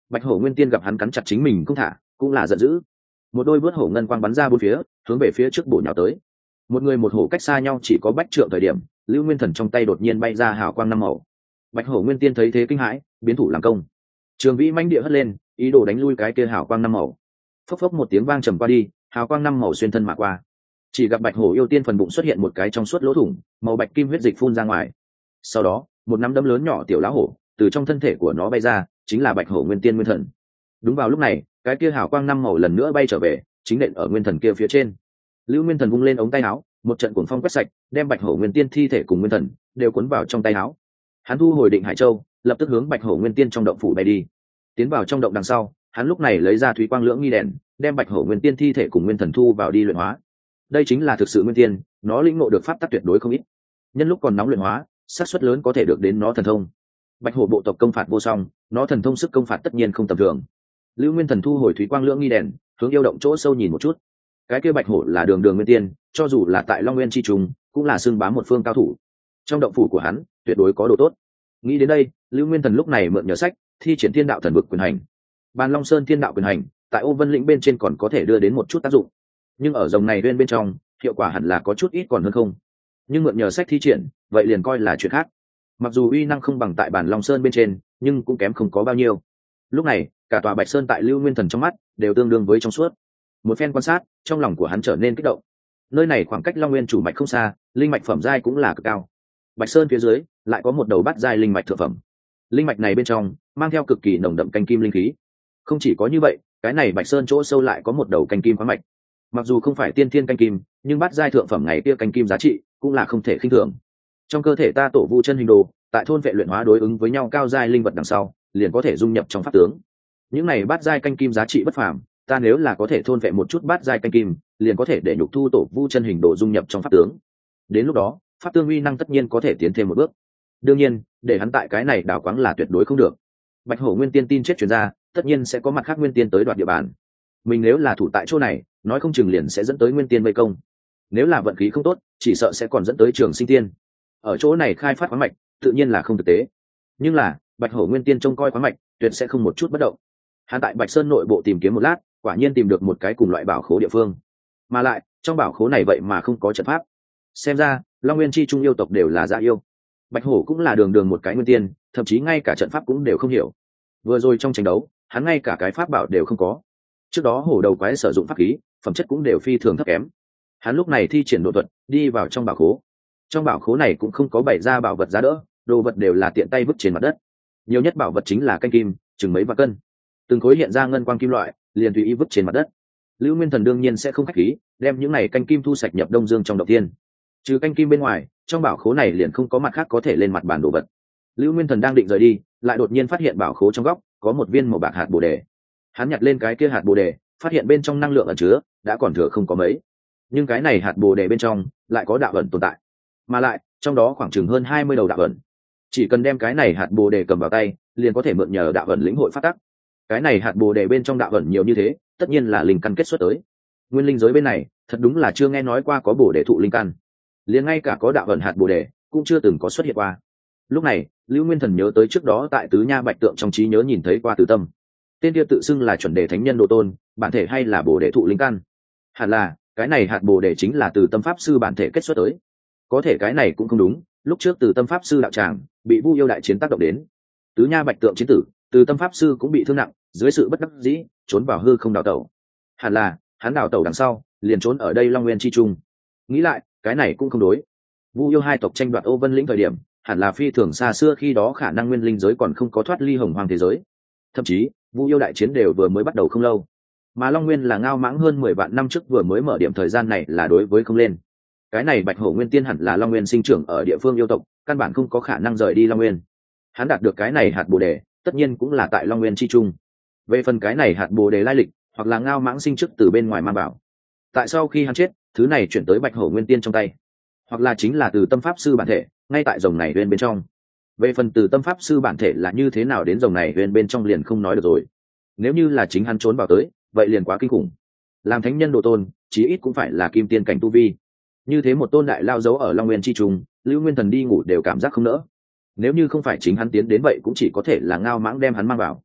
Bạch hổ nguyên tiên gặp hắn cắn chặt chính mình không thả, cũng là giận dữ. Một đôi vớt hổ ngân quang bắn ra bốn phía, hướng về phía trước bổ nhào tới. Một người một hổ cách xa nhau chỉ có bách trượng thời điểm, lưu nguyên thần trong tay đột nhiên bay ra hào quang năm màu. Bạch hổ nguyên tiên thấy thế kinh hãi, biến thủ làm công. Trường vĩ mãnh địa hất lên, ý đồ đánh lui cái kia hào quang năm màu. Phốc phốc một tiếng vang trầm qua đi, hào quang năm màu xuyên thân mà qua. Chỉ gặp bạch hổ yêu tiên phần bụng xuất hiện một cái trong suốt lỗ thủng, màu bạch kim huyết dịch phun ra ngoài. Sau đó, một nắm đấm lớn nhỏ tiểu lá hổ từ trong thân thể của nó bay ra, chính là bạch hổ nguyên tiên nguyên thần. Đúng vào lúc này, cái kia hào quang năm màu lần nữa bay trở về, chính nện ở nguyên thần kia phía trên. Lưu Nguyên Thần vung lên ống tay áo, một trận cuồng phong quét sạch, đem bạch hổ nguyên tiên thi thể cùng nguyên thần đều cuốn vào trong tay áo. Hắn thu hồi định hải châu, lập tức hướng bạch hổ nguyên tiên trong động phủ bay đi. Tiến vào trong động đằng sau, hắn lúc này lấy ra thúy quang lưỡng nghi đèn, đem bạch hổ nguyên tiên thi thể cùng nguyên thần thu vào đi luyện hóa. Đây chính là thực sự nguyên tiên, nó lĩnh ngộ được pháp tắc tuyệt đối không ít. Nhân lúc còn nóng luyện hóa, xác suất lớn có thể được đến nó thần thông. Bạch hổ bộ tộc công phạt vô song, nó thần thông sức công phạt tất nhiên không tầm thường. Lưu Nguyên Thần thu hồi thúy quang lưỡng nghi đèn, hướng yêu động chỗ sâu nhìn một chút. Cái kia bạch hổ là đường đường nguyên tiên, cho dù là tại Long Nguyên chi trùng, cũng là xưng bám một phương cao thủ. Trong động phủ của hắn, tuyệt đối có đồ tốt. Nghĩ đến đây, Lưu Nguyên Thần lúc này mượn nhờ sách, thi triển thiên đạo thần vực quyền hành. Bàn Long Sơn thiên đạo quyền hành, tại Ô Vân lĩnh bên trên còn có thể đưa đến một chút tác dụng, nhưng ở rồng này bên bên trong, hiệu quả hẳn là có chút ít còn hơn không. Nhưng mượn nhờ sách thi triển, vậy liền coi là chuyện khác. Mặc dù uy năng không bằng tại Bàn Long Sơn bên trên, nhưng cũng kém không có bao nhiêu. Lúc này, cả tòa Bạch Sơn tại Lưu Nguyên Thần trong mắt đều tương đương với trong suốt. Một phen quan sát, trong lòng của hắn trở nên kích động. Nơi này khoảng cách Long Nguyên chủ mạch không xa, linh mạch phẩm giai cũng là cực cao. Bạch Sơn phía dưới lại có một đầu bát giai linh mạch thượng phẩm. Linh mạch này bên trong mang theo cực kỳ nồng đậm canh kim linh khí. Không chỉ có như vậy, cái này Bạch Sơn chỗ sâu lại có một đầu canh kim khoáng mạch. Mặc dù không phải tiên thiên canh kim, nhưng bát giai thượng phẩm ngày kia canh kim giá trị cũng là không thể khinh thường. Trong cơ thể ta tổ vu chân hình đồ, tại thôn vệ luyện hóa đối ứng với nhau cao giai linh vật đằng sau, liền có thể dung nhập trong pháp tướng. Những này bát giai canh kim giá trị bất phàm, ta nếu là có thể thôn vệ một chút bát giai canh kim, liền có thể để nhục thu tổ vu chân hình đồ dung nhập trong pháp tướng. Đến lúc đó, pháp tương uy năng tất nhiên có thể tiến thêm một bước. Đương nhiên, để hắn tại cái này đào quáng là tuyệt đối không được. Bạch hổ nguyên tiên tin chết truyền ra, tất nhiên sẽ có mặt khác nguyên tiên tới đoạt địa bàn. Mình nếu là thủ tại chỗ này, nói không chừng liền sẽ dẫn tới nguyên tiên vây công. Nếu là vận khí không tốt, chỉ sợ sẽ còn dẫn tới trường sinh tiên. Ở chỗ này khai phát khoáng mạch, tự nhiên là không thực tế. Nhưng là, Bạch hổ nguyên tiên trông coi khoáng mạch, tuyệt sẽ không một chút bất động. Hắn tại Bạch Sơn nội bộ tìm kiếm một lát, quả nhiên tìm được một cái cùng loại bảo khố địa phương. Mà lại, trong bảo khố này vậy mà không có trận pháp. Xem ra, Long Nguyên chi trung yêu tộc đều là dạ yêu. Bạch hổ cũng là đường đường một cái nguyên tiên, thậm chí ngay cả trận pháp cũng đều không hiểu. Vừa rồi trong tranh đấu, hắn ngay cả cái pháp bảo đều không có. Trước đó hổ đầu quái sử dụng pháp khí, phẩm chất cũng đều phi thường thấp kém. Hắn lúc này thi triển độ thuật, đi vào trong bảo khố. Trong bảo khố này cũng không có bày ra bảo vật giá đỡ, đồ vật đều là tiện tay vứt trên mặt đất. Nhiều nhất bảo vật chính là canh kim, chừng mấy vạn cân. Từng khối hiện ra ngân quang kim loại, liền tùy ý vứt trên mặt đất. Lưu Nguyên Thần đương nhiên sẽ không khách khí, đem những này canh kim thu sạch nhập Đông Dương trong động tiên. Trừ canh kim bên ngoài, trong bảo khố này liền không có mặt khác có thể lên mặt bàn đồ vật. Lưu Nguyên Thần đang định rời đi, lại đột nhiên phát hiện bảo khố trong góc có một viên màu bạc hạt bồ đề. Hắn nhặt lên cái kia hạt bồ đề, phát hiện bên trong năng lượng ẩn chứa đã còn thừa không có mấy. Nhưng cái này hạt bồ đề bên trong lại có đạo ẩn tồn tại, mà lại trong đó khoảng chừng hơn hai mươi đầu đạo ẩn. Chỉ cần đem cái này hạt bồ đề cầm vào tay, liền có thể mượn nhờ đạo ẩn lĩnh hội phát tắc. Cái này hạt bồ đề bên trong đạo ẩn nhiều như thế, tất nhiên là linh căn kết xuất tới. Nguyên linh giới bên này, thật đúng là chưa nghe nói qua có bồ đề thụ linh căn. Liền ngay cả có đạo ẩn hạt bồ đề cũng chưa từng có xuất hiện qua. Lúc này, Lưu Nguyên Thần nhớ tới trước đó tại Tứ Nha Bạch Tượng trong trí nhớ nhìn thấy qua Từ Tâm. Tên kia tự xưng là chuẩn đề thánh nhân độ tôn, bản thể hay là bồ đề thụ linh căn. Hẳn là, cái này hạt bồ đề chính là Từ Tâm pháp sư bản thể kết xuất tới. Có thể cái này cũng không đúng, lúc trước Từ Tâm pháp sư đạo tràng bị Vu yêu đại chiến tác động đến. Tứ Nha Bạch Tượng chiến tử, Từ Tâm pháp sư cũng bị thương nặng, dưới sự bất đắc dĩ, trốn vào hư không đào tẩu. Hẳn là, hắn đào tẩu đằng sau, liền trốn ở đây Long Nguyên chi trung. Nghĩ lại, cái này cũng không đối. Vu yêu hai tộc tranh đoạt Ô Vân lĩnh thời điểm, hẳn là phi thường xa xưa, khi đó khả năng nguyên linh giới còn không có thoát ly hồng hoang thế giới. Thậm chí, Vu yêu đại chiến đều vừa mới bắt đầu không lâu. Mà Long Nguyên là ngao mãng hơn mười vạn năm trước vừa mới mở điểm thời gian này là đối với không lên. Cái này Bạch Hổ Nguyên Tiên hẳn là Long Nguyên sinh trưởng ở địa phương yêu tộc, căn bản không có khả năng rời đi Long Nguyên. Hắn đạt được cái này hạt bồ đề, tất nhiên cũng là tại Long Nguyên chi trung. Về phần cái này hạt bồ đề lai lịch, hoặc là ngao mãng sinh trước từ bên ngoài mang bảo, tại sau khi hắn chết, thứ này chuyển tới Bạch Hổ Nguyên Tiên trong tay, hoặc là chính là Từ Tâm pháp sư bản thể, ngay tại rồng này bên bên trong. Về phần Từ Tâm pháp sư bản thể là như thế nào đến rồng này bên bên trong liền không nói được rồi. Nếu như là chính hắn trốn vào tới, vậy liền quá kinh khủng. Làm thánh nhân độ tôn, chí ít cũng phải là kim tiên cảnh tu vi. Như thế một tôn đại lao giấu ở Long Nguyên chi trùng, Lưu Nguyên Thần đi ngủ đều cảm giác không nỡ. Nếu như không phải chính hắn tiến đến vậy cũng chỉ có thể là ngao mãng đem hắn mang vào.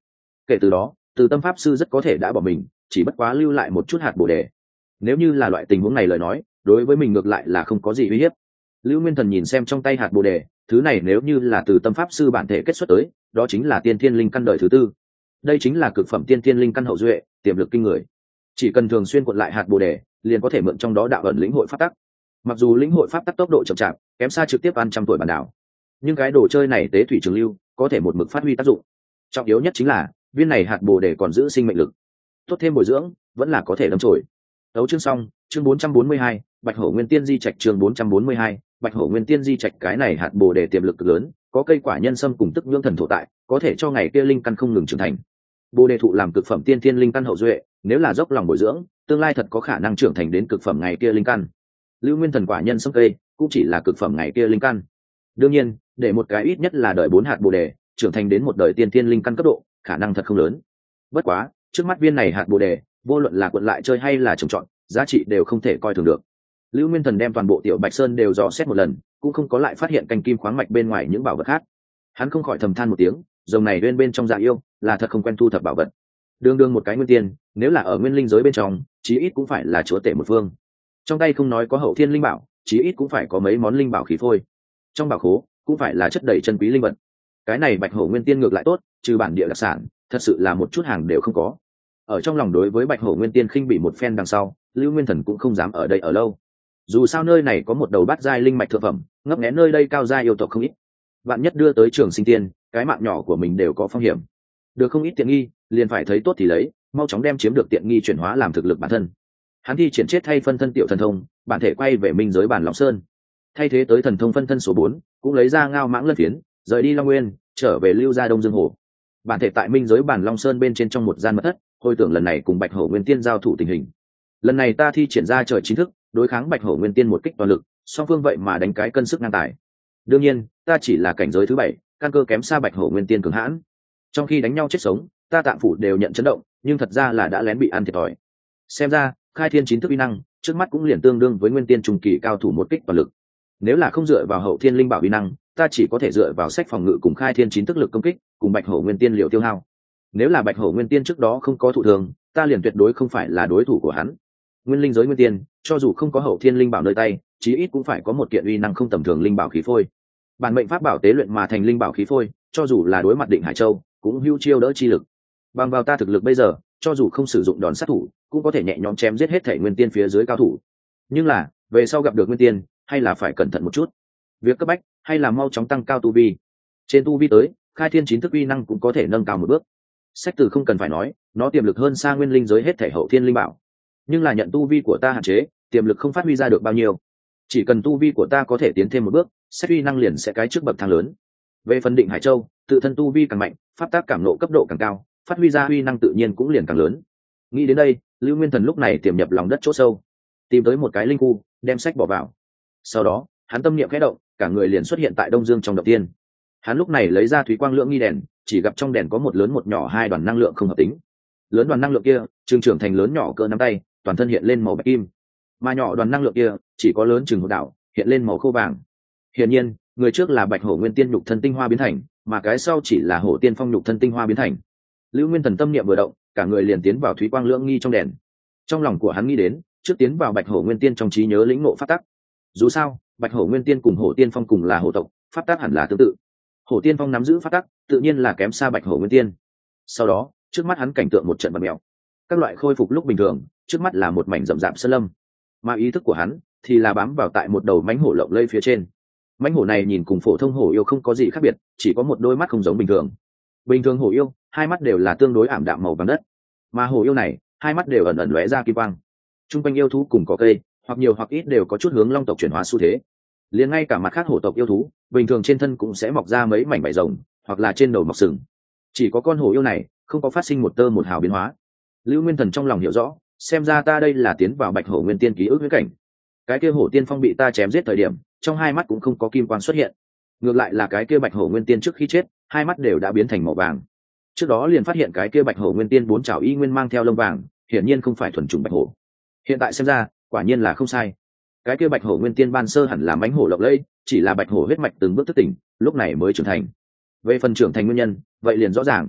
kể từ đó từ tâm pháp sư rất có thể đã bỏ mình, chỉ bất quá lưu lại một chút hạt bồ đề. Nếu như là loại tình huống này lời nói, đối với mình ngược lại là không có gì uy hiếp. Lưu Nguyên Thần nhìn xem trong tay hạt bồ đề, thứ này nếu như là từ tâm pháp sư bản thể kết xuất tới, đó chính là tiên thiên linh căn đời thứ tư. Đây chính là cực phẩm tiên thiên linh căn hậu duệ, tiềm lực kinh người. Chỉ cần thường xuyên cuộn lại hạt bồ đề, liền có thể mượn trong đó đạo ẩn lĩnh hội pháp tắc. Mặc dù lĩnh hội pháp tắc tốc độ chậm chạp, kém xa trực tiếp ăn trăm tuổi bản đảo, nhưng cái đồ chơi này tế thủy trường lưu, có thể một mực phát huy tác dụng. Trọng yếu nhất chính là viên này hạt bồ đề còn giữ sinh mệnh lực, tốt thêm bồi dưỡng vẫn là có thể đâm chồi. Đấu chương xong, chương bốn trăm bốn mươi hai, Bạch Hổ Nguyên Tiên Di Trạch chương bốn trăm bốn mươi hai, Bạch Hổ Nguyên Tiên Di Trạch cái này hạt bồ đề tiềm lực cực lớn, có cây quả nhân sâm cùng tức nhưỡng thần thổ tại, có thể cho ngày kia linh căn không ngừng trưởng thành. Bồ đề thụ làm cực phẩm tiên thiên linh căn hậu duệ, nếu là dốc lòng bồi dưỡng, tương lai thật có khả năng trưởng thành đến cực phẩm ngày kia linh căn. Lưu Nguyên Thần quả nhân sâm cây cũng chỉ là cực phẩm ngày kia linh căn. Đương nhiên, để một cái ít nhất là đợi bốn hạt bồ đề, trưởng thành đến một đời tiên thiên linh căn cấp độ, khả năng thật không lớn. Bất quá, trước mắt viên này hạt bồ đề, vô luận là cuộn lại chơi hay là trồng trọt, giá trị đều không thể coi thường được. Lưu Nguyên Thần đem toàn bộ tiểu Bạch Sơn đều dò xét một lần, cũng không có lại phát hiện canh kim khoáng mạch bên ngoài những bảo vật khác. Hắn không khỏi thầm than một tiếng, rồng này bên bên trong dạ yêu, là thật không quen thu thập bảo vật. Đương đương một cái nguyên tiên, nếu là ở nguyên linh giới bên trong, chí ít cũng phải là chúa tể một phương. Trong tay không nói có hậu thiên linh bảo, chí ít cũng phải có mấy món linh bảo khí phôi. Trong bảo khố, cũng phải là chất đầy chân quý linh vật. Cái này Bạch Hổ Nguyên Tiên ngược lại tốt, trừ bản địa đặc sản, thật sự là một chút hàng đều không có. Ở trong lòng đối với Bạch Hổ Nguyên Tiên khinh bỉ một phen đằng sau, Lưu Nguyên Thần cũng không dám ở đây ở lâu. Dù sao nơi này có một đầu bát giai linh mạch thượng phẩm, ngấp nghé nơi đây cao giai yêu tộc không ít. Vạn nhất đưa tới Trường Sinh Tiên, cái mạng nhỏ của mình đều có phong hiểm. Được không ít tiện nghi, liền phải thấy tốt thì lấy, mau chóng đem chiếm được tiện nghi chuyển hóa làm thực lực bản thân. Hắn thi triển chết thay phân thân tiểu thần thông, bản thể quay về minh giới bản Long Sơn. Thay thế tới thần thông phân thân số bốn, cũng lấy ra ngao mãng lân phiến, rời đi Long Nguyên, trở về lưu gia Đông Dương Hồ. Bản thể tại minh giới bản Long Sơn bên trên trong một gian mật thất, hồi tưởng lần này cùng Bạch Hổ Nguyên Tiên giao thủ tình hình. Lần này ta thi triển ra trời chính thức, đối kháng Bạch Hổ Nguyên Tiên một kích toàn lực, song phương vậy mà đánh cái cân sức ngang tài. Đương nhiên, ta chỉ là cảnh giới thứ bảy, căn cơ kém xa Bạch Hổ Nguyên Tiên cường hãn. Trong khi đánh nhau chết sống, ta tạng phủ đều nhận chấn động, nhưng thật ra là đã lén bị ăn thiệt thòi. Xem ra, khai thiên chín thức uy năng, trước mắt cũng liền tương đương với Nguyên Tiên trung kỳ cao thủ một kích toàn lực. Nếu là không dựa vào hậu thiên linh bảo uy năng, ta chỉ có thể dựa vào sách phòng ngự cùng khai thiên chín thức lực công kích, cùng Bạch Hổ Nguyên Tiên liệu tiêu hao. Nếu là Bạch Hổ Nguyên Tiên trước đó không có thụ thường, ta liền tuyệt đối không phải là đối thủ của hắn. Nguyên linh giới Nguyên Tiên, cho dù không có hậu thiên linh bảo nơi tay, chí ít cũng phải có một kiện uy năng không tầm thường linh bảo khí phôi. Bản mệnh pháp bảo tế luyện mà thành linh bảo khí phôi, cho dù là đối mặt Định Hải Châu, cũng hưu chiêu đỡ chi lực. Bằng vào ta thực lực bây giờ, cho dù không sử dụng đòn sát thủ, cũng có thể nhẹ nhõm chém giết hết thể Nguyên Tiên phía dưới cao thủ. Nhưng là, về sau gặp được Nguyên Tiên, hay là phải cẩn thận một chút. Việc cấp bách, hay là mau chóng tăng cao tu vi. Trên tu vi tới, khai thiên chín thức uy năng cũng có thể nâng cao một bước. Sách từ không cần phải nói, nó tiềm lực hơn xa nguyên linh giới hết thể hậu thiên linh bảo. Nhưng là nhận tu vi của ta hạn chế, tiềm lực không phát huy ra được bao nhiêu. Chỉ cần tu vi của ta có thể tiến thêm một bước, sách uy năng liền sẽ cái trước bậc thang lớn. Về phần Định Hải Châu, tự thân tu vi càng mạnh, pháp tác cảm nộ cấp độ càng cao, phát huy ra uy năng tự nhiên cũng liền càng lớn. Nghĩ đến đây, Lưu Nguyên Thần lúc này tiềm nhập lòng đất chỗ sâu, tìm tới một cái linh khu, đem sách bỏ vào. Sau đó, hắn tâm niệm khẽ động, cả người liền xuất hiện tại Đông Dương trong động tiên. Hắn lúc này lấy ra thúy quang lượng nghi đèn, chỉ gặp trong đèn có một lớn một nhỏ hai đoàn năng lượng không hợp tính. Lớn đoàn năng lượng kia, trường trưởng thành lớn nhỏ cỡ nắm tay, toàn thân hiện lên màu bạch kim. Mà nhỏ đoàn năng lượng kia, chỉ có lớn chừng hột đảo, hiện lên màu khô vàng. Hiển nhiên, người trước là Bạch Hổ Nguyên Tiên nhục thân tinh hoa biến thành, mà cái sau chỉ là Hổ Tiên Phong nhục thân tinh hoa biến thành. Lưu Nguyên Thần tâm niệm vừa động, cả người liền tiến vào thúy quang lượng nghi trong đèn. Trong lòng của hắn nghĩ đến, trước tiến vào Bạch Hổ Nguyên Tiên trong trí nhớ lĩnh ngộ pháp tắc. Dù sao, Bạch Hổ Nguyên Tiên cùng Hổ Tiên Phong cùng là hổ tộc, pháp tắc hẳn là tương tự. Hổ Tiên Phong nắm giữ pháp tắc, tự nhiên là kém xa Bạch Hổ Nguyên Tiên. Sau đó, trước mắt hắn cảnh tượng một trận bật mèo. Các loại khôi phục lúc bình thường, trước mắt là một mảnh rậm rạp sơn lâm. Mà ý thức của hắn thì là bám vào tại một đầu mãnh hổ lộng lây phía trên. Mãnh hổ này nhìn cùng phổ thông hổ yêu không có gì khác biệt, chỉ có một đôi mắt không giống bình thường. Bình thường hổ yêu, hai mắt đều là tương đối ảm đạm màu vàng đất, mà hổ yêu này, hai mắt đều ẩn ẩn lóe ra kim quang. Trung quanh yêu thú cùng có cây, hoặc nhiều hoặc ít đều có chút hướng long tộc chuyển hóa xu thế. Liền ngay cả mặt khác hổ tộc yêu thú, bình thường trên thân cũng sẽ mọc ra mấy mảnh vảy rồng, hoặc là trên đầu mọc sừng. Chỉ có con hổ yêu này, không có phát sinh một tơ một hào biến hóa. Lưu Nguyên Thần trong lòng hiểu rõ, xem ra ta đây là tiến vào Bạch Hổ Nguyên Tiên ký ức huyễn cảnh. Cái kia Hổ Tiên Phong bị ta chém giết thời điểm, trong hai mắt cũng không có kim quang xuất hiện. Ngược lại là cái kia Bạch Hổ Nguyên Tiên trước khi chết, hai mắt đều đã biến thành màu vàng. Trước đó liền phát hiện cái kia Bạch Hổ Nguyên Tiên bốn chảo y nguyên mang theo lông vàng, hiển nhiên không phải thuần chủng bạch hổ. Hiện tại xem ra, quả nhiên là không sai. Cái kia Bạch Hổ Nguyên Tiên ban sơ hẳn là mãnh hổ lộng lẫy, chỉ là bạch hổ huyết mạch từng bước thức tỉnh, lúc này mới trưởng thành. Về phần trưởng thành nguyên nhân, vậy liền rõ ràng.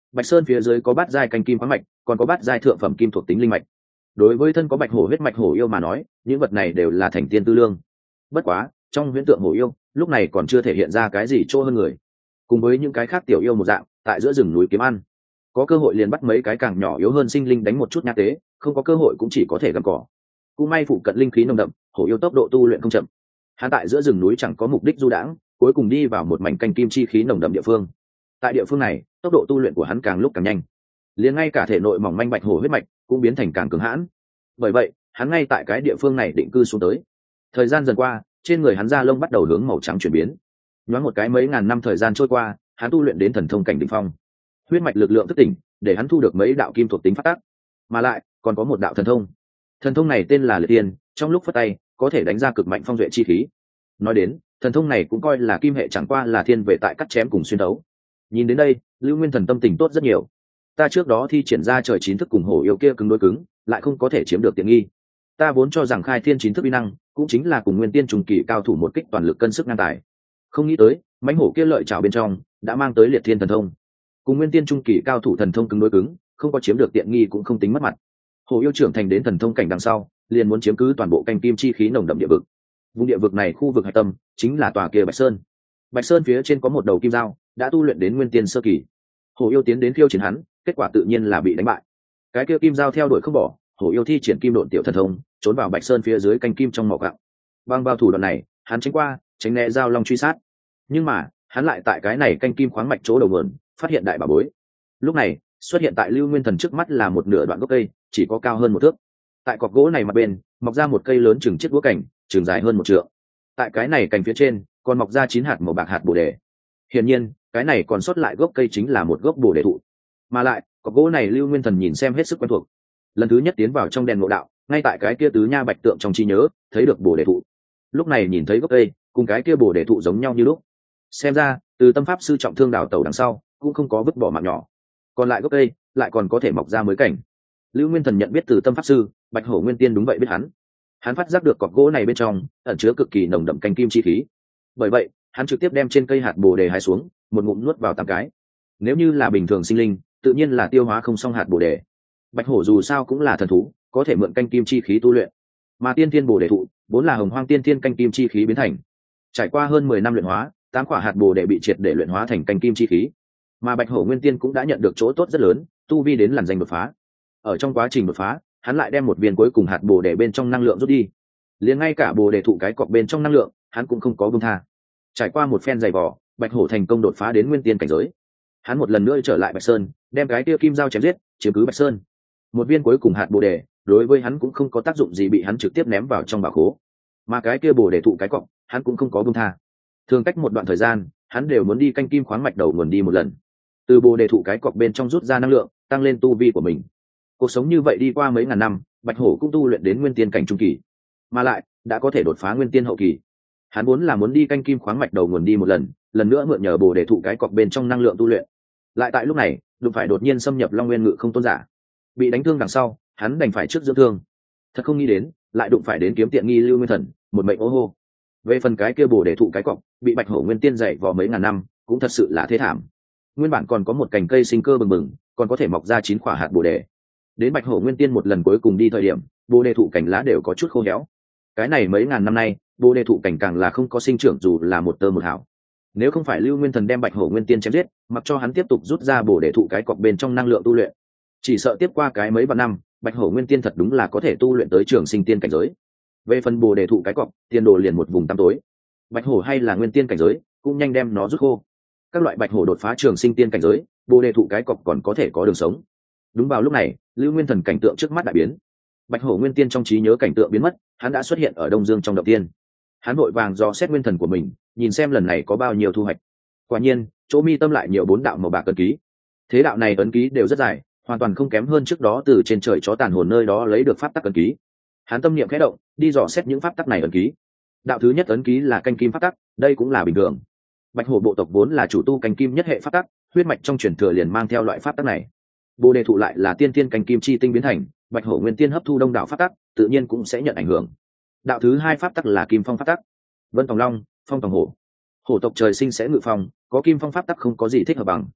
Bạch Sơn phía dưới có bát giai canh kim khoáng mạch, còn có bát giai thượng phẩm kim thuộc tính linh mạch. Đối với thân có bạch hổ huyết mạch hổ yêu mà nói, những vật này đều là thành tiên tư lương. Bất quá, trong huyễn tượng hổ yêu, lúc này còn chưa thể hiện ra cái gì chỗ hơn người. Cùng với những cái khác tiểu yêu một dạng, tại giữa rừng núi kiếm ăn, có cơ hội liền bắt mấy cái càng nhỏ yếu hơn sinh linh đánh một chút nhát tế, không có cơ hội cũng chỉ có thể gặm cỏ. Cũng may phụ cận linh khí nồng đậm, hổ yêu tốc độ tu luyện không chậm. Hắn tại giữa rừng núi chẳng có mục đích du đãng, cuối cùng đi vào một mảnh canh kim chi khí nồng đậm địa phương. Tại địa phương này, tốc độ tu luyện của hắn càng lúc càng nhanh, liền ngay cả thể nội mỏng manh bạch hổ huyết mạch cũng biến thành càng cứng hãn. Bởi vậy, hắn ngay tại cái địa phương này định cư xuống tới. Thời gian dần qua, trên người hắn da lông bắt đầu hướng màu trắng chuyển biến. Nhoáng một cái mấy ngàn năm thời gian trôi qua, hắn tu luyện đến thần thông cảnh đỉnh phong. Huyết mạch lực lượng thức tỉnh, để hắn thu được mấy đạo kim thuộc tính phát tác, mà lại còn có một đạo thần thông. Thần thông này tên là Liệt Tiên, trong lúc phất tay có thể đánh ra cực mạnh phong duệ chi khí. Nói đến, thần thông này cũng coi là kim hệ, chẳng qua là thiên về tại cắt chém cùng xuyên đấu. Nhìn đến đây, Lưu Nguyên Thần tâm tình tốt rất nhiều. Ta trước đó thi triển ra trời chín thức cùng hổ yêu kia cứng đối cứng, lại không có thể chiếm được tiện nghi. Ta vốn cho rằng khai thiên chín thức uy năng cũng chính là cùng nguyên tiên trùng kỳ cao thủ một kích toàn lực cân sức ngang tài, không nghĩ tới mãnh hổ kia lợi chảo bên trong đã mang tới liệt thiên thần thông. Cùng nguyên tiên trung kỳ cao thủ thần thông cứng đối cứng, không có chiếm được tiện nghi cũng không tính mất mặt. Hổ yêu trưởng thành đến thần thông cảnh đằng sau, liền muốn chiếm cứ toàn bộ canh kim chi khí nồng đậm địa vực. Vùng địa vực này khu vực hạch tâm chính là tòa kia Bạch Sơn. Bạch Sơn phía trên có một đầu kim dao, đã tu luyện đến nguyên tiên sơ kỳ. Hổ yêu tiến đến khiêu chiến hắn, kết quả tự nhiên là bị đánh bại. Cái kia kim dao theo đuổi không bỏ, hổ yêu thi triển kim độn tiểu thần thông, trốn vào Bạch Sơn phía dưới canh kim trong mỏ gạo. Bằng vào thủ đoạn này, hắn tránh qua, tránh né dao long truy sát. Nhưng mà, hắn lại tại cái này canh kim khoáng mạch chỗ đầu nguồn, phát hiện đại bảo bối. Lúc này, xuất hiện tại Lưu Nguyên Thần trước mắt là một nửa đoạn gốc cây, chỉ có cao hơn một thước. Tại cọc gỗ này mặt bên, mọc ra một cây lớn chừng chiếc búa cảnh, trường dài hơn một trượng. Tại cái này cành phía trên, còn mọc ra chín hạt màu bạc hạt bồ đề. Hiển nhiên, cái này còn sót lại gốc cây chính là một gốc bồ đề thụ. Mà lại, cọc gỗ này Lưu Nguyên Thần nhìn xem hết sức quen thuộc. Lần thứ nhất tiến vào trong đèn ngộ đạo, ngay tại cái kia tứ nha bạch tượng trong trí nhớ, thấy được bồ đề thụ. Lúc này nhìn thấy gốc cây, cùng cái kia bồ đề thụ giống nhau như lúc. Xem ra, từ tâm pháp sư trọng thương đào tẩu đằng sau, cũng không có vứt bỏ mạng nhỏ. Còn lại gốc cây, lại còn có thể mọc ra mới cảnh. Lưu Nguyên Thần nhận biết từ tâm pháp sư, Bạch Hổ Nguyên Tiên đúng vậy biết hắn. Hắn phát giác được cọc gỗ này bên trong ẩn chứa cực kỳ nồng đậm canh kim chi khí. Bởi vậy, hắn trực tiếp đem trên cây hạt bồ đề hái xuống, một ngụm nuốt vào tám cái. Nếu như là bình thường sinh linh, tự nhiên là tiêu hóa không xong hạt bồ đề. Bạch hổ dù sao cũng là thần thú, có thể mượn canh kim chi khí tu luyện. Mà tiên thiên bồ đề thụ vốn là hồng hoang tiên thiên canh kim chi khí biến thành. Trải qua hơn mười năm luyện hóa, tám quả hạt bồ đề bị triệt để luyện hóa thành canh kim chi khí. Mà Bạch Hổ Nguyên Tiên cũng đã nhận được chỗ tốt rất lớn, tu vi đến làn danh đột phá. Ở trong quá trình đột phá, hắn lại đem một viên cuối cùng hạt bồ đề bên trong năng lượng rút đi. Liền ngay cả bồ đề thụ cái cọc bên trong năng lượng, hắn cũng không có buông tha. Trải qua một phen dày vò, Bạch Hổ thành công đột phá đến nguyên tiên cảnh giới. Hắn một lần nữa trở lại Bạch Sơn, đem cái kia kim dao chém giết, chiếm cứ Bạch Sơn. Một viên cuối cùng hạt bồ đề, đối với hắn cũng không có tác dụng gì, bị hắn trực tiếp ném vào trong bảo khố. Mà cái kia bồ đề thụ cái cọc, hắn cũng không có buông tha. Thường cách một đoạn thời gian, hắn đều muốn đi canh kim khoáng mạch đầu nguồn đi một lần. Từ bồ đề thụ cái cọc bên trong rút ra năng lượng, tăng lên tu vi của mình. Cuộc sống như vậy đi qua mấy ngàn năm, Bạch Hổ cũng tu luyện đến nguyên tiên cảnh trung kỳ, mà lại đã có thể đột phá nguyên tiên hậu kỳ. Hắn muốn là muốn đi canh kim khoáng mạch đầu nguồn đi một lần, lần nữa mượn nhờ bồ đề thụ cái cọc bên trong năng lượng tu luyện. Lại tại lúc này, đụng phải đột nhiên xâm nhập Long Nguyên Ngự Không Tôn giả, bị đánh thương đằng sau, hắn đành phải trước dưỡng thương. Thật không nghĩ đến, lại đụng phải đến kiếm tiện nghi Lưu Nguyên Thần, một mệnh ô hô. Về phần cái kia bồ đề thụ cái cọc, bị Bạch Hổ Nguyên Tiên dạy vò mấy ngàn năm, cũng thật sự là thế thảm. Nguyên bản còn có một cành cây sinh cơ bừng bừng, còn có thể mọc ra chín quả hạt bồ đề. Đến Bạch Hổ Nguyên Tiên một lần cuối cùng đi thời điểm, bồ đề thụ cành lá đều có chút khô héo. Cái này mấy ngàn năm nay, bồ đề thụ cành càng là không có sinh trưởng dù là một tơ một hào. Nếu không phải Lưu Nguyên Thần đem Bạch Hổ Nguyên Tiên chém giết, mặc cho hắn tiếp tục rút ra bồ đề thụ cái cọc bên trong năng lượng tu luyện, chỉ sợ tiếp qua cái mấy vạn năm, Bạch Hổ Nguyên Tiên thật đúng là có thể tu luyện tới trường sinh tiên cảnh giới. Về phần bồ đề thụ cái cọc, tiền đồ liền một vùng tăm tối. Bạch hổ hay là nguyên tiên cảnh giới, cũng nhanh đem nó rút khô. Các loại bạch hổ đột phá trường sinh tiên cảnh giới, bồ đề thụ cái cọc còn có thể có đường sống. Đúng vào lúc này, Lưu Nguyên Thần cảnh tượng trước mắt đại biến. Bạch hổ nguyên tiên trong trí nhớ cảnh tượng biến mất, hắn đã xuất hiện ở Đông Dương trong động tiên. Hắn vội vàng dò xét nguyên thần của mình, nhìn xem lần này có bao nhiêu thu hoạch. Quả nhiên, chỗ mi tâm lại nhiều bốn đạo màu bạc ấn ký. Thế đạo này ấn ký đều rất dài, hoàn toàn không kém hơn trước đó từ trên trời chó tàn hồn nơi đó lấy được pháp tắc ấn ký. Hắn tâm niệm khẽ động, đi dò xét những pháp tắc này ấn ký. Đạo thứ nhất ấn ký là canh kim pháp tắc, đây cũng là bình thường. Bạch hổ bộ tộc vốn là chủ tu canh kim nhất hệ pháp tắc, huyết mạch trong truyền thừa liền mang theo loại pháp tắc này. Bồ đề thụ lại là tiên tiên canh kim chi tinh biến thành, bạch hổ nguyên tiên hấp thu đông đảo pháp tắc, tự nhiên cũng sẽ nhận ảnh hưởng. Đạo thứ hai pháp tắc là kim phong pháp tắc. Vân tòng long, phong tòng hổ. Hổ tộc trời sinh sẽ ngự phong, có kim phong pháp tắc không có gì thích hợp bằng.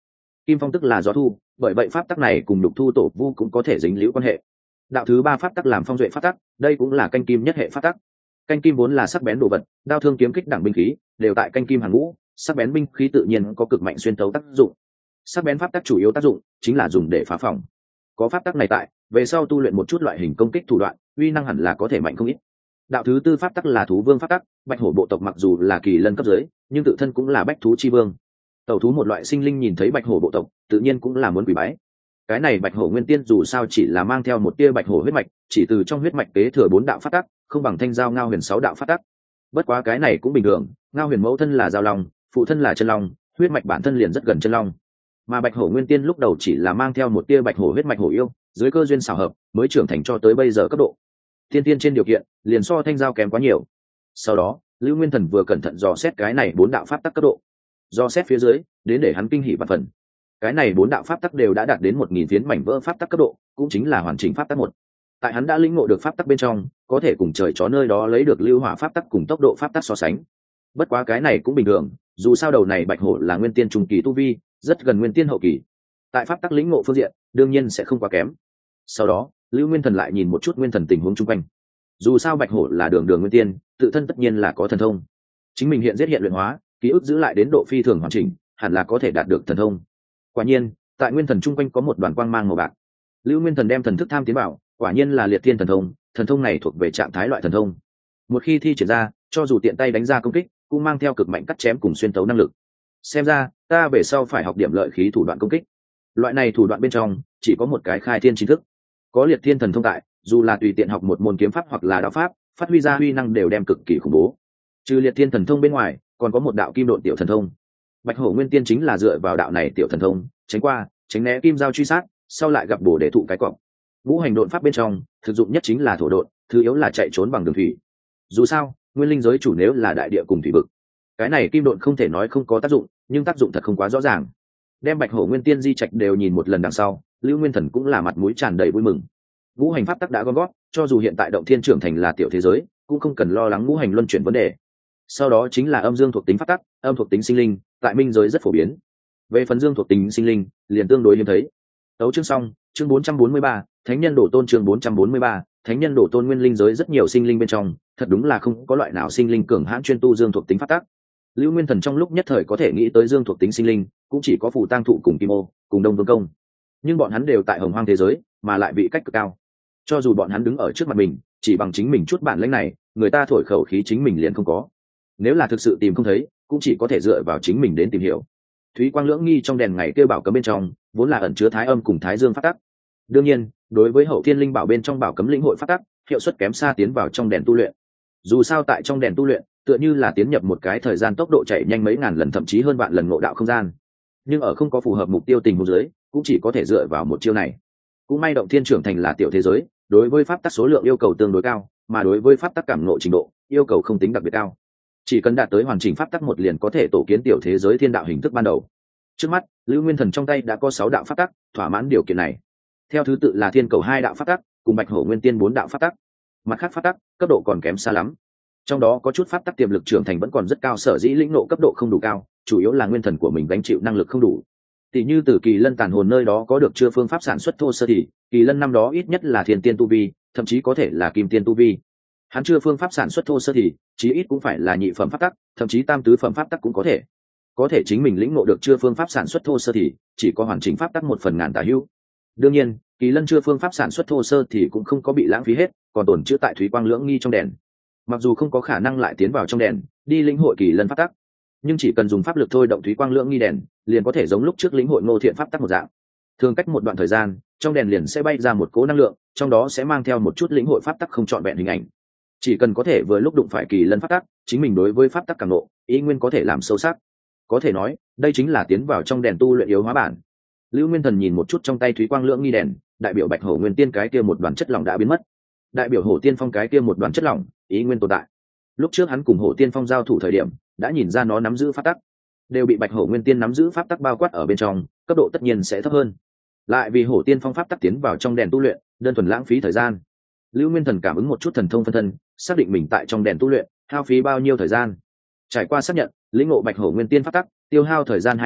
Kim phong tức là gió thu, bởi vậy pháp tắc này cùng đục thu tổ vu cũng có thể dính liễu quan hệ. Đạo thứ ba pháp tắc làm phong duệ pháp tắc, đây cũng là canh kim nhất hệ pháp tắc. Canh kim vốn là sắc bén đồ vật, đao thương kiếm kích đẳng binh khí đều tại canh kim hàng ngũ, sắc bén binh khí tự nhiên có cực mạnh xuyên tấu tác dụng. Sắc bén pháp tắc chủ yếu tác dụng chính là dùng để phá phòng. Có pháp tắc này tại, về sau tu luyện một chút loại hình công kích thủ đoạn, uy năng hẳn là có thể mạnh không ít. Đạo thứ tư pháp tắc là thú vương pháp tắc, bạch hổ bộ tộc mặc dù là kỳ lân cấp dưới, nhưng tự thân cũng là bách thú chi vương. Tẩu thú một loại sinh linh nhìn thấy bạch hổ bộ tộc, tự nhiên cũng là muốn quỳ bái. Cái này bạch hổ nguyên tiên dù sao chỉ là mang theo một tia bạch hổ huyết mạch, chỉ từ trong huyết mạch kế thừa bốn đạo pháp tắc, không bằng thanh giao ngao huyền sáu đạo pháp tắc. Bất quá cái này cũng bình thường, ngao huyền mẫu thân là giao long, phụ thân là chân long, huyết mạch bản thân liền rất gần chân long. Mà bạch hổ nguyên tiên lúc đầu chỉ là mang theo một tia bạch hổ huyết mạch hổ yêu, dưới cơ duyên xảo hợp mới trưởng thành cho tới bây giờ cấp độ tiên tiên trên điều kiện liền so thanh giao kém quá nhiều. Sau đó Lưu Nguyên Thần vừa cẩn thận dò xét cái này bốn đạo pháp tắc cấp độ, dò xét phía dưới đến để hắn kinh hỉ và phần. Cái này bốn đạo pháp tắc đều đã đạt đến một nghìn phiến mảnh vỡ pháp tắc cấp độ, cũng chính là hoàn chỉnh pháp tắc một. Tại hắn đã lĩnh ngộ được pháp tắc bên trong, có thể cùng trời chó nơi đó lấy được lưu hỏa pháp tắc cùng tốc độ pháp tắc so sánh. Bất quá cái này cũng bình thường, dù sao đầu này bạch hổ là nguyên tiên trung kỳ tu vi, rất gần nguyên tiên hậu kỳ. Tại pháp tắc lĩnh ngộ phương diện, đương nhiên sẽ không quá kém. Sau đó, Lưu Nguyên Thần lại nhìn một chút nguyên thần tình huống chung quanh. Dù sao bạch hổ là đường đường nguyên tiên, tự thân tất nhiên là có thần thông. Chính mình hiện giết hiện luyện hóa, ký ức giữ lại đến độ phi thường hoàn chỉnh, hẳn là có thể đạt được thần thông. Quả nhiên, tại nguyên thần chung quanh có một đoàn quang mang màu bạc. Lưu Nguyên Thần đem thần thức tham tiến bảo, quả nhiên là liệt thiên thần thông. Thần thông này thuộc về trạng thái loại thần thông. Một khi thi triển ra, cho dù tiện tay đánh ra công kích, cũng mang theo cực mạnh cắt chém cùng xuyên tấu năng lực. Xem ra, ta về sau phải học điểm lợi khí thủ đoạn công kích. Loại này thủ đoạn bên trong chỉ có một cái khai thiên chính thức. Có liệt thiên thần thông tại, dù là tùy tiện học một môn kiếm pháp hoặc là đạo pháp, phát huy ra huy năng đều đem cực kỳ khủng bố. Trừ liệt thiên thần thông bên ngoài, còn có một đạo kim độn tiểu thần thông. Bạch hổ nguyên tiên chính là dựa vào đạo này tiểu thần thông, tránh qua, tránh né kim giao truy sát, sau lại gặp bổ để thụ cái cọp. Ngũ hành độn pháp bên trong, thực dụng nhất chính là thổ độn, thứ yếu là chạy trốn bằng đường thủy. Dù sao, nguyên linh giới chủ nếu là đại địa cùng thủy vực, cái này kim độn không thể nói không có tác dụng, nhưng tác dụng thật không quá rõ ràng. Đem bạch hổ nguyên tiên di trạch đều nhìn một lần đằng sau, Lưu Nguyên Thần cũng là mặt mũi tràn đầy vui mừng. Ngũ hành pháp tắc đã gom gót, cho dù hiện tại động thiên trưởng thành là tiểu thế giới, cũng không cần lo lắng ngũ hành luân chuyển vấn đề. Sau đó chính là âm dương thuộc tính pháp tắc, âm thuộc tính sinh linh, tại minh giới rất phổ biến. Về phần dương thuộc tính sinh linh, liền tương đối hiếm thấy. Tấu chương xong, chương bốn trăm bốn mươi ba, Thánh nhân đổ tôn chương bốn trăm bốn mươi ba, Thánh nhân đổ tôn nguyên linh giới rất nhiều sinh linh bên trong, thật đúng là không có loại nào sinh linh cường hãn chuyên tu dương thuộc tính pháp tắc. Lưu Nguyên Thần trong lúc nhất thời có thể nghĩ tới dương thuộc tính sinh linh, cũng chỉ có Phù Tang Thụ cùng Kim Ô, cùng Đông Vương Công. Nhưng bọn hắn đều tại hồng hoang thế giới, mà lại vị cách cực cao. Cho dù bọn hắn đứng ở trước mặt mình, chỉ bằng chính mình chút bản lĩnh này, người ta thổi khẩu khí chính mình liền không có. Nếu là thực sự tìm không thấy, cũng chỉ có thể dựa vào chính mình đến tìm hiểu. Thúy Quang Lưỡng Nghi trong đèn ngày kêu bảo cấm bên trong, vốn là ẩn chứa thái âm cùng thái dương pháp tắc. Đương nhiên, đối với Hậu Thiên Linh Bảo bên trong bảo cấm lĩnh hội pháp tắc, hiệu suất kém xa tiến vào trong đèn tu luyện. Dù sao tại trong đèn tu luyện, tựa như là tiến nhập một cái thời gian tốc độ chạy nhanh mấy ngàn lần thậm chí hơn vạn lần ngộ đạo không gian. Nhưng ở không có phù hợp mục tiêu tình huống dưới, cũng chỉ có thể dựa vào một chiêu này. Cũng may động thiên trưởng thành là tiểu thế giới, đối với pháp tắc số lượng yêu cầu tương đối cao, mà đối với pháp tắc cảm ngộ trình độ, yêu cầu không tính đặc biệt cao. Chỉ cần đạt tới hoàn chỉnh pháp tắc một liền có thể tổ kiến tiểu thế giới thiên đạo hình thức ban đầu. Trước mắt, Lưu Nguyên Thần trong tay đã có sáu đạo pháp tắc, thỏa mãn điều kiện này. Theo thứ tự là thiên cầu hai đạo pháp tắc, cùng bạch hổ nguyên tiên bốn đạo pháp tắc. Mặt khác pháp tắc, cấp độ còn kém xa lắm. Trong đó có chút pháp tắc tiềm lực trưởng thành vẫn còn rất cao, sở dĩ lĩnh ngộ cấp độ không đủ cao, chủ yếu là nguyên thần của mình gánh chịu năng lực không đủ. Tỷ như từ Kỳ Lân tàn hồn nơi đó có được chưa phương pháp sản xuất thô sơ thì, Kỳ Lân năm đó ít nhất là thiên tiên tu vi, thậm chí có thể là kim tiên tu vi. Hắn chưa phương pháp sản xuất thô sơ thì, chí ít cũng phải là nhị phẩm pháp tắc, thậm chí tam tứ phẩm pháp tắc cũng có thể. Có thể chính mình lĩnh ngộ được chưa phương pháp sản xuất thô sơ thì, chỉ có hoàn chỉnh pháp tắc một phần ngàn tả hữu. Đương nhiên, Kỳ Lân chưa phương pháp sản xuất thô sơ thì cũng không có bị lãng phí hết, còn tồn trữ tại Thúy Quang Lưỡng Nghi trong đèn. Mặc dù không có khả năng lại tiến vào trong đèn, đi lĩnh hội Kỳ Lân pháp tắc, nhưng chỉ cần dùng pháp lực thôi động Thúy Quang Lưỡng Nghi đèn, liền có thể giống lúc trước lĩnh hội Ngô Thiện pháp tắc một dạng. Thường cách một đoạn thời gian, trong đèn liền sẽ bay ra một cỗ năng lượng, trong đó sẽ mang theo một chút lĩnh hội pháp tắc không trọn vẹn hình ảnh. Chỉ cần có thể vừa lúc đụng phải Kỳ Lân pháp tắc, chính mình đối với pháp tắc cảm ngộ, ý nguyên có thể làm sâu sắc. Có thể nói, đây chính là tiến vào trong đèn tu luyện yếu hóa bản. Lưu Nguyên Thần nhìn một chút trong tay Thúy Quang Lưỡng Nghi đèn, đại biểu Bạch Hổ Nguyên Tiên cái kia một đoàn chất lỏng đã biến mất. Đại biểu Hổ Tiên Phong cái kia một đoàn chất lỏng, ý nguyên tồn tại. Lúc trước hắn cùng Hổ Tiên Phong giao thủ thời điểm, đã nhìn ra nó nắm giữ pháp tắc, đều bị Bạch Hổ Nguyên Tiên nắm giữ pháp tắc bao quát ở bên trong, cấp độ tất nhiên sẽ thấp hơn. Lại vì Hổ Tiên Phong pháp tắc tiến vào trong đèn tu luyện, đơn thuần lãng phí thời gian. Lưu Nguyên Thần cảm ứng một chút thần thông phân thân, xác định mình tại trong đèn tu luyện, hao phí bao nhiêu thời gian. Trải qua xác nhận, lĩnh ngộ Bạch Hổ Nguyên Tiên pháp tắc, tiêu hao thời gian hai năm,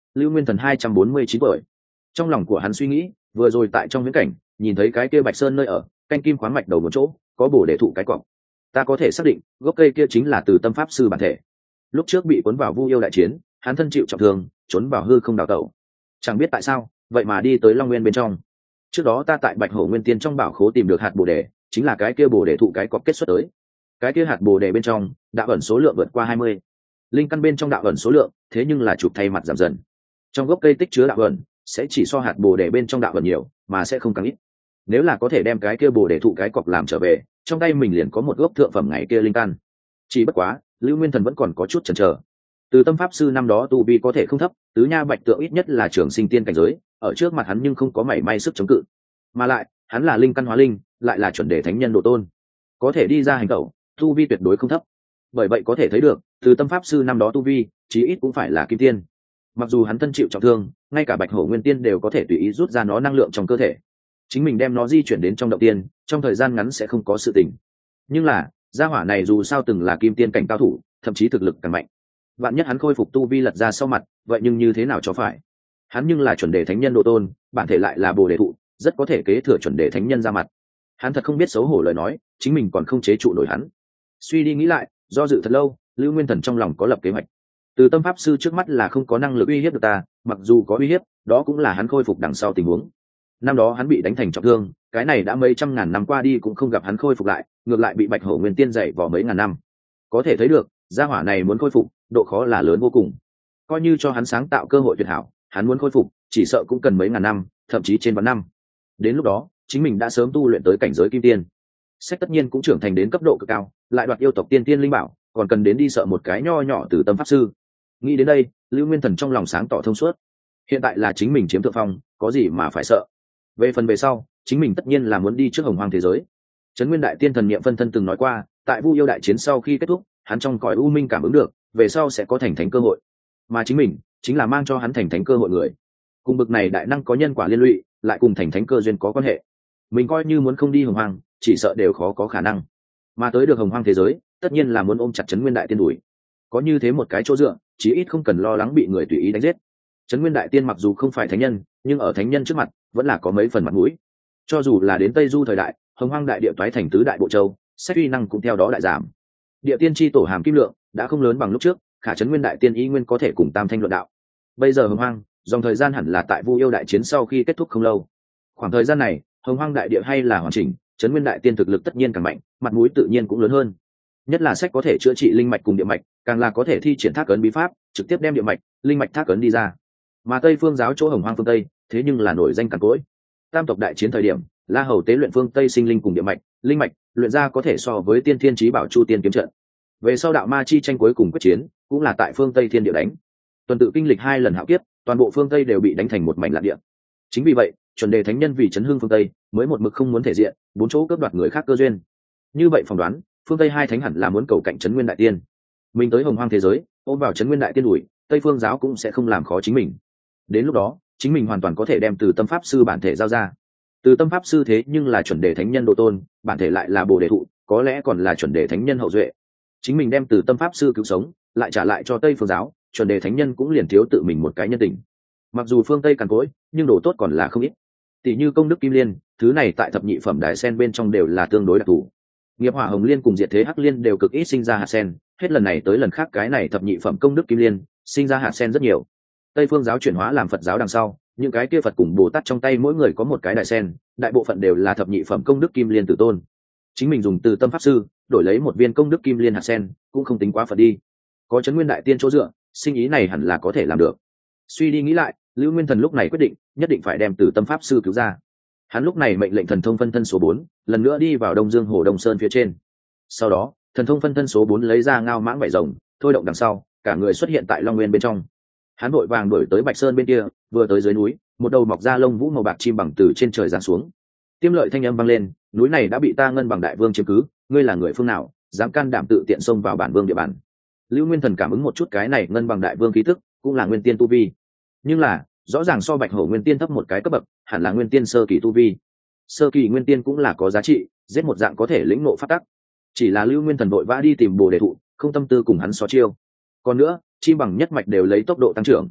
Lưu Nguyên Thần hai trăm bốn mươi chín tuổi. Trong lòng của hắn suy nghĩ, vừa rồi tại trong viễn cảnh nhìn thấy cái kia Bạch Sơn nơi ở, canh kim khoáng mạch đầu một chỗ có bổ để thụ cái cọc. Ta có thể xác định gốc cây kia chính là Từ Tâm pháp sư bản thể. Lúc trước bị cuốn vào Vu Yêu đại chiến, hắn thân chịu trọng thương, trốn vào hư không đào tẩu. Chẳng biết tại sao, vậy mà đi tới Long Nguyên bên trong. Trước đó ta tại Bạch Hổ Nguyên Tiên trong bảo khố tìm được hạt bồ đề, chính là cái kia bồ đề thụ cái cọc kết xuất tới. Cái kia hạt bồ đề bên trong, đạo ẩn số lượng vượt qua hai mươi. Linh căn bên trong đạo ẩn số lượng, thế nhưng là chụp thay mặt giảm dần. Trong gốc cây tích chứa đạo ẩn, sẽ chỉ so hạt bồ đề bên trong đạo ẩn nhiều, mà sẽ không càng ít. Nếu là có thể đem cái kia bồ đề thụ cái cọc làm trở về, trong tay mình liền có một gốc thượng phẩm ngày kia linh căn. Chỉ bất quá, Lưu Nguyên Thần vẫn còn có chút chần chờ. Từ Tâm pháp sư năm đó tu vi có thể không thấp, tứ nha bạch tượng ít nhất là trường sinh tiên cảnh giới, ở trước mặt hắn nhưng không có mảy may sức chống cự. Mà lại, hắn là linh căn hóa linh, lại là chuẩn đề thánh nhân độ tôn, có thể đi ra hành tẩu, tu vi tuyệt đối không thấp. Bởi vậy có thể thấy được, Từ Tâm pháp sư năm đó tu vi, chí ít cũng phải là kim tiên. Mặc dù hắn thân chịu trọng thương, ngay cả Bạch Hổ Nguyên Tiên đều có thể tùy ý rút ra nó năng lượng trong cơ thể. Chính mình đem nó di chuyển đến trong động tiên, trong thời gian ngắn sẽ không có sự tình. Nhưng là, gia hỏa này dù sao từng là kim tiên cảnh cao thủ, thậm chí thực lực càng mạnh. Vạn nhất hắn khôi phục tu vi lật ra sau mặt, vậy nhưng như thế nào cho phải? Hắn nhưng là chuẩn đề thánh nhân độ tôn, bản thể lại là bồ đề thụ, rất có thể kế thừa chuẩn đề thánh nhân ra mặt. Hắn thật không biết xấu hổ lời nói, chính mình còn không chế trụ nổi hắn. Suy đi nghĩ lại, do dự thật lâu, Lưu Nguyên Thần trong lòng có lập kế hoạch. Từ Tâm pháp sư trước mắt là không có năng lực uy hiếp được ta, mặc dù có uy hiếp, đó cũng là hắn khôi phục đằng sau tình huống. Năm đó hắn bị đánh thành trọng thương, cái này đã mấy trăm ngàn năm qua đi cũng không gặp hắn khôi phục lại, ngược lại bị Bạch Hổ Nguyên Tiên dạy vò mấy ngàn năm. Có thể thấy được, gia hỏa này muốn khôi phục, độ khó là lớn vô cùng. Coi như cho hắn sáng tạo cơ hội tuyệt hảo, hắn muốn khôi phục, chỉ sợ cũng cần mấy ngàn năm, thậm chí trên vạn năm. Đến lúc đó, chính mình đã sớm tu luyện tới cảnh giới kim tiên. Sách tất nhiên cũng trưởng thành đến cấp độ cực cao, lại đoạt yêu tộc tiên tiên linh bảo, còn cần đến đi sợ một cái nho nhỏ Từ Tâm pháp sư. Nghĩ đến đây, Lưu Nguyên Thần trong lòng sáng tỏ thông suốt. Hiện tại là chính mình chiếm thượng phong, có gì mà phải sợ. Về phần về sau, chính mình tất nhiên là muốn đi trước hồng hoang thế giới. Trấn Nguyên Đại Tiên thần niệm phân thân từng nói qua, tại Vu Yêu đại chiến sau khi kết thúc, hắn trong cõi u minh cảm ứng được, về sau sẽ có thành thánh cơ hội. Mà chính mình, chính là mang cho hắn thành thánh cơ hội người. Cùng bực này đại năng có nhân quả liên lụy, lại cùng thành thánh cơ duyên có quan hệ. Mình coi như muốn không đi hồng hoang, chỉ sợ đều khó có khả năng. Mà tới được hồng hoang thế giới, tất nhiên là muốn ôm chặt Trấn Nguyên Đại Tiên đuổi. Có như thế một cái chỗ dựa, chí ít không cần lo lắng bị người tùy ý đánh giết. Trấn Nguyên Đại Tiên mặc dù không phải thánh nhân, nhưng ở thánh nhân trước mặt, vẫn là có mấy phần mặt mũi. Cho dù là đến Tây Du thời đại, hồng hoang đại địa toái thành tứ đại bộ châu, xét uy năng cũng theo đó đại giảm. Địa tiên tri tổ hàm kim lượng đã không lớn bằng lúc trước, khả Trấn Nguyên Đại Tiên ý nguyên có thể cùng tam thanh luận đạo. Bây giờ hồng hoang, dòng thời gian hẳn là tại Vu Yêu đại chiến sau khi kết thúc không lâu. Khoảng thời gian này, hồng hoang đại địa hay là hoàn chỉnh, Trấn Nguyên Đại Tiên thực lực tất nhiên càng mạnh, mặt mũi tự nhiên cũng lớn hơn. Nhất là sách có thể chữa trị linh mạch cùng địa mạch, càng là có thể thi triển thác ấn bí pháp, trực tiếp đem địa mạch, linh mạch thác ấn đi ra. Mà Tây Phương giáo chỗ hồng hoang phương Tây, thế nhưng là nổi danh càn cỗi. Tam tộc đại chiến thời điểm, La Hầu tế luyện phương Tây sinh linh cùng địa mạch, linh mạch, luyện ra có thể so với tiên thiên chí bảo Chu Tiên kiếm trận. Về sau đạo ma chi tranh cuối cùng quyết chiến, cũng là tại phương Tây thiên địa đánh. Tuần tự kinh lịch hai lần hạo kiếp, toàn bộ phương Tây đều bị đánh thành một mảnh lạ địa. Chính vì vậy, chuẩn đề thánh nhân vì chấn hưng phương Tây, mới một mực không muốn thể diện, bốn chỗ cướp đoạt người khác cơ duyên. Như vậy phỏng đoán, phương Tây hai thánh hẳn là muốn cầu cạnh Trấn Nguyên Đại Tiên. Mình tới hồng hoang thế giới, ôm vào Trấn Nguyên Đại Tiên đuổi, Tây Phương giáo cũng sẽ không làm khó chính mình. Đến lúc đó, chính mình hoàn toàn có thể đem Từ Tâm pháp sư bản thể giao ra. Từ Tâm pháp sư thế nhưng là chuẩn đề thánh nhân độ tôn, bản thể lại là bồ đề thụ, có lẽ còn là chuẩn đề thánh nhân hậu duệ. Chính mình đem Từ Tâm pháp sư cứu sống, lại trả lại cho Tây Phương giáo, chuẩn đề thánh nhân cũng liền thiếu tự mình một cái nhân tình. Mặc dù phương Tây càn cỗi, nhưng đồ tốt còn là không ít. Tỷ như công đức kim liên, thứ này tại thập nhị phẩm đại sen bên trong đều là tương đối đặc thù. Nghiệp hỏa hồng liên cùng diệt thế hắc liên đều cực ít sinh ra hạt sen, hết lần này tới lần khác cái này thập nhị phẩm công đức kim liên sinh ra hạt sen rất nhiều. Tây phương giáo chuyển hóa làm Phật giáo đằng sau, những cái kia Phật cùng Bồ Tát trong tay mỗi người có một cái đại sen, đại bộ phận đều là thập nhị phẩm công đức kim liên tử tôn. Chính mình dùng Từ Tâm pháp sư đổi lấy một viên công đức kim liên hạt sen, cũng không tính quá Phật đi. Có Trấn Nguyên Đại Tiên chỗ dựa, sinh ý này hẳn là có thể làm được. Suy đi nghĩ lại, Lưu Nguyên Thần lúc này quyết định, nhất định phải đem Từ Tâm pháp sư cứu ra. Hắn lúc này mệnh lệnh thần thông phân thân số bốn, lần nữa đi vào Đông Dương Hồ Đông Sơn phía trên. Sau đó, thần thông phân thân số bốn lấy ra ngao mãng vảy rồng, thôi động đằng sau, cả người xuất hiện tại Long Nguyên bên trong. Hắn vội vàng đuổi tới Bạch Sơn bên kia, vừa tới dưới núi, một đầu mọc ra lông vũ màu bạc chim bằng từ trên trời giáng xuống. Tiêm lợi thanh âm vang lên, núi này đã bị ta Ngân Bằng đại vương chiếm cứ, ngươi là người phương nào, dám can đảm tự tiện xông vào bản vương địa bàn. Lưu Nguyên Thần cảm ứng một chút cái này Ngân Bằng đại vương khí tức, cũng là nguyên tiên tu vi. Nhưng là, rõ ràng so Bạch Hổ nguyên tiên thấp một cái cấp bậc, hẳn là nguyên tiên sơ kỳ tu vi. Sơ kỳ nguyên tiên cũng là có giá trị, giết một dạng có thể lĩnh ngộ pháp tắc. Chỉ là Lưu Nguyên Thần vội vã đi tìm Bồ Đề thụ, không tâm tư cùng hắn so chiêu. Còn nữa, chim bằng nhất mạch đều lấy tốc độ tăng trưởng.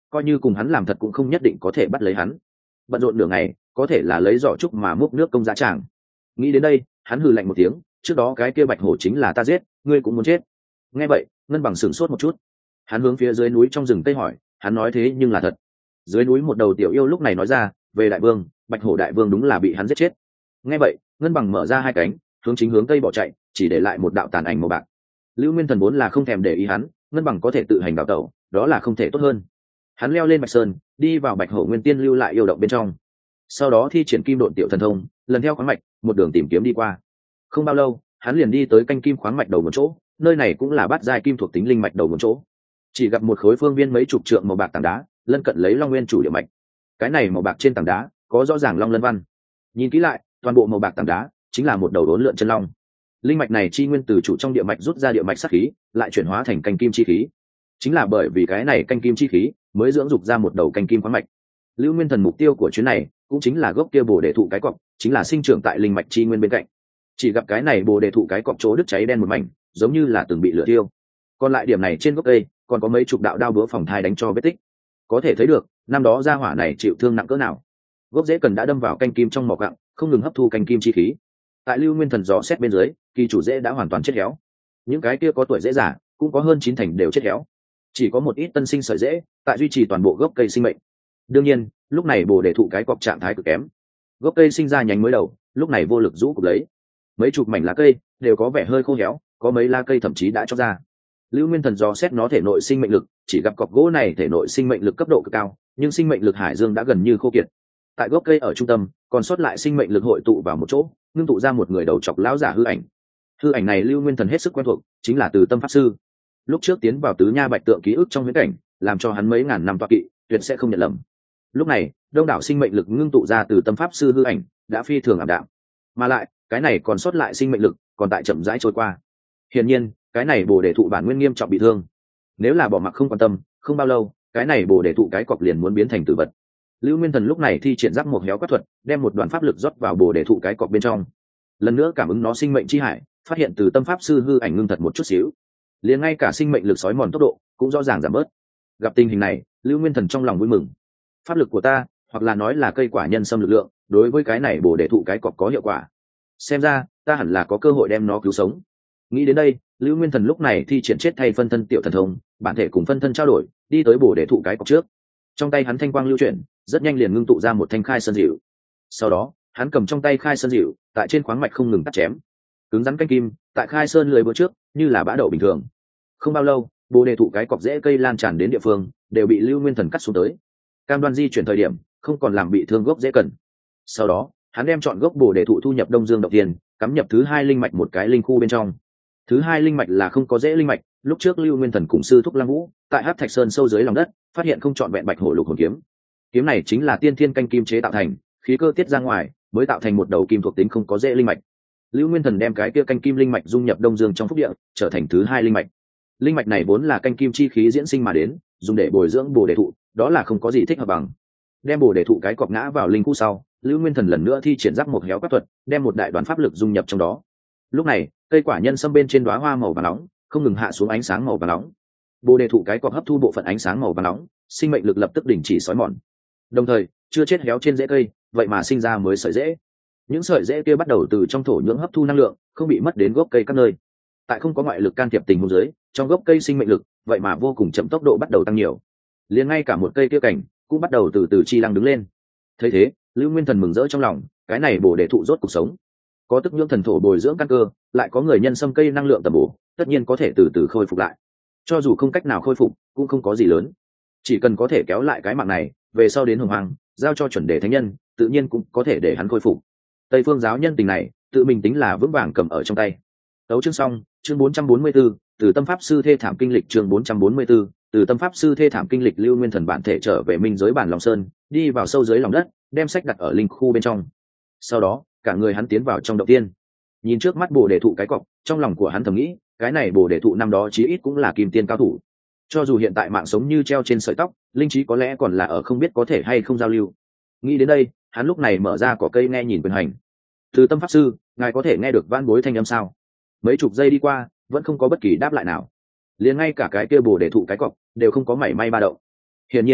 coi như cùng hắn làm thật cũng không nhất định có thể bắt lấy hắn. Bận rộn nửa ngày có thể là lấy giỏ trúc mà múc nước công giá tràng. Nghĩ đến đây hắn hừ lạnh một tiếng, trước đó cái kia bạch hổ chính là ta giết, ngươi cũng muốn chết. Nghe vậy ngân bằng sửng sốt một chút, hắn hướng phía dưới núi trong rừng cây hỏi, hắn nói thế nhưng là thật? Dưới núi một đầu tiểu yêu lúc này nói ra, về đại vương, bạch hổ đại vương đúng là bị hắn giết chết. Nghe vậy ngân bằng mở ra hai cánh, hướng chính hướng tây bỏ chạy, chỉ để lại một đạo tàn ảnh màu bạc. Lưu Nguyên Thần vốn là không thèm để ý hắn, ngân bằng có thể tự hành đào tẩu, đó là không thể tốt hơn. Hắn leo lên bạch sơn, đi vào bạch hổ nguyên tiên lưu lại yêu động bên trong, sau đó thi triển kim độn tiểu thần thông, lần theo khoáng mạch một đường tìm kiếm đi qua. Không bao lâu hắn liền đi tới canh kim khoáng mạch đầu một chỗ, nơi này cũng là bát giai kim thuộc tính linh mạch đầu một chỗ. Chỉ gặp một khối phương viên mấy chục trượng màu bạc tảng đá, lân cận lấy long nguyên chủ địa mạch. Cái này màu bạc trên tảng đá có rõ ràng long lân văn, nhìn kỹ lại toàn bộ màu bạc tảng đá chính là một đầu đốn lượn chân long. Linh mạch này chi nguyên từ chủ trong địa mạch rút ra địa mạch sát khí, lại chuyển hóa thành canh kim chi khí. Chính là bởi vì cái này canh kim chi khí mới dưỡng dục ra một đầu canh kim khoáng mạch. Lưu Nguyên Thần mục tiêu của chuyến này cũng chính là gốc kia bồ đề thụ cái cọc, chính là sinh trưởng tại linh mạch chi nguyên bên cạnh. Chỉ gặp cái này bồ đề thụ cái cọc chỗ đứt cháy đen một mảnh, giống như là từng bị lửa thiêu. Còn lại điểm này trên gốc cây còn có mấy chục đạo đao búa phòng thai đánh cho vết tích. Có thể thấy được năm đó gia hỏa này chịu thương nặng cỡ nào. Gốc rễ cần đã đâm vào canh kim trong mỏ gặng, không ngừng hấp thu canh kim chi khí. Tại Lưu Nguyên Thần dò xét bên dưới, kỳ chủ rễ đã hoàn toàn chết héo. Những cái kia có tuổi rễ già cũng có hơn chín thành đều chết héo, chỉ có một ít tân sinh sợi rễ tại duy trì toàn bộ gốc cây sinh mệnh. Đương nhiên lúc này bồ đề thụ cái cọc trạng thái cực kém, gốc cây sinh ra nhánh mới đầu lúc này vô lực rũ cục lấy, mấy chục mảnh lá cây đều có vẻ hơi khô héo, có mấy lá cây thậm chí đã chóc ra. Lưu Nguyên Thần dò xét nó thể nội sinh mệnh lực, chỉ gặp cọc gỗ này thể nội sinh mệnh lực cấp độ cực cao, nhưng sinh mệnh lực hải dương đã gần như khô kiệt. Tại gốc cây ở trung tâm còn sót lại sinh mệnh lực hội tụ vào một chỗ, ngưng tụ ra một người đầu chọc lão giả hư ảnh. Hư ảnh này Lưu Nguyên Thần hết sức quen thuộc, chính là Từ Tâm Pháp Sư. Lúc trước tiến vào tứ nha bạch tượng ký ức trong huyễn cảnh, làm cho hắn mấy ngàn năm toa kỵ, tuyệt sẽ không nhận lầm. Lúc này đông đảo sinh mệnh lực ngưng tụ ra từ Tâm Pháp Sư hư ảnh đã phi thường ảm đạm, mà lại cái này còn sót lại sinh mệnh lực còn tại chậm rãi trôi qua. Hiển nhiên cái này bồ đề thụ bản nguyên nghiêm trọng bị thương, nếu là bỏ mặc không quan tâm, không bao lâu cái này bồ đề thụ cái cọc liền muốn biến thành tử vật. Lưu Nguyên Thần lúc này thi triển giáp một héo quát thuật, đem một đoàn pháp lực rót vào bồ đề thụ cái cọc bên trong, lần nữa cảm ứng nó sinh mệnh chi hải, phát hiện từ Tâm Pháp Sư hư ảnh ngưng thật một chút xíu, liền ngay cả sinh mệnh lực sói mòn tốc độ cũng rõ ràng giảm bớt. Gặp tình hình này Lưu Nguyên Thần trong lòng vui mừng, pháp lực của ta, hoặc là nói là cây quả nhân xâm lực lượng, đối với cái này bồ đề thụ cái cọc có hiệu quả, xem ra ta hẳn là có cơ hội đem nó cứu sống. Nghĩ đến đây Lưu Nguyên Thần lúc này thi triển chết thay phân thân tiểu thần thông, bản thể cùng phân thân trao đổi, đi tới bồ đề thụ cái cọc trước. Trong tay hắn thanh quang lưu chuyển, rất nhanh liền ngưng tụ ra một thanh khai sơn dịu. Sau đó hắn cầm trong tay khai sơn dịu, tại trên khoáng mạch không ngừng cắt chém, cứng rắn canh kim tại khai sơn lưới bữa trước như là bã đậu bình thường. Không bao lâu bồ đề thụ cái cọc rễ cây lan tràn đến địa phương đều bị Lưu Nguyên Thần cắt xuống tới, cam đoan di chuyển thời điểm không còn làm bị thương gốc rễ cần. Sau đó hắn đem chọn gốc bồ đề thụ thu nhập Đông Dương động tiền, cắm nhập thứ hai linh mạch một cái linh khu bên trong. Thứ hai linh mạch là không có rễ linh mạch, lúc trước Lưu Nguyên Thần cùng sư thúc Lăng Vũ tại Hắc Thạch Sơn sâu dưới lòng đất phát hiện không trọn vẹn bạch hổ lục hồn kiếm. Kiếm này chính là tiên thiên canh kim chế tạo thành, khí cơ tiết ra ngoài mới tạo thành một đầu kim thuộc tính không có rễ linh mạch. Lưu Nguyên Thần đem cái kia canh kim linh mạch dung nhập Đông Dương trong phúc địa, trở thành thứ hai linh mạch. Linh mạch này vốn là canh kim chi khí diễn sinh mà đến, dùng để bồi dưỡng bồ đề thụ, đó là không có gì thích hợp bằng. Đem bồ đề thụ cái cọc ngã vào linh khu sau, Lưu Nguyên Thần lần nữa thi triển giáp một héo các thuật, đem một đại đoàn pháp lực dung nhập trong đó. Lúc này cây quả nhân sâm bên trên đóa hoa màu vàng nóng không ngừng hạ xuống ánh sáng màu vàng nóng, bồ đề thụ cái cọc hấp thu bộ phận ánh sáng màu vàng nóng, sinh mệnh lực lập tức đình chỉ xói mòn. Đồng thời chưa chết héo trên rễ cây vậy mà sinh ra mới sợi rễ, những sợi rễ kia bắt đầu từ trong thổ nhưỡng hấp thu năng lượng, không bị mất đến gốc cây các nơi. Tại không có ngoại lực can thiệp tình huống dưới, trong gốc cây sinh mệnh lực vậy mà vô cùng chậm, tốc độ bắt đầu tăng nhiều, liền ngay cả một cây kia cảnh cũng bắt đầu từ từ chi lăng đứng lên. Thấy thế Lưu Nguyên Thần mừng rỡ trong lòng, cái này bổ để thụ rốt cuộc sống, có tức nhưỡng thần thổ bồi dưỡng căn cơ, lại có người nhân xâm cây năng lượng tầm bổ, tất nhiên có thể từ từ khôi phục lại. Cho dù không cách nào khôi phục cũng không có gì lớn, chỉ cần có thể kéo lại cái mạng này, về sau đến hồng hoàng giao cho chuẩn đề thánh nhân, tự nhiên cũng có thể để hắn khôi phục. Tây phương giáo nhân tình này tự mình tính là vững vàng cầm ở trong tay. Tấu chương xong, chương bốn trăm bốn mươi 4, từ Tâm Pháp Sư thê thảm kinh lịch. Chương bốn trăm bốn mươi 4, từ Tâm Pháp Sư thê thảm kinh lịch. Lưu Nguyên Thần bản thể trở về minh giới bản Long Sơn, đi vào sâu dưới lòng đất, đem sách đặt ở linh khu bên trong. Sau đó cả người hắn tiến vào trong động tiên, nhìn trước mắt bồ đề thụ cái cọc, trong lòng của hắn thầm nghĩ, cái này bồ đề thụ năm đó chí ít cũng là kim tiên cao thủ, cho dù hiện tại mạng sống như treo trên sợi tóc, linh trí có lẽ còn là ở không biết có thể hay không giao lưu. Nghĩ đến đây hắn lúc này mở ra cỏ cây nghe nhìn quyền hành. Từ Tâm Pháp Sư, ngài có thể nghe được van bối thanh âm sao? Mấy chục giây đi qua vẫn không có bất kỳ đáp lại nào, liền ngay cả cái kia bồ đề thụ cái cọc đều không có mảy may ba động. Hiển nhiên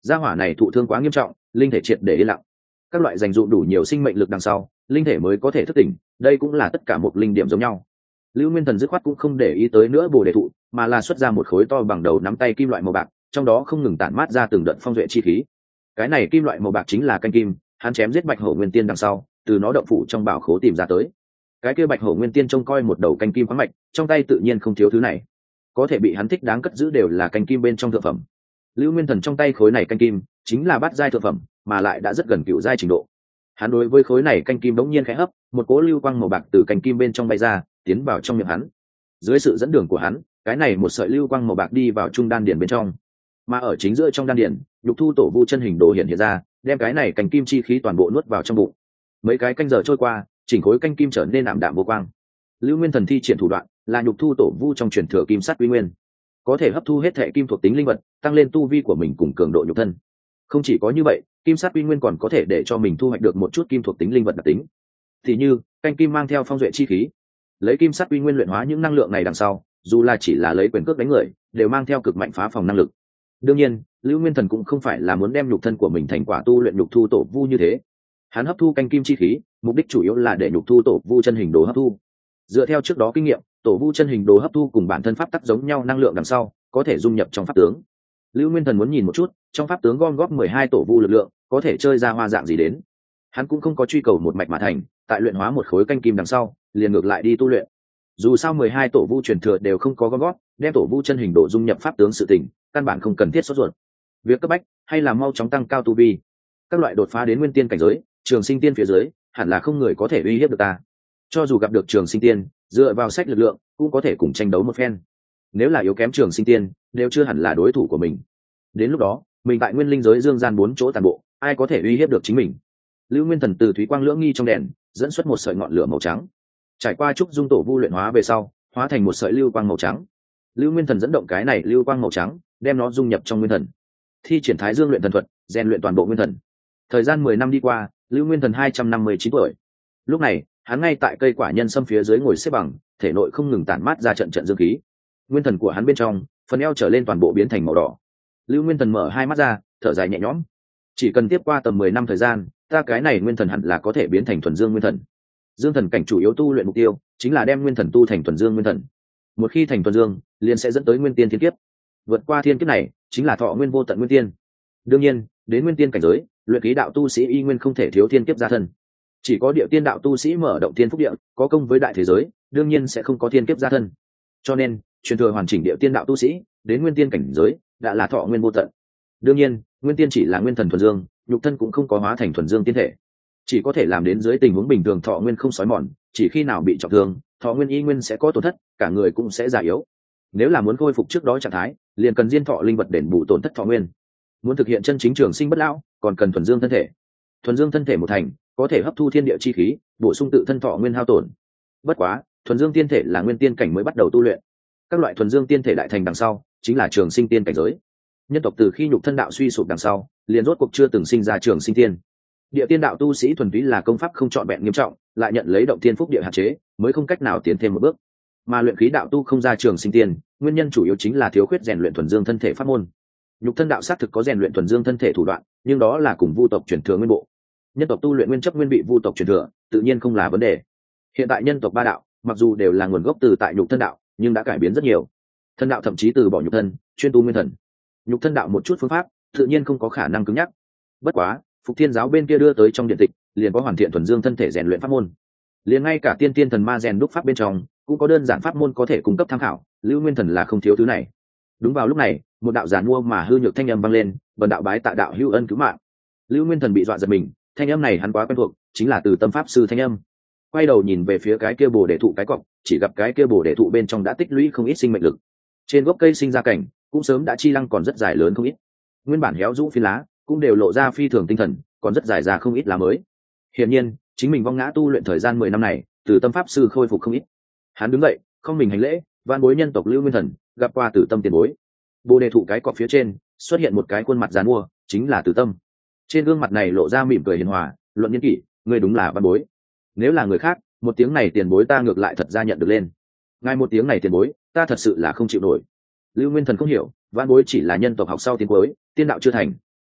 gia hỏa này thụ thương quá nghiêm trọng, linh thể triệt để yên lặng. Các loại dành dụ đủ nhiều sinh mệnh lực đằng sau, linh thể mới có thể thức tỉnh, đây cũng là tất cả một linh điểm giống nhau. Lưu Nguyên Thần dứt khoát cũng không để ý tới nữa bồ đề thụ, mà là xuất ra một khối to bằng đầu nắm tay kim loại màu bạc, trong đó không ngừng tản mát ra từng đợt phong duệ chi khí. Cái này kim loại màu bạc chính là canh kim, hắn chém giết Bạch Hổ Nguyên Tiên đằng sau, từ nó động phủ trong bảo khố tìm ra tới. Cái kia Bạch Hổ Nguyên Tiên trông coi một đầu canh kim khoáng mạch, trong tay tự nhiên không thiếu thứ này. Có thể bị hắn thích đáng cất giữ đều là canh kim bên trong thượng phẩm. Lưu Nguyên Thần trong tay khối này canh kim, chính là bát giai thượng phẩm, mà lại đã rất gần cựu giai trình độ. Hắn đối với khối này canh kim đống nhiên khẽ hấp, một cỗ lưu quang màu bạc từ canh kim bên trong bay ra, tiến vào trong miệng hắn. Dưới sự dẫn đường của hắn, cái này một sợi lưu quang màu bạc đi vào trung đan điền bên trong, mà ở chính giữa trong đan điền, nhục thu tổ vu chân hình đồ hiện hiện ra, đem cái này canh kim chi khí toàn bộ nuốt vào trong bụng. Mấy cái canh giờ trôi qua, chỉnh khối canh kim trở nên ảm đạm vô quang. Lưu Nguyên Thần thi triển thủ đoạn là nhục thu tổ vu trong truyền thừa kim sắt uy nguyên, có thể hấp thu hết thể kim thuộc tính linh vật, tăng lên tu vi của mình cùng cường độ nhục thân. Không chỉ có như vậy, kim sắt uy nguyên còn có thể để cho mình thu hoạch được một chút kim thuộc tính linh vật đặc tính. Thì như canh kim mang theo phong duệ chi khí, lấy kim sắt uy nguyên luyện hóa những năng lượng này đằng sau, dù là chỉ là lấy quyền cước đánh người, đều mang theo cực mạnh phá phòng năng lực. Đương nhiên, Lưu Nguyên Thần cũng không phải là muốn đem nhục thân của mình thành quả tu luyện nhục thu tổ vu như thế. Hắn hấp thu canh kim chi khí, mục đích chủ yếu là để nhục thu tổ vu chân hình đồ hấp thu. Dựa theo trước đó kinh nghiệm, tổ vu chân hình đồ hấp thu cùng bản thân pháp tắc giống nhau năng lượng đằng sau, có thể dung nhập trong pháp tướng. Lưu Nguyên Thần muốn nhìn một chút, trong pháp tướng gom góp mười hai tổ vu lực lượng, có thể chơi ra hoa dạng gì đến. Hắn cũng không có truy cầu một mạch mà thành, tại luyện hóa một khối canh kim đằng sau, liền ngược lại đi tu luyện. Dù sao mười hai tổ vu truyền thừa đều không có gom góp, đem tổ vu chân hình đồ dung nhập pháp tướng sự tình, căn bản không cần thiết sốt ruột. Việc cấp bách hay là mau chóng tăng cao tu vi. Các loại đột phá đến nguyên tiên cảnh giới, trường sinh tiên phía dưới, hẳn là không người có thể uy hiếp được ta. Cho dù gặp được trường sinh tiên, dựa vào sách lực lượng, cũng có thể cùng tranh đấu một phen. Nếu là yếu kém trường sinh tiên, đều chưa hẳn là đối thủ của mình. Đến lúc đó, mình tại nguyên linh giới dương gian bốn chỗ tàn bộ, ai có thể uy hiếp được chính mình. Lưu Nguyên Thần từ thúy quang lưỡng nghi trong đèn dẫn xuất một sợi ngọn lửa màu trắng, trải qua trúc dung tổ vu luyện hóa về sau, hóa thành một sợi lưu quang màu trắng. Lưu Nguyên Thần dẫn động cái này lưu quang màu trắng, đem nó dung nhập trong nguyên thần, thi triển thái dương luyện thần thuật, rèn luyện toàn bộ nguyên thần. Thời gian mười năm đi qua, Lưu Nguyên Thần hai trăm năm mươi chín tuổi. Lúc này, hắn ngay tại cây quả nhân sâm phía dưới ngồi xếp bằng, thể nội không ngừng tản mát ra trận trận dương khí. Nguyên thần của hắn bên trong, phần eo trở lên toàn bộ biến thành màu đỏ. Lưu Nguyên Thần mở hai mắt ra, thở dài nhẹ nhõm. Chỉ cần tiếp qua tầm mười năm thời gian, ta cái này nguyên thần hẳn là có thể biến thành thuần dương nguyên thần. Dương thần cảnh chủ yếu tu luyện mục tiêu chính là đem nguyên thần tu thành thuần dương nguyên thần. Một khi thành thuần dương, liền sẽ dẫn tới nguyên tiên thiên kiếp. Vượt qua thiên kiếp này, chính là thọ nguyên vô tận nguyên tiên. Đương nhiên, đến nguyên tiên cảnh giới, luyện khí đạo tu sĩ y nguyên không thể thiếu thiên kiếp gia thân. Chỉ có địa tiên đạo tu sĩ mở động thiên phúc địa, có công với đại thế giới, đương nhiên sẽ không có thiên kiếp gia thân. Cho nên, truyền thừa hoàn chỉnh địa tiên đạo tu sĩ, đến nguyên tiên cảnh giới, đã là thọ nguyên vô tận. Đương nhiên, nguyên tiên chỉ là nguyên thần thuần dương, nhục thân cũng không có hóa thành thuần dương tiên thể, chỉ có thể làm đến dưới tình huống bình thường thọ nguyên không sói mòn, chỉ khi nào bị trọng thương, thọ nguyên y nguyên sẽ có tổn thất, cả người cũng sẽ già yếu. Nếu là muốn khôi phục trước đó trạng thái, liền cần diên thọ linh vật đền bù tổn thất thọ nguyên. Muốn thực hiện chân chính trường sinh bất lão, còn cần thuần dương thân thể. Thuần dương thân thể một thành, có thể hấp thu thiên địa chi khí, bổ sung tự thân thọ nguyên hao tổn. Bất quá, thuần dương tiên thể là nguyên tiên cảnh mới bắt đầu tu luyện. Các loại thuần dương tiên thể đại thành đằng sau, chính là trường sinh tiên cảnh giới. Nhân tộc từ khi nhục thân đạo suy sụp đằng sau, liền rốt cuộc chưa từng sinh ra trường sinh tiên. Địa tiên đạo tu sĩ thuần túy là công pháp không trọn vẹn nghiêm trọng, lại nhận lấy động thiên phúc địa hạn chế, mới không cách nào tiến thêm một bước. Mà luyện khí đạo tu không ra trường sinh tiên, nguyên nhân chủ yếu chính là thiếu khuyết rèn luyện thuần dương thân thể pháp môn. Nhục thân đạo xác thực có rèn luyện thuần dương thân thể thủ đoạn, nhưng đó là cùng vu tộc truyền thừa nguyên bộ. Nhân tộc tu luyện nguyên chấp nguyên vị vu tộc truyền thừa, tự nhiên không là vấn đề. Hiện tại nhân tộc ba đạo, mặc dù đều là nguồn gốc từ tại nhục thân đạo, nhưng đã cải biến rất nhiều. Thân đạo thậm chí từ bỏ nhục thân, chuyên tu nguyên thần. Nhục thân đạo một chút phương pháp, tự nhiên không có khả năng cứng nhắc. Bất quá, Phục Thiên giáo bên kia đưa tới trong điện tịch, liền có hoàn thiện thuần dương thân thể rèn luyện pháp môn. Liền ngay cả tiên tiên thần ma rèn đúc pháp bên trong, cũng có đơn giản pháp môn có thể cung cấp tham khảo, Lưu Nguyên Thần là không thiếu thứ này. Đúng vào lúc này, một đạo giàn mua mà hư nhược thanh âm vang lên, "Bần đạo bái tạ đạo hữu ân cứu mạng." Lưu Nguyên Thần bị dọa giật mình, thanh âm này hắn quá quen thuộc, chính là từ Tâm pháp sư thanh âm. Quay đầu nhìn về phía cái kia bồ đề thụ cái cọc, chỉ gặp cái kia bồ đề thụ bên trong đã tích lũy không ít sinh mệnh lực. Trên gốc cây sinh ra cảnh, cũng sớm đã chi lăng còn rất dài lớn không ít. Nguyên bản héo rũ phi lá, cũng đều lộ ra phi thường tinh thần, còn rất dài ra không ít lá mới. Hiển nhiên, chính mình vong ngã tu luyện thời gian mười năm này, từ Tâm pháp sư khôi phục không ít. Hắn đứng dậy, không mình hành lễ, van bối nhân tộc Lưu Nguyên Thần, gặp qua Tử Tâm tiền bối. Bồ đề thụ cái cọc phía trên, xuất hiện một cái khuôn mặt giàn mua, chính là Tử Tâm. Trên gương mặt này lộ ra mỉm cười hiền hòa, luận nhân kỷ, ngươi đúng là van bối. Nếu là người khác, một tiếng này tiền bối ta ngược lại thật ra nhận được lên. Ngay một tiếng này tiền bối, ta thật sự là không chịu nổi. Lưu Nguyên Thần không hiểu, van bối chỉ là nhân tộc học sau tiến bối, tiên đạo chưa thành.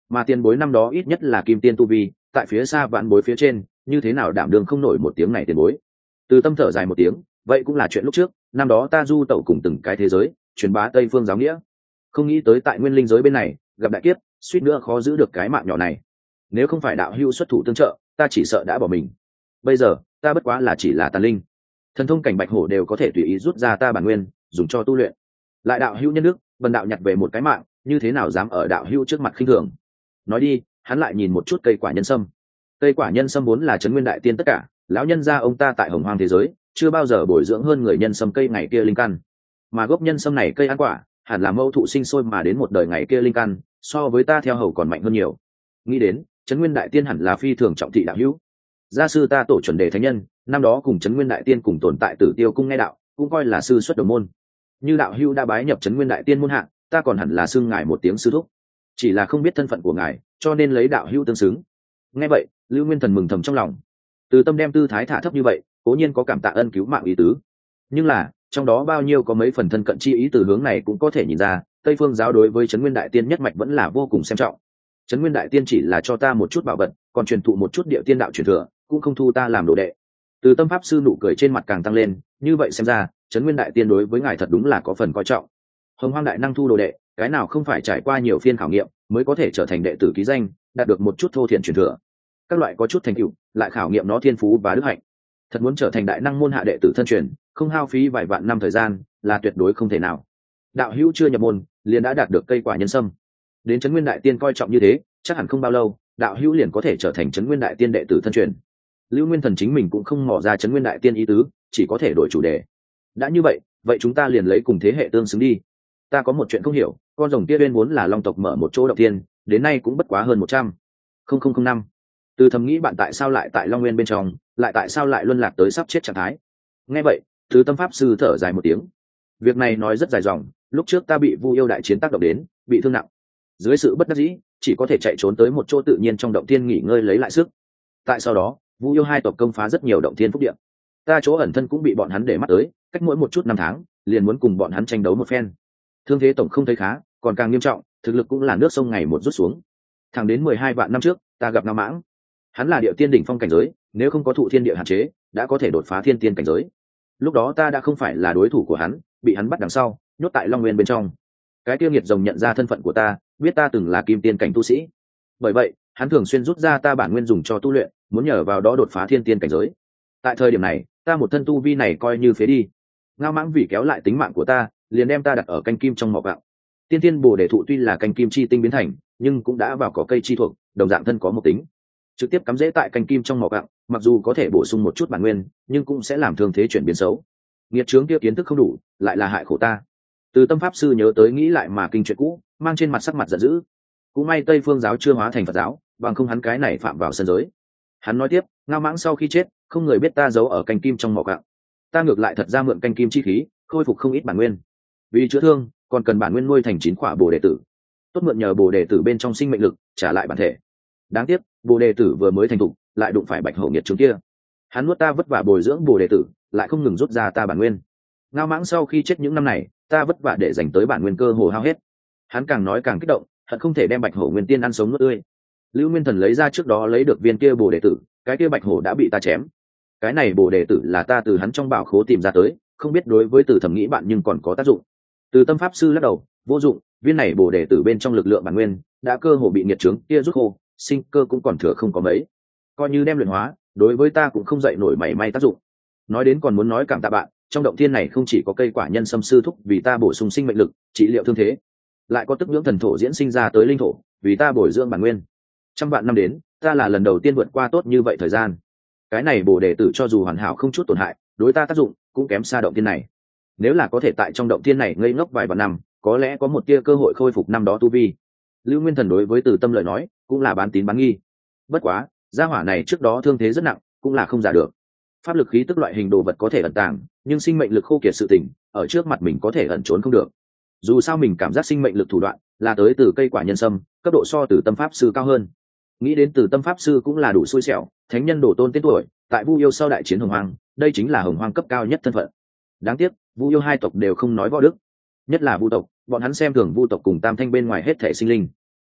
mà tiền bối năm đó ít nhất là kim tiên tu vi, tại phía xa vạn bối phía trên, như thế nào đảm đương không nổi một tiếng này tiền bối. Từ Tâm thở dài một tiếng, vậy cũng là chuyện lúc trước, năm đó ta du tẩu cùng từng cái thế giới, truyền bá Tây phương giáo nghĩa, không nghĩ tới tại nguyên linh giới bên này gặp đại kiếp, suýt nữa khó giữ được cái mạng nhỏ này. Nếu không phải đạo hữu xuất thủ tương trợ, ta chỉ sợ đã bỏ mình. Bây giờ ta bất quá là chỉ là tàn linh, thần thông cảnh bạch hổ đều có thể tùy ý rút ra ta bản nguyên dùng cho tu luyện, lại đạo hữu nhân đức bần đạo nhặt về một cái mạng, như thế nào dám ở đạo hữu trước mặt khinh thường. Nói đi, hắn lại nhìn một chút cây quả nhân sâm. Cây quả nhân sâm vốn là trấn nguyên đại tiên tất cả, lão nhân gia ông ta tại hồng hoang thế giới chưa bao giờ bồi dưỡng hơn người nhân sâm cây ngày kia linh căn, mà gốc nhân sâm này cây ăn quả hẳn là mâu thụ sinh sôi mà đến một đời ngày kia linh căn so với ta theo hầu còn mạnh hơn nhiều. Nghĩ đến trấn nguyên đại tiên hẳn là phi thường trọng thị đạo hữu. Gia sư ta tổ chuẩn đề thánh nhân năm đó cùng trấn nguyên đại tiên cùng tồn tại Tử Tiêu cung nghe đạo, cũng coi là sư xuất đồng môn. Như đạo hữu đã bái nhập trấn nguyên đại tiên môn hạ, ta còn hẳn là xưng ngài một tiếng sư thúc, chỉ là không biết thân phận của ngài, cho nên lấy đạo hữu tương xứng. Nghe vậy Lưu Nguyên Thần mừng thầm trong lòng. Từ Tâm đem tư thái thả thấp như vậy, cố nhiên có cảm tạ ân cứu mạng ý tứ, nhưng là trong đó bao nhiêu có mấy phần thân cận chi ý, từ hướng này cũng có thể nhìn ra Tây Phương giáo đối với trấn nguyên đại tiên nhất mạch vẫn là vô cùng xem trọng. Trấn nguyên đại tiên chỉ là cho ta một chút bảo vật, còn truyền thụ một chút địa tiên đạo truyền thừa, cũng không thu ta làm đồ đệ. Từ Tâm pháp sư nụ cười trên mặt càng tăng lên, như vậy xem ra trấn nguyên đại tiên đối với ngài thật đúng là có phần coi trọng. Hồng Hoang đại năng thu đồ đệ, cái nào không phải trải qua nhiều phiên khảo nghiệm mới có thể trở thành đệ tử ký danh, đạt được một chút thô thiển truyền thừa. Các loại có chút thành tựu, lại khảo nghiệm nó thiên phú và đức hạnh. Thật muốn trở thành đại năng môn hạ đệ tử thân truyền, không hao phí vài vạn năm thời gian là tuyệt đối không thể nào. Đạo hữu chưa nhập môn liền đã đạt được cây quả nhân sâm, đến trấn nguyên đại tiên coi trọng như thế, chắc hẳn không bao lâu đạo hữu liền có thể trở thành trấn nguyên đại tiên đệ tử thân truyền. Lưu Nguyên Thần chính mình cũng không mò ra trấn nguyên đại tiên ý tứ, chỉ có thể đổi chủ đề. Đã như vậy vậy chúng ta liền lấy cùng thế hệ tương xứng đi. Ta có một chuyện không hiểu, con rồng kia bên vốn là long tộc mở một chỗ động tiên, đến nay cũng bất quá hơn một trăm không không không năm. Từ thầm nghĩ bạn tại sao lại tại Long Nguyên bên trong, lại tại sao lại luân lạc tới sắp chết trạng thái. Nghe vậy Từ Tâm pháp sư thở dài một tiếng. Việc này nói rất dài dòng, lúc trước ta bị Vu yêu đại chiến tác động đến, bị thương nặng, dưới sự bất đắc dĩ chỉ có thể chạy trốn tới một chỗ tự nhiên trong động thiên nghỉ ngơi lấy lại sức. Tại sau đó Vu yêu hai tộc công phá rất nhiều động thiên phúc địa, ta chỗ ẩn thân cũng bị bọn hắn để mắt tới, cách mỗi một chút năm tháng liền muốn cùng bọn hắn tranh đấu một phen. Thương thế tổng không thấy khá, còn càng nghiêm trọng, thực lực cũng là nước sông ngày một rút xuống. Thẳng đến mười hai vạn năm trước ta gặp Ngao Mãng, hắn là địa tiên đỉnh phong cảnh giới, nếu không có thụ thiên địa hạn chế đã có thể đột phá thiên tiên cảnh giới. Lúc đó ta đã không phải là đối thủ của hắn, bị hắn bắt đằng sau nhốt tại Long Nguyên bên trong. Cái tiêu nghiệt rồng nhận ra thân phận của ta, biết ta từng là kim tiên cảnh tu sĩ, bởi vậy hắn thường xuyên rút ra ta bản nguyên dùng cho tu luyện, muốn nhờ vào đó đột phá thiên tiên cảnh giới. Tại thời điểm này ta một thân tu vi này coi như phế đi. Ngao Mãng vì kéo lại tính mạng của ta, liền đem ta đặt ở canh kim trong mỏ gạo. Tiên tiên bồ đề thụ tuy là canh kim chi tinh biến thành, nhưng cũng đã vào cỏ cây chi thuộc, đồng dạng thân có một tính, trực tiếp cắm rễ tại canh kim trong mỏ gạo, mặc dù có thể bổ sung một chút bản nguyên, nhưng cũng sẽ làm thương thế chuyển biến xấu. Nghiệt chướng kia kiến thức không đủ, lại là hại khổ ta. Từ Tâm pháp sư nhớ tới nghĩ lại mà kinh chuyện cũ, mang trên mặt sắc mặt giận dữ. Cũng may Tây Phương giáo chưa hóa thành Phật giáo, bằng không hắn cái này phạm vào sân giới. Hắn nói tiếp, Ngao Mãng sau khi chết, không người biết ta giấu ở canh kim trong mỏ gạo, ta ngược lại thật ra mượn canh kim chi khí, khôi phục không ít bản nguyên. Vì chữa thương, còn cần bản nguyên nuôi thành chín quả bồ đề tử, tốt mượn nhờ bồ đề tử bên trong sinh mệnh lực trả lại bản thể. Đáng tiếc bồ đề tử vừa mới thành thục, lại đụng phải bạch hổ nghiệt chứng kia. Hắn nuốt ta vất vả bồi dưỡng bồ đề tử, lại không ngừng rút ra ta bản nguyên. Ngao Mãng sau khi chết những năm này, ta vất vả để dành tới bản nguyên cơ hồ hao hết. Hắn càng nói càng kích động, hận không thể đem bạch hổ nguyên tiên ăn sống nuốt tươi. Lưu Nguyên Thần lấy ra trước đó lấy được viên kia bồ đề tử, cái kia bạch hổ đã bị ta chém. Cái này bồ đề tử là ta từ hắn trong bảo khố tìm ra tới, không biết đối với Từ thẩm nghĩ bạn nhưng còn có tác dụng. Từ Tâm pháp sư lắc đầu, vô dụng, viên này bồ đề tử bên trong lực lượng bản nguyên đã cơ hồ bị nghiệt trướng kia rút khô, sinh cơ cũng còn thừa không có mấy, coi như đem luyện hóa, đối với ta cũng không dậy nổi mảy may tác dụng. Nói đến còn muốn nói cảm tạ bạn, trong động thiên này không chỉ có cây quả nhân sâm sư thúc vì ta bổ sung sinh mệnh lực trị liệu thương thế, lại có tức nhưỡng thần thổ diễn sinh ra tới linh thổ vì ta bồi dưỡng bản nguyên. Trăm vạn năm đến, ta là lần đầu tiên vượt qua tốt như vậy thời gian. Cái này bồ đề tử cho dù hoàn hảo không chút tổn hại, đối ta tác dụng cũng kém xa động thiên này. Nếu là có thể tại trong động thiên này ngây ngốc vài vạn năm, có lẽ có một tia cơ hội khôi phục năm đó tu vi. Lưu Nguyên Thần đối với Từ Tâm lời nói cũng là bán tín bán nghi. Bất quá gia hỏa này trước đó thương thế rất nặng, cũng là không giả được. Pháp lực khí tức loại hình đồ vật có thể ẩn tàng, nhưng sinh mệnh lực khô kiệt sự tình ở trước mặt mình có thể ẩn trốn không được. Dù sao mình cảm giác sinh mệnh lực thủ đoạn là tới từ cây quả nhân sâm, cấp độ so Từ Tâm pháp sư cao hơn. Nghĩ đến Từ Tâm pháp sư cũng là đủ xui xẻo, thánh nhân đổ tôn tên tuổi, tại Vu yêu sau đại chiến hồng hoang, đây chính là hồng hoang cấp cao nhất thân phận. Đáng tiếc Vu yêu hai tộc đều không nói võ đức, nhất là Vu tộc, bọn hắn xem thường Vu tộc cùng Tam Thanh bên ngoài hết thể sinh linh.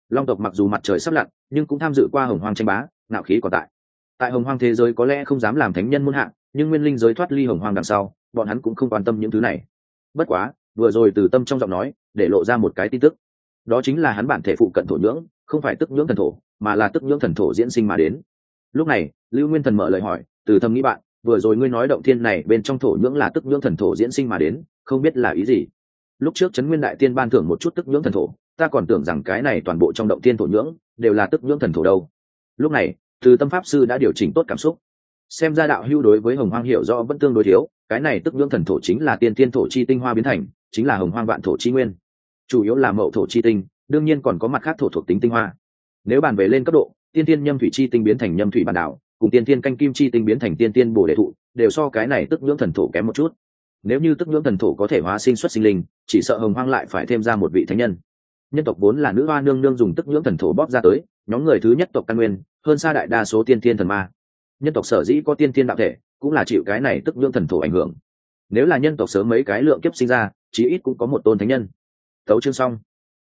Long tộc mặc dù mặt trời sắp lặn nhưng cũng tham dự qua hồng hoang tranh bá, ngạo khí còn tại. Tại hồng hoang thế giới có lẽ không dám làm thánh nhân muôn hạng, nhưng nguyên linh giới thoát ly hồng hoang đằng sau, bọn hắn cũng không quan tâm những thứ này. Bất quá vừa rồi Từ Tâm trong giọng nói để lộ ra một cái tin tức, đó chính là hắn bản thể phụ cận thổ nhưỡng không phải tức nhưỡng thần thổ, mà là tức nhưỡng thần thổ diễn sinh mà đến. Lúc này Lưu Nguyên Thần mở lời hỏi, Từ Tâm nghĩ bạn, vừa rồi ngươi nói động thiên này bên trong thổ nhưỡng là tức nhưỡng thần thổ diễn sinh mà đến, không biết là ý gì? Lúc trước Trấn Nguyên Đại Tiên ban thưởng một chút tức nhưỡng thần thổ, ta còn tưởng rằng cái này toàn bộ trong động thiên thổ nhưỡng đều là tức nhưỡng thần thổ đâu. Lúc này Từ Tâm pháp sư đã điều chỉnh tốt cảm xúc, xem ra đạo hưu đối với hồng hoang hiểu rõ vẫn tương đối thiếu. Cái này tức nhưỡng thần thổ chính là tiên tiên thổ chi tinh hoa biến thành, chính là hồng hoang vạn thổ chi nguyên, chủ yếu là mậu thổ chi tinh, đương nhiên còn có mặt khác thổ thuộc tính tinh hoa. Nếu bàn về lên cấp độ, tiên tiên nhâm thủy chi tinh biến thành nhâm thủy bản đảo, cùng tiên tiên canh kim chi tinh biến thành tiên tiên bổ đề thụ, đều so cái này tức nhưỡng thần thổ kém một chút. Nếu như tức nhưỡng thần thổ có thể hóa sinh xuất sinh linh, chỉ sợ hồng hoang lại phải thêm ra một vị thánh nhân. Nhân tộc vốn là nữ hoa nương nương dùng tức nhưỡng thần thổ bóp ra tới, nhóm người thứ nhất tộc căn nguyên hơn xa đại đa số tiên tiên thần ma. Nhân tộc sở dĩ có tiên tiên đạo thể, cũng là chịu cái này tức nhưỡng thần thổ ảnh hưởng. Nếu là nhân tộc sớm mấy cái lượng kiếp sinh ra, chí ít cũng có một tôn thánh nhân. Tấu chương xong.